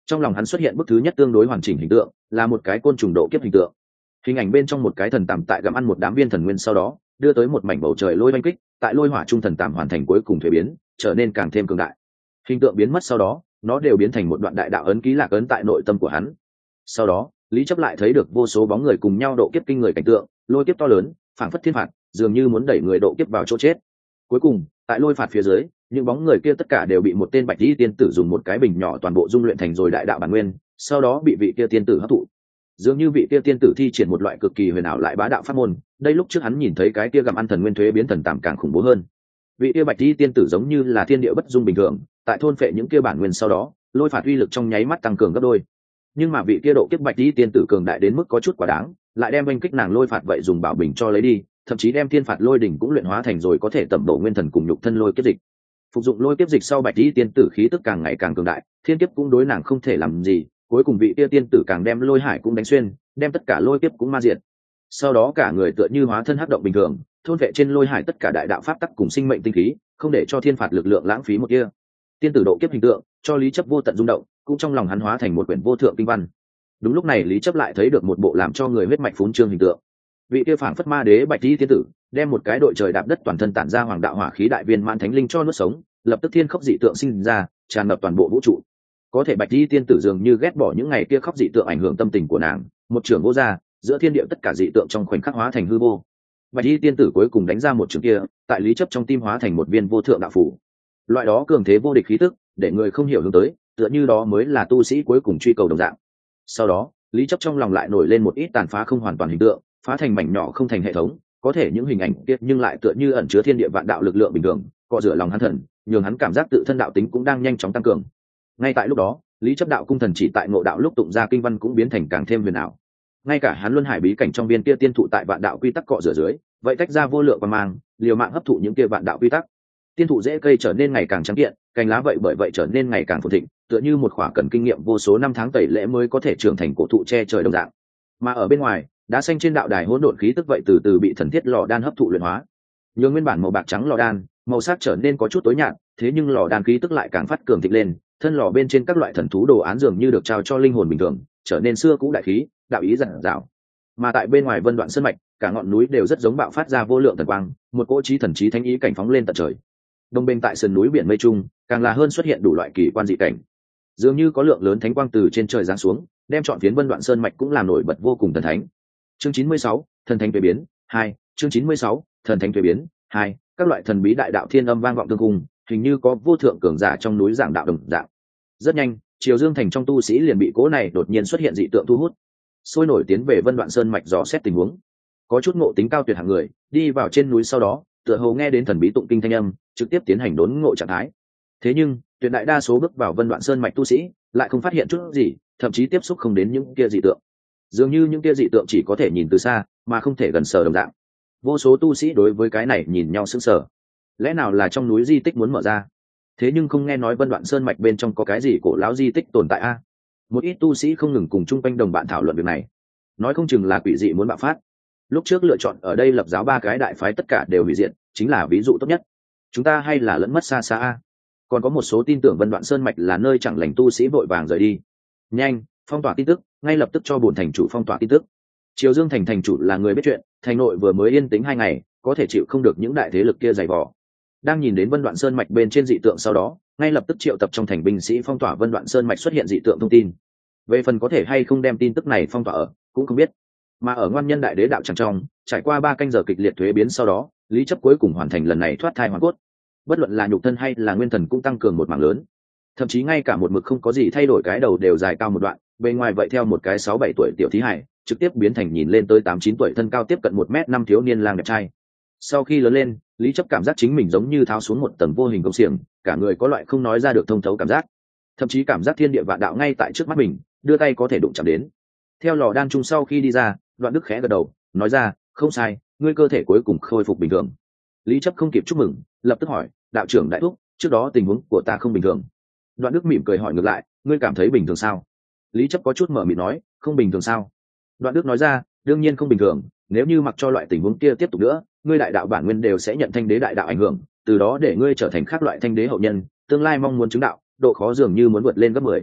Trong lòng hắn xuất hiện bức thứ nhất tương đối hoàn chỉnh hình tượng, là một cái côn trùng độ kiếp hình tượng. Hình ảnh bên trong một cái thần tằm tại gặm ăn một đám viên thần nguyên, sau đó đưa tới một mảnh bầu trời lôi oanh kích, tại lôi hỏa trung thần tằm hoàn thành cuối cùng thuế biến, trở nên càng thêm cường đại. Hình tượng biến mất sau đó, nó đều biến thành một đoạn đại đạo ấn ký lạc ấn tại nội tâm của hắn. Sau đó, Lý Chấp lại thấy được vô số bóng người cùng nhau độ kiếp kinh người cảnh tượng, lôi kiếp to lớn, phảng phất thiên phạt, dường như muốn đẩy người độ kiếp vào chỗ chết. Cuối cùng, tại lôi phạt phía dưới, những bóng người kia tất cả đều bị một tên bạch y tiên tử dùng một cái bình nhỏ toàn bộ dung luyện thành rồi đại đạo bản nguyên, sau đó bị vị kia tiên tử hấp thụ. Dường như vị kia tiên tử thi triển một loại cực kỳ huyền ảo lại bá đạo pháp môn, đây lúc trước hắn nhìn thấy cái kia gặm ăn thần nguyên thuế biến thần tạm càng khủng bố hơn. Vị kia bạch y tiên tử giống như là thiên địa bất dung bình thường, tại thôn phệ những kia bản nguyên sau đó, lôi phạt uy lực trong nháy mắt tăng cường gấp đôi. Nhưng mà vị kia độ kiếp bạch y tiên tử cường đại đến mức có chút quá đáng, lại đem oanh kích nàng lôi phạt vậy dùng bảo bình cho lấy đi, thậm chí đem thiên phạt lôi đỉnh cũng luyện hóa thành rồi có thể tẩm bổ nguyên thần cùng nhục thân lôi kiếp dịch. Phục dụng lôi kiếp dịch sau, bạch y tiên tử khí tức càng ngày càng cường đại, thiên kiếp cũng đối nàng không thể làm gì, cuối cùng vị kia tiên tử càng đem lôi hải cũng đánh xuyên, đem tất cả lôi kiếp cũng ma diệt. Sau đó cả người tựa như hóa thân hắc động bình thường, thôn vệ trên lôi hải tất cả đại đạo pháp tắc cùng sinh mệnh tinh khí, không để cho thiên phạt lực lượng lãng phí một kia. Tiên tử độ kiếp hình tượng cho Lý Chấp vô tận rung động, cũng trong lòng hắn hóa thành một quyển vô thượng kinh văn. Đúng lúc này Lý Chấp lại thấy được một bộ làm cho người huyết mạch phún trương hình tượng. Vị kia phảng phất ma đế bạch y tiên tử đem một cái đội trời đạp đất toàn thân tản ra hoàng đạo hỏa khí đại viên mãn thánh linh cho nuốt sống, lập tức thiên khốc dị tượng sinh ra, tràn ngập toàn bộ vũ trụ. Có thể bạch y tiên tử dường như ghét bỏ những ngày kia khóc dị tượng ảnh hưởng tâm tình của nàng, một trường vô ra, giữa thiên địa tất cả dị tượng trong khoảnh khắc hóa thành hư vô. Bạch y tiên tử cuối cùng đánh ra một trường kia, tại Lý Chấp trong tim hóa thành một viên vô thượng đạo phủ. Loại đó cường thế vô địch khí tức, để người không hiểu hướng tới, tựa như đó mới là tu sĩ cuối cùng truy cầu đồng dạng. Sau đó, Lý Chấp trong lòng lại nổi lên một ít tàn phá không hoàn toàn hình tượng, phá thành mảnh nhỏ không thành hệ thống, có thể những hình ảnh kia nhưng lại tựa như ẩn chứa thiên địa vạn đạo lực lượng bình thường, cọ rửa lòng hắn thần, nhường hắn cảm giác tự thân đạo tính cũng đang nhanh chóng tăng cường. Ngay tại lúc đó, Lý Chấp đạo cung thần chỉ tại ngộ đạo lúc tụng ra kinh văn cũng biến thành càng thêm huyền ảo. Ngay cả hắn luân hải bí cảnh trong viên kia tiên thụ tại vạn đạo quy tắc cọ rửa dưới, vậy tách ra vô lượng và mang, liều mạng hấp thụ những kia vạn đạo quy tắc. Tiên thụ rễ cây trở nên ngày càng trắng kiện, cành lá vậy bởi vậy trở nên ngày càng phồn thịnh, tựa như một khỏa cần kinh nghiệm vô số năm tháng tẩy lễ mới có thể trưởng thành cổ thụ che trời đồng dạng. Mà ở bên ngoài, đá xanh trên đạo đài hỗn độn khí tức vậy từ từ bị thần thiết lò đan hấp thụ luyện hóa. Nhường nguyên bản màu bạc trắng lò đan, màu sắc trở nên có chút tối nhạt, thế nhưng lò đan khí tức lại càng phát cường thịnh lên, thân lò bên trên các loại thần thú đồ án dường như được trao cho linh hồn bình thường, trở nên xưa cũ đại khí, đạo ý dặn dào. Mà tại bên ngoài Vân Đoạn Sơn mạch, cả ngọn núi đều rất giống bạo phát ra vô lượng thần quang, một cỗ chí thần chí thánh ý cảnh phóng lên tận trời. Đông bên tại sườn núi biển mây trung, càng là hơn xuất hiện đủ loại kỳ quan dị cảnh. Dường như có lượng lớn thánh quang từ trên trời giáng xuống, đem trọn phiến Vân Đoạn Sơn mạch cũng làm nổi bật vô cùng thần thánh. Chương chín mươi sáu, thần thánh tuế biến hai. Chương chín mươi sáu, thần thánh tuế biến hai. Các loại thần bí đại đạo thiên âm vang vọng tương cung, hình như có vô thượng cường giả trong núi giảng đạo đồng dạng. Rất nhanh, Triều Dương thành trong tu sĩ liền bị cố này đột nhiên xuất hiện dị tượng thu hút, sôi nổi tiến về Vân Đoạn Sơn mạch dò xét tình huống. Có chút ngộ tính cao tuyệt hạng người, đi vào trên núi sau đó, tựa hồ nghe đến thần bí tụng kinh thanh âm, trực tiếp tiến hành đốn ngộ trạng thái. Thế nhưng, tuyệt đại đa số bước vào Vân Đoạn Sơn mạch tu sĩ, lại không phát hiện chút gì, thậm chí tiếp xúc không đến những kia dị tượng. Dường như những kia dị tượng chỉ có thể nhìn từ xa, mà không thể gần sờ đồng dạng. Vô số tu sĩ đối với cái này nhìn nhau sững sờ. Lẽ nào là trong núi di tích muốn mở ra? Thế nhưng không nghe nói Vân Đoạn Sơn mạch bên trong có cái gì cổ lão di tích tồn tại a? Một ít tu sĩ không ngừng cùng chung quanh đồng bạn thảo luận việc này, nói không chừng là quỷ dị muốn bạo phát. Lúc trước lựa chọn ở đây lập giáo ba cái đại phái tất cả đều hủy diệt, chính là ví dụ tốt nhất. Chúng ta hay là lẫn mất xa xa a. Còn có một số tin tưởng Vân Đoạn Sơn mạch là nơi chẳng lành, tu sĩ vội vàng rời đi. Nhanh, phong tỏa tin tức, ngay lập tức cho bổn thành chủ phong tỏa tin tức. Triều Dương thành thành chủ là người biết chuyện, thành nội vừa mới yên tĩnh hai ngày, có thể chịu không được những đại thế lực kia dày vò. Đang nhìn đến Vân Đoạn Sơn mạch bên trên dị tượng sau đó, ngay lập tức triệu tập trong thành binh sĩ phong tỏa Vân Đoạn Sơn mạch xuất hiện dị tượng thông tin. Về phần có thể hay không đem tin tức này phong tỏa ở, cũng không biết. Mà ở Ngoan Nhân Đại Đế đạo tràng trong, trải qua ba canh giờ kịch liệt thuế biến sau đó, Lý Chấp cuối cùng hoàn thành lần này thoát thai hoàn cốt. Bất luận là nhục thân hay là nguyên thần cũng tăng cường một mảng lớn. Thậm chí ngay cả một mực không có gì thay đổi cái đầu đều dài cao một đoạn, bên ngoài vậy theo một cái sáu bảy tuổi tiểu thí hải, trực tiếp biến thành nhìn lên tới tám chín tuổi thân cao tiếp cận một mét năm thiếu niên lang đẹp trai. Sau khi lớn lên, Lý Chấp cảm giác chính mình giống như tháo xuống một tầng vô hình công xiềng, cả người có loại không nói ra được thông thấu cảm giác. Thậm chí cảm giác thiên địa vạn đạo ngay tại trước mắt mình, đưa tay có thể đụng chạm đến. Theo lò đan trung sau khi đi ra, Đoạn Đức khẽ gật đầu, nói ra, không sai, ngươi cơ thể cuối cùng khôi phục bình thường. Lý Chấp không kịp chúc mừng, lập tức hỏi, đạo trưởng đại thúc, trước đó tình huống của ta không bình thường. Đoạn Đức mỉm cười hỏi ngược lại, ngươi cảm thấy bình thường sao? Lý Chấp có chút mở miệng nói, không bình thường sao? Đoạn Đức nói ra, đương nhiên không bình thường, nếu như mặc cho loại tình huống kia tiếp tục nữa, ngươi đại đạo bản nguyên đều sẽ nhận thanh đế đại đạo ảnh hưởng, từ đó để ngươi trở thành khác loại thanh đế hậu nhân, tương lai mong muốn chứng đạo, độ khó dường như muốn vượt lên gấp mười.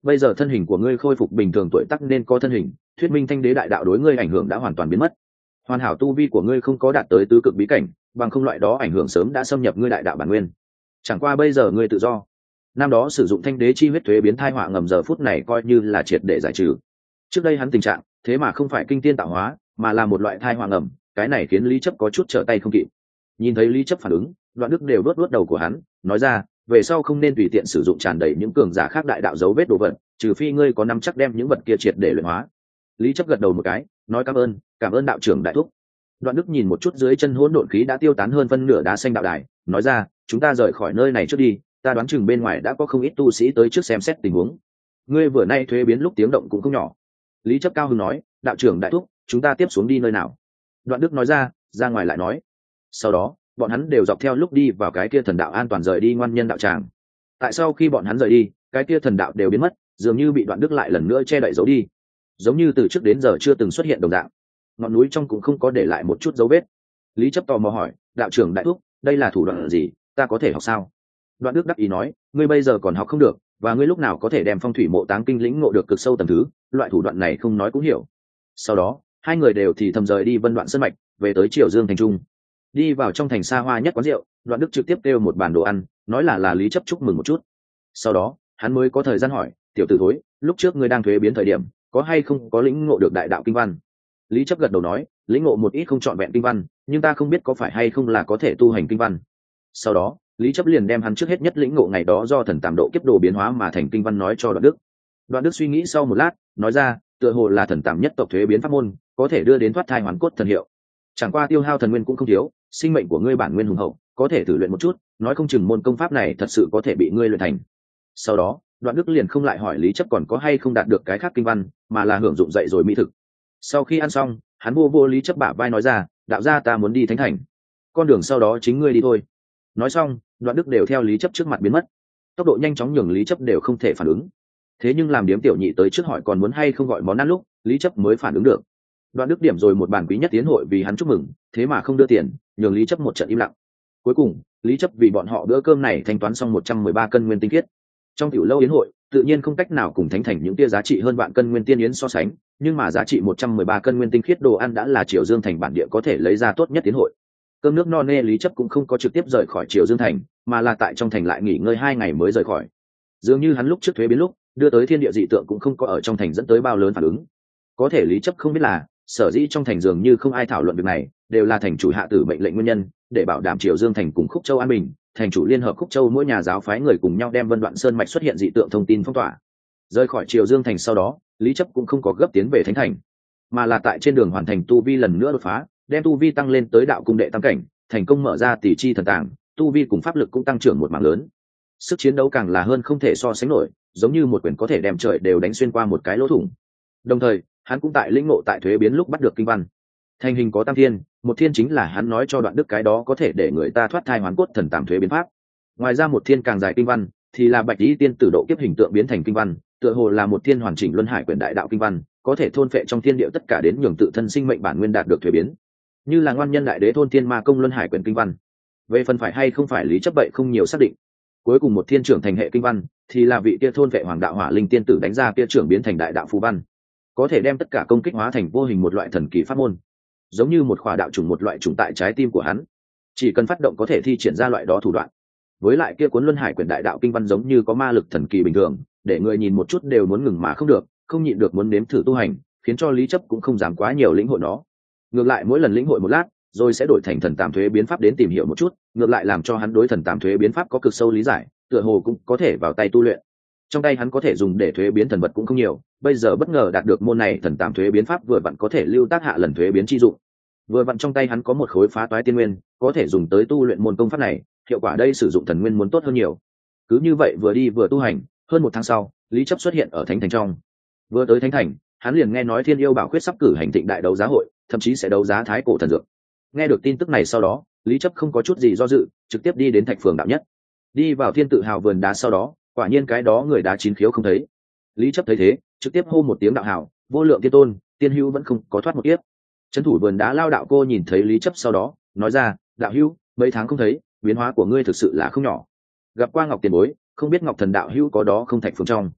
bây giờ thân hình của ngươi khôi phục bình thường tuổi tác nên có thân hình, thuyết minh thanh đế đại đạo đối ngươi ảnh hưởng đã hoàn toàn biến mất. Hoàn hảo tu vi của ngươi không có đạt tới tứ cực bí cảnh, bằng không loại đó ảnh hưởng sớm đã xâm nhập ngươi đại đạo bản nguyên. Chẳng qua bây giờ ngươi tự do. Năm đó sử dụng thanh đế chi huyết thuế biến thai họa ngầm giờ phút này coi như là triệt để giải trừ. Trước đây hắn tình trạng thế mà không phải kinh tiên tạo hóa, mà là một loại thai họa ngầm, cái này khiến Lý Chấp có chút trở tay không kịp. Nhìn thấy Lý Chấp phản ứng, Đoạn Đức đều đốt đốt đầu của hắn, nói ra, về sau không nên tùy tiện sử dụng tràn đầy những cường giả khác đại đạo dấu vết đồ vật, trừ phi ngươi có nắm chắc đem những vật kia triệt để luyện hóa. Lý Chấp gật đầu một cái, nói cảm ơn, cảm ơn đạo trưởng đại thúc. Đoạn Đức nhìn một chút dưới chân hỗn độn khí đã tiêu tán hơn phân nửa đá xanh đạo đài, nói ra, chúng ta rời khỏi nơi này trước đi, ta đoán chừng bên ngoài đã có không ít tu sĩ tới trước xem xét tình huống. Ngươi vừa nay thuế biến lúc tiếng động cũng không nhỏ. Lý Chấp cao hứng nói, đạo trưởng đại thúc, chúng ta tiếp xuống đi nơi nào? Đoạn Đức nói ra, ra ngoài lại nói. Sau đó, bọn hắn đều dọc theo lúc đi vào cái kia thần đạo an toàn rời đi ngoan nhân đạo tràng. Tại sau khi bọn hắn rời đi, cái kia thần đạo đều biến mất, dường như bị Đoạn Đức lại lần nữa che đậy giấu đi, giống như từ trước đến giờ chưa từng xuất hiện đồng dạng. Ngọn núi trong cũng không có để lại một chút dấu vết. Lý Chấp tò mò hỏi, đạo trưởng đại thúc, đây là thủ đoạn gì, ta có thể học sao? Đoạn Đức đắc ý nói, ngươi bây giờ còn học không được, và ngươi lúc nào có thể đem phong thủy mộ táng kinh lĩnh ngộ được cực sâu tầng thứ, loại thủ đoạn này không nói cũng hiểu. Sau đó, hai người đều thì thầm rời đi Vân Đoạn Sơn mạch, về tới Triều Dương thành trung. Đi vào trong thành xa hoa nhất quán rượu, Đoạn Đức trực tiếp kêu một bàn đồ ăn, nói là là Lý Chấp chúc mừng một chút. Sau đó, hắn mới có thời gian hỏi, tiểu tử thối, lúc trước ngươi đang thuế biến thời điểm, có hay không có lĩnh ngộ được đại đạo kinh văn? Lý Chấp gật đầu nói, lĩnh ngộ một ít không trọn vẹn kinh văn, nhưng ta không biết có phải hay không là có thể tu hành kinh văn. Sau đó, Lý Chấp liền đem hắn trước hết nhất lĩnh ngộ ngày đó do thần tàm độ kiếp đồ biến hóa mà thành kinh văn nói cho Đoạn Đức. Đoạn Đức suy nghĩ sau một lát, nói ra, tựa hồ là thần tàm nhất tộc thuế biến pháp môn, có thể đưa đến thoát thai hoàn cốt thần hiệu. Chẳng qua tiêu hao thần nguyên cũng không thiếu, sinh mệnh của ngươi bản nguyên hùng hậu, có thể thử luyện một chút, nói không chừng môn công pháp này thật sự có thể bị ngươi luyện thành. Sau đó, Đoạn Đức liền không lại hỏi Lý Chấp còn có hay không đạt được cái khác kinh văn, mà là hưởng dụng dậy rồi mỹ thực. Sau khi ăn xong, hắn vô vô Lý Chấp bả vai nói ra, đạo gia ta muốn đi thánh thành, con đường sau đó chính ngươi đi thôi. Nói xong, Đoạn Đức đều theo Lý Chấp trước mặt biến mất, tốc độ nhanh chóng nhường Lý Chấp đều không thể phản ứng. Thế nhưng làm điếm tiểu nhị tới trước hỏi còn muốn hay không gọi món ăn lúc, Lý Chấp mới phản ứng được. Đoạn Đức điểm rồi một bàn quý nhất tiến hội vì hắn chúc mừng, thế mà không đưa tiền, nhường Lý Chấp một trận im lặng. Cuối cùng, Lý Chấp vì bọn họ bữa cơm này thanh toán xong một trăm mười ba cân nguyên tinh khiết. Trong tiểu lâu yến hội, tự nhiên không cách nào cùng thánh thành những tia giá trị hơn vạn cân nguyên tiên yến so sánh, nhưng mà giá trị một trăm mười ba cân nguyên tinh khiết đồ ăn đã là Triều Dương thành bản địa có thể lấy ra tốt nhất yến hội. Cơm nước no nê, Lý Chấp cũng không có trực tiếp rời khỏi Triều Dương thành, mà là tại trong thành lại nghỉ ngơi hai ngày mới rời khỏi. Dường như hắn lúc trước thuế biến lúc đưa tới thiên địa dị tượng cũng không có ở trong thành dẫn tới bao lớn phản ứng. Có thể Lý Chấp không biết là, sở dĩ trong thành dường như không ai thảo luận việc này, đều là thành chủ hạ tử mệnh lệnh nguyên nhân, để bảo đảm Triều Dương thành cùng Khúc Châu an bình, thành chủ liên hợp Khúc Châu mỗi nhà giáo phái người cùng nhau đem Vân Đoạn Sơn mạch xuất hiện dị tượng thông tin phong tỏa. Rời khỏi Triều Dương thành sau đó, Lý Chấp cũng không có gấp tiến về thánh thành, mà là tại trên đường hoàn thành tu vi lần nữa đột phá, đem tu vi tăng lên tới đạo cung đệ tam cảnh, thành công mở ra tỷ chi thần tàng, tu vi cùng pháp lực cũng tăng trưởng một mảng lớn. Sức chiến đấu càng là hơn không thể so sánh nổi, giống như một quyền có thể đem trời đều đánh xuyên qua một cái lỗ thủng. Đồng thời, hắn cũng tại lĩnh ngộ tại thuế biến lúc bắt được kinh văn. Thành hình có tam thiên, một thiên chính là hắn nói cho Đoạn Đức cái đó có thể để người ta thoát thai hoán cốt thần tàm thuế biến pháp. Ngoài ra một thiên càng dài kinh văn thì là Bạch Lý tiên tử độ kiếp hình tượng biến thành kinh văn, tựa hồ là một thiên hoàn chỉnh luân hải quyển đại đạo kinh văn, có thể thôn phệ trong thiên địa tất cả đến nhường tự thân sinh mệnh bản nguyên đạt được thuế biến. Như là ngoan nhân đại đế thôn thiên ma công luân hải quyển kinh văn. Về phần phải hay không phải Lý Chấp vậy không nhiều xác định. Cuối cùng một thiên trưởng thành hệ kinh văn thì là vị kia thôn vệ hoàng đạo hỏa linh tiên tử đánh ra kia trưởng biến thành đại đạo phù văn, có thể đem tất cả công kích hóa thành vô hình một loại thần kỳ pháp môn, giống như một khỏa đạo trùng một loại trùng tại trái tim của hắn, chỉ cần phát động có thể thi triển ra loại đó thủ đoạn. Với lại kia cuốn luân hải quyển đại đạo kinh văn giống như có ma lực thần kỳ bình thường, để người nhìn một chút đều muốn ngừng mà không được, không nhịn được muốn nếm thử tu hành, khiến cho Lý Chấp cũng không dám quá nhiều lĩnh hội nó. Ngược lại mỗi lần lĩnh hội một lát rồi sẽ đổi thành thần tàm thuế biến pháp đến tìm hiểu một chút, ngược lại làm cho hắn đối thần tàm thuế biến pháp có cực sâu lý giải, tựa hồ cũng có thể vào tay tu luyện. Trong tay hắn có thể dùng để thuế biến thần vật cũng không nhiều, bây giờ bất ngờ đạt được môn này thần tàm thuế biến pháp vừa vặn có thể lưu tác hạ lần thuế biến chi dụng. Vừa vặn trong tay hắn có một khối phá toái tiên nguyên, có thể dùng tới tu luyện môn công pháp này, hiệu quả đây sử dụng thần nguyên muốn tốt hơn nhiều. Cứ như vậy vừa đi vừa tu hành, hơn một tháng sau, Lý Chấp xuất hiện ở thánh thành trong. Vừa tới thánh thành, hắn liền nghe nói Thiên Yêu Bảo Khuyết sắp cử hành thịnh đại đấu giá hội, thậm chí sẽ đấu giá thái cổ thần dược. Nghe được tin tức này sau đó, Lý Chấp không có chút gì do dự, trực tiếp đi đến Thạch Phường đạo nhất. Đi vào Thiên Tự Hào vườn đá sau đó, quả nhiên cái đó người đá chín khiếu không thấy. Lý Chấp thấy thế, trực tiếp hô một tiếng đạo hào, vô lượng tiên tôn, tiên hữu vẫn không có thoát một kiếp. Trấn thủ vườn đá Lao đạo cô nhìn thấy Lý Chấp sau đó, nói ra, đạo hữu, mấy tháng không thấy, biến hóa của ngươi thực sự là không nhỏ. Gặp qua Ngọc tiền bối, không biết Ngọc thần đạo hữu có đó không Thạch Phường trong.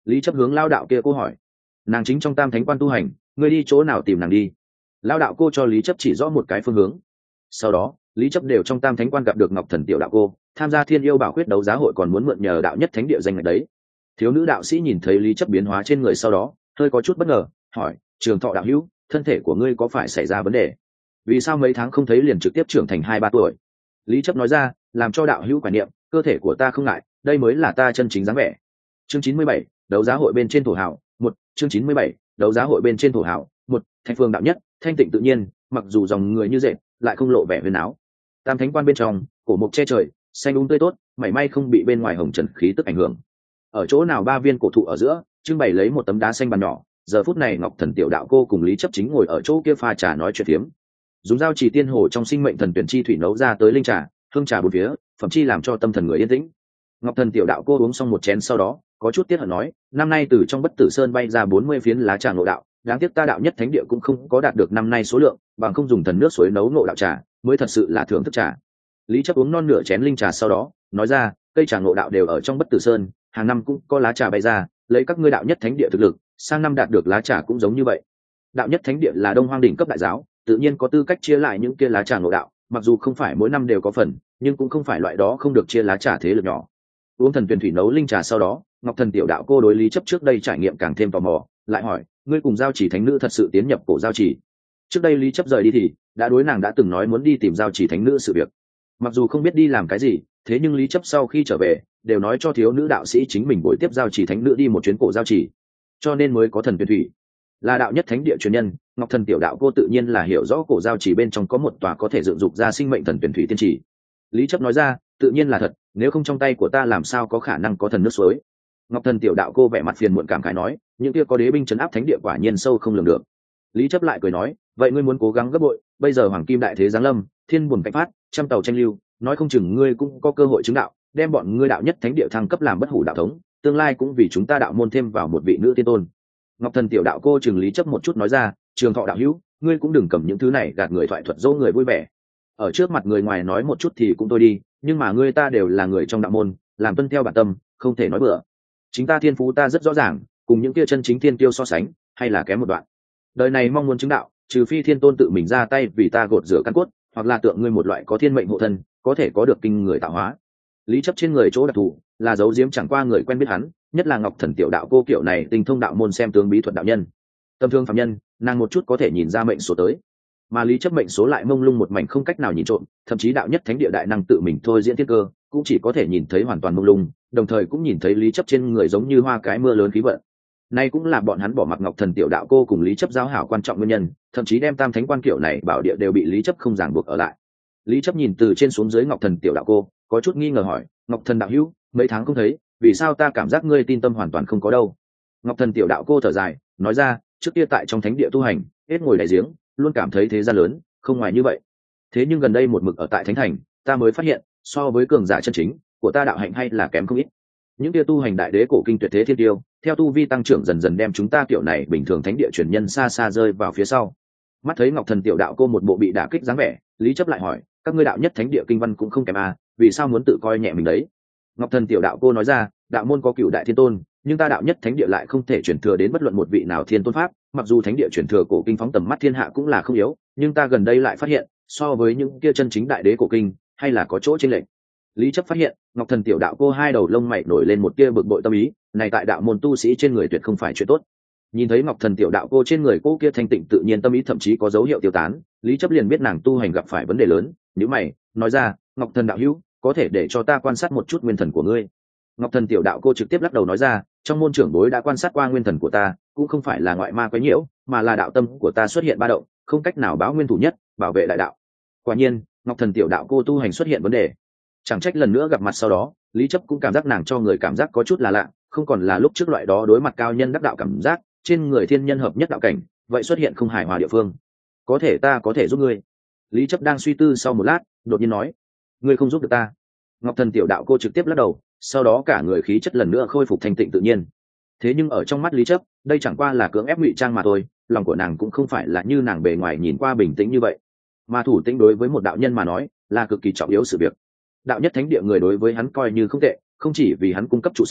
Lý chấp hướng lao đạo kia cô hỏi. Nàng chính trong tam thánh quan tu hành, ngươi đi chỗ nào tìm nàng đi? Lao đạo cô cho Lý chấp chỉ rõ một cái phương hướng. Sau đó Lý chấp đều trong tam thánh quan gặp được Ngọc Thần tiểu đạo cô, tham gia Thiên Yêu Bảo Quyết đấu giá hội, còn muốn mượn nhờ đạo nhất thánh địa danh ngạch đấy. Thiếu nữ đạo sĩ nhìn thấy Lý chấp biến hóa trên người sau đó hơi có chút bất ngờ, hỏi: Trường Thọ đạo hữu, thân thể của ngươi có phải xảy ra vấn đề? Vì sao mấy tháng không thấy liền trực tiếp trưởng thành hai ba tuổi? Lý chấp nói ra: làm cho đạo hữu quả niệm, cơ thể của ta không ngại, đây mới là ta chân chính dáng vẻ. Chương chín mươi bảy, đấu giá hội bên trên thổ hào một. Chương chín mươi bảy, đấu giá hội bên trên thổ hào một. Thanh phương đạo nhất, thanh tịnh tự nhiên, mặc dù dòng người như dệt, lại không lộ vẻ huyền áo. Tam thánh quan bên trong, cổ mục che trời, xanh um tươi tốt, mảy may không bị bên ngoài hồng trần khí tức ảnh hưởng. Ở chỗ nào ba viên cổ thụ ở giữa, trưng bày lấy một tấm đá xanh bàn nhỏ. Giờ phút này Ngọc Thần tiểu đạo cô cùng Lý chấp chính ngồi ở chỗ kia pha trà nói chuyện phiếm. Dùng dao chỉ tiên hồ trong sinh mệnh thần tuyển chi thủy nấu ra tới linh trà, hương trà bốn phía, phẩm chi làm cho tâm thần người yên tĩnh. Ngọc Thần tiểu đạo cô uống xong một chén sau đó có chút tiếc hận nói: năm nay từ trong bất tử sơn bay ra bốn mươi phiến lá trà ngộ đạo, đáng tiếc ta đạo nhất thánh địa cũng không có đạt được năm nay số lượng, bằng không dùng thần nước suối nấu ngộ đạo trà mới thật sự là thưởng thức trà. Lý chấp uống non nửa chén linh trà sau đó nói ra: cây trà ngộ đạo đều ở trong bất tử sơn, hàng năm cũng có lá trà bay ra, lấy các ngươi đạo nhất thánh địa thực lực, sang năm đạt được lá trà cũng giống như vậy. Đạo nhất thánh địa là Đông Hoang đỉnh cấp đại giáo, tự nhiên có tư cách chia lại những kia lá trà ngộ đạo, mặc dù không phải mỗi năm đều có phần, nhưng cũng không phải loại đó không được chia lá trà thế lực nhỏ. Uống thần tuyển thủy nấu linh trà sau đó, Ngọc Thần tiểu đạo cô đối Lý chấp trước đây trải nghiệm càng thêm tò mò, lại hỏi: ngươi cùng giao chỉ thánh nữ thật sự tiến nhập cổ giao chỉ? Trước đây Lý chấp rời đi thì đã đối nàng đã từng nói muốn đi tìm giao chỉ thánh nữ sự việc. Mặc dù không biết đi làm cái gì, thế nhưng Lý chấp sau khi trở về đều nói cho thiếu nữ đạo sĩ chính mình buổi tiếp giao chỉ thánh nữ đi một chuyến cổ giao chỉ, cho nên mới có thần tuyển thủy. Là đạo nhất thánh địa truyền nhân, Ngọc Thần tiểu đạo cô tự nhiên là hiểu rõ cổ giao chỉ bên trong có một tòa có thể dựng dục ra sinh mệnh thần tuyển thủy tiên chỉ. Lý chấp nói ra: tự nhiên là thật, nếu không trong tay của ta làm sao có khả năng có thần nước suối. Ngọc Thần tiểu đạo cô vẻ mặt phiền muộn cảm khái nói: những kia có đế binh trấn áp thánh địa quả nhiên sâu không lường được. Lý chấp lại cười nói: vậy ngươi muốn cố gắng gấp bội, bây giờ hoàng kim đại thế giáng lâm, thiên buồn cách phát, trăm tàu tranh lưu, nói không chừng ngươi cũng có cơ hội chứng đạo, đem bọn ngươi đạo nhất thánh địa thăng cấp làm bất hủ đạo thống, tương lai cũng vì chúng ta đạo môn thêm vào một vị nữ tiên tôn. Ngọc Thần tiểu đạo cô chừng Lý chấp một chút nói ra: Trường Thọ đạo hữu, ngươi cũng đừng cầm những thứ này gạt người thoại thuật dỗ người vui vẻ. Ở trước mặt người ngoài nói một chút thì cũng thôi đi, nhưng mà ngươi ta đều là người trong đạo môn, làm tuân theo bản tâm, không thể nói bừa. Chính ta thiên phú ta rất rõ ràng, cùng những kia chân chính thiên tiêu so sánh, hay là kém một đoạn. Đời này mong muốn chứng đạo, trừ phi thiên tôn tự mình ra tay vì ta gột rửa căn cốt, hoặc là tượng ngươi một loại có thiên mệnh hộ thân, có thể có được kinh người tạo hóa. Lý chấp trên người chỗ đặc thù là giấu giếm chẳng qua người quen biết hắn, nhất là Ngọc Thần tiểu đạo cô kiểu này tinh thông đạo môn xem tướng bí thuật đạo nhân. Tâm thương phạm nhân, nàng một chút có thể nhìn ra mệnh số tới, mà Lý chấp mệnh số lại mông lung một mảnh không cách nào nhìn trộm, thậm chí đạo nhất thánh địa đại năng tự mình thôi diễn thiên cơ, cũng chỉ có thể nhìn thấy hoàn toàn mông lung, đồng thời cũng nhìn thấy Lý chấp trên người giống như hoa cái mưa lớn khí vận. Nay cũng là bọn hắn bỏ mặc Ngọc Thần tiểu đạo cô cùng Lý chấp giao hảo quan trọng nguyên nhân, thậm chí đem tam thánh quan kiểu này bảo địa đều bị Lý chấp không ràng buộc ở lại. Lý chấp nhìn từ trên xuống dưới Ngọc Thần tiểu đạo cô, có chút nghi ngờ hỏi: Ngọc Thần đạo hữu, mấy tháng không thấy, vì sao ta cảm giác ngươi tin tâm hoàn toàn không có đâu? Ngọc Thần tiểu đạo cô thở dài nói ra: trước kia tại trong thánh địa tu hành, hết ngồi đại giếng, luôn cảm thấy thế gian lớn, không ngoài như vậy. Thế nhưng gần đây một mực ở tại thánh thành, ta mới phát hiện, so với cường giả chân chính của ta đạo hạnh hay là kém không ít. Những kia tu hành đại đế cổ kinh tuyệt thế thiên tiêu, theo tu vi tăng trưởng dần dần đem chúng ta kiểu này bình thường thánh địa truyền nhân xa xa rơi vào phía sau. Mắt thấy Ngọc Thần tiểu đạo cô một bộ bị đả kích dáng vẻ, Lý chấp lại hỏi: các ngươi đạo nhất thánh địa kinh văn cũng không kém à, vì sao muốn tự coi nhẹ mình đấy? Ngọc Thần tiểu đạo cô nói ra: đạo môn có cửu đại thiên tôn, nhưng ta đạo nhất thánh địa lại không thể chuyển thừa đến bất luận một vị nào thiên tôn pháp, mặc dù thánh địa chuyển thừa cổ kinh phóng tầm mắt thiên hạ cũng là không yếu, nhưng ta gần đây lại phát hiện, so với những kia chân chính đại đế cổ kinh, hay là có chỗ chênh lệch. Lý chấp phát hiện, Ngọc Thần tiểu đạo cô hai đầu lông mày nổi lên một tia bực bội tâm ý, này tại đạo môn tu sĩ trên người tuyệt không phải chuyện tốt. Nhìn thấy Ngọc Thần tiểu đạo cô trên người cô kia thanh tịnh tự nhiên tâm ý thậm chí có dấu hiệu tiêu tán, Lý chấp liền biết nàng tu hành gặp phải vấn đề lớn, nhíu mày, nói ra: Ngọc Thần đạo hữu, có thể để cho ta quan sát một chút nguyên thần của ngươi? Ngọc Thần tiểu đạo cô trực tiếp lắc đầu nói ra: trong môn trưởng bối đã quan sát qua nguyên thần của ta, cũng không phải là ngoại ma quấy nhiễu, mà là đạo tâm của ta xuất hiện ba động, không cách nào báo nguyên thủ nhất, bảo vệ đại đạo. Quả nhiên, Ngọc Thần tiểu đạo cô tu hành xuất hiện vấn đề. Chẳng trách lần nữa gặp mặt sau đó, Lý chấp cũng cảm giác nàng cho người cảm giác có chút là lạ, không còn là lúc trước loại đó đối mặt cao nhân đắc đạo cảm giác, trên người thiên nhân hợp nhất đạo cảnh, vậy xuất hiện không hài hòa địa phương. Có thể ta có thể giúp ngươi. Lý chấp đang suy tư sau một lát, đột nhiên nói: ngươi không giúp được ta. Ngọc Thần tiểu đạo cô trực tiếp lắc đầu, sau đó cả người khí chất lần nữa khôi phục thanh tịnh tự nhiên. Thế nhưng ở trong mắt Lý chấp, đây chẳng qua là cưỡng ép ngụy trang mà thôi, lòng của nàng cũng không phải là như nàng bề ngoài nhìn qua bình tĩnh như vậy, mà thủ tĩnh đối với một đạo nhân mà nói là cực kỳ trọng yếu sự việc. Đạo nhất thánh địa người đối với hắn coi như không tệ, không chỉ vì hắn cung cấp trụ sở,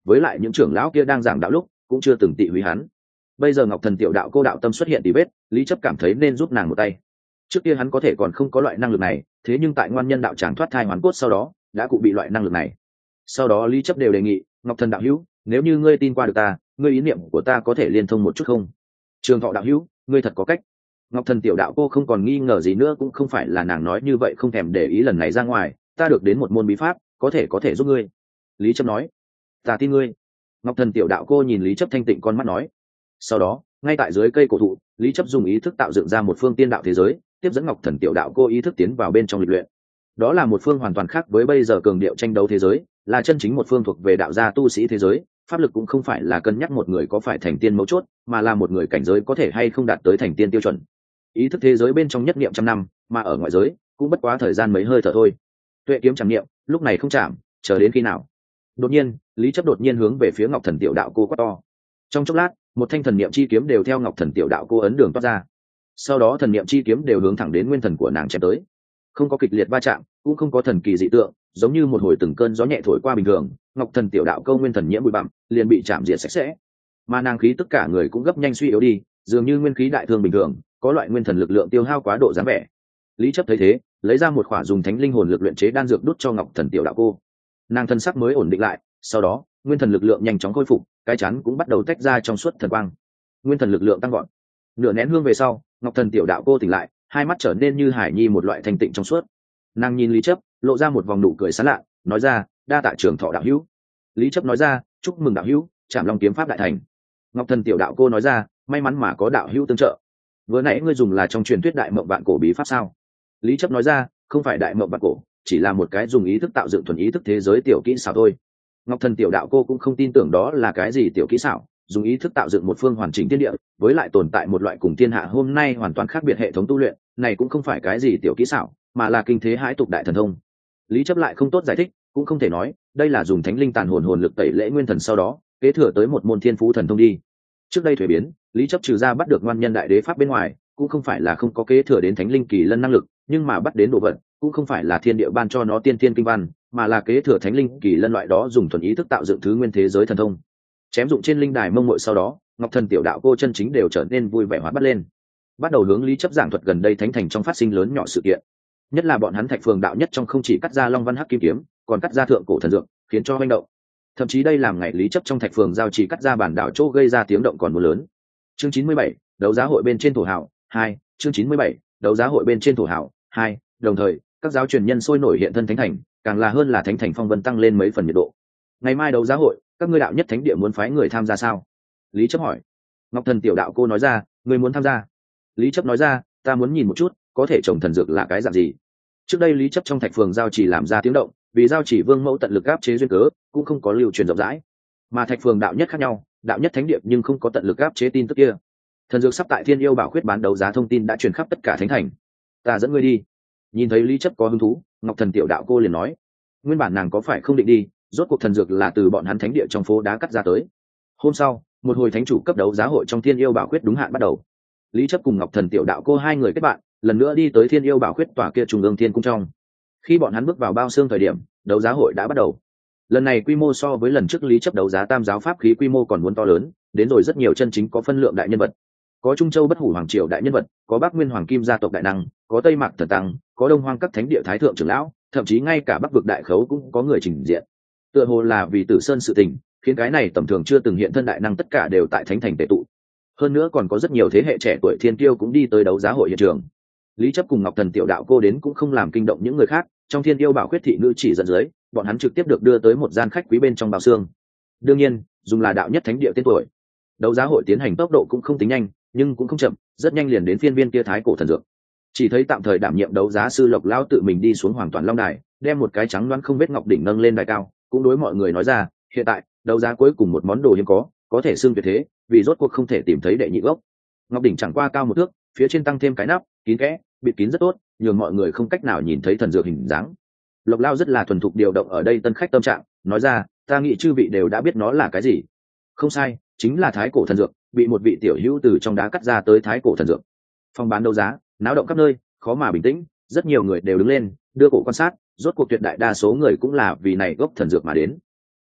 với lại những trưởng lão kia đang giảng đạo lúc cũng chưa từng tị húy hắn. Bây giờ Ngọc Thần tiểu đạo cô đạo tâm xuất hiện tí vết, Lý Chấp cảm thấy nên giúp nàng một tay. Trước kia hắn có thể còn không có loại năng lực này, thế nhưng tại ngoan nhân đạo tràng thoát thai hoàn cốt sau đó đã cụ bị loại năng lực này. Sau đó Lý Chấp đều đề nghị, Ngọc Thần đạo hữu, nếu như ngươi tin qua được ta, ngươi ý niệm của ta có thể liên thông một chút không? Trường Thọ đạo hữu, ngươi thật có cách. Ngọc Thần tiểu đạo cô không còn nghi ngờ gì nữa, cũng không phải là nàng nói như vậy không thèm để ý lần này ra ngoài, ta được đến một môn bí pháp, có thể có thể giúp ngươi. Lý Chấp nói, ta tin ngươi. Ngọc Thần tiểu đạo cô nhìn Lý Chấp thanh tịnh con mắt nói. Sau đó, ngay tại dưới cây cổ thụ, Lý Chấp dùng ý thức tạo dựng ra một phương tiên đạo thế giới, tiếp dẫn Ngọc Thần tiểu đạo cô ý thức tiến vào bên trong lịch luyện. Đó là một phương hoàn toàn khác với bây giờ cường điệu tranh đấu thế giới, là chân chính một phương thuộc về đạo gia tu sĩ thế giới. Pháp lực cũng không phải là cân nhắc một người có phải thành tiên mấu chốt, mà là một người cảnh giới có thể hay không đạt tới thành tiên tiêu chuẩn. Ý thức thế giới bên trong nhất niệm trăm năm, mà ở ngoại giới cũng bất quá thời gian mấy hơi thở thôi. Tuệ kiếm chẳng niệm, lúc này không chạm, chờ đến khi nào? Đột nhiên, Lý Chấp đột nhiên hướng về phía Ngọc Thần tiểu đạo cô quát to. Trong chốc lát, một thanh thần niệm chi kiếm đều theo Ngọc Thần tiểu đạo cô ấn đường toát ra. Sau đó thần niệm chi kiếm đều hướng thẳng đến nguyên thần của nàng chém tới. Không có kịch liệt va chạm, cũng không có thần kỳ dị tượng, giống như một hồi từng cơn gió nhẹ thổi qua bình thường, Ngọc Thần tiểu đạo câu nguyên thần nhiễm bụi bặm, liền bị chạm diệt sạch sẽ. Mà nàng khí tất cả người cũng gấp nhanh suy yếu đi, dường như nguyên khí đại thương bình thường, có loại nguyên thần lực lượng tiêu hao quá độ dáng vẻ. Lý Chấp thấy thế, lấy ra một khỏa dùng thánh linh hồn lực luyện chế đan dược đút cho Ngọc Thần tiểu đạo cô. Nàng thân sắc mới ổn định lại, sau đó, nguyên thần lực lượng nhanh chóng khôi phục, cái chắn cũng bắt đầu tách ra trong suốt thần quang. Nguyên thần lực lượng tăng vọt. Nửa nén hương về sau, Ngọc Thần tiểu đạo cô tỉnh lại, hai mắt trở nên như hải nhi một loại thanh tịnh trong suốt. Nàng nhìn Lý Chấp, lộ ra một vòng nụ cười sán lạ, nói ra, đa tạ Trường Thọ đạo hữu. Lý Chấp nói ra, chúc mừng đạo hữu, Trảm Long kiếm pháp đại thành. Ngọc Thần tiểu đạo cô nói ra, may mắn mà có đạo hữu tương trợ. Vừa nãy ngươi dùng là trong truyền thuyết đại mộng vạn cổ bí pháp sao? Lý Chấp nói ra, không phải đại mộng vạn cổ, chỉ là một cái dùng ý thức tạo dựng thuần ý thức thế giới tiểu kỹ xảo thôi. Ngọc Thần tiểu đạo cô cũng không tin tưởng đó là cái gì tiểu kỹ xảo, dùng ý thức tạo dựng một phương hoàn chỉnh thiên địa, với lại tồn tại một loại cùng thiên hạ hôm nay hoàn toàn khác biệt hệ thống tu luyện, này cũng không phải cái gì tiểu kỹ xảo, mà là kinh thế hãi tục đại thần thông. Lý Chấp lại không tốt giải thích, cũng không thể nói, đây là dùng thánh linh tàn hồn hồn lực tẩy lễ nguyên thần sau đó, kế thừa tới một môn thiên phú thần thông đi. Trước đây thuế biến, Lý Chấp trừ ra bắt được ngoan nhân đại đế pháp bên ngoài, cũng không phải là không có kế thừa đến thánh linh kỳ lân năng lực, nhưng mà bắt đến đồ vật, cũng không phải là thiên địa ban cho nó tiên tiên kinh văn, mà là kế thừa thánh linh kỳ lân loại đó dùng thuần ý thức tạo dựng thứ nguyên thế giới thần thông. Chém dụng trên linh đài mông muội sau đó, Ngọc Thần tiểu đạo cô chân chính đều trở nên vui vẻ hóa bắt lên, bắt đầu hướng Lý Chấp giảng thuật gần đây thánh thành trong phát sinh lớn nhỏ sự kiện, nhất là bọn hắn Thạch Phường đạo nhất trong không chỉ cắt ra Long Văn Hắc Kim kiếm, còn cắt ra thượng cổ thần dược, khiến cho hoành động. Thậm chí đây làm ngày Lý Chấp trong Thạch Phường giao chỉ cắt ra bản đảo chỗ gây ra tiếng động còn mưa lớn. Chương chín mươi bảy, đấu giá hội bên trên thổ hào hai. Chương chín mươi bảy, đấu giá hội bên trên thổ hào hai. Đồng thời, các giáo truyền nhân sôi nổi hiện thân thánh thành, càng là hơn là thánh thành phong vân tăng lên mấy phần nhiệt độ. Ngày mai đấu giá hội, các ngươi đạo nhất thánh địa muốn phái người tham gia sao? Lý Chấp hỏi. Ngọc Thần tiểu đạo cô nói ra, người muốn tham gia? Lý Chấp nói ra, ta muốn nhìn một chút, có thể trồng thần dược là cái dạng gì. Trước đây Lý Chấp trong Thạch Phường giao chỉ làm ra tiếng động, vì giao chỉ vương mẫu tận lực áp chế duyên cớ, cũng không có lưu truyền rộng rãi. Mà Thạch Phường đạo nhất khác nhau, đạo nhất thánh địa nhưng không có tận lực áp chế tin tức kia. Thần dược sắp tại Thiên Yêu Bảo Khuyết bán đấu giá thông tin đã truyền khắp tất cả thánh thành. Ta dẫn ngươi đi. Nhìn thấy Lý Chấp có hứng thú, Ngọc Thần tiểu đạo cô liền nói, nguyên bản nàng có phải không định đi, rốt cuộc thần dược là từ bọn hắn thánh địa trong phố đá cắt ra tới. Hôm sau, một hồi thánh chủ cấp đấu giá hội trong Thiên Yêu Bảo Khuyết đúng hạn bắt đầu. Lý Chấp cùng Ngọc Thần tiểu đạo cô hai người kết bạn, lần nữa đi tới Thiên Yêu Bảo Khuyết tòa kia trung ương thiên cung trong. Khi bọn hắn bước vào bao xương thời điểm, đấu giá hội đã bắt đầu. Lần này quy mô so với lần trước Lý Chấp đấu giá tam giáo pháp khí quy mô còn muốn to lớn, đến rồi rất nhiều chân chính có phân lượng đại nhân vật. Có Trung Châu Bất Hủ hoàng triều đại nhân vật, có Bắc Nguyên Hoàng Kim gia tộc đại năng, có Tây Mạc thần tăng, có Đông Hoang các thánh địa thái thượng trưởng lão, thậm chí ngay cả Bắc vực đại khấu cũng có người trình diện. Tựa hồ là vì Tử Sơn sự tình, khiến cái này tầm thường chưa từng hiện thân đại năng tất cả đều tại thánh thành tề tụ. Hơn nữa còn có rất nhiều thế hệ trẻ tuổi thiên kiêu cũng đi tới đấu giá hội hiện trường. Lý Chấp cùng Ngọc Thần tiểu đạo cô đến cũng không làm kinh động những người khác, trong Thiên Yêu Bảo Khuyết thị nữ chỉ dẫn dưới, bọn hắn trực tiếp được đưa tới một gian khách quý bên trong bao xương. Đương nhiên, dùng là đạo nhất thánh địa tên tuổi. Đấu giá hội tiến hành tốc độ cũng không tính nhanh, nhưng cũng không chậm, rất nhanh liền đến phiên viên kia thái cổ thần dược. Chỉ thấy tạm thời đảm nhiệm đấu giá sư Lộc lão tự mình đi xuống Hoàng Toàn Long đài, đem một cái trắng đoán không vết ngọc đỉnh nâng lên đài cao, cũng đối mọi người nói ra, hiện tại, đấu giá cuối cùng một món đồ hiếm có, có thể xưng tuyệt thế, vì rốt cuộc không thể tìm thấy đệ nhị gốc. Ngọc đỉnh chẳng qua cao một thước, phía trên tăng thêm cái nắp, kín kẽ, bịt kín rất tốt, nhường mọi người không cách nào nhìn thấy thần dược hình dáng. Lộc Lao rất là thuần thục điều động ở đây tân khách tâm trạng, nói ra, ta nghĩ chư vị đều đã biết nó là cái gì. Không sai, chính là thái cổ thần dược, bị một vị tiểu hữu từ trong đá cắt ra tới thái cổ thần dược. Phòng bán đấu giá, náo động khắp nơi, khó mà bình tĩnh, rất nhiều người đều đứng lên, đưa cổ quan sát, rốt cuộc tuyệt đại đa số người cũng là vì này gốc thần dược mà đến.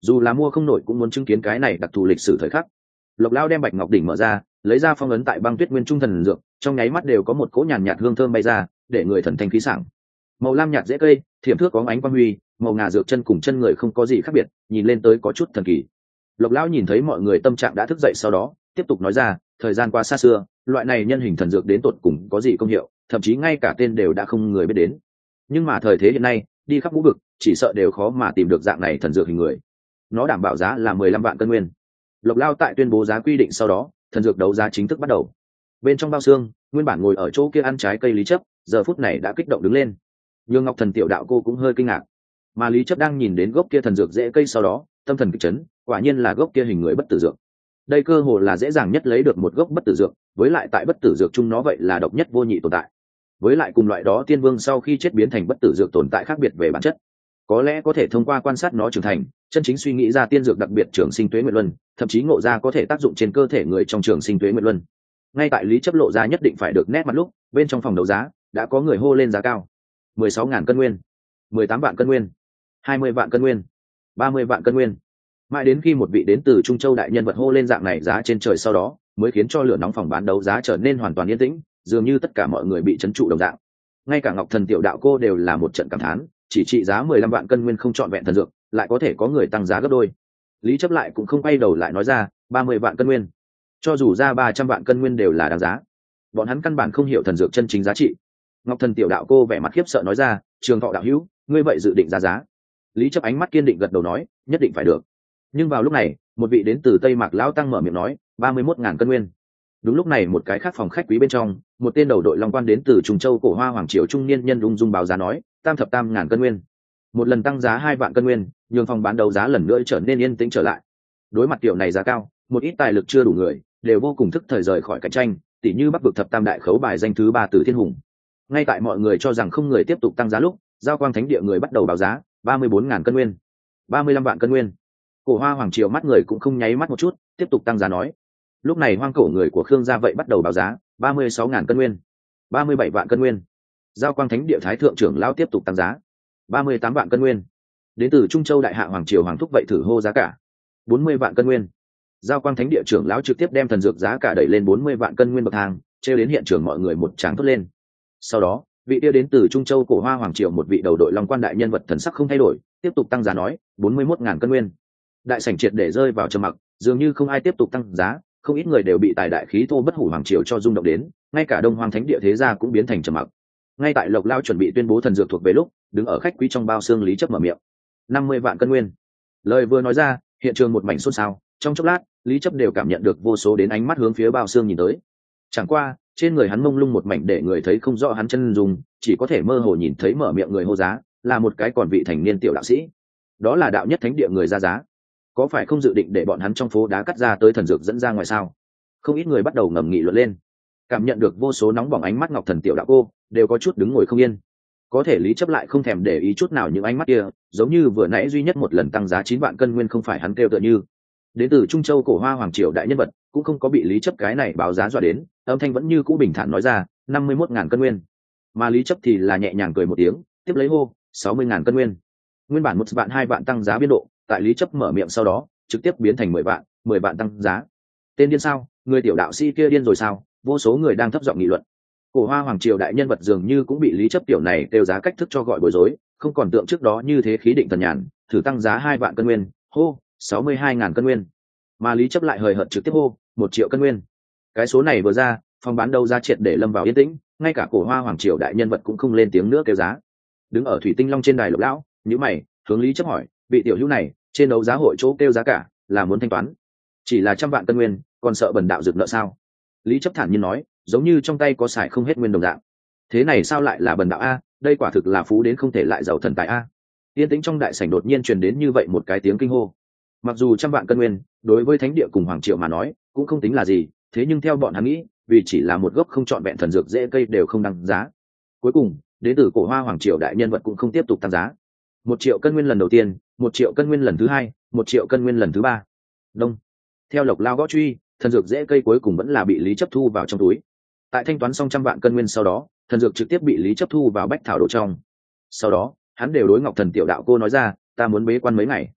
dù là mua không nổi cũng muốn chứng kiến cái này đặc thù lịch sử thời khắc. Lộc Lao đem bạch ngọc đỉnh mở ra, lấy ra phong ấn tại băng tuyết nguyên trung thần dược, trong nháy mắt đều có một cỗ nhàn nhạt hương thơm bay ra, để người thần thanh khí sảng. Màu lam nhạt dễ cây, thiểm thước có ánh quang huy, màu ngà dược chân cùng chân người không có gì khác biệt, nhìn lên tới có chút thần kỳ. Lộc Lão nhìn thấy mọi người tâm trạng đã thức dậy sau đó, tiếp tục nói ra, thời gian qua xa xưa, loại này nhân hình thần dược đến tột cùng có gì công hiệu, thậm chí ngay cả tên đều đã không người biết đến. Nhưng mà thời thế hiện nay, đi khắp ngũ vực, chỉ sợ đều khó mà tìm được dạng này thần dược hình người. Nó đảm bảo giá là mười lăm vạn cân nguyên. Lộc Lao tại tuyên bố giá quy định sau đó, thần dược đấu giá chính thức bắt đầu. Bên trong bao xương, nguyên bản ngồi ở chỗ kia ăn trái cây Lý Chấp, giờ phút này đã kích động đứng lên. Nhưng Ngọc Thần tiểu đạo cô cũng hơi kinh ngạc. Mà Lý Chấp đang nhìn đến gốc kia thần dược dễ cây sau đó, tâm thần kịch chấn, quả nhiên là gốc kia hình người bất tử dược. Đây cơ hồ là dễ dàng nhất lấy được một gốc bất tử dược, với lại tại bất tử dược chung nó vậy là độc nhất vô nhị tồn tại. Với lại cùng loại đó tiên vương sau khi chết biến thành bất tử dược tồn tại khác biệt về bản chất. Có lẽ có thể thông qua quan sát nó trưởng thành, chân chính suy nghĩ ra tiên dược đặc biệt trường sinh tuế nguyệt luân, thậm chí ngộ ra có thể tác dụng trên cơ thể người trong trường sinh tuế nguyệt luân. Ngay tại Lý Chấp lộ ra nhất định phải được nét mặt lúc, bên trong phòng đấu giá đã có người hô lên giá cao. mười sáu ngàn cân nguyên, mười tám vạn cân nguyên, hai mươi vạn cân nguyên, ba mươi vạn cân nguyên. Mãi đến khi một vị đến từ Trung Châu đại nhân vật hô lên dạng này giá trên trời sau đó, mới khiến cho lửa nóng phòng bán đấu giá trở nên hoàn toàn yên tĩnh, dường như tất cả mọi người bị trấn trụ đồng dạng. Ngay cả Ngọc Thần tiểu đạo cô đều là một trận cảm thán, chỉ trị giá mười lăm vạn cân nguyên không trọn vẹn thần dược, lại có thể có người tăng giá gấp đôi. Lý Chấp lại cũng không quay đầu lại nói ra, ba mươi vạn cân nguyên. Cho dù ra ba trăm vạn cân nguyên đều là đáng giá. Bọn hắn căn bản không hiểu thần dược chân chính giá trị. Ngọc Thần tiểu đạo cô vẻ mặt khiếp sợ nói ra, Trường Thọ đạo hữu, ngươi vậy dự định ra giá? Lý Chấp ánh mắt kiên định gật đầu nói, nhất định phải được. Nhưng vào lúc này, một vị đến từ Tây Mạc lão tăng mở miệng nói, ba mươi mốt ngàn cân nguyên. Đúng lúc này một cái khác phòng khách quý bên trong, một tên đầu đội long quan đến từ Trùng Châu cổ hoa hoàng triều trung niên nhân ung dung báo giá nói, tam thập tam ngàn cân nguyên. Một lần tăng giá hai vạn cân nguyên, nhường phòng bán đấu giá lần nữa trở nên yên tĩnh trở lại. Đối mặt tiểu này giá cao, một ít tài lực chưa đủ người, đều vô cùng thức thời rời khỏi cạnh tranh, tỉ như Bắc vực thập tam đại khấu bài danh thứ ba Từ Thiên Hùng. Ngay tại mọi người cho rằng không người tiếp tục tăng giá lúc, Giao Quang Thánh Địa người bắt đầu báo giá, ba mươi bốn ngàn cân nguyên, ba mươi lăm vạn cân nguyên. Cổ hoa hoàng triều mắt người cũng không nháy mắt một chút, tiếp tục tăng giá nói. Lúc này hoang cổ người của Khương gia vậy bắt đầu báo giá, ba mươi sáu ngàn cân nguyên, ba mươi bảy vạn cân nguyên. Giao Quang Thánh Địa thái thượng trưởng lão tiếp tục tăng giá, ba mươi tám vạn cân nguyên. Đến từ Trung Châu đại hạ hoàng triều hoàng thúc vậy thử hô giá cả, bốn mươi vạn cân nguyên. Giao Quang Thánh Địa trưởng lão trực tiếp đem thần dược giá cả đẩy lên bốn mươi vạn cân nguyên bậc thang, treo đến hiện trường mọi người một tràng thốt lên. Sau đó, vị kia đến từ Trung Châu cổ hoa hoàng triều một vị đầu đội long quan đại nhân vật thần sắc không thay đổi, tiếp tục tăng giá nói, bốn mươi mốt ngàn cân nguyên. Đại sảnh triệt để rơi vào trầm mặc, dường như không ai tiếp tục tăng giá, không ít người đều bị tài đại khí thô bất hủ hoàng triều cho rung động đến, ngay cả Đông Hoang Thánh Địa thế gia cũng biến thành trầm mặc. Ngay tại Lộc Lao chuẩn bị tuyên bố thần dược thuộc về lúc, đứng ở khách quý trong bao xương Lý Chấp mở miệng, năm mươi vạn cân nguyên. Lời vừa nói ra, hiện trường một mảnh xôn xao, trong chốc lát, Lý Chấp đều cảm nhận được vô số đến ánh mắt hướng phía bao xương nhìn tới. Chẳng qua, trên người hắn mông lung một mảnh để người thấy không rõ hắn chân dùng, chỉ có thể mơ hồ nhìn thấy mở miệng người hô giá, là một cái còn vị thành niên tiểu đạo sĩ. Đó là đạo nhất thánh địa người ra giá. Có phải không dự định để bọn hắn trong phố đá cắt ra tới thần dược dẫn ra ngoài sao? Không ít người bắt đầu ngầm nghị luận lên. Cảm nhận được vô số nóng bỏng ánh mắt Ngọc Thần tiểu đạo cô, đều có chút đứng ngồi không yên. Có thể Lý Chấp lại không thèm để ý chút nào những ánh mắt kia, giống như vừa nãy duy nhất một lần tăng giá chín vạn cân nguyên không phải hắn kêu tựa như. Đến từ Trung Châu cổ hoa hoàng triều đại nhân vật, cũng không có bị Lý Chấp cái này báo giá dọa đến, âm thanh vẫn như cũ bình thản nói ra, năm mươi mốt ngàn cân nguyên. Mà Lý Chấp thì là nhẹ nhàng cười một tiếng, tiếp lấy hô, sáu mươi ngàn cân nguyên. Nguyên bản một vạn hai vạn tăng giá biên độ, tại Lý Chấp mở miệng sau đó, trực tiếp biến thành mười vạn, mười vạn tăng giá. Tên điên sao? Người tiểu đạo sĩ kia điên rồi sao? Vô số người đang thấp giọng nghị luận. Cổ hoa hoàng triều đại nhân vật dường như cũng bị Lý Chấp tiểu này kêu giá cách thức cho gọi bối rối, không còn tượng trước đó như thế khí định thần nhàn, thử tăng giá hai vạn cân nguyên, hô, sáu mươi hai ngàn cân nguyên. Mà Lý Chấp lại hời hợt trực tiếp hô, một triệu cân nguyên. Cái số này vừa ra, phòng bán đấu giá triệt để lâm vào yên tĩnh, ngay cả cổ hoa hoàng triều đại nhân vật cũng không lên tiếng nữa kêu giá. Đứng ở thủy tinh long trên đài Lộc lão, nhíu mày, hướng Lý Chấp hỏi, vị tiểu hữu này, trên đấu giá hội chỗ kêu giá cả, là muốn thanh toán, chỉ là trăm vạn cân nguyên, còn sợ bần đạo rực nợ sao? Lý Chấp thản nhiên nói, giống như trong tay có xài không hết nguyên đồng dạng. Thế này sao lại là bần đạo a? Đây quả thực là phú đến không thể lại giàu thần tài a. Yên tĩnh trong đại sảnh đột nhiên truyền đến như vậy một cái tiếng kinh hô. Mặc dù trăm vạn cân nguyên, đối với thánh địa cùng hoàng triều mà nói, cũng không tính là gì, thế nhưng theo bọn hắn nghĩ, vì chỉ là một gốc không trọn vẹn thần dược dễ cây đều không đăng giá. Cuối cùng, đến từ cổ hoa hoàng triều đại nhân vật cũng không tiếp tục tăng giá. Một triệu cân nguyên lần đầu tiên, một triệu cân nguyên lần thứ hai, một triệu cân nguyên lần thứ ba. Đông. Theo Lộc Lao gõ truy, thần dược dễ cây cuối cùng vẫn là bị Lý Chấp thu vào trong túi. Tại thanh toán xong trăm vạn cân nguyên sau đó, thần dược trực tiếp bị Lý Chấp thu vào bách thảo đồ trong. Sau đó, hắn đều đối Ngọc Thần tiểu đạo cô nói ra, ta muốn bế quan mấy ngày.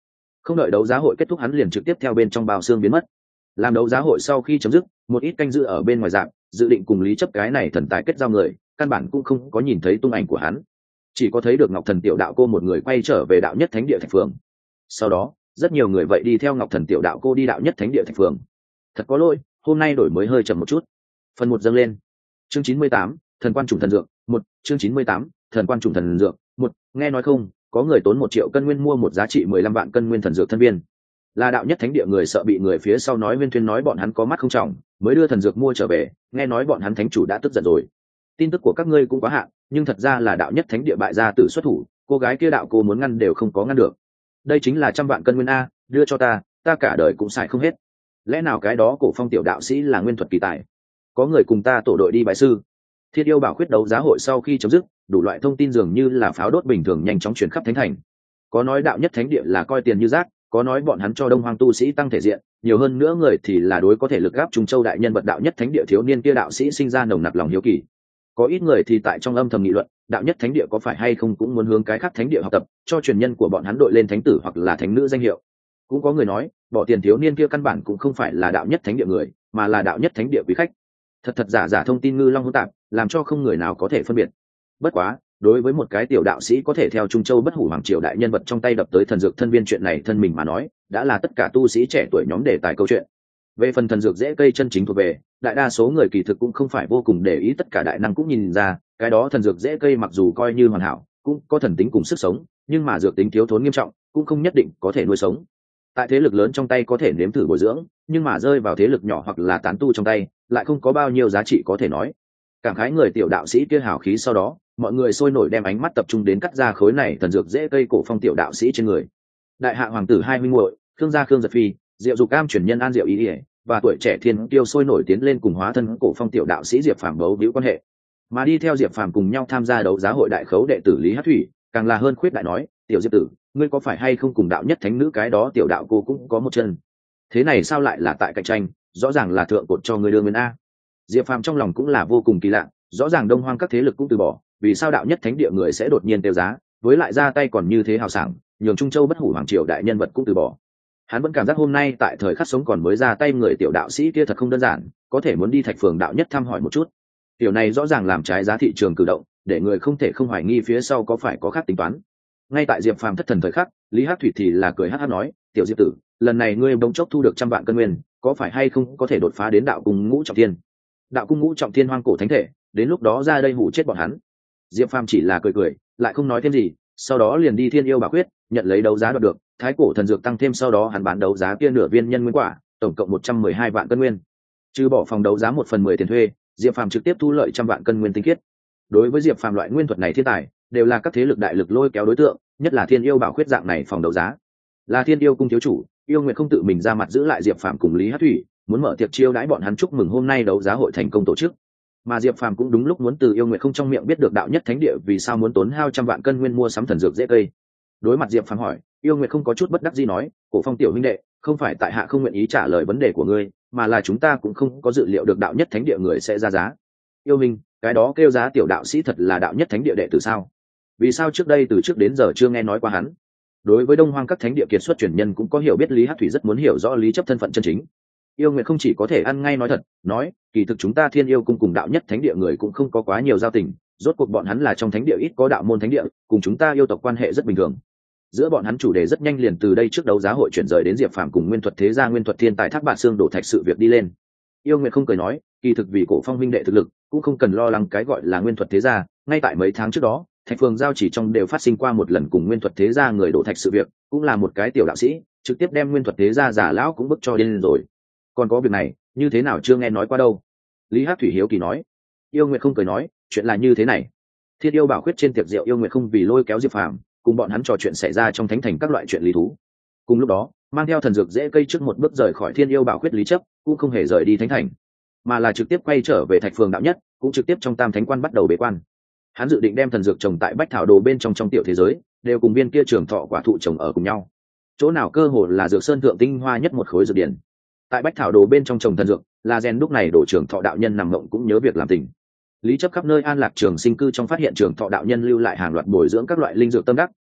Không đợi đấu giá hội kết thúc hắn liền trực tiếp theo bên trong bao xương biến mất. Làm đấu giá hội sau khi chấm dứt, một ít canh giữ ở bên ngoài dạng dự định cùng Lý Chấp cái này thần tài kết giao người, căn bản cũng không có nhìn thấy tung ảnh của hắn, chỉ có thấy được Ngọc Thần Tiểu Đạo Cô một người quay trở về Đạo Nhất Thánh Địa Thạch Phường. Sau đó rất nhiều người vậy đi theo Ngọc Thần Tiểu Đạo Cô đi Đạo Nhất Thánh Địa Thạch Phường. Thật có lỗi, hôm nay đổi mới hơi chậm một chút. Phần một dâng lên. Chương chín mươi tám, Thần Quan Trùng Thần Dược, một, chương chín mươi tám, Thần Quan Trùng Thần Dược, một, nghe nói không, có người tốn một triệu cân nguyên mua một giá trị mười lăm vạn cân nguyên thần dược thân viên. Là Đạo Nhất Thánh Địa người sợ bị người phía sau nói Nguyên Thuyên nói bọn hắn có mắt không trọng, mới đưa thần dược mua trở về, nghe nói bọn hắn thánh chủ đã tức giận rồi. Tin tức của các ngươi cũng quá hạn, nhưng thật ra là Đạo Nhất Thánh Địa bại gia tử xuất thủ, cô gái kia đạo cô muốn ngăn đều không có ngăn được. Đây chính là trăm vạn cân nguyên a, đưa cho ta, ta cả đời cũng xài không hết. Lẽ nào cái đó Cổ Phong tiểu đạo sĩ là nguyên thuật kỳ tài? Có người cùng ta tổ đội đi bái sư. Thiết Yêu Bảo Khuyết đấu giá hội sau khi chấm dứt, đủ loại thông tin dường như là pháo đốt bình thường nhanh chóng truyền khắp thánh thành. Có nói Đạo Nhất Thánh Địa là coi tiền như rác, có nói bọn hắn cho Đông Hoang tu sĩ tăng thể diện, nhiều hơn nữa người thì là đối có thể lực gáp Trung Châu đại nhân vật Đạo Nhất Thánh Địa thiếu niên kia đạo sĩ sinh ra nồng nặc lòng hiếu kỳ. Có ít người thì tại trong âm thầm nghị luận, Đạo Nhất Thánh Địa có phải hay không cũng muốn hướng cái khác thánh địa học tập, cho truyền nhân của bọn hắn đội lên thánh tử hoặc là thánh nữ danh hiệu. Cũng có người nói, bỏ tiền thiếu niên kia căn bản cũng không phải là Đạo Nhất Thánh Địa người, mà là Đạo Nhất Thánh Địa quý khách. Thật thật giả giả thông tin ngư long hỗn tạp, làm cho không người nào có thể phân biệt. Bất quá, đối với một cái tiểu đạo sĩ có thể theo Trung Châu bất hủ hoàng triều đại nhân vật trong tay đập tới thần dược thân viên chuyện này thân mình mà nói, đã là tất cả tu sĩ trẻ tuổi nhóm đề tài câu chuyện. Về phần thần dược dễ cây chân chính thuộc về, đại đa số người kỳ thực cũng không phải vô cùng để ý, tất cả đại năng cũng nhìn ra, cái đó thần dược dễ cây mặc dù coi như hoàn hảo, cũng có thần tính cùng sức sống, nhưng mà dược tính thiếu thốn nghiêm trọng, cũng không nhất định có thể nuôi sống. Tại thế lực lớn trong tay có thể nếm thử bồi dưỡng, nhưng mà rơi vào thế lực nhỏ hoặc là tán tu trong tay, lại không có bao nhiêu giá trị có thể nói. Cảm khái người tiểu đạo sĩ kia hào khí, sau đó mọi người sôi nổi đem ánh mắt tập trung đến cắt ra khối này thần dược dễ cây Cổ Phong tiểu đạo sĩ trên người. Đại hạ hoàng tử hai huynh muội, Khương gia Khương Giật Phi, Diệu Dục Cam chuyển nhân An Diệu Ý Ỉa, và tuổi trẻ thiên tiêu sôi nổi tiến lên cùng hóa thân Cổ Phong tiểu đạo sĩ Diệp Phàm đấu víu quan hệ. Mà đi theo Diệp Phàm cùng nhau tham gia đấu giá hội đại khấu đệ tử Lý Hắc Thủy, càng là hơn khuyết đại nói, tiểu Diệp tử, ngươi có phải hay không cùng Đạo Nhất Thánh nữ cái đó tiểu đạo cô cũng có một chân? Thế này sao lại là tại cạnh tranh, rõ ràng là thượng cột cho người đưa nguyên a. Diệp Phàm trong lòng cũng là vô cùng kỳ lạ, rõ ràng Đông Hoang các thế lực cũng từ bỏ, vì sao Đạo Nhất Thánh Địa người sẽ đột nhiên tiêu giá, với lại ra tay còn như thế hào sảng, nhường Trung Châu bất hủ hoàng triều đại nhân vật cũng từ bỏ. Hắn vẫn cảm giác hôm nay tại thời khắc sống còn mới ra tay người tiểu đạo sĩ kia thật không đơn giản, có thể muốn đi Thạch Phường Đạo Nhất thăm hỏi một chút. Tiểu này rõ ràng làm trái giá thị trường cử động, để người không thể không hoài nghi phía sau có phải có khác tính toán. Ngay tại Diệp Phàm thất thần thời khắc, Lý Hắc Thủy thì là cười hắc hắc nói, tiểu Diệp tử, lần này ngươi bỗng chốc thu được trăm vạn cân nguyên, có phải hay không có thể đột phá đến đạo cung ngũ trọng thiên? Đạo cung ngũ trọng thiên hoang cổ thánh thể, đến lúc đó ra đây hủ chết bọn hắn. Diệp Phàm chỉ là cười cười, lại không nói thêm gì, sau đó liền đi Thiên Yêu Bảo Quyết, nhận lấy đấu giá đoạt được, thái cổ thần dược tăng thêm, sau đó hắn bán đấu giá kia nửa viên nhân nguyên quả, tổng cộng một trăm mười hai vạn cân nguyên. Trừ bỏ phòng đấu giá một phần mười tiền thuê, Diệp Phàm trực tiếp thu lợi trăm vạn cân nguyên tinh khiết. Đối với Diệp Phàm loại nguyên thuật này thiên tài, đều là các thế lực đại lực lôi kéo đối tượng, nhất là Thiên Yêu Bảo Quyết dạng này phòng đấu giá. Là Thiên Yêu cung thiếu chủ, Yêu Nguyệt không tự mình ra mặt giữ lại Diệp Phàm cùng Lý Hắc Thủy, muốn mở tiệc chiêu đãi bọn hắn chúc mừng hôm nay đấu giá hội thành công tổ chức. Mà Diệp Phàm cũng đúng lúc muốn từ Yêu Nguyệt không trong miệng biết được Đạo Nhất Thánh Địa vì sao muốn tốn hao trăm vạn cân nguyên mua sắm thần dược dễ cây. Đối mặt Diệp Phàm hỏi, Yêu Nguyệt không có chút bất đắc dĩ nói, Cổ Phong tiểu huynh đệ, không phải tại hạ không nguyện ý trả lời vấn đề của ngươi, mà là chúng ta cũng không có dự liệu được Đạo Nhất Thánh Địa người sẽ ra giá. Yêu minh, cái đó kêu giá tiểu đạo sĩ thật là Đạo Nhất Thánh Địa đệ tử sao? Vì sao trước đây từ trước đến giờ chưa nghe nói qua hắn? Đối với Đông Hoang các thánh địa kiệt xuất truyền nhân cũng có hiểu biết, Lý Hắc Thủy rất muốn hiểu rõ Lý Chấp thân phận chân chính. Yêu Nguyệt không chỉ có thể ăn ngay nói thật, nói, kỳ thực chúng ta Thiên Yêu cung cùng Đạo Nhất Thánh Địa người cũng không có quá nhiều giao tình, rốt cuộc bọn hắn là trong thánh địa ít có đạo môn thánh địa, cùng chúng ta yêu tộc quan hệ rất bình thường. Giữa bọn hắn chủ đề rất nhanh liền từ đây trước đấu giá hội chuyển rời đến Diệp Phàm cùng Nguyên Thuật thế gia Nguyên Thuật thiên tài Thác Bạt Xương đổ thạch sự việc đi lên. Yêu Nguyệt không cười nói, kỳ thực vì Cổ Phong huynh đệ thực lực, cũng không cần lo lắng cái gọi là Nguyên Thuật thế gia, ngay tại mấy tháng trước đó, Thạch Phường giao chỉ trong đều phát sinh qua một lần cùng Nguyên Thuật thế gia người đổ thạch sự việc, cũng là một cái tiểu đạo sĩ, trực tiếp đem Nguyên Thuật thế gia giả lão cũng bức cho điên rồi. Còn có việc này, như thế nào chưa nghe nói qua đâu? Lý Hắc Thủy hiếu kỳ nói. Yêu Nguyệt không cười nói, chuyện là như thế này. Thiên Yêu Bảo Quyết trên tiệc rượu, Yêu Nguyệt không vì lôi kéo Diệp Phàm, cùng bọn hắn trò chuyện xảy ra trong thánh thành các loại chuyện lý thú. Cùng lúc đó, mang theo thần dược dễ cây trước một bước rời khỏi Thiên Yêu Bảo Quyết Lý Chấp, cũng không hề rời đi thánh thành, mà là trực tiếp quay trở về Thạch Phường Đạo Nhất, cũng trực tiếp trong Tam Thánh Quan bắt đầu bế quan. Hắn dự định đem thần dược trồng tại Bách Thảo Đồ bên trong trong tiểu thế giới, đều cùng viên kia trường thọ quả thụ trồng ở cùng nhau. Chỗ nào cơ hồ là dược sơn thượng tinh hoa nhất một khối dược điển. Tại Bách Thảo Đồ bên trong trồng thần dược, là gen đúc này đổ trường thọ đạo nhân nằm mộng cũng nhớ việc làm tình. Lý Chấp khắp nơi an lạc trường sinh cư trong phát hiện trường thọ đạo nhân lưu lại hàng loạt bồi dưỡng các loại linh dược tâm đắc,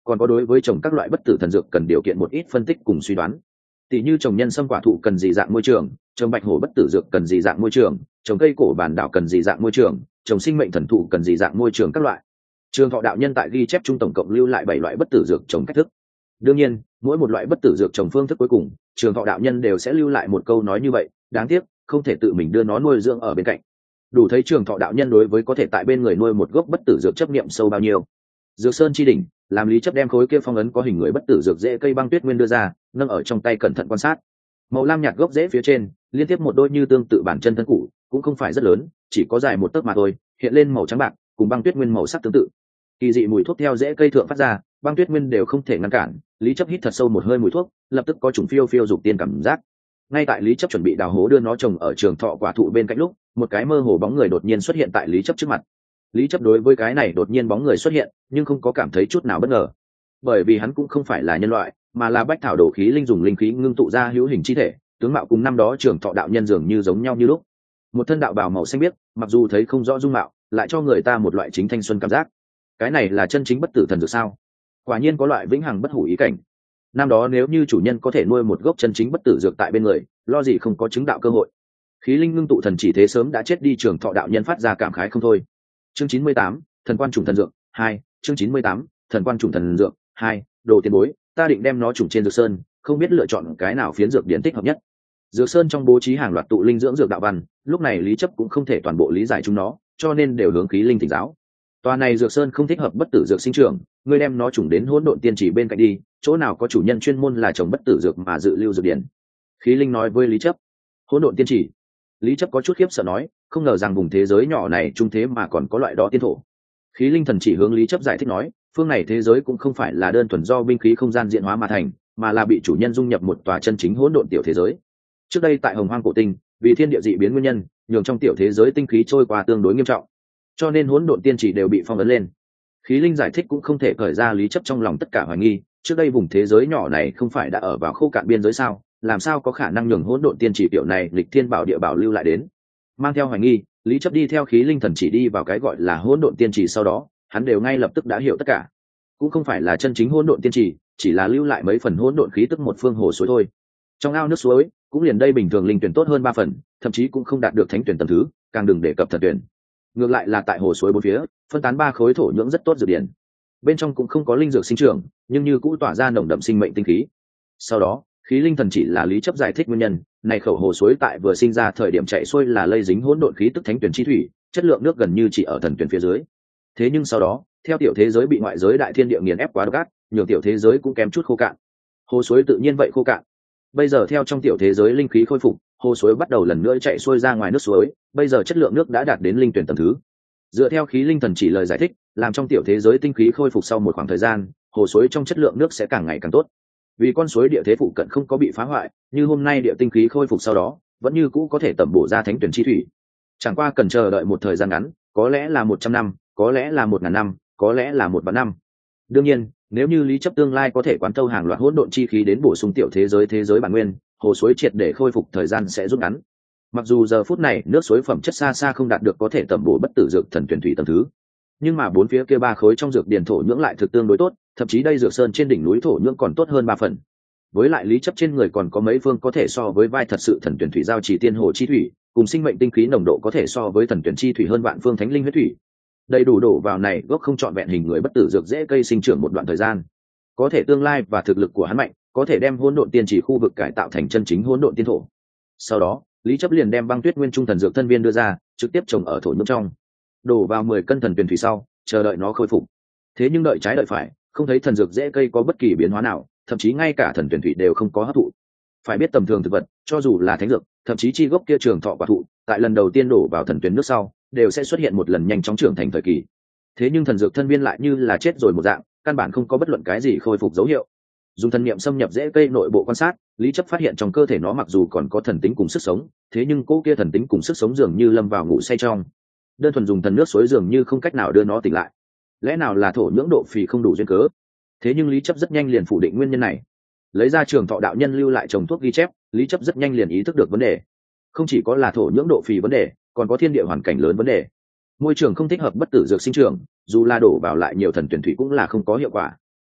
còn có đối với trồng các loại bất tử thần dược cần điều kiện một ít phân tích cùng suy đoán. Tỷ như trồng nhân sâm quả thụ cần gì dạng môi trường, trồng bạch hổ bất tử dược cần gì dạng môi trường, trồng cây cổ bản đảo cần gì dạng môi trường, trồng sinh mệnh thần thụ cần gì dạng môi trường các loại. Trường Thọ đạo nhân tại ghi chép trung tổng cộng lưu lại bảy loại bất tử dược trồng cách thức. Đương nhiên, mỗi một loại bất tử dược trồng phương thức cuối cùng, Trường Thọ đạo nhân đều sẽ lưu lại một câu nói như vậy, đáng tiếc, không thể tự mình đưa nó nuôi dưỡng ở bên cạnh. Đủ thấy Trường Thọ đạo nhân đối với có thể tại bên người nuôi một gốc bất tử dược chấp niệm sâu bao nhiêu. Dược Sơn chi đỉnh, làm Lý Chấp đem khối kia phong ấn có hình người bất tử dược rễ cây băng tuyết nguyên đưa ra, nâng ở trong tay cẩn thận quan sát. Màu lam nhạt gốc rễ phía trên, liên tiếp một đôi như tương tự bản chân thân cụ, cũng không phải rất lớn, chỉ có dài một tấc mà thôi, hiện lên màu trắng bạc, cùng băng tuyết nguyên màu sắc tương tự. Kỳ dị mùi thuốc theo rễ cây thượng phát ra, băng tuyết nguyên đều không thể ngăn cản. Lý Chấp hít thật sâu một hơi mùi thuốc, lập tức có chủng phiêu phiêu dục tiên cảm giác. Ngay tại Lý Chấp chuẩn bị đào hố đưa nó trồng ở Trường Thọ quả thụ bên cạnh lúc, một cái mơ hồ bóng người đột nhiên xuất hiện tại Lý Chấp trước mặt. Lý Chấp đối với cái này đột nhiên bóng người xuất hiện, nhưng không có cảm thấy chút nào bất ngờ, bởi vì hắn cũng không phải là nhân loại, mà là bách thảo đổ khí linh dùng linh khí ngưng tụ ra hữu hình chi thể, tướng mạo cùng năm đó Trường Thọ đạo nhân dường như giống nhau như lúc. Một thân đạo bào màu xanh biếc, mặc dù thấy không rõ dung mạo, lại cho người ta một loại chính thanh xuân cảm giác. Cái này là chân chính bất tử thần dược sao? Quả nhiên có loại vĩnh hằng bất hủ ý cảnh. Năm đó nếu như chủ nhân có thể nuôi một gốc chân chính bất tử dược tại bên người, lo gì không có chứng đạo cơ hội. Khí linh ngưng tụ thần chỉ thế sớm đã chết đi, Trường Thọ đạo nhân phát ra cảm khái không thôi. Chương chín mươi tám, thần quan trùng thần dược hai. Chương chín mươi tám, thần quan trùng thần dược hai. Đồ tiền bối, ta định đem nó trùng trên dược sơn, không biết lựa chọn cái nào phiến dược điển thích hợp nhất. Dược sơn trong bố trí hàng loạt tụ linh dưỡng dược đạo văn, lúc này Lý Chấp cũng không thể toàn bộ lý giải chúng nó, cho nên đều hướng khí linh thỉnh giáo. Tòa này dược sơn không thích hợp bất tử dược sinh trưởng, ngươi đem nó trùng đến hỗn độn tiên chỉ bên cạnh đi, chỗ nào có chủ nhân chuyên môn là trồng bất tử dược mà dự lưu dược điển. Khí linh nói với Lý Chấp. Hỗn độn tiên chỉ? Lý Chấp có chút khiếp sợ nói, không ngờ rằng vùng thế giới nhỏ này trung thế mà còn có loại đó tiên thổ. Khí linh thần chỉ hướng Lý Chấp giải thích nói, phương này thế giới cũng không phải là đơn thuần do binh khí không gian diễn hóa mà thành, mà là bị chủ nhân dung nhập một tòa chân chính hỗn độn tiểu thế giới. Trước đây tại Hồng Hoang cổ tinh, vì thiên địa dị biến nguyên nhân, nhường trong tiểu thế giới tinh khí trôi qua tương đối nghiêm trọng, cho nên hỗn độn tiên chỉ đều bị phong ấn lên. Khí linh giải thích cũng không thể cởi ra Lý Chấp trong lòng tất cả hoài nghi, trước đây vùng thế giới nhỏ này không phải đã ở vào khô cạn biên giới sao, làm sao có khả năng nhường hỗn độn tiên chỉ kiểu này lịch thiên bảo địa bảo lưu lại đến. Mang theo hoài nghi, Lý Chấp đi theo khí linh thần chỉ đi vào cái gọi là hỗn độn tiên chỉ, sau đó hắn đều ngay lập tức đã hiểu tất cả. Cũng không phải là chân chính hỗn độn tiên chỉ, chỉ là lưu lại mấy phần hỗn độn khí tức một phương hồ suối thôi. Trong ao nước suối cũng liền đây bình thường linh tuyển tốt hơn ba phần, thậm chí cũng không đạt được thánh tuyển tầm thứ, càng đừng đề cập thần tuyển. Ngược lại là tại hồ suối bốn phía phân tán ba khối thổ nhưỡng rất tốt dược điển, bên trong cũng không có linh dược sinh trưởng, nhưng như cũ tỏa ra nồng đậm sinh mệnh tinh khí. Sau đó khí linh thần chỉ là Lý Chấp giải thích nguyên nhân này, khẩu hồ suối tại vừa sinh ra thời điểm chạy xuôi là lây dính hỗn độn khí tức thánh tuyển chi thủy, chất lượng nước gần như chỉ ở thần tuyển phía dưới. Thế nhưng sau đó theo tiểu thế giới bị ngoại giới đại thiên địa nghiền ép quá độc ác, nhường tiểu thế giới cũng kém chút khô cạn, hồ suối tự nhiên vậy khô cạn. Bây giờ theo trong tiểu thế giới linh khí khôi phục, hồ suối bắt đầu lần nữa chạy xuôi ra ngoài nước suối, bây giờ chất lượng nước đã đạt đến linh tuyển tầng thứ. Dựa theo khí linh thần chỉ lời giải thích, làm trong tiểu thế giới tinh khí khôi phục sau một khoảng thời gian, hồ suối trong chất lượng nước sẽ càng ngày càng tốt. Vì con suối địa thế phụ cận không có bị phá hoại, như hôm nay địa tinh khí khôi phục sau đó vẫn như cũ có thể tẩm bổ ra thánh tuyển chi thủy. Chẳng qua cần chờ đợi một thời gian ngắn, có lẽ là một trăm năm, có lẽ là một ngàn năm, có lẽ là một vạn năm. Đương nhiên, nếu như Lý Chấp tương lai có thể quán thâu hàng loạt hỗn độn chi khí đến bổ sung tiểu thế giới thế giới bản nguyên, hồ suối triệt để khôi phục thời gian sẽ rút ngắn. Mặc dù giờ phút này nước suối phẩm chất xa xa không đạt được có thể tẩm bổ bất tử dược thần tuyển thủy tầng thứ, nhưng mà bốn phía kia ba khối trong dược điển thổ nhưỡng lại thực tương đối tốt, thậm chí đây dược sơn trên đỉnh núi thổ nhưỡng còn tốt hơn ba phần. Với lại Lý Chấp trên người còn có mấy phương có thể so với vai thật sự thần tuyển thủy giao chỉ tiên hồ chi thủy, cùng sinh mệnh tinh khí nồng độ có thể so với thần tuyển chi thủy hơn vạn phương thánh linh huyết thủy. Đầy đủ đổ vào này gốc không trọn vẹn hình người bất tử dược dễ cây sinh trưởng một đoạn thời gian, có thể tương lai và thực lực của hắn mạnh, có thể đem hỗn độn tiên chỉ khu vực cải tạo thành chân chính hỗn độn tiên thổ. Sau đó Lý Chấp liền đem băng tuyết nguyên trung thần dược thân viên đưa ra, trực tiếp trồng ở thổ nhưỡng trong, đổ vào mười cân thần tuyển thủy sau, chờ đợi nó khôi phục. Thế nhưng đợi trái đợi phải, không thấy thần dược dễ cây có bất kỳ biến hóa nào, thậm chí ngay cả thần tuyển thủy đều không có hấp thụ. Phải biết tầm thường thực vật, cho dù là thánh dược, thậm chí chi gốc kia trường thọ quả thụ, tại lần đầu tiên đổ vào thần tuyển nước sau, đều sẽ xuất hiện một lần nhanh chóng trưởng thành thời kỳ. Thế nhưng thần dược thân viên lại như là chết rồi một dạng, căn bản không có bất luận cái gì khôi phục dấu hiệu. Dùng thần niệm xâm nhập rễ cây nội bộ quan sát, Lý Chấp phát hiện trong cơ thể nó mặc dù còn có thần tính cùng sức sống, thế nhưng cô kia thần tính cùng sức sống dường như lâm vào ngủ say trong. Đơn thuần dùng thần nước suối dường như không cách nào đưa nó tỉnh lại. Lẽ nào là thổ nhưỡng độ phì không đủ duyên cớ? Thế nhưng Lý Chấp rất nhanh liền phủ định nguyên nhân này. Lấy ra Trường Thọ đạo nhân lưu lại trồng thuốc ghi chép, Lý Chấp rất nhanh liền ý thức được vấn đề. Không chỉ có là thổ nhưỡng độ phì vấn đề, còn có thiên địa hoàn cảnh lớn vấn đề. Môi trường không thích hợp bất tử dược sinh trưởng, dù là đổ vào lại nhiều thần tuyển thủy cũng là không có hiệu quả.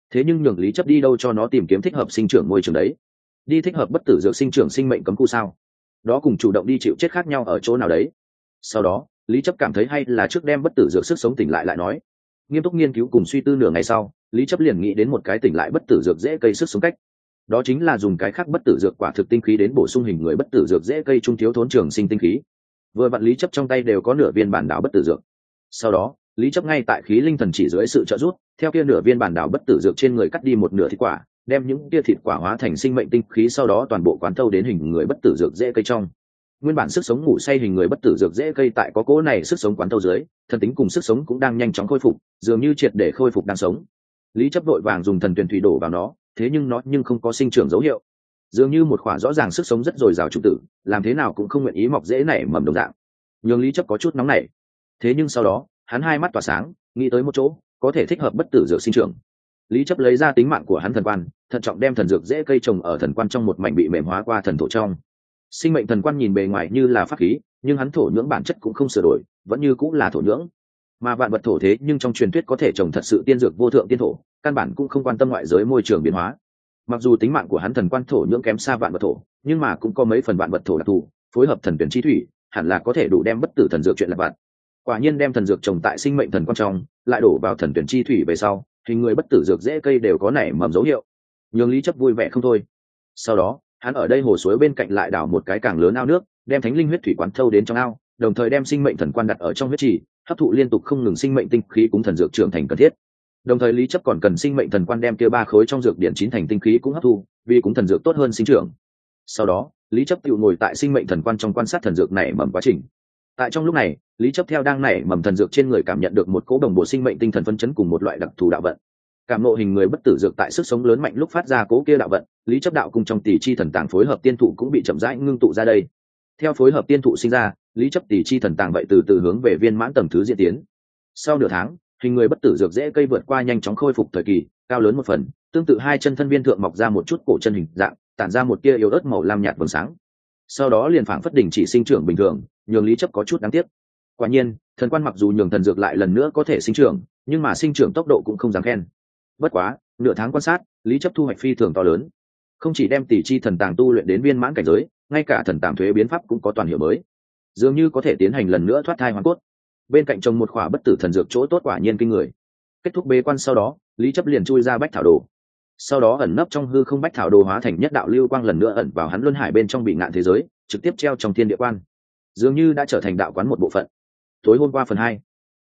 thế nhưng nhường lý chấp đi đâu cho nó tìm kiếm thích hợp sinh trưởng môi trường đấy? Đi thích hợp bất tử dược sinh trưởng sinh mệnh cấm khu sao? Đó cùng chủ động đi chịu chết khác nhau ở chỗ nào đấy? Sau đó lý chấp cảm thấy hay là trước đem bất tử dược sức sống tỉnh lại lại nói. Nghiêm túc nghiên cứu cùng suy tư nửa ngày sau, lý chấp liền nghĩ đến một cái tỉnh lại bất tử dược dễ cây sức sống cách. Đó chính là dùng cái khác bất tử dược quả thực tinh khí đến bổ sung hình người bất tử dược dễ cây trung thiếu thốn trường sinh tinh khí. Vừa vặn lý chấp trong tay đều có nửa viên bản đảo bất tử dược. Sau đó lý chấp ngay tại khí linh thần chỉ dưới sự trợ giúp, theo kia nửa viên bản đảo bất tử dược trên người cắt đi một nửa thịt quả, đem những kia thịt quả hóa thành sinh mệnh tinh khí, sau đó toàn bộ quán thâu đến hình người bất tử dược dễ cây trong. Nguyên bản sức sống ngủ say hình người bất tử dược dễ cây tại có cỗ này sức sống quán thâu dưới, thần tính cùng sức sống cũng đang nhanh chóng khôi phục, dường như triệt để khôi phục đang sống. Lý chấp vội vàng dùng thần tuyển thủy đổ vào nó, thế nhưng nó nhưng không có sinh trưởng dấu hiệu, dường như một khỏa rõ ràng sức sống rất dồi dào trụ tử, làm thế nào cũng không nguyện ý mọc dễ nảy mầm đồng dạng. Nhường lý chấp có chút nóng nảy. Thế nhưng sau đó hắn hai mắt tỏa sáng, nghĩ tới một chỗ có thể thích hợp bất tử dược sinh trưởng. Lý chấp lấy ra tính mạng của hắn thần quan, thận trọng đem thần dược dễ cây trồng ở thần quan trong một mảnh bị mềm hóa qua thần thổ trong. Sinh mệnh thần quan nhìn bề ngoài như là pháp khí, nhưng hắn thổ nhưỡng bản chất cũng không sửa đổi, vẫn như cũng là thổ nhưỡng. Mà vạn vật thổ thế nhưng trong truyền thuyết có thể trồng thật sự tiên dược vô thượng tiên thổ, căn bản cũng không quan tâm ngoại giới môi trường biến hóa. Mặc dù tính mạng của hắn thần quan thổ nhưỡng kém xa vạn vật thổ, nhưng mà cũng có mấy phần vạn vật thổ đặc thù, phối hợp thần tuyển chi thủy, hẳn là có thể đủ đem bất tử thần dược chuyện lặt vặt. Quả nhiên đem thần dược trồng tại sinh mệnh thần quan trong, lại đổ vào thần tuyển chi thủy về sau, hình người bất tử dược dễ cây đều có nảy mầm dấu hiệu. Nhường lý chấp vui vẻ không thôi. Sau đó hắn ở đây hồ suối bên cạnh lại đào một cái càng lớn ao nước, đem thánh linh huyết thủy quán thâu đến trong ao, đồng thời đem sinh mệnh thần quan đặt ở trong huyết trì, hấp thụ liên tục không ngừng sinh mệnh tinh khí cúng thần dược trưởng thành cần thiết. Đồng thời lý chấp còn cần sinh mệnh thần quan đem kia ba khối trong dược điển chín thành tinh khí cũng hấp thu, vì cúng thần dược tốt hơn sinh trưởng. Sau đó lý chấp tự ngồi tại sinh mệnh thần quan trong quan sát thần dược nảy mầm quá trình. Tại trong lúc này lý chấp theo đang nảy mầm thần dược trên người cảm nhận được một cỗ đồng bộ sinh mệnh tinh thần phân chấn cùng một loại đặc thù đạo vận. Cảm ngộ hình người bất tử dược tại sức sống lớn mạnh lúc phát ra cỗ kia đạo vận, lý chấp đạo cùng trong tỷ chi thần tàng phối hợp tiên thụ cũng bị chậm rãi ngưng tụ ra đây. Theo phối hợp tiên thụ sinh ra, lý chấp tỷ chi thần tàng vậy từ từ hướng về viên mãn tầng thứ diễn tiến. Sau nửa tháng, hình người bất tử dược dễ cây vượt qua nhanh chóng khôi phục thời kỳ, cao lớn một phần, tương tự hai chân thân viên thượng mọc ra một chút cổ chân hình dạng, tản ra một tia yếu ớt màu lam nhạt vầng sáng. Sau đó liền phảng phất đỉnh chỉ sinh trưởng bình thường, nhường lý chấp có chút đáng tiếc. Quả nhiên, thần quan mặc dù nhường thần dược lại lần nữa có thể sinh trưởng, nhưng mà sinh trưởng tốc độ cũng không dám khen. Bất quá nửa tháng quan sát, lý chấp thu hoạch phi thường to lớn, không chỉ đem tỷ chi thần tàng tu luyện đến viên mãn cảnh giới, ngay cả thần tàng thuế biến pháp cũng có toàn hiệu mới, dường như có thể tiến hành lần nữa thoát thai hoàn cốt. Bên cạnh trồng một khỏa bất tử thần dược chỗ tốt quả nhiên kinh người. Kết thúc bế quan sau đó, lý chấp liền chui ra bách thảo đồ, sau đó ẩn nấp trong hư không bách thảo đồ hóa thành nhất đạo lưu quang lần nữa ẩn vào hắn luân hải bên trong bị ngạn thế giới, trực tiếp treo trong thiên địa quan, dường như đã trở thành đạo quán một bộ phận. Tối hôm qua phần hai.